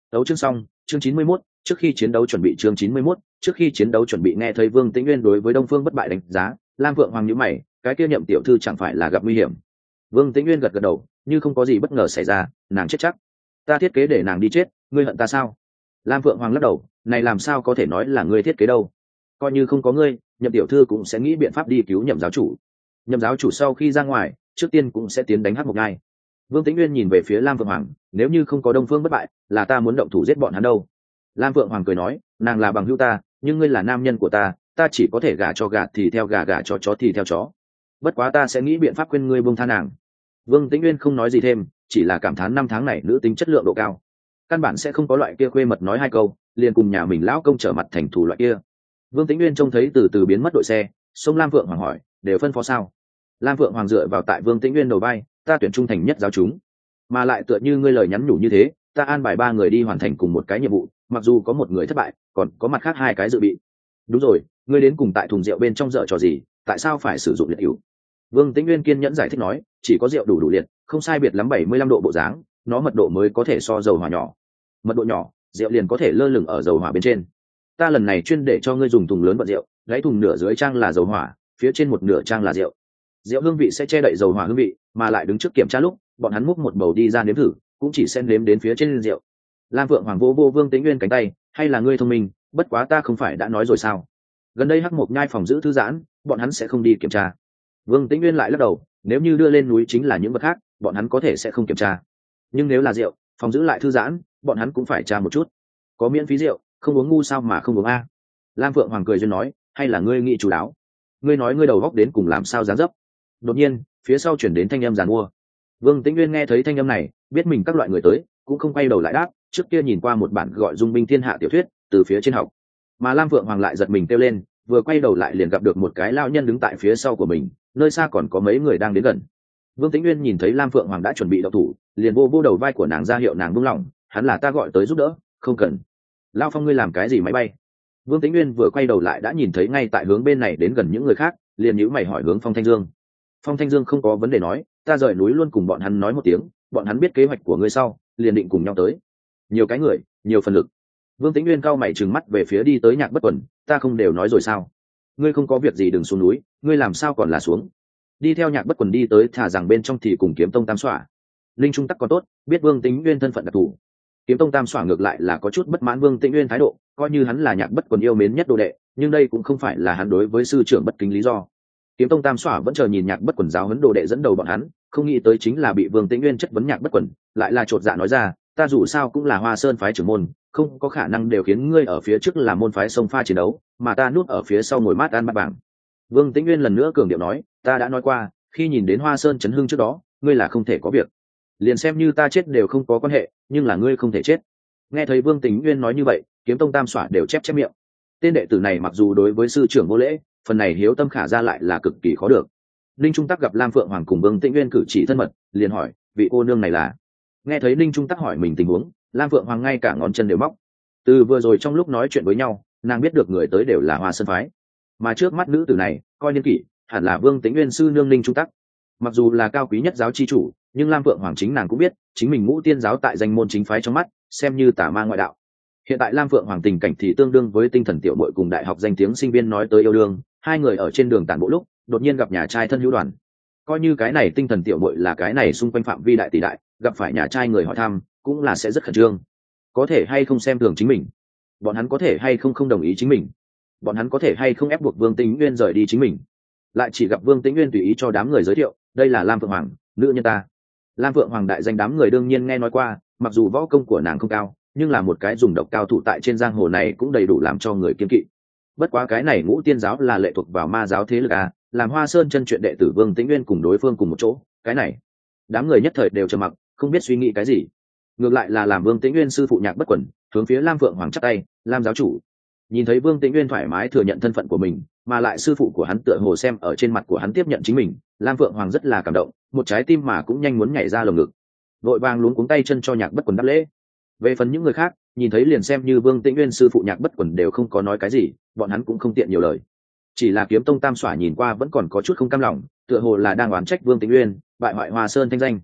Đấu chương xong, chương chín mươi mốt, trước khi chiến đấu chuẩn bị chương chín mươi mốt, trước khi chiến đấu chuẩn bị nghe thấy Vương Tĩnh Nguyên đối với Đông Phương Bất Bại đánh giá, Lam Vượng Hoàng nhíu mày, cái kia Nhậm tiểu thư chẳng phải là gặp nguy hiểm. Vương Tĩnh Nguyên gật gật đầu, như không có gì bất ngờ xảy ra, nàng chết chắc. Ta thiết kế để nàng đi chết, ngươi hận ta sao? Lam Vượng Hoàng lắc đầu, này làm sao có thể nói là ngươi thiết kế đâu? Coi như không có ngươi, Nhậm tiểu thư cũng sẽ nghĩ biện pháp đi cứu Nhậm giáo chủ. Nhậm giáo chủ sau khi ra ngoài, trước tiên cũng sẽ tiến đánh Hắc Mộc Nhai. Vương Tĩnh Nguyên nhìn về phía Lam Vượng Hoàng, nếu như không có Đông Phương Bất Bại, là ta muốn động thủ giết bọn hắn đâu. Lam Vượng Hoàng cười nói, nàng là bằng hữu ta, nhưng ngươi là nam nhân của ta, ta chỉ có thể gả cho gà thì theo gà, gả cho chó thì theo chó. Bất quá ta sẽ nghĩ biện pháp khuyên ngươi buông tha nàng. Vương Tĩnh Nguyên không nói gì thêm, chỉ là cảm thán năm tháng này nữ tính chất lượng độ cao, căn bản sẽ không có loại kia khuê mật nói hai câu liền cùng nhà mình lão công trở mặt thành thù loại kia. Vương Tĩnh Nguyên trông thấy từ từ biến mất đội xe, xông Lam Vượng Hoàng hỏi, đều phân phó sao? Lam Vượng Hoàng dựa vào tại Vương Tĩnh Nguyên đầu vai, ta tuyển trung thành nhất giáo chúng, mà lại tựa như ngươi lời nhắn nhủ như thế, ta an bài ba người đi hoàn thành cùng một cái nhiệm vụ, mặc dù có một người thất bại, còn có mặt khác hai cái dự bị. Đúng rồi, ngươi đến cùng tại thùng rượu bên trong dở trò gì, tại sao phải sử dụng liệt ỉu? Vương Tĩnh Nguyên kiên nhẫn giải thích nói, chỉ có rượu đủ đủ liệt, không sai biệt lắm bảy mươi lăm độ bộ dáng, nó mật độ mới có thể so dầu hỏa nhỏ. Mật độ nhỏ, rượu liền có thể lơ lửng ở dầu hỏa bên trên. Ta lần này chuyên để cho ngươi dùng thùng lớn vận rượu, lấy thùng nửa dưới trang là dầu hỏa, phía trên một nửa trang là rượu. Rượu hương vị sẽ che đậy dầu hỏa hương vị, mà lại đứng trước kiểm tra lúc, bọn hắn múc một bầu đi ra nếm thử, cũng chỉ sẽ nếm đến phía trên rượu. Lam Vượng Hoàng vô vô Vương Tĩnh Nguyên cánh tay, hay là ngươi thông minh, bất quá ta không phải đã nói rồi sao? Gần đây Hắc Mộc Nhai phòng giữ thư giãn, bọn hắn sẽ không đi kiểm tra. Vương Tĩnh Nguyên lại lắc đầu, nếu như đưa lên núi chính là những vật khác, bọn hắn có thể sẽ không kiểm tra. Nhưng nếu là rượu, phòng giữ lại thư giãn, bọn hắn cũng phải tra một chút. Có miễn phí rượu, không uống ngu sao mà không uống a? Lam Vượng Hoàng cười duyên nói, hay là ngươi nghĩ chủ đáo? Ngươi nói ngươi đầu góc đến cùng làm sao dáng dấp? Đột nhiên, phía sau chuyển đến thanh âm giàn mua. Vương Tĩnh Nguyên nghe thấy thanh âm này, biết mình các loại người tới, cũng không quay đầu lại đáp, trước kia nhìn qua một bản gọi Dung binh thiên hạ tiểu thuyết, từ phía trên học. Mà Lam Vượng Hoàng lại giật mình kêu lên, vừa quay đầu lại liền gặp được một cái lão nhân đứng tại phía sau của mình, nơi xa còn có mấy người đang đến gần. Vương Tĩnh Nguyên nhìn thấy Lam Vượng Hoàng đã chuẩn bị động thủ, liền vô vô đầu vai của nàng ra hiệu nàng buông lỏng, hắn là ta gọi tới giúp đỡ, không cần. Lão Phong ngươi làm cái gì máy bay? Vương Tĩnh Nguyên vừa quay đầu lại đã nhìn thấy ngay tại hướng bên này đến gần những người khác, liền nhíu mày hỏi hướng Phong Thanh Dương. Phong Thanh Dương không có vấn đề nói, ta rời núi luôn cùng bọn hắn nói một tiếng, bọn hắn biết kế hoạch của ngươi sau, liền định cùng nhau tới. Nhiều cái người, nhiều phần lực. Vương Tĩnh Nguyên cao mày trừng mắt về phía đi tới Nhạc Bất Quần, ta không đều nói rồi sao? Ngươi không có việc gì đừng xuống núi, ngươi làm sao còn là xuống? Đi theo Nhạc Bất Quần đi tới thả rằng bên trong thì cùng Kiếm Tông Tam Xoa. Linh Trung Tắc còn tốt, biết Vương Tĩnh Nguyên thân phận đặc thù. Kiếm Tông Tam Xoa ngược lại là có chút bất mãn Vương Tĩnh Nguyên thái độ, coi như hắn là Nhạc Bất Quần yêu mến nhất đồ đệ, nhưng đây cũng không phải là hắn đối với sư trưởng bất kính lý do. Kiếm Tông Tam Xoa vẫn chờ nhìn Nhạc Bất Quần giáo huấn đồ đệ dẫn đầu bọn hắn, không nghĩ tới chính là bị Vương Tĩnh Nguyên chất vấn Nhạc Bất Quần, lại là chột dạ nói ra, ta dù sao cũng là Hoa Sơn phái trưởng môn, không có khả năng đều khiến ngươi ở phía trước là môn phái sông pha chiến đấu, mà ta núp ở phía sau ngồi mát ăn bát bảng. Vương Tĩnh Nguyên lần nữa cường điệu nói, ta đã nói qua, khi nhìn đến Hoa Sơn chấn hưng trước đó, ngươi là không thể có việc. Liền xem như ta chết đều không có quan hệ, nhưng là ngươi không thể chết. Nghe thấy Vương Tĩnh Nguyên nói như vậy, Kiếm Tông Tam Xoa đều chép chép miệng. Tên đệ tử này mặc dù đối với sư trưởng vô lễ, phần này hiếu tâm khả ra lại là cực kỳ khó được. Ninh Trung Tắc gặp Lam Phượng Hoàng cùng Vương Tĩnh Nguyên cử chỉ thân mật, liền hỏi, vị cô nương này là? Nghe thấy Ninh Trung Tắc hỏi mình tình huống, Lam Phượng Hoàng ngay cả ngón chân đều móc. Từ vừa rồi trong lúc nói chuyện với nhau, nàng biết được người tới đều là Hoa Sơn phái, mà trước mắt nữ tử này coi niên kỷ hẳn là Vương Tĩnh Nguyên sư nương Ninh Trung Tắc. Mặc dù là cao quý nhất giáo chi chủ, nhưng Lam Phượng Hoàng chính nàng cũng biết, chính mình Ngũ Tiên giáo tại danh môn chính phái trong mắt, xem như tà ma ngoại đạo. Hiện tại Lam Phượng Hoàng tình cảnh thì tương đương với Tinh Thần tiểu muội cùng đại học danh tiếng sinh viên nói tới yêu đương, hai người ở trên đường tản bộ lúc, đột nhiên gặp nhà trai thân hữu đoàn. Coi như cái này Tinh Thần tiểu muội là cái này xung quanh phạm vi đại tỷ đại, gặp phải nhà trai người hỏi thăm, cũng là sẽ rất khẩn trương. Có thể hay không xem thường chính mình? Bọn hắn có thể hay không không đồng ý chính mình? Bọn hắn có thể hay không ép buộc Vương Tĩnh Nguyên rời đi chính mình? Lại chỉ gặp Vương Tĩnh Nguyên tùy ý cho đám người giới thiệu, đây là Lam Phượng Hoàng, nữ nhân ta. Lam Phượng Hoàng đại danh đám người đương nhiên nghe nói qua, mặc dù võ công của nàng không cao, nhưng là một cái dùng độc cao thủ tại trên giang hồ này cũng đầy đủ làm cho người kiên kỵ. Bất quá cái này Ngũ Tiên giáo là lệ thuộc vào ma giáo thế lực à, làm Hoa Sơn chân chuyện đệ tử Vương Tĩnh Nguyên cùng đối phương cùng một chỗ, cái này, đám người nhất thời đều trầm mặc, không biết suy nghĩ cái gì. Ngược lại là làm Vương Tĩnh Nguyên sư phụ Nhạc Bất Quần, hướng phía Lam Phượng Hoàng chắp tay, Lam giáo chủ. Nhìn thấy Vương Tĩnh Nguyên thoải mái thừa nhận thân phận của mình, mà lại sư phụ của hắn tựa hồ xem ở trên mặt của hắn tiếp nhận chính mình, Lam Phượng Hoàng rất là cảm động, một trái tim mà cũng nhanh muốn nhảy ra lồng ngực. Vội vàng luống cuống tay chân cho Nhạc Bất Quần đáp lễ. Về phần những người khác, nhìn thấy liền xem như Vương Tĩnh Nguyên sư phụ Nhạc Bất Quần đều không có nói cái gì, bọn hắn cũng không tiện nhiều lời. Chỉ là Kiếm Tông Tam Xoa nhìn qua vẫn còn có chút không cam lòng, tựa hồ là đang oán trách Vương Tĩnh Nguyên bại hoại Hoa Sơn thanh danh.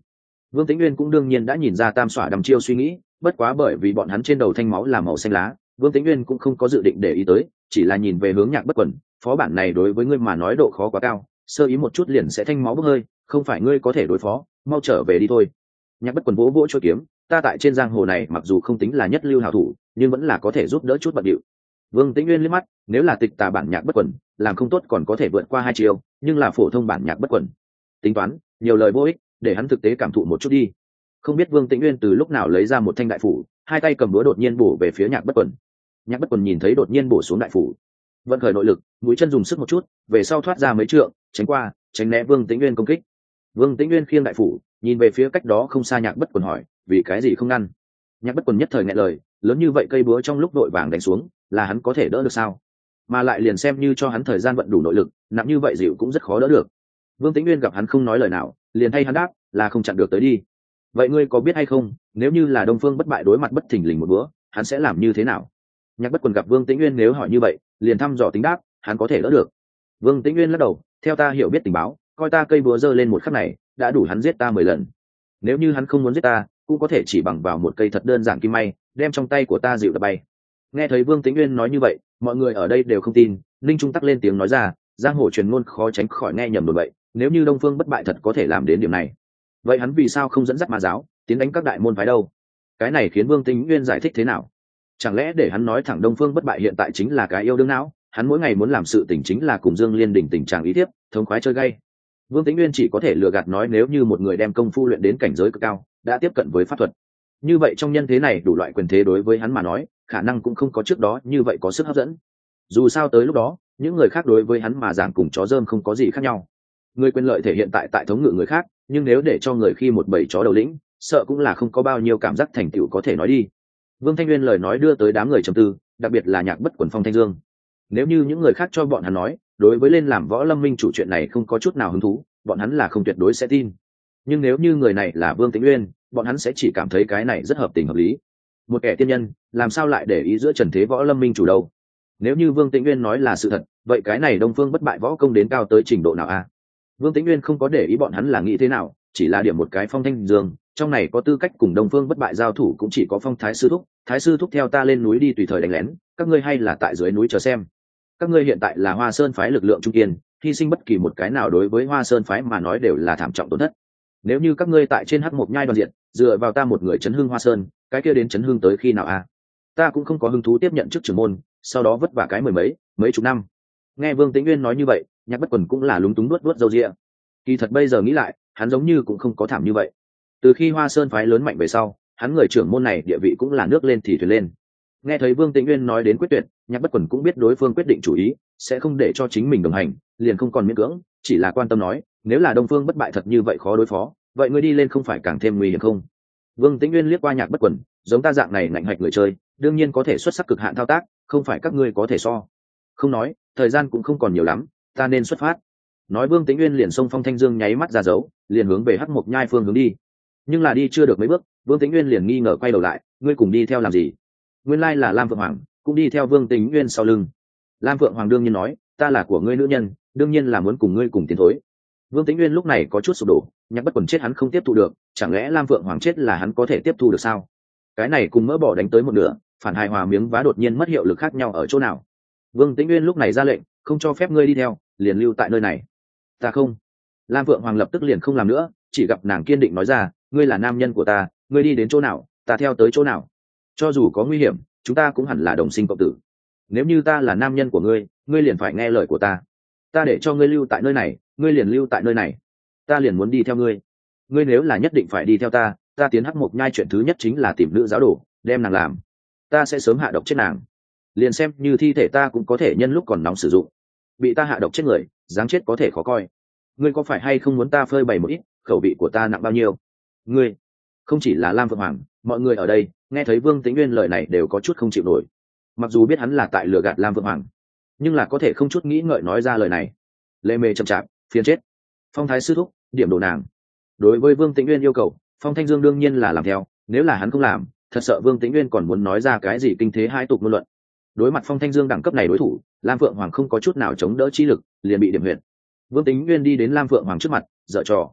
Vương Tĩnh Nguyên cũng đương nhiên đã nhìn ra tam xỏa đăm chiêu suy nghĩ, bất quá bởi vì bọn hắn trên đầu thanh máu là màu xanh lá, Vương Tĩnh Nguyên cũng không có dự định để ý tới, chỉ là nhìn về hướng Nhạc Bất Quần, phó bản này đối với ngươi mà nói độ khó quá cao, sơ ý một chút liền sẽ thanh máu bốc hơi, không phải ngươi có thể đối phó, mau trở về đi thôi. Nhạc Bất Quần vỗ vỗ chuôi kiếm, ta tại trên giang hồ này mặc dù không tính là nhất lưu hảo thủ, nhưng vẫn là có thể giúp đỡ chút bận điệu. Vương Tĩnh Nguyên liếc mắt, nếu là tịch tà bản Nhạc Bất Quần, làm không tốt còn có thể vượt qua hai chiều, nhưng là phổ thông bản Nhạc Bất Quần. Tính toán, nhiều lời vô ích, để hắn thực tế cảm thụ một chút đi. Không biết Vương Tĩnh Nguyên từ lúc nào lấy ra một thanh đại phủ, hai tay cầm búa đột nhiên bổ về phía Nhạc Bất Quần. Nhạc Bất Quần nhìn thấy đột nhiên bổ xuống đại phủ, vận khởi nội lực, mũi chân dùng sức một chút, về sau thoát ra mấy trượng, tránh qua, tránh né Vương Tĩnh Nguyên công kích. Vương Tĩnh Nguyên khiêng đại phủ, nhìn về phía cách đó không xa Nhạc Bất Quần hỏi, vì cái gì không ngăn? Nhạc Bất Quần nhất thời nghẹn lời, lớn như vậy cây búa trong lúc đội vàng đánh xuống, là hắn có thể đỡ được sao? Mà lại liền xem như cho hắn thời gian vận đủ nội lực, nặng như vậy dịu cũng rất khó đỡ được. Vương Tĩnh Nguyên gặp hắn không nói lời nào, liền thay hắn đáp, là không chặn được tới đi. Vậy ngươi có biết hay không, nếu như là Đông Phương Bất Bại đối mặt bất thình lình một búa, hắn sẽ làm như thế nào? Nhạc Bất Quần gặp Vương Tĩnh Nguyên nếu hỏi như vậy, liền thăm dò tính đáp, hắn có thể đỡ được. Vương Tĩnh Nguyên lắc đầu, theo ta hiểu biết tình báo, coi ta cây búa giơ lên một khắc này, đã đủ hắn giết ta mười lần. Nếu như hắn không muốn giết ta, cũng có thể chỉ bằng vào một cây thật đơn giản kim may, đem trong tay của ta dịu đập bay. Nghe thấy Vương Tĩnh Nguyên nói như vậy, mọi người ở đây đều không tin. Ninh Trung tắc lên tiếng nói ra, giang hồ truyền ngôn khó tránh khỏi nghe nhầm đồn bậy, nếu như Đông Phương Bất Bại thật có thể làm đến điểm này, vậy hắn vì sao không dẫn dắt ma giáo tiến đánh các đại môn phái đâu? Cái này khiến Vương Tĩnh Nguyên giải thích thế nào? Chẳng lẽ để hắn nói thẳng Đông Phương Bất Bại hiện tại chính là cái yêu đương não, hắn mỗi ngày muốn làm sự tình chính là cùng Dương Liên đỉnh tình trạng ý tiếp, thống khoái chơi gay. Vương Tĩnh Nguyên chỉ có thể lừa gạt nói nếu như một người đem công phu luyện đến cảnh giới cực cao, đã tiếp cận với pháp thuật, như vậy trong nhân thế này đủ loại quyền thế đối với hắn mà nói, khả năng cũng không có trước đó như vậy có sức hấp dẫn. Dù sao tới lúc đó, những người khác đối với hắn mà giảng cùng chó dơm không có gì khác nhau. Người quyền lợi thể hiện tại tại thống ngự người khác, nhưng nếu để cho người khi một bầy chó đầu lĩnh, sợ cũng là không có bao nhiêu cảm giác thành tựu có thể nói đi. Vương Thanh Nguyên lời nói đưa tới đám người trầm tư, đặc biệt là Nhạc Bất Quần, Phong Thanh Dương. Nếu như những người khác cho bọn hắn nói, đối với lên làm võ lâm minh chủ chuyện này không có chút nào hứng thú, bọn hắn là không tuyệt đối sẽ tin. Nhưng nếu như người này là Vương Tĩnh Nguyên, bọn hắn sẽ chỉ cảm thấy cái này rất hợp tình hợp lý. Một kẻ tiên nhân, làm sao lại để ý giữa trần thế võ lâm minh chủ đâu? Nếu như Vương Tĩnh Nguyên nói là sự thật, vậy cái này Đông Phương Bất Bại võ công đến cao tới trình độ nào a? Vương Tĩnh Nguyên không có để ý bọn hắn là nghĩ thế nào, chỉ là điểm một cái Phong Thanh Dương, trong này có tư cách cùng Đông Phương Bất Bại giao thủ cũng chỉ có Phong Thái sư thúc, Thái sư thúc theo ta lên núi đi tùy thời đánh lén, các ngươi hay là tại dưới núi chờ xem. Các ngươi hiện tại là Hoa Sơn phái lực lượng trung kiên, hy sinh bất kỳ một cái nào đối với Hoa Sơn phái mà nói đều là thảm trọng tổn thất. Nếu như các ngươi tại trên hắc mộc nhai đoàn diện, dựa vào ta một người chấn hưng Hoa Sơn, cái kia đến chấn hưng tới khi nào a? Ta cũng không có hứng thú tiếp nhận chức trưởng môn, sau đó vất vả cái mười mấy, mấy chục năm. Nghe Vương Tĩnh Nguyên nói như vậy, Nhạc Bất Quần cũng là lúng túng nuốt nuốt râu ria. Kỳ thật bây giờ nghĩ lại, hắn giống như cũng không có thảm như vậy. Từ khi Hoa Sơn phái lớn mạnh về sau, hắn người trưởng môn này địa vị cũng là nước lên thì thuyền lên. Nghe thấy Vương Tĩnh Nguyên nói đến quyết tuyệt, Nhạc Bất Quần cũng biết đối phương quyết định chủ ý, sẽ không để cho chính mình đồng hành, liền không còn miễn cưỡng, chỉ là quan tâm nói, nếu là Đông Phương Bất Bại thật như vậy khó đối phó, vậy ngươi đi lên không phải càng thêm nguy hiểm không? Vương Tĩnh Nguyên liếc qua Nhạc Bất Quần, giống ta dạng này ngạnh hạch người chơi, đương nhiên có thể xuất sắc cực hạn thao tác, không phải các ngươi có thể so. Không nói, thời gian cũng không còn nhiều lắm, ta nên xuất phát. Nói Vương Tĩnh Nguyên liền xông Phong Thanh Dương nháy mắt ra dấu, liền hướng về hắc mộc nhai phương hướng đi. Nhưng là đi chưa được mấy bước, Vương Tĩnh Nguyên liền nghi ngờ quay đầu lại, ngươi cùng đi theo làm gì? Nguyên lai là Lam Phượng Hoàng, cũng đi theo Vương Tĩnh Nguyên sau lưng. Lam Phượng Hoàng đương nhiên nói, ta là của ngươi nữ nhân, đương nhiên là muốn cùng ngươi cùng tiến thối. Vương Tĩnh Nguyên lúc này có chút sụp đổ, Nhạc Bất Quần chết hắn không tiếp thu được, chẳng lẽ Lam Phượng Hoàng chết là hắn có thể tiếp thu được sao? Cái này cùng mỡ bỏ đánh tới một nửa, phản hài hòa miếng vá đột nhiên mất hiệu lực khác nhau ở chỗ nào? Vương Tĩnh Nguyên lúc này ra lệnh, không cho phép ngươi đi theo, liền lưu tại nơi này. Ta không. Lam Phượng Hoàng lập tức liền không làm nữa, chỉ gặp nàng kiên định nói ra, ngươi là nam nhân của ta, ngươi đi đến chỗ nào, ta theo tới chỗ nào. Cho dù có nguy hiểm, chúng ta cũng hẳn là đồng sinh cộng tử. Nếu như ta là nam nhân của ngươi, ngươi liền phải nghe lời của ta. Ta để cho ngươi lưu tại nơi này, ngươi liền lưu tại nơi này. Ta liền muốn đi theo ngươi. Ngươi nếu là nhất định phải đi theo ta, ta tiến hắc mộc nhai chuyện thứ nhất chính là tìm nữ giáo đồ, đem nàng làm. Ta sẽ sớm hạ độc chết nàng. Liền xem như thi thể ta cũng có thể nhân lúc còn nóng sử dụng. Bị ta hạ độc chết người, dáng chết có thể khó coi. Ngươi có phải hay không muốn ta phơi bày một ít, khẩu vị của ta nặng bao nhiêu? Ngươi, không chỉ là Lam Phượng Hoàng, mọi người ở đây nghe thấy Vương Tĩnh Nguyên lời này đều có chút không chịu nổi. Mặc dù biết hắn là tại lừa gạt Lam Phượng Hoàng, nhưng là có thể không chút nghĩ ngợi nói ra lời này. Lê mê chậm chạp, phiền chết. Phong Thái sư thúc, điểm đồ nàng. Đối với Vương Tĩnh Nguyên yêu cầu, Phong Thanh Dương đương nhiên là làm theo, nếu là hắn không làm, thật sợ Vương Tĩnh Nguyên còn muốn nói ra cái gì kinh thế hai tục ngôn luận. Đối mặt Phong Thanh Dương đẳng cấp này đối thủ, Lam Phượng Hoàng không có chút nào chống đỡ trí lực, liền bị điểm huyệt. Vương Tĩnh Nguyên đi đến Lam Phượng Hoàng trước mặt, giở trò.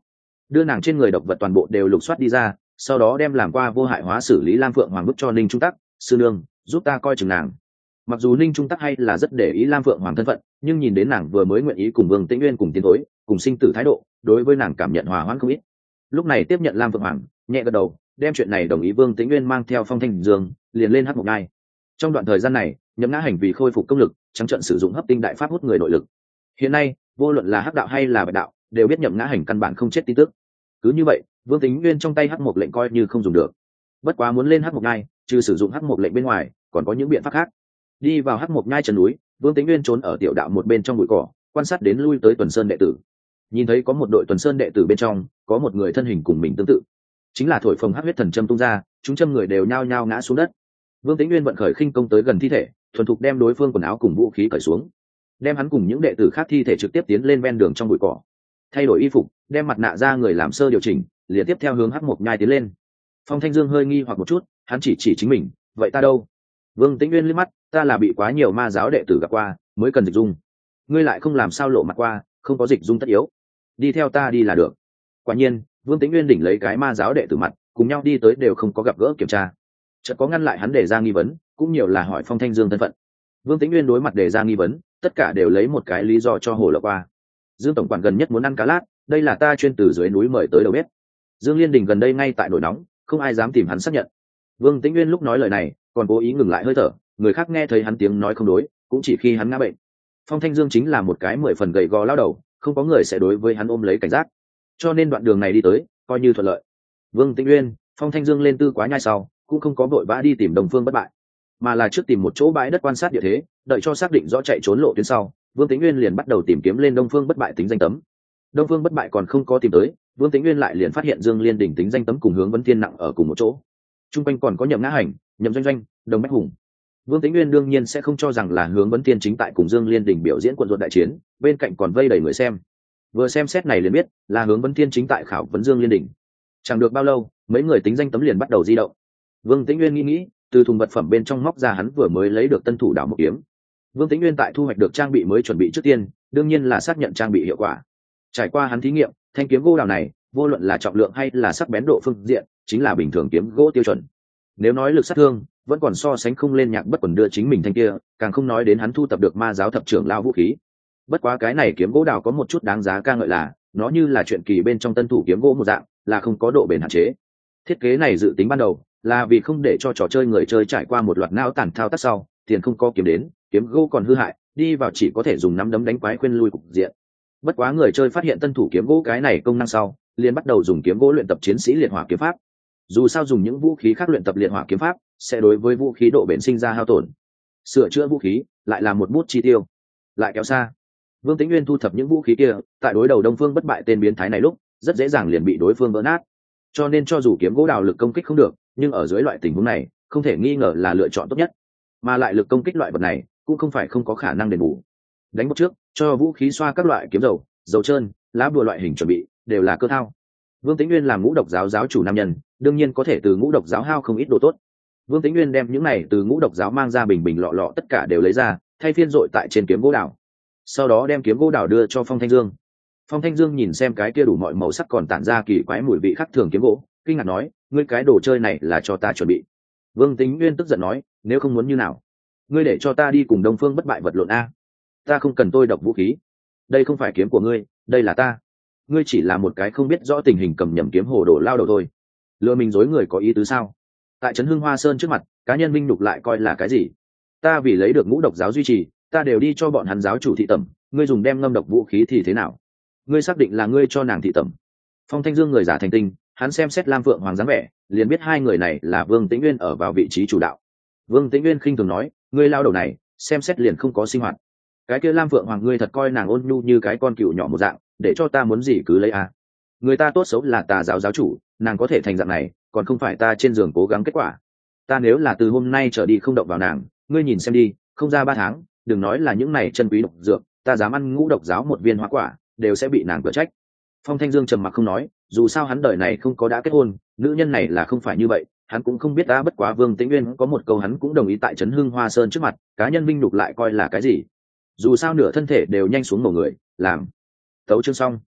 đưa nàng trên người độc vật toàn bộ đều lục soát đi ra, sau đó đem làm qua vô hại hóa xử lý lam phượng hoàng bức cho ninh trung tắc. Sư nương, giúp ta coi chừng nàng. Mặc dù ninh trung tắc hay là rất để ý lam phượng hoàng thân phận, nhưng nhìn đến nàng vừa mới nguyện ý cùng vương tĩnh uyên cùng tiến thối cùng sinh tử thái độ, đối với nàng cảm nhận hòa hoãn không ít. Lúc này tiếp nhận lam phượng hoàng, nhẹ gật đầu, đem chuyện này đồng ý vương tĩnh uyên mang theo Phong Thanh Dương liền lên hắc mộc ngai. Trong đoạn thời gian này, nhậm ngã hành vì khôi phục công lực trắng trận sử dụng hấp tinh đại pháp hút người nội lực. Hiện nay vô luận là hắc đạo hay là bạch đạo đều biết nhậm ngã hành căn bản không chết tin tức. Cứ như vậy, vương tĩnh uyên trong tay hắc mộc lệnh coi như không dùng được. Bất quá muốn lên hắc mộc ngai, trừ sử dụng hắc mộc lệnh bên ngoài còn có những biện pháp khác. Đi vào hắc mộc ngai chân núi, vương tĩnh uyên trốn ở tiểu đạo một bên trong bụi cỏ, quan sát đến lui tới tuần sơn đệ tử. Nhìn thấy có một đội tuần sơn đệ tử bên trong có một người thân hình cùng mình tương tự, chính là thổi phồng hắc huyết thần châm tung ra, chúng châm người đều nhao nhao ngã xuống đất. Vương Tĩnh Nguyên vận khởi khinh công tới gần thi thể, thuần thục đem đối phương quần áo cùng vũ khí cởi xuống, đem hắn cùng những đệ tử khác thi thể trực tiếp tiến lên ven đường trong bụi cỏ, thay đổi y phục, đem mặt nạ ra người làm sơ điều chỉnh, liền tiếp theo hướng hắc mộc nhai tiến lên. Phong Thanh Dương hơi nghi hoặc một chút, hắn chỉ chỉ chính mình, vậy ta đâu? Vương Tĩnh Nguyên liếc mắt, ta là bị quá nhiều ma giáo đệ tử gặp qua, mới cần dịch dung. Ngươi lại không làm sao lộ mặt qua, không có dịch dung tất yếu, đi theo ta đi là được. Quả nhiên, Vương Tĩnh Nguyên đỉnh lấy cái ma giáo đệ tử mặt, cùng nhau đi tới đều không có gặp gỡ kiểm tra. Chợt có ngăn lại hắn để ra nghi vấn, cũng nhiều là hỏi Phong Thanh Dương thân phận. Vương Tĩnh Nguyên đối mặt đề ra nghi vấn, tất cả đều lấy một cái lý do cho hồ lộ qua. Dương tổng quản gần nhất muốn ăn cá lát, đây là ta chuyên từ dưới núi mời tới đầu bếp. Dương Liên Đình gần đây ngay tại nổi nóng, không ai dám tìm hắn xác nhận. Vương Tĩnh Nguyên lúc nói lời này, còn cố ý ngừng lại hơi thở, người khác nghe thấy hắn tiếng nói không đối, cũng chỉ khi hắn ngã bệnh. Phong Thanh Dương chính là một cái mười phần gầy gò lao đầu, không có người sẽ đối với hắn ôm lấy cảnh giác, cho nên đoạn đường này đi tới coi như thuận lợi. Vương Tĩnh Nguyên, Phong Thanh Dương lên Tư Quá Nhai sau, cũng không có vội vã đi tìm Đông Phương Bất Bại, mà là trước tìm một chỗ bãi đất quan sát địa thế, đợi cho xác định rõ chạy trốn lộ tuyến sau, Vương Tĩnh Nguyên liền bắt đầu tìm kiếm lên Đông Phương Bất Bại tính danh tấm. Đông Phương Bất Bại còn không có tìm tới, Vương Tĩnh Nguyên lại liền phát hiện Dương Liên Đỉnh tính danh tấm cùng Hướng Vấn Thiên nặng ở cùng một chỗ. Trung quanh còn có Nhậm Ngã Hành, Nhậm Doanh Doanh, Đồng Bách Hùng. Vương Tĩnh Nguyên đương nhiên sẽ không cho rằng là Hướng Vấn Thiên chính tại cùng Dương Liên Đỉnh biểu diễn quần ruột đại chiến, bên cạnh còn vây đầy người xem. Vừa xem xét này liền biết là Hướng Vấn Thiên chính tại khảo vấn Dương Liên Đỉnh. Chẳng được bao lâu, mấy người tính danh tấm liền bắt đầu di động. Vương Tĩnh Nguyên nghĩ nghĩ, từ thùng vật phẩm bên trong móc ra hắn vừa mới lấy được tân thủ đảo một kiếm. Vương Tĩnh Nguyên tại thu hoạch được trang bị mới chuẩn bị trước tiên, đương nhiên là xác nhận trang bị hiệu quả. Trải qua hắn thí nghiệm, thanh kiếm gỗ đào này, vô luận là trọng lượng hay là sắc bén độ phương diện, chính là bình thường kiếm gỗ tiêu chuẩn. Nếu nói lực sát thương, vẫn còn so sánh không lên Nhạc Bất Quần đưa chính mình thanh kia, càng không nói đến hắn thu tập được ma giáo thập trưởng lao vũ khí. Bất quá cái này kiếm gỗ đào có một chút đáng giá ca ngợi là, nó như là chuyện kỳ bên trong tân thủ kiếm gỗ một dạng, là không có độ bền hạn chế. Thiết kế này dự tính ban đầu là vì không để cho trò chơi người chơi trải qua một loạt não tàn thao tác sau, tiền không có kiếm đến, kiếm gỗ còn hư hại, đi vào chỉ có thể dùng nắm đấm đánh quái khuyên lui cục diện. Bất quá người chơi phát hiện tân thủ kiếm gỗ cái này công năng sau, liền bắt đầu dùng kiếm gỗ luyện tập chiến sĩ liệt hỏa kiếm pháp. Dù sao dùng những vũ khí khác luyện tập liệt hỏa kiếm pháp, sẽ đối với vũ khí độ bền sinh ra hao tổn. Sửa chữa vũ khí lại là một bút chi tiêu, lại kéo xa. Vương Tĩnh Nguyên thu thập những vũ khí kia, tại đối đầu Đông Phương Bất Bại tên biến thái này lúc, rất dễ dàng liền bị đối phương vỡ nát. Cho nên cho dù kiếm gỗ đào lực công kích không được, nhưng ở dưới loại tình huống này, không thể nghi ngờ là lựa chọn tốt nhất. Mà lại lực công kích loại vật này, cũng không phải không có khả năng đền bù. Đánh một trước, cho vũ khí xoa các loại kiếm dầu, dầu trơn, lá bùa loại hình chuẩn bị, đều là cơ thao. Vương Tĩnh Nguyên làm Ngũ Độc giáo giáo chủ nam nhân, đương nhiên có thể từ Ngũ Độc giáo hao không ít đồ tốt. Vương Tĩnh Nguyên đem những này từ Ngũ Độc giáo mang ra bình bình lọ lọ tất cả đều lấy ra, thay phiên dội tại trên kiếm gỗ đào. Sau đó đem kiếm gỗ đào đưa cho Phong Thanh Dương. Phong Thanh Dương nhìn xem cái kia đủ mọi màu sắc còn tản ra kỳ quái mùi vị khác thường kiếm gỗ, kinh ngạc nói, ngươi cái đồ chơi này là cho ta chuẩn bị. Vương Tĩnh Nguyên tức giận nói, nếu không muốn như nào, ngươi để cho ta đi cùng Đông Phương Bất Bại vật lộn a. Ta không cần tôi độc vũ khí, đây không phải kiếm của ngươi, đây là ta. Ngươi chỉ là một cái không biết rõ tình hình cầm nhầm kiếm hồ đồ lao đầu thôi. Lừa mình dối người có ý tứ sao? Tại trấn Hưng Hoa Sơn trước mặt, cá nhân minh nhục lại coi là cái gì? Ta vì lấy được Ngũ Độc giáo duy trì, ta đều đi cho bọn hắn giáo chủ thị tẩm, ngươi dùng đem ngâm độc vũ khí thì thế nào? Ngươi xác định là ngươi cho nàng thị tẩm? Phong Thanh Dương người giả thành tinh, hắn xem xét Lam Phượng Hoàng dáng vẻ, liền biết hai người này là Vương Tĩnh Nguyên ở vào vị trí chủ đạo. Vương Tĩnh Nguyên khinh thường nói, ngươi lao đầu này, xem xét liền không có sinh hoạt. Cái kia Lam Phượng Hoàng ngươi thật coi nàng ôn nhu như cái con cừu nhỏ một dạng, để cho ta muốn gì cứ lấy a. À. Người ta tốt xấu là tà giáo giáo chủ, nàng có thể thành dạng này, còn không phải ta trên giường cố gắng kết quả. Ta nếu là từ hôm nay trở đi không động vào nàng, ngươi nhìn xem đi, không ra ba tháng, đừng nói là những này chân quý độc dược, ta dám ăn Ngũ Độc giáo một viên hóa quả, đều sẽ bị nàng cửa trách. Phong Thanh Dương trầm mặc không nói, dù sao hắn đời này không có đã kết hôn, nữ nhân này là không phải như vậy, hắn cũng không biết ta. Bất quá Vương Tĩnh Nguyên có một câu hắn cũng đồng ý tại trấn Hưng Hoa Sơn trước mặt, cá nhân vinh nhục lại coi là cái gì? Dù sao nửa thân thể đều nhanh xuống mồ người, làm. Tấu chương xong.